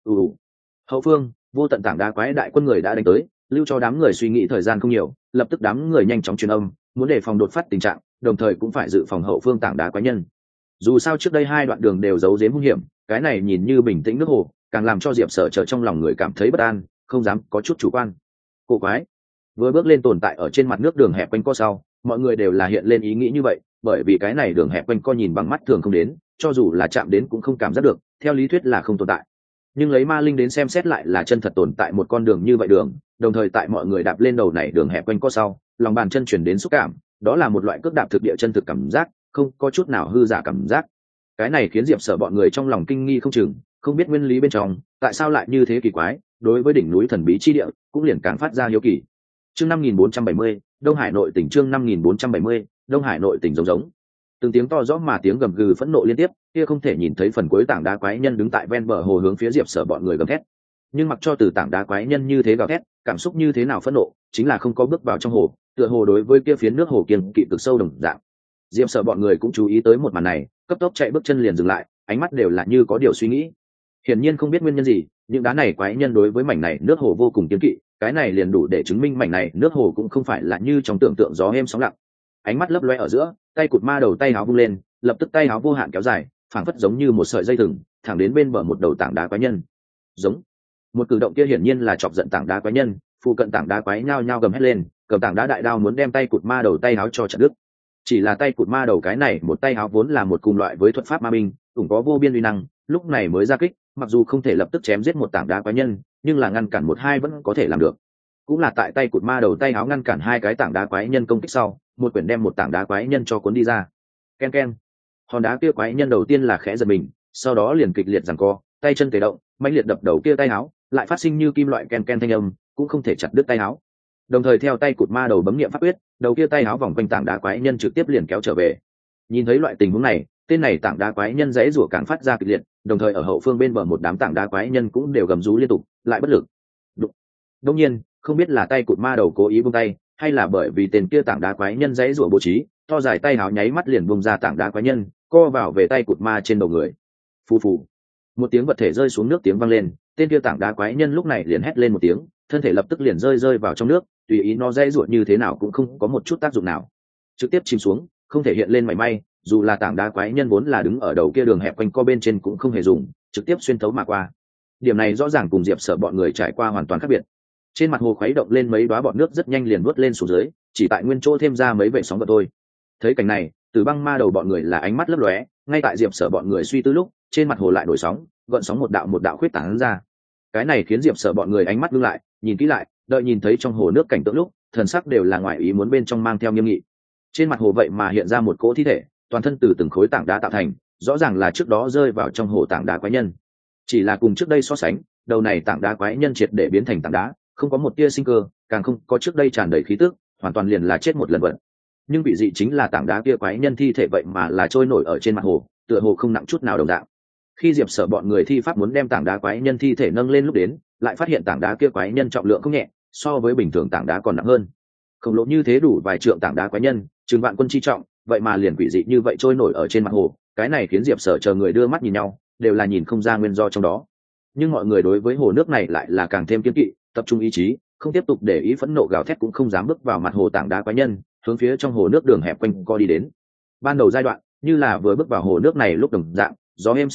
Hậu phương vô tận tảng đá quái đại quân người đã đánh tới, lưu cho đám người suy nghĩ thời gian không nhiều, lập tức đám người nhanh chóng truyền âm, muốn đề phòng đột phát tình trạng, đồng thời cũng phải dự phòng hậu phương tảng đá quái nhân. Dù sao trước đây hai đoạn đường đều giấu giếm hung hiểm, cái này nhìn như bình tĩnh nước hồ, càng làm cho Diệp Sở chờ trong lòng người cảm thấy bất an, không dám có chút chủ quan. Cổ quái, vừa bước lên tồn tại ở trên mặt nước đường hẹp quanh co sau, mọi người đều là hiện lên ý nghĩ như vậy, bởi vì cái này đường hẹp quanh co nhìn bằng mắt thường không đến, cho dù là chạm đến cũng không cảm giác được, theo lý thuyết là không tồn tại. Nhưng lấy ma linh đến xem xét lại là chân thật tồn tại một con đường như vậy đường, đồng thời tại mọi người đạp lên đầu này đường hẹp quanh co sau, lòng bàn chân chuyển đến xúc cảm, đó là một loại cước đạp thực địa chân thực cảm giác, không có chút nào hư giả cảm giác. Cái này khiến Diệp Sở bọn người trong lòng kinh nghi không chừng, không biết nguyên lý bên trong tại sao lại như thế kỳ quái, đối với đỉnh núi thần bí chi địa cũng liền càng phát ra hiếu kỳ. Chương 5470, Đông Hải nội tỉnh. Chương 5470, Đông Hải nội tỉnh. Giống từng tiếng to rõ mà tiếng gầm gừ phẫn nộ liên tiếp, kia không thể nhìn thấy phần cuối tảng đá quái nhân đứng tại ven bờ hồ hướng phía Diệp Sở bọn người gầm thét. Nhưng mặc cho từ tảng đá quái nhân như thế gào thét, cảm xúc như thế nào phẫn nộ, chính là không có bước vào trong hồ, tựa hồ đối với kia phiến nước hồ kiên kỵ cực sâu đồng dạng. Diệp Sở bọn người cũng chú ý tới một màn này, cấp tốc chạy bước chân liền dừng lại, ánh mắt đều là như có điều suy nghĩ. Hiển nhiên không biết nguyên nhân gì, những đá này quái nhân đối với mảnh này nước hồ vô cùng kiên kỵ, cái này liền đủ để chứng minh mảnh này nước hồ cũng không phải là như trong tưởng tượng gió êm sóng lặng. Ánh mắt lấp loe ở giữa, tay cụt ma đầu tay áo vung lên, lập tức tay áo vô hạn kéo dài, phảng phất giống như một sợi dây thừng, thẳng đến bên bờ một đầu tảng đá quái nhân. Giống. Một cử động kia hiển nhiên là chọc giận tảng đá quái nhân, phụ cận tảng đá quái nhao nhao gầm hét lên, cầm tảng đá đại đao muốn đem tay cụt ma đầu tay áo cho chặt đứt. Chỉ là tay cụt ma đầu cái này một tay áo vốn là một cùng loại với thuật pháp ma binh, cũng có vô biên uy năng, lúc này mới ra kích, mặc dù không thể lập tức chém giết một tảng đá quái nhân, nhưng là ngăn cản một hai vẫn có thể làm được. Cũng là tại tay cụt ma đầu tay áo ngăn cản hai cái tảng đá quái nhân công kích sau, một quyển đem một tảng đá quái nhân cho cuốn đi ra. Ken ken. Hòn đá kia quái nhân đầu tiên là khẽ giật mình, sau đó liền kịch liệt giằng co, tay chân tê động, mãnh liệt đập đầu kia tay áo, lại phát sinh như kim loại ken ken thanh âm, cũng không thể chặt đứt tay áo. Đồng thời theo tay cụt ma đầu bấm niệm pháp quyết, đầu kia tay áo vòng quanh tảng đá quái nhân trực tiếp liền kéo trở về. Nhìn thấy loại tình huống này, tên này tảng đá quái nhân dãy rủa càng phát ra kịch liệt, đồng thời ở hậu phương bên bờ một đám tảng đá quái nhân cũng đều gầm rú liên tục, lại bất lực. Đương nhiên, không biết là tay cụt ma đầu cố ý buông tay, hay là bởi vì tên kia tảng đá quái nhân dãy rủa bố trí, to dài tay áo nháy mắt liền bung ra tảng đá quái nhân, co vào về tay cụt ma trên đầu người. Phù phù. Một tiếng vật thể rơi xuống nước tiếng vang lên, tên kia tảng đá quái nhân lúc này liền hét lên một tiếng, thân thể lập tức liền rơi vào trong nước, tùy ý nó dãy rủa như thế nào cũng không có một chút tác dụng nào, trực tiếp chìm xuống, không thể hiện lên mảy may. Dù là tảng đá quái nhân vốn là đứng ở đầu kia đường hẹp quanh co bên trên cũng không hề dùng, trực tiếp xuyên thấu mà qua. Điểm này rõ ràng cùng Diệp Sở bọn người trải qua hoàn toàn khác biệt. Trên mặt hồ khuấy động lên mấy đóa bọt nước rất nhanh liền vớt lên xuống dưới, chỉ tại nguyên chỗ thêm ra mấy vệt sóng gợn thôi. Thấy cảnh này, Từ Băng ma đầu bọn người là ánh mắt lấp lóe, ngay tại Diệp Sở bọn người suy tư lúc, trên mặt hồ lại nổi sóng, gợn sóng một đạo khuyết tán ra. Cái này khiến Diệp Sở bọn người ánh mắt ngưng lại, nhìn kỹ lại, đợi nhìn thấy trong hồ nước cảnh tượng lúc, thần sắc đều là ngoài ý muốn bên trong mang theo nghiêm nghị. Trên mặt hồ vậy mà hiện ra một cỗ thi thể, toàn thân từ từng khối tảng đá tạo thành, rõ ràng là trước đó rơi vào trong hồ tảng đá quái nhân. Chỉ là cùng trước đây so sánh, đầu này tảng đá quái nhân triệt để biến thành tảng đá, không có một tia sinh cơ, càng không có trước đây tràn đầy khí tức, hoàn toàn liền là chết một lần vật. Nhưng bị dị chính là tảng đá kia quái nhân thi thể vậy mà là trôi nổi ở trên mặt hồ, tựa hồ không nặng chút nào đồng dạng. Khi Diệp Sở bọn người thi pháp muốn đem tảng đá quái nhân thi thể nâng lên lúc đến, lại phát hiện tảng đá kia quái nhân trọng lượng không nhẹ, so với bình thường tảng đá còn nặng hơn. Khổng lồ như thế đủ vài trượng tảng đá quái nhân, chừng vạn quân chi trọng, vậy mà liền quỷ dị như vậy trôi nổi ở trên mặt hồ, cái này khiến Diệp Sở chờ người đưa mắt nhìn nhau, đều là nhìn không ra nguyên do trong đó. Nhưng mọi người đối với hồ nước này lại là càng thêm kiên kỵ, tập trung ý chí, không tiếp tục để ý phẫn nộ gào thét, cũng không dám bước vào mặt hồ tảng đá quái nhân, hướng phía trong hồ nước đường hẹp quanh co đi đến. Ban đầu giai đoạn, như là vừa bước vào hồ nước này lúc đồng dạng, gió êm sóng lặng,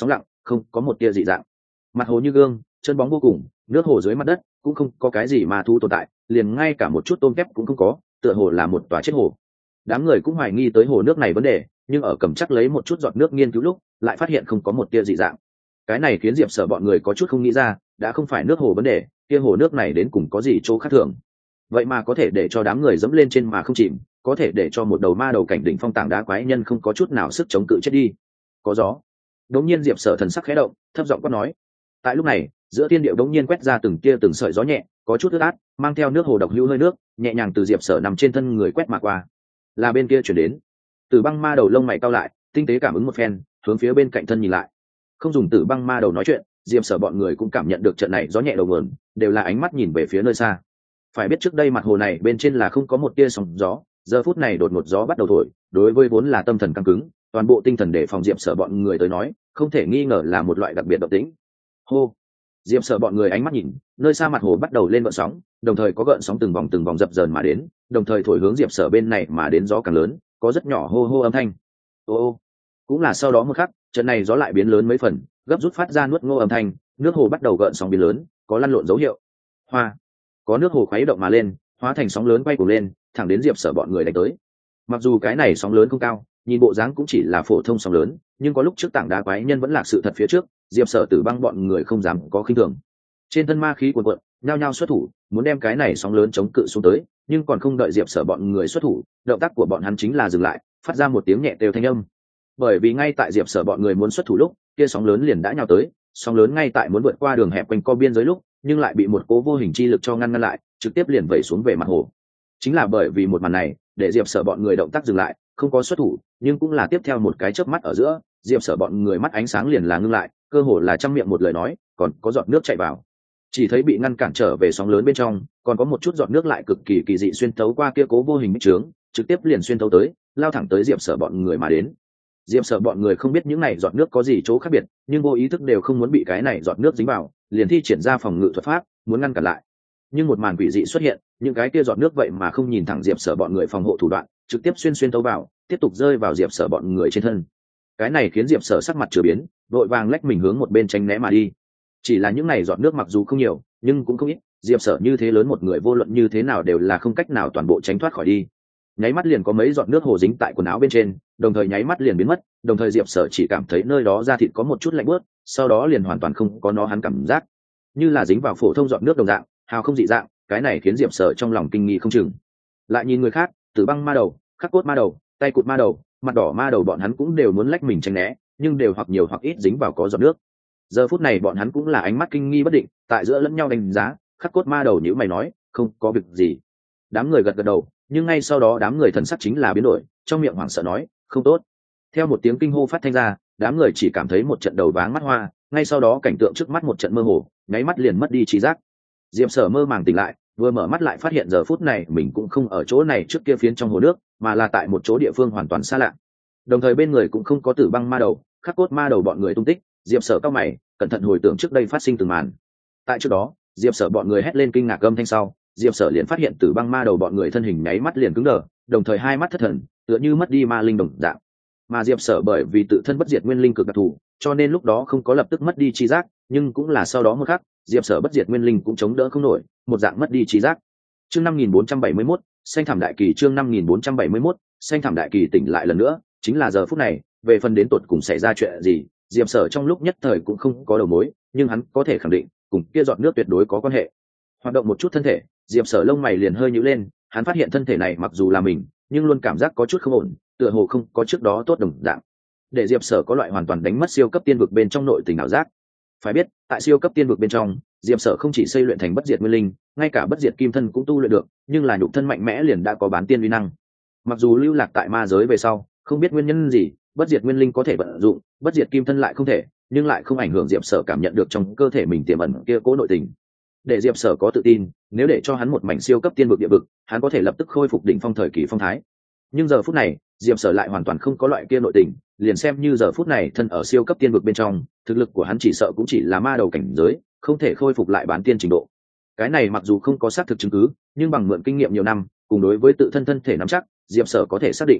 không có một tia dị dạng. Mặt hồ như gương, chân bóng vô cùng, nước hồ dưới mặt đất cũng không có cái gì mà thu tồn tại, liền ngay cả một chút tôm tép cũng không có, tựa hồ là một tòa chết hồ. Đám người cũng hoài nghi tới hồ nước này vấn đề, nhưng ở cầm chắc lấy một chút giọt nước nghiên cứu lúc lại phát hiện không có một tia dị dạng. Cái này khiến Diệp Sở bọn người có chút không nghĩ ra, đã không phải nước hồ vấn đề, kia hồ nước này đến cùng có gì chỗ khác thường. Vậy mà có thể để cho đám người dẫm lên trên mà không chìm, có thể để cho một đầu ma đầu cảnh đỉnh phong tảng đá quái nhân không có chút nào sức chống cự chết đi. Có gió. Đống nhiên Diệp Sở thần sắc khẽ động, thấp giọng quát nói. Tại lúc này, giữa thiên địa đống nhiên quét ra từng tia từng sợi gió nhẹ, có chút ướt át, mang theo nước hồ độc hữu hơi nước, nhẹ nhàng từ Diệp Sở nằm trên thân người quét mà qua. Là bên kia chuyển đến. Tử Băng ma đầu lông mày cau lại, tinh tế cảm ứng một phen, hướng phía bên cạnh thân nhìn lại. Không dùng Tử Băng ma đầu nói chuyện, Diệp Sở bọn người cũng cảm nhận được trận này gió nhẹ đầu nguồn, đều là ánh mắt nhìn về phía nơi xa. Phải biết trước đây mặt hồ này bên trên là không có một tia sóng gió, giờ phút này đột ngột gió bắt đầu thổi, đối với vốn là tâm thần căng cứng, toàn bộ tinh thần để phòng Diệp Sở bọn người tới nói, không thể nghi ngờ là một loại đặc biệt động tĩnh. Hô. Diệp Sở bọn người ánh mắt nhìn, nơi xa mặt hồ bắt đầu lên gợn sóng, đồng thời có gợn sóng từng vòng dập dờn mà đến, đồng thời thổi hướng Diệp Sở bên này mà đến gió càng lớn, có rất nhỏ hô hô âm thanh. Ô, cũng là sau đó một khắc, trận này gió lại biến lớn mấy phần, gấp rút phát ra nuốt ngô âm thanh, nước hồ bắt đầu gợn sóng biến lớn, có lăn lộn dấu hiệu. Hoa, có nước hồ khuấy động mà lên, hóa thành sóng lớn quay cuồng lên, thẳng đến Diệp Sở bọn người đánh tới. Mặc dù cái này sóng lớn không cao, nhìn bộ dáng cũng chỉ là phổ thông sóng lớn, nhưng có lúc trước tảng đá quái nhân vẫn là sự thật phía trước, Diệp Sở Tử Băng bọn người không dám có khinh thường. Trên thân ma khí cuồn cuộn, nhao nhao xuất thủ, muốn đem cái này sóng lớn chống cự xuống tới, nhưng còn không đợi Diệp Sở bọn người xuất thủ, động tác của bọn hắn chính là dừng lại, phát ra một tiếng nhẹ đều thanh âm. Bởi vì ngay tại Diệp Sở bọn người muốn xuất thủ lúc, kia sóng lớn liền đã nhào tới, sóng lớn ngay tại muốn vượt qua đường hẹp quanh co biên giới lúc, nhưng lại bị một cố vô hình chi lực cho ngăn lại, trực tiếp liền vẩy xuống về mặt hồ. Chính là bởi vì một màn này, để Diệp Sở bọn người động tác dừng lại, không có xuất thủ, nhưng cũng là tiếp theo một cái chớp mắt ở giữa, Diệp Sở bọn người mắt ánh sáng liền là ngưng lại, cơ hồ là trăm miệng một lời nói, còn có giọt nước chảy vào. Chỉ thấy bị ngăn cản trở về sóng lớn bên trong, còn có một chút giọt nước lại cực kỳ kỳ dị xuyên thấu qua kia cố vô hình bích trướng, trực tiếp liền xuyên thấu tới, lao thẳng tới Diệp Sở bọn người mà đến. Diệp Sở bọn người không biết những này giọt nước có gì chỗ khác biệt, nhưng vô ý thức đều không muốn bị cái này giọt nước dính vào, liền thi triển ra phòng ngự thuật pháp, muốn ngăn cản lại. Nhưng một màn quỷ dị xuất hiện, những cái kia giọt nước vậy mà không nhìn thẳng Diệp Sở bọn người phòng hộ thủ đoạn, trực tiếp xuyên thấu vào, tiếp tục rơi vào Diệp Sở bọn người trên thân. Cái này khiến Diệp Sở sắc mặt chửa biến, vội vàng lách mình hướng một bên tránh né mà đi. Chỉ là những này giọt nước mặc dù không nhiều, nhưng cũng không ít, Diệp Sở như thế lớn một người vô luận như thế nào đều là không cách nào toàn bộ tránh thoát khỏi đi. Nháy mắt liền có mấy giọt nước hồ dính tại quần áo bên trên, đồng thời nháy mắt liền biến mất, đồng thời Diệp Sở chỉ cảm thấy nơi đó da thịt có một chút lạnh buốt, sau đó liền hoàn toàn không có nó hắn cảm giác, như là dính vào phổ thông giọt nước đồng dạng, hào không dị dạng, cái này khiến Diệp Sở trong lòng kinh nghi không chừng. Lại nhìn người khác, Tử Băng ma đầu, Khắc cốt ma đầu, tay cụt ma đầu, mặt đỏ ma đầu bọn hắn cũng đều muốn lách mình tránh né, nhưng đều hoặc nhiều hoặc ít dính vào có giọt nước. Giờ phút này bọn hắn cũng là ánh mắt kinh nghi bất định, tại giữa lẫn nhau đánh giá. Khắc cốt ma đầu nhíu mày nói, không có việc gì. Đám người gật gật đầu, nhưng ngay sau đó đám người thần sắc chính là biến đổi, trong miệng hoảng sợ nói, không tốt. Theo một tiếng kinh hô phát thanh ra, đám người chỉ cảm thấy một trận đầu váng mắt hoa, ngay sau đó cảnh tượng trước mắt một trận mơ hồ, nháy mắt liền mất đi trí giác. Diệp Sở mơ màng tỉnh lại, vừa mở mắt lại phát hiện giờ phút này mình cũng không ở chỗ này trước kia phiến trong hồ nước, mà là tại một chỗ địa phương hoàn toàn xa lạ. Đồng thời bên người cũng không có Tử Băng ma đầu, Khắc cốt ma đầu bọn người tung tích. Diệp Sở cao mày, cẩn thận hồi tưởng trước đây phát sinh từng màn. Tại trước đó, Diệp Sở bọn người hét lên kinh ngạc âm thanh sau, Diệp Sở liền phát hiện Tử Băng ma đầu bọn người thân hình nháy mắt liền cứng đờ, đồng thời hai mắt thất thần, tựa như mất đi ma linh đồng dạng. Mà Diệp Sở bởi vì tự thân bất diệt nguyên linh cực đặc thù, cho nên lúc đó không có lập tức mất đi trí giác, nhưng cũng là sau đó một khắc, Diệp Sở bất diệt nguyên linh cũng chống đỡ không nổi, một dạng mất đi trí giác. Chương 5471, xanh thảm đại kỳ. Chương 5471, xanh thảm đại kỳ tỉnh lại lần nữa, chính là giờ phút này, về phần đến tột cùng xảy ra chuyện gì, Diệp Sở trong lúc nhất thời cũng không có đầu mối, nhưng hắn có thể khẳng định, cùng kia giọt nước tuyệt đối có quan hệ. Hoạt động một chút thân thể, Diệp Sở lông mày liền hơi nhíu lên, hắn phát hiện thân thể này mặc dù là mình, nhưng luôn cảm giác có chút không ổn, tựa hồ không có trước đó tốt đồng dạng. Để Diệp Sở có loại hoàn toàn đánh mất siêu cấp tiên vực bên trong nội tình ảo giác. Phải biết, tại siêu cấp tiên vực bên trong, Diệp Sở không chỉ xây luyện thành bất diệt nguyên linh, ngay cả bất diệt kim thân cũng tu luyện được, nhưng là nhục thân mạnh mẽ liền đã có bán tiên uy năng. Mặc dù lưu lạc tại ma giới về sau, không biết nguyên nhân gì, bất diệt nguyên linh có thể vận dụng, bất diệt kim thân lại không thể, nhưng lại không ảnh hưởng Diệp Sở cảm nhận được trong cơ thể mình tiềm ẩn kia cố nội tình. Để Diệp Sở có tự tin, nếu để cho hắn một mảnh siêu cấp tiên vực địa vực, hắn có thể lập tức khôi phục đỉnh phong thời kỳ phong thái. Nhưng giờ phút này, Diệp Sở lại hoàn toàn không có loại kia nội tình, liền xem như giờ phút này thân ở siêu cấp tiên vực bên trong, thực lực của hắn chỉ sợ cũng chỉ là ma đầu cảnh giới, không thể khôi phục lại bán tiên trình độ. Cái này mặc dù không có xác thực chứng cứ, nhưng bằng mượn kinh nghiệm nhiều năm, cùng đối với tự thân thân thể nắm chắc, Diệp Sở có thể xác định.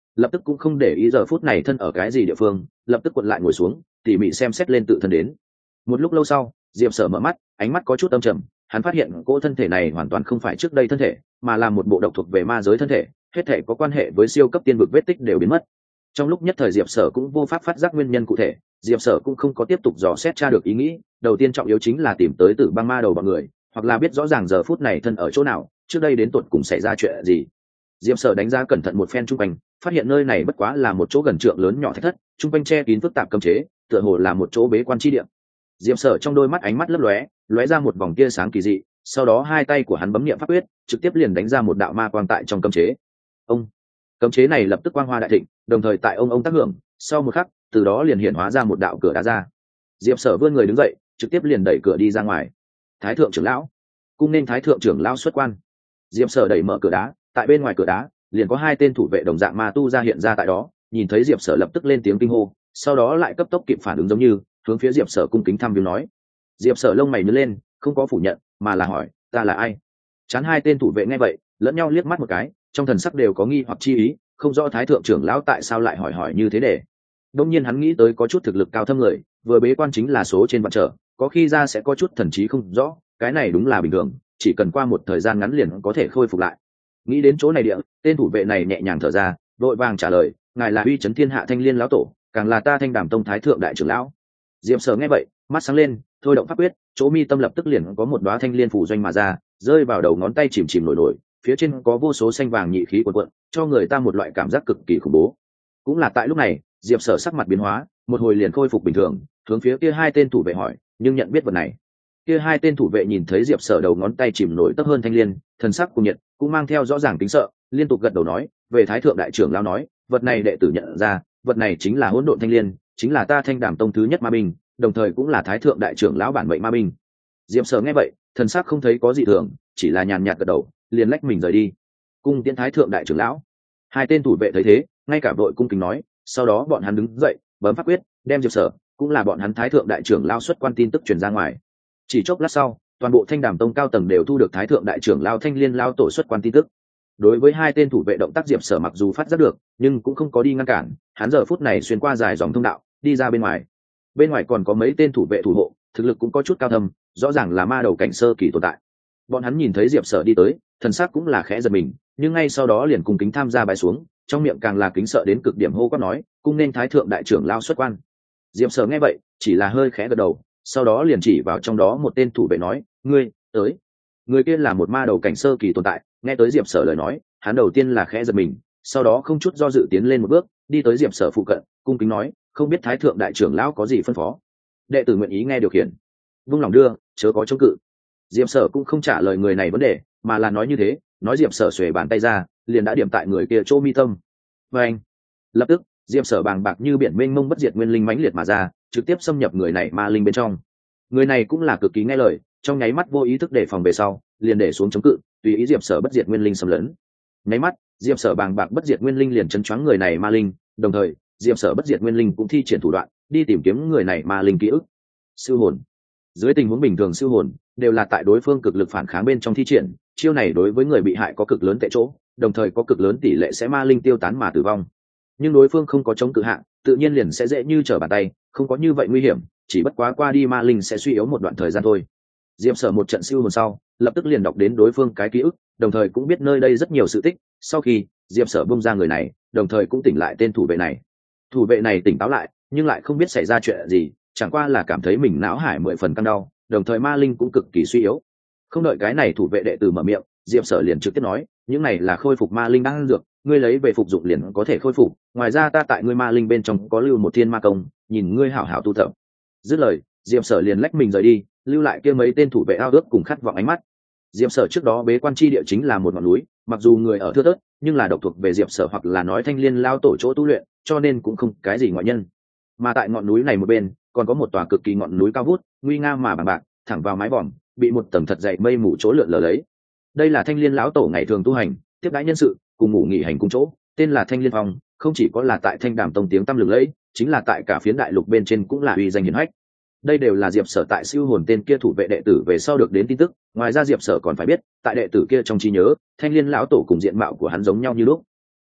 lập tức cũng không để ý giờ phút này thân ở cái gì địa phương, lập tức cuộn lại ngồi xuống tỉ mỉ xem xét lên tự thân đến. Một lúc lâu sau, Diệp Sở mở mắt, ánh mắt có chút âm trầm, hắn phát hiện cỗ thân thể này hoàn toàn không phải trước đây thân thể, mà là một bộ độc thuộc về ma giới thân thể, hết thể có quan hệ với siêu cấp tiên vực vết tích đều biến mất. Trong lúc nhất thời Diệp Sở cũng vô pháp phát giác nguyên nhân cụ thể, Diệp Sở cũng không có tiếp tục dò xét tra được ý nghĩ, đầu tiên trọng yếu chính là tìm tới Tử Băng Ma đầu bọn người, hoặc là biết rõ ràng giờ phút này thân ở chỗ nào, trước đây đến tột cùng xảy ra chuyện gì. Diệp Sở đánh giá cẩn thận một phen trung quanh, phát hiện nơi này bất quá là một chỗ gần trượng lớn nhỏ thạch thất, trung quanh che kín phức tạp cấm chế, tựa hồ là một chỗ bế quan chi địa. Diệp Sở trong đôi mắt ánh mắt lấp lóe, lóe ra một vòng tia sáng kỳ dị, sau đó hai tay của hắn bấm niệm pháp quyết, trực tiếp liền đánh ra một đạo ma quang tại trong cấm chế. Ông, cấm chế này lập tức quang hoa đại thịnh, đồng thời tại ông tác hưởng, sau một khắc, từ đó liền hiện hóa ra một đạo cửa đá ra. Diệp Sở vươn người đứng dậy, trực tiếp liền đẩy cửa đi ra ngoài. Thái thượng trưởng lão, cung nên thái thượng trưởng lão xuất quan. Diệp Sở đẩy mở cửa đá, tại bên ngoài cửa đá, liền có hai tên thủ vệ đồng dạng ma tu ra hiện ra tại đó, nhìn thấy Diệp Sở lập tức lên tiếng kinh hô, sau đó lại cấp tốc kịp phản ứng giống như hướng phía Diệp Sở cung kính thăm viếng nói. Diệp Sở lông mày nhướng lên, không có phủ nhận, mà là hỏi, ta là ai? Chán hai tên thủ vệ nghe vậy, lẫn nhau liếc mắt một cái, trong thần sắc đều có nghi hoặc chi ý, không rõ thái thượng trưởng lão tại sao lại hỏi như thế để. Đương nhiên hắn nghĩ tới có chút thực lực cao thâm người, vừa bế quan chính là số trên vạn trở, có khi ra sẽ có chút thần trí không rõ, cái này đúng là bình thường, chỉ cần qua một thời gian ngắn liền có thể khôi phục lại. Nghĩ đến chỗ này địa, tên thủ vệ này nhẹ nhàng thở ra, vội vàng trả lời, ngài là uy chấn thiên hạ Thanh Liên lão tổ, càng là ta Thanh Đàm tông thái thượng đại trưởng lão. Diệp Sở nghe vậy, mắt sáng lên, thôi động pháp quyết, chỗ mi tâm lập tức liền có một đóa thanh liên phủ doanh mà ra, rơi vào đầu ngón tay chìm chìm nổi nổi, phía trên có vô số xanh vàng nhị khí cuồn cuộn, cho người ta một loại cảm giác cực kỳ khủng bố. Cũng là tại lúc này, Diệp Sở sắc mặt biến hóa, một hồi liền khôi phục bình thường, hướng phía kia hai tên thủ vệ hỏi, nhưng nhận biết vật này. Kia hai tên thủ vệ nhìn thấy Diệp Sở đầu ngón tay chìm nổi tấp hơn thanh liên, thần sắc cuồng nhiệt, cũng mang theo rõ ràng kính sợ, liên tục gật đầu nói, về thái thượng đại trưởng lão nói, vật này đệ tử nhận ra, vật này chính là hỗn độn thanh liên, chính là ta Thanh Đàm tông thứ nhất ma binh, đồng thời cũng là thái thượng đại trưởng lão bản mệnh ma binh. Diệp Sở nghe vậy, thần sắc không thấy có gì thường, chỉ là nhàn nhạt gật đầu, liền lách mình rời đi. Cung tiễn thái thượng đại trưởng lão. Hai tên thủ vệ thấy thế, ngay cả đội cung kính nói, sau đó bọn hắn đứng dậy, bấm pháp quyết, đem Diệp Sở, cũng là bọn hắn thái thượng đại trưởng lão xuất quan tin tức truyền ra ngoài. Chỉ chốc lát sau, toàn bộ Thanh Đàm tông cao tầng đều thu được thái thượng đại trưởng lão Thanh Liên lão tổ xuất quan tin tức. Đối với hai tên thủ vệ động tác Diệp Sở mặc dù phát giác được, nhưng cũng không có đi ngăn cản, hắn giờ phút này xuyên qua dài dòng thông đạo, đi ra bên ngoài. Bên ngoài còn có mấy tên thủ vệ thủ hộ, thực lực cũng có chút cao thâm, rõ ràng là ma đầu cảnh sơ kỳ tồn tại. Bọn hắn nhìn thấy Diệp Sở đi tới, thần sắc cũng là khẽ giật mình, nhưng ngay sau đó liền cùng kính tham gia bài xuống, trong miệng càng là kính sợ đến cực điểm hô quát nói, cung nên thái thượng đại trưởng lao xuất quan. Diệp Sở nghe vậy, chỉ là hơi khẽ gật đầu, sau đó liền chỉ vào trong đó một tên thủ vệ nói, ngươi tới. Người kia là một ma đầu cảnh sơ kỳ tồn tại, nghe tới Diệp Sở lời nói, hắn đầu tiên là khẽ giật mình, sau đó không chút do dự tiến lên một bước, đi tới Diệp Sở phụ cận, cung kính nói, không biết thái thượng đại trưởng lão có gì phân phó. Đệ tử nguyện ý nghe điều khiển. Vung lòng đưa, chớ có chống cự. Diệp Sở cũng không trả lời người này vấn đề, mà là nói như thế, nói Diệp Sở xuề bàn tay ra, liền đã điểm tại người kia chỗ mi tâm. Và anh, lập tức, Diệp Sở bàng bạc như biển mênh mông bất diệt nguyên linh mãnh liệt mà ra, trực tiếp xâm nhập người này ma linh bên trong. Người này cũng là cực kỳ nghe lời, trong nháy mắt vô ý thức để phòng về sau, liền để xuống chống cự, tùy ý Diệp Sở bất diệt nguyên linh xâm lấn. Nháy mắt, Diệp Sở bàng bạc bất diệt nguyên linh liền chấn choáng người này ma linh, đồng thời, Diệp Sở bất diệt nguyên linh cũng thi triển thủ đoạn, đi tìm kiếm người này ma linh ký ức. Siêu hồn. Dưới tình huống bình thường siêu hồn đều là tại đối phương cực lực phản kháng bên trong thi triển, chiêu này đối với người bị hại có cực lớn tệ chỗ, đồng thời có cực lớn tỷ lệ sẽ ma linh tiêu tán mà tử vong. Nhưng đối phương không có chống cự hạ, tự nhiên liền sẽ dễ như trở bàn tay, không có như vậy nguy hiểm, chỉ bất quá qua đi ma linh sẽ suy yếu một đoạn thời gian thôi. Diệp Sở một trận siêu hồn sau, lập tức liền đọc đến đối phương cái ký ức, đồng thời cũng biết nơi đây rất nhiều sự tích. Sau khi Diệp Sở bung ra người này, đồng thời cũng tỉnh lại tên thủ vệ này. Thủ vệ này tỉnh táo lại, nhưng lại không biết xảy ra chuyện gì, chẳng qua là cảm thấy mình não hải 10 phần căng đau, đồng thời ma linh cũng cực kỳ suy yếu. Không đợi cái này thủ vệ đệ tử mở miệng, Diệp Sở liền trực tiếp nói, những này là khôi phục ma linh đang dược, ngươi lấy về phục dụng liền có thể khôi phục, ngoài ra ta tại ngươi ma linh bên trong có lưu một thiên ma công, nhìn ngươi hảo hảo tu tập. Dứt lời, Diệp Sở liền lách mình rời đi, lưu lại kia mấy tên thủ vệ ao ước cùng khát vọng ánh mắt. Diệp Sở trước đó bế quan chi địa chính là một ngọn núi, mặc dù người ở thưa thớt, nhưng là độc thuộc về Diệp Sở hoặc là nói Thanh Liên lao tổ chỗ tu luyện, cho nên cũng không cái gì ngoại nhân. Mà tại ngọn núi này một bên, còn có một tòa cực kỳ ngọn núi cao vút, nguy nga mà bằng bạc, thẳng vào mái vòm, bị một tầng thật dày mây mù chỗ lượn lờ lấy. Đây là Thanh Liên lão tổ ngày thường tu hành, tiếp đãi nhân sự, cùng ngủ nghỉ hành cung chỗ, tên là Thanh Liên Phong, không chỉ có là tại Thanh Đàm tông tiếng tăm lừng lẫy, chính là tại cả phiến đại lục bên trên cũng là uy danh hiển hách. Đây đều là Diệp Sở tại siêu hồn tên kia thủ vệ đệ tử về sau được đến tin tức, ngoài ra Diệp Sở còn phải biết, tại đệ tử kia trong trí nhớ, Thanh Liên lão tổ cùng diện mạo của hắn giống nhau như lúc.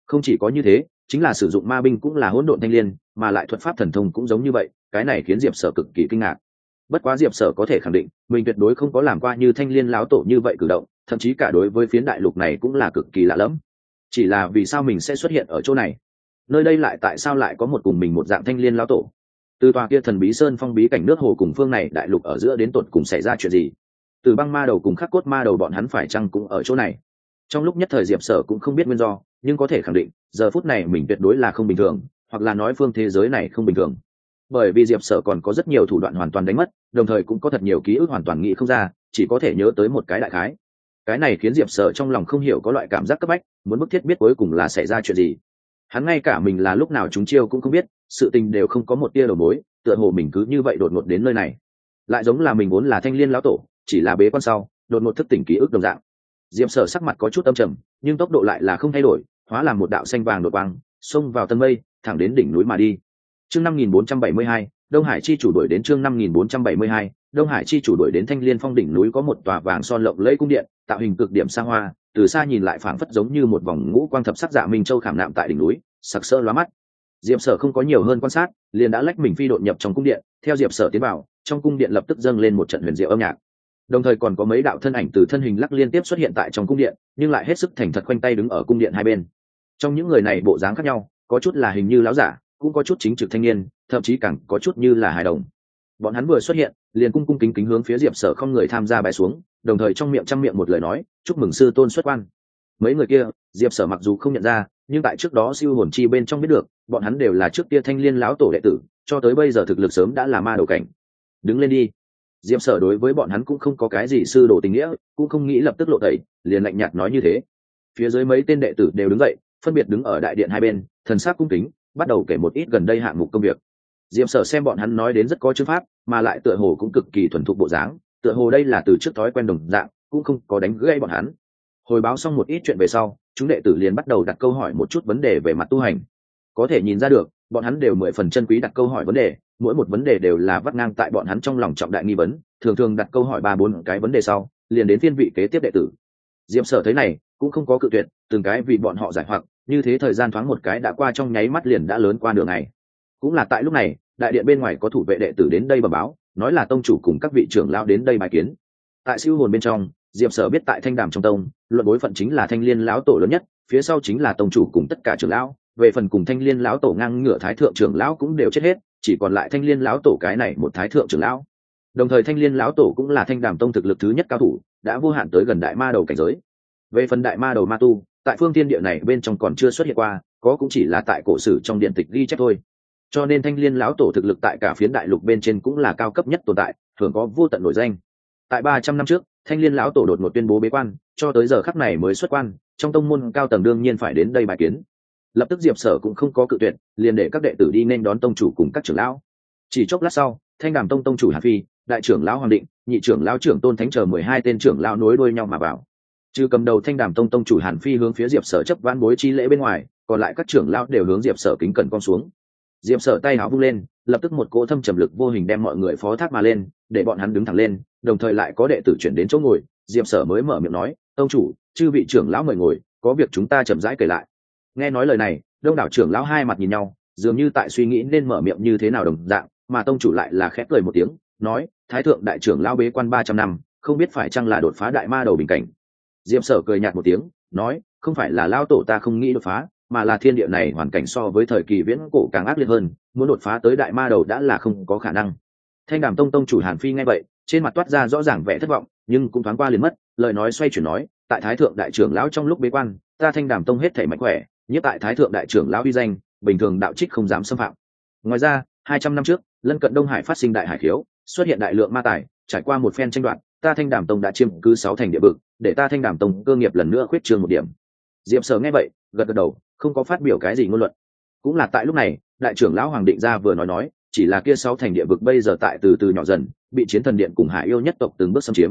Không chỉ có như thế, chính là sử dụng ma binh cũng là hỗn độn thanh liên, mà lại thuật pháp thần thông cũng giống như vậy, cái này khiến Diệp Sở cực kỳ kinh ngạc. Bất quá Diệp Sở có thể khẳng định, mình tuyệt đối không có làm qua như Thanh Liên lão tổ như vậy cử động, thậm chí cả đối với phiến đại lục này cũng là cực kỳ lạ lẫm. Chỉ là vì sao mình sẽ xuất hiện ở chỗ này? Nơi đây lại tại sao lại có một cùng mình một dạng Thanh Liên lão tổ? Từ tòa kia thần bí sơn phong bí cảnh nước hồ cùng phương này đại lục ở giữa đến tột cùng xảy ra chuyện gì? Từ băng ma đầu cùng khắc cốt ma đầu bọn hắn phải chăng cũng ở chỗ này? Trong lúc nhất thời Diệp Sở cũng không biết nguyên do, nhưng có thể khẳng định, giờ phút này mình tuyệt đối là không bình thường, hoặc là nói phương thế giới này không bình thường. Bởi vì Diệp Sở còn có rất nhiều thủ đoạn hoàn toàn đánh mất, đồng thời cũng có thật nhiều ký ức hoàn toàn nghĩ không ra, chỉ có thể nhớ tới một cái đại khái. Cái này khiến Diệp Sở trong lòng không hiểu có loại cảm giác cấp bách, muốn bức thiết biết cuối cùng là xảy ra chuyện gì. Hắn ngay cả mình là lúc nào trúng chiêu cũng không biết, sự tình đều không có một tia đầu mối, tựa hồ mình cứ như vậy đột ngột đến nơi này. Lại giống là mình vốn là Thanh Liên lão tổ, chỉ là bế quan sau, đột ngột thức tỉnh ký ức đồng dạng. Diệp Sở sắc mặt có chút âm trầm, nhưng tốc độ lại là không thay đổi, hóa làm một đạo xanh vàng đột quang, xông vào tầng mây, thẳng đến đỉnh núi mà đi. Chương 5472, Đông Hải chi chủ đuổi đến chương 5472, Đông Hải chi chủ đuổi đến Thanh Liên Phong đỉnh núi có một tòa vàng son lộng lẫy cung điện, tạo hình cực điểm xa hoa, từ xa nhìn lại phảng phất giống như một vòng ngũ quang thập sắc dạ minh châu khảm nạm tại đỉnh núi, sặc sỡ lóa mắt. Diệp Sở không có nhiều hơn quan sát, liền đã lách mình phi đột nhập trong cung điện, theo Diệp Sở tiến vào, trong cung điện lập tức dâng lên một trận huyền diệu âm nhạc. Đồng thời còn có mấy đạo thân ảnh từ thân hình lắc liên tiếp xuất hiện tại trong cung điện, nhưng lại hết sức thành thật khoanh tay đứng ở cung điện hai bên. Trong những người này bộ dáng khác nhau, có chút là hình như lão giả, cũng có chút chính trực thanh niên, thậm chí càng có chút như là hài đồng. Bọn hắn vừa xuất hiện, liền cung cung kính kính hướng phía Diệp Sở không người tham gia bài xuống, đồng thời trong miệng trăm miệng một lời nói, chúc mừng sư tôn xuất quan. Mấy người kia, Diệp Sở mặc dù không nhận ra, nhưng tại trước đó siêu hồn chi bên trong biết được, bọn hắn đều là trước kia Thanh Liên lão tổ đệ tử, cho tới bây giờ thực lực sớm đã là ma đầu cảnh. Đứng lên đi. Diệp Sở đối với bọn hắn cũng không có cái gì sư đồ tình nghĩa, cũng không nghĩ lập tức lộ tẩy, liền lạnh nhạt nói như thế. Phía dưới mấy tên đệ tử đều đứng dậy, phân biệt đứng ở đại điện hai bên, thần sắc cung kính, bắt đầu kể một ít gần đây hạng mục công việc. Diệp Sở xem bọn hắn nói đến rất có chương pháp, mà lại tựa hồ cũng cực kỳ thuần thục bộ dáng, tựa hồ đây là từ trước thói quen đồng dạng, cũng không có đánh gãy bọn hắn. Hồi báo xong một ít chuyện về sau, chúng đệ tử liền bắt đầu đặt câu hỏi một chút vấn đề về mặt tu hành. Có thể nhìn ra được, bọn hắn đều 10 phần chân quý đặt câu hỏi vấn đề, mỗi một vấn đề đều là vắt ngang tại bọn hắn trong lòng trọng đại nghi vấn, thường thường đặt câu hỏi 3-4 cái vấn đề sau, liền đến phiên vị kế tiếp đệ tử. Diệp Sở thấy này, cũng không có cự tuyệt, từng cái vì bọn họ giải hoặc, như thế thời gian thoáng một cái đã qua trong nháy mắt liền đã lớn qua nửa ngày. Cũng là tại lúc này, đại điện bên ngoài có thủ vệ đệ tử đến đây bẩm báo, nói là tông chủ cùng các vị trưởng lão đến đây bài kiến. Tại siêu hồn bên trong, Diệp Sở biết tại Thanh Đàm trong tông, luận bối phận chính là Thanh Liên lão tổ lớn nhất, phía sau chính là tông chủ cùng tất cả trưởng lão, về phần cùng Thanh Liên lão tổ ngang ngửa thái thượng trưởng lão cũng đều chết hết, chỉ còn lại Thanh Liên lão tổ cái này một thái thượng trưởng lão. Đồng thời Thanh Liên lão tổ cũng là Thanh Đàm tông thực lực thứ nhất cao thủ, đã vô hạn tới gần đại ma đầu cảnh giới. Về phần đại ma đầu ma tu, tại phương thiên địa này bên trong còn chưa xuất hiện qua, có cũng chỉ là tại cổ sử trong điện tịch ghi chép thôi. Cho nên Thanh Liên lão tổ thực lực tại cả phiến đại lục bên trên cũng là cao cấp nhất tồn tại, thường có vô tận nổi danh. Tại 300 năm trước, Thanh Liên lão tổ đột ngột tuyên bố bế quan, cho tới giờ khắc này mới xuất quan, trong tông môn cao tầng đương nhiên phải đến đây bài kiến. Lập tức Diệp Sở cũng không có cự tuyệt, liền để các đệ tử đi nên đón tông chủ cùng các trưởng lão. Chỉ chốc lát sau, Thanh Đàm tông tông chủ Hàn Phi, đại trưởng lão Hoàng Định, nhị trưởng lão trưởng Tôn Thánh chờ 12 tên trưởng lão nối đuôi nhau mà vào. Trừ cầm đầu Thanh Đàm tông tông chủ Hàn Phi hướng phía Diệp Sở chấp vãn bối chi lễ bên ngoài, còn lại các trưởng lão đều hướng Diệp Sở kính cẩn con xuống. Diệp Sở tay áo vung lên, lập tức một cỗ thâm trầm lực vô hình đem mọi người phó thác mà lên, để bọn hắn đứng thẳng lên, đồng thời lại có đệ tử chuyển đến chỗ ngồi. Diệp Sở mới mở miệng nói, tông chủ, chư vị trưởng lão mời ngồi, có việc chúng ta chậm rãi kể lại. Nghe nói lời này, đông đảo trưởng lão hai mặt nhìn nhau, dường như tại suy nghĩ nên mở miệng như thế nào đồng dạng, mà tông chủ lại là khẽ cười một tiếng, nói, thái thượng đại trưởng lão bế quan 300 năm, không biết phải chăng là đột phá đại ma đầu bình cảnh. Diệp Sở cười nhạt một tiếng, nói, không phải là lão tổ ta không nghĩ đột phá, mà là thiên địa này hoàn cảnh so với thời kỳ viễn cổ càng ác liệt hơn, muốn đột phá tới đại ma đầu đã là không có khả năng. Thanh Đàm tông tông chủ Hàn Phi nghe vậy, trên mặt toát ra rõ ràng vẻ thất vọng, nhưng cũng thoáng qua liền mất, lời nói xoay chuyển nói, tại thái thượng đại trưởng lão trong lúc bế quan, ta Thanh Đàm tông hết thảy mạnh khỏe, nhất tại thái thượng đại trưởng lão uy danh, bình thường đạo trích không dám xâm phạm. Ngoài ra, 200 năm trước, lân cận Đông Hải phát sinh đại hải khiếu, xuất hiện đại lượng ma tài, trải qua một phen tranh đoạt, ta Thanh Đàm tông đã chiếm cứ 6 thành địa vực, để ta Thanh Đàm tông cơ nghiệp lần nữa khuyết trương một điểm. Diệp Sở nghe vậy, gật gật đầu, không có phát biểu cái gì ngôn luận. Cũng là tại lúc này, đại trưởng lão Hoàng Định ra vừa nói, chỉ là kia 6 thành địa vực bây giờ tại từ từ nhỏ dần, bị Chiến Thần Điện cùng Hải Yêu nhất tộc từng bước xâm chiếm.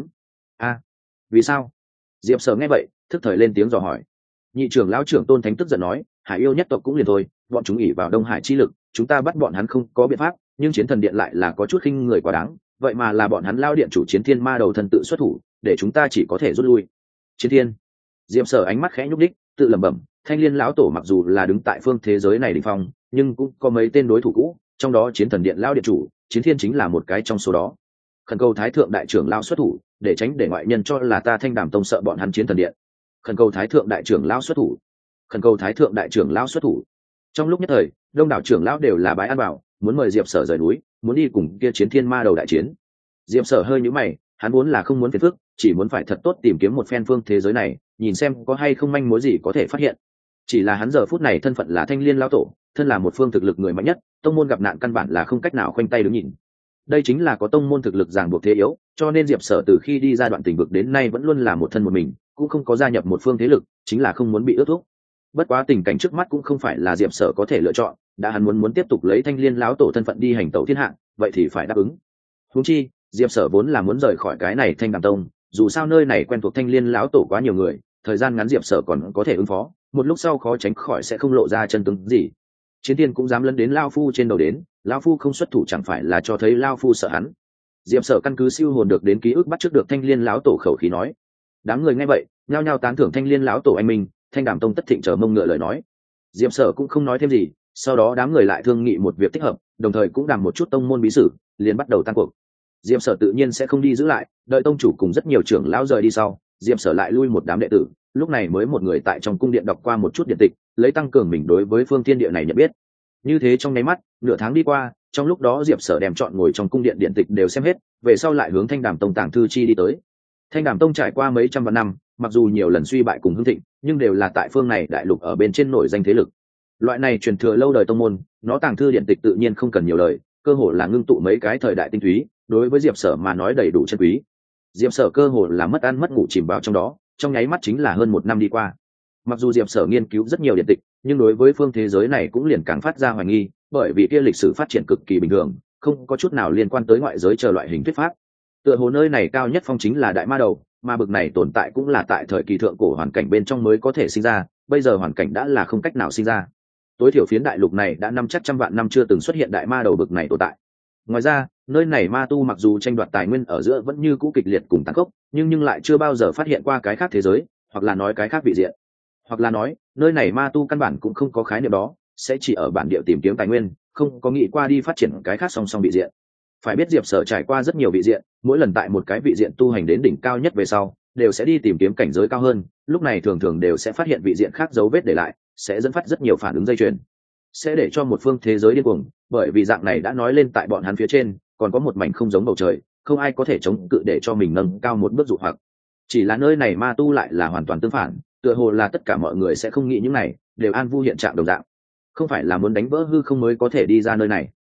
Vì sao? Diệp Sở nghe vậy, thức thời lên tiếng dò hỏi. Nhị trưởng lão trưởng Tôn Thánh tức giận nói, Hải Yêu nhất tộc cũng liền thôi, bọn chúng ỷ vào Đông Hải chi lực, chúng ta bắt bọn hắn không có biện pháp, nhưng Chiến Thần Điện lại là có chút khinh người quá đáng, vậy mà là bọn hắn lao điện chủ Chiến Thiên ma đầu thân tự xuất thủ, để chúng ta chỉ có thể rút lui. Chiến Thiên. Diệp Sở ánh mắt khẽ nhúc đích, tự lẩm bẩm, Thanh Liên lão tổ mặc dù là đứng tại phương thế giới này đỉnh phong, nhưng cũng có mấy tên đối thủ cũ, trong đó Chiến Thần Điện lão điện chủ, Chiến Thiên chính là một cái trong số đó. Khẩn cầu Thái thượng đại trưởng lão xuất thủ, để tránh để ngoại nhân cho là ta Thanh Đàm tông sợ bọn hắn Chiến Thần Điện. Khẩn cầu Thái thượng đại trưởng lão xuất thủ. Khẩn cầu Thái thượng đại trưởng lão xuất thủ. Trong lúc nhất thời, đông đảo trưởng lão đều là bái ăn bảo, muốn mời Diệp Sở rời núi, muốn đi cùng kia Chiến Thiên Ma đầu đại chiến. Diệp Sở hơi nhíu mày, hắn muốn là không muốn phiền phức, chỉ muốn phải thật tốt tìm kiếm một phen phương thế giới này, nhìn xem có hay không manh mối gì có thể phát hiện. Chỉ là hắn giờ phút này thân phận là Thanh Liên lão tổ, thân là một phương thực lực người mạnh nhất, tông môn gặp nạn căn bản là không cách nào khoanh tay đứng nhìn. Đây chính là có tông môn thực lực ràng buộc thế yếu, cho nên Diệp Sở từ khi đi ra đoạn tình vực đến nay vẫn luôn là một thân một mình, cũng không có gia nhập một phương thế lực, chính là không muốn bị ước thúc. Bất quá tình cảnh trước mắt cũng không phải là Diệp Sở có thể lựa chọn, đã hắn muốn tiếp tục lấy Thanh Liên lão tổ thân phận đi hành tẩu thiên hạ, vậy thì phải đáp ứng. Huống chi, Diệp Sở vốn là muốn rời khỏi cái này Thanh Đàm tông, dù sao nơi này quen thuộc Thanh Liên lão tổ quá nhiều người, thời gian ngắn Diệp Sở còn có thể ứng phó, một lúc sau khó tránh khỏi sẽ không lộ ra chân tướng gì. Chiến Tiên cũng dám lấn đến lao phu trên đầu đến, lao phu không xuất thủ chẳng phải là cho thấy lao phu sợ hắn. Diệp Sở căn cứ siêu hồn được đến ký ức bắt trước được Thanh Liên lão tổ khẩu khí nói. Đám người nghe vậy, nhao nhao tán thưởng Thanh Liên lão tổ anh minh, Thanh Đàm tông tất thịnh chờ mông ngựa lời nói. Diệp Sở cũng không nói thêm gì, sau đó đám người lại thương nghị một việc thích hợp, đồng thời cũng đàm một chút tông môn bí sử, liền bắt đầu tan cuộc. Diệp Sở tự nhiên sẽ không đi giữ lại, đợi tông chủ cùng rất nhiều trưởng lão rời đi sau, Diệp Sở lại lui một đám đệ tử, lúc này mới một người tại trong cung điện đọc qua một chút điện tịch, lấy tăng cường mình đối với phương thiên địa này nhận biết. Như thế trong nháy mắt, nửa tháng đi qua, trong lúc đó Diệp Sở đem chọn ngồi trong cung điện điện tịch đều xem hết, về sau lại hướng Thanh Đàm tông tàng thư chi đi tới. Thanh Đàm tông trải qua mấy trăm vạn năm, mặc dù nhiều lần suy bại cùng hưng thịnh, nhưng đều là tại phương này đại lục ở bên trên nổi danh thế lực. Loại này truyền thừa lâu đời tông môn, nó tàng thư điện tịch tự nhiên không cần nhiều lời, cơ hồ là ngưng tụ mấy cái thời đại tinh túy, đối với Diệp Sở mà nói đầy đủ chân quý. Diệp Sở cơ hồ là mất ăn mất ngủ chìm vào trong đó, trong nháy mắt chính là hơn một năm đi qua. Mặc dù Diệp Sở nghiên cứu rất nhiều điện tịch, nhưng đối với phương thế giới này cũng liền càng phát ra hoài nghi, bởi vì kia lịch sử phát triển cực kỳ bình thường, không có chút nào liên quan tới ngoại giới chờ loại hình thuyết pháp. Tựa hồ nơi này cao nhất phong chính là đại ma đầu, mà bực này tồn tại cũng là tại thời kỳ thượng cổ hoàn cảnh bên trong mới có thể sinh ra, bây giờ hoàn cảnh đã là không cách nào sinh ra. Tối thiểu phiến đại lục này đã năm chắc trăm vạn năm chưa từng xuất hiện đại ma đầu bực này tồn tại. Ngoài ra, nơi này ma tu mặc dù tranh đoạt tài nguyên ở giữa vẫn như cũ kịch liệt cùng tàn khốc, nhưng lại chưa bao giờ phát hiện qua cái khác thế giới, hoặc là nói cái khác vị diện, hoặc là nói nơi này ma tu căn bản cũng không có khái niệm đó, sẽ chỉ ở bản địa tìm kiếm tài nguyên, không có nghĩ qua đi phát triển cái khác song song vị diện. Phải biết Diệp Sở trải qua rất nhiều vị diện, mỗi lần tại một cái vị diện tu hành đến đỉnh cao nhất về sau, đều sẽ đi tìm kiếm cảnh giới cao hơn, lúc này thường thường đều sẽ phát hiện vị diện khác dấu vết để lại, sẽ dẫn phát rất nhiều phản ứng dây chuyền, sẽ để cho một phương thế giới điên cuồng, bởi vì dạng này đã nói lên tại bọn hắn phía trên còn có một mảnh không giống bầu trời, không ai có thể chống cự để cho mình nâng cao một bước dụ hoặc. Chỉ là nơi này ma tu lại là hoàn toàn tương phản, tựa hồ là tất cả mọi người sẽ không nghĩ những này, đều an vui hiện trạng đồng dạng, không phải là muốn đánh vỡ hư không mới có thể đi ra nơi này.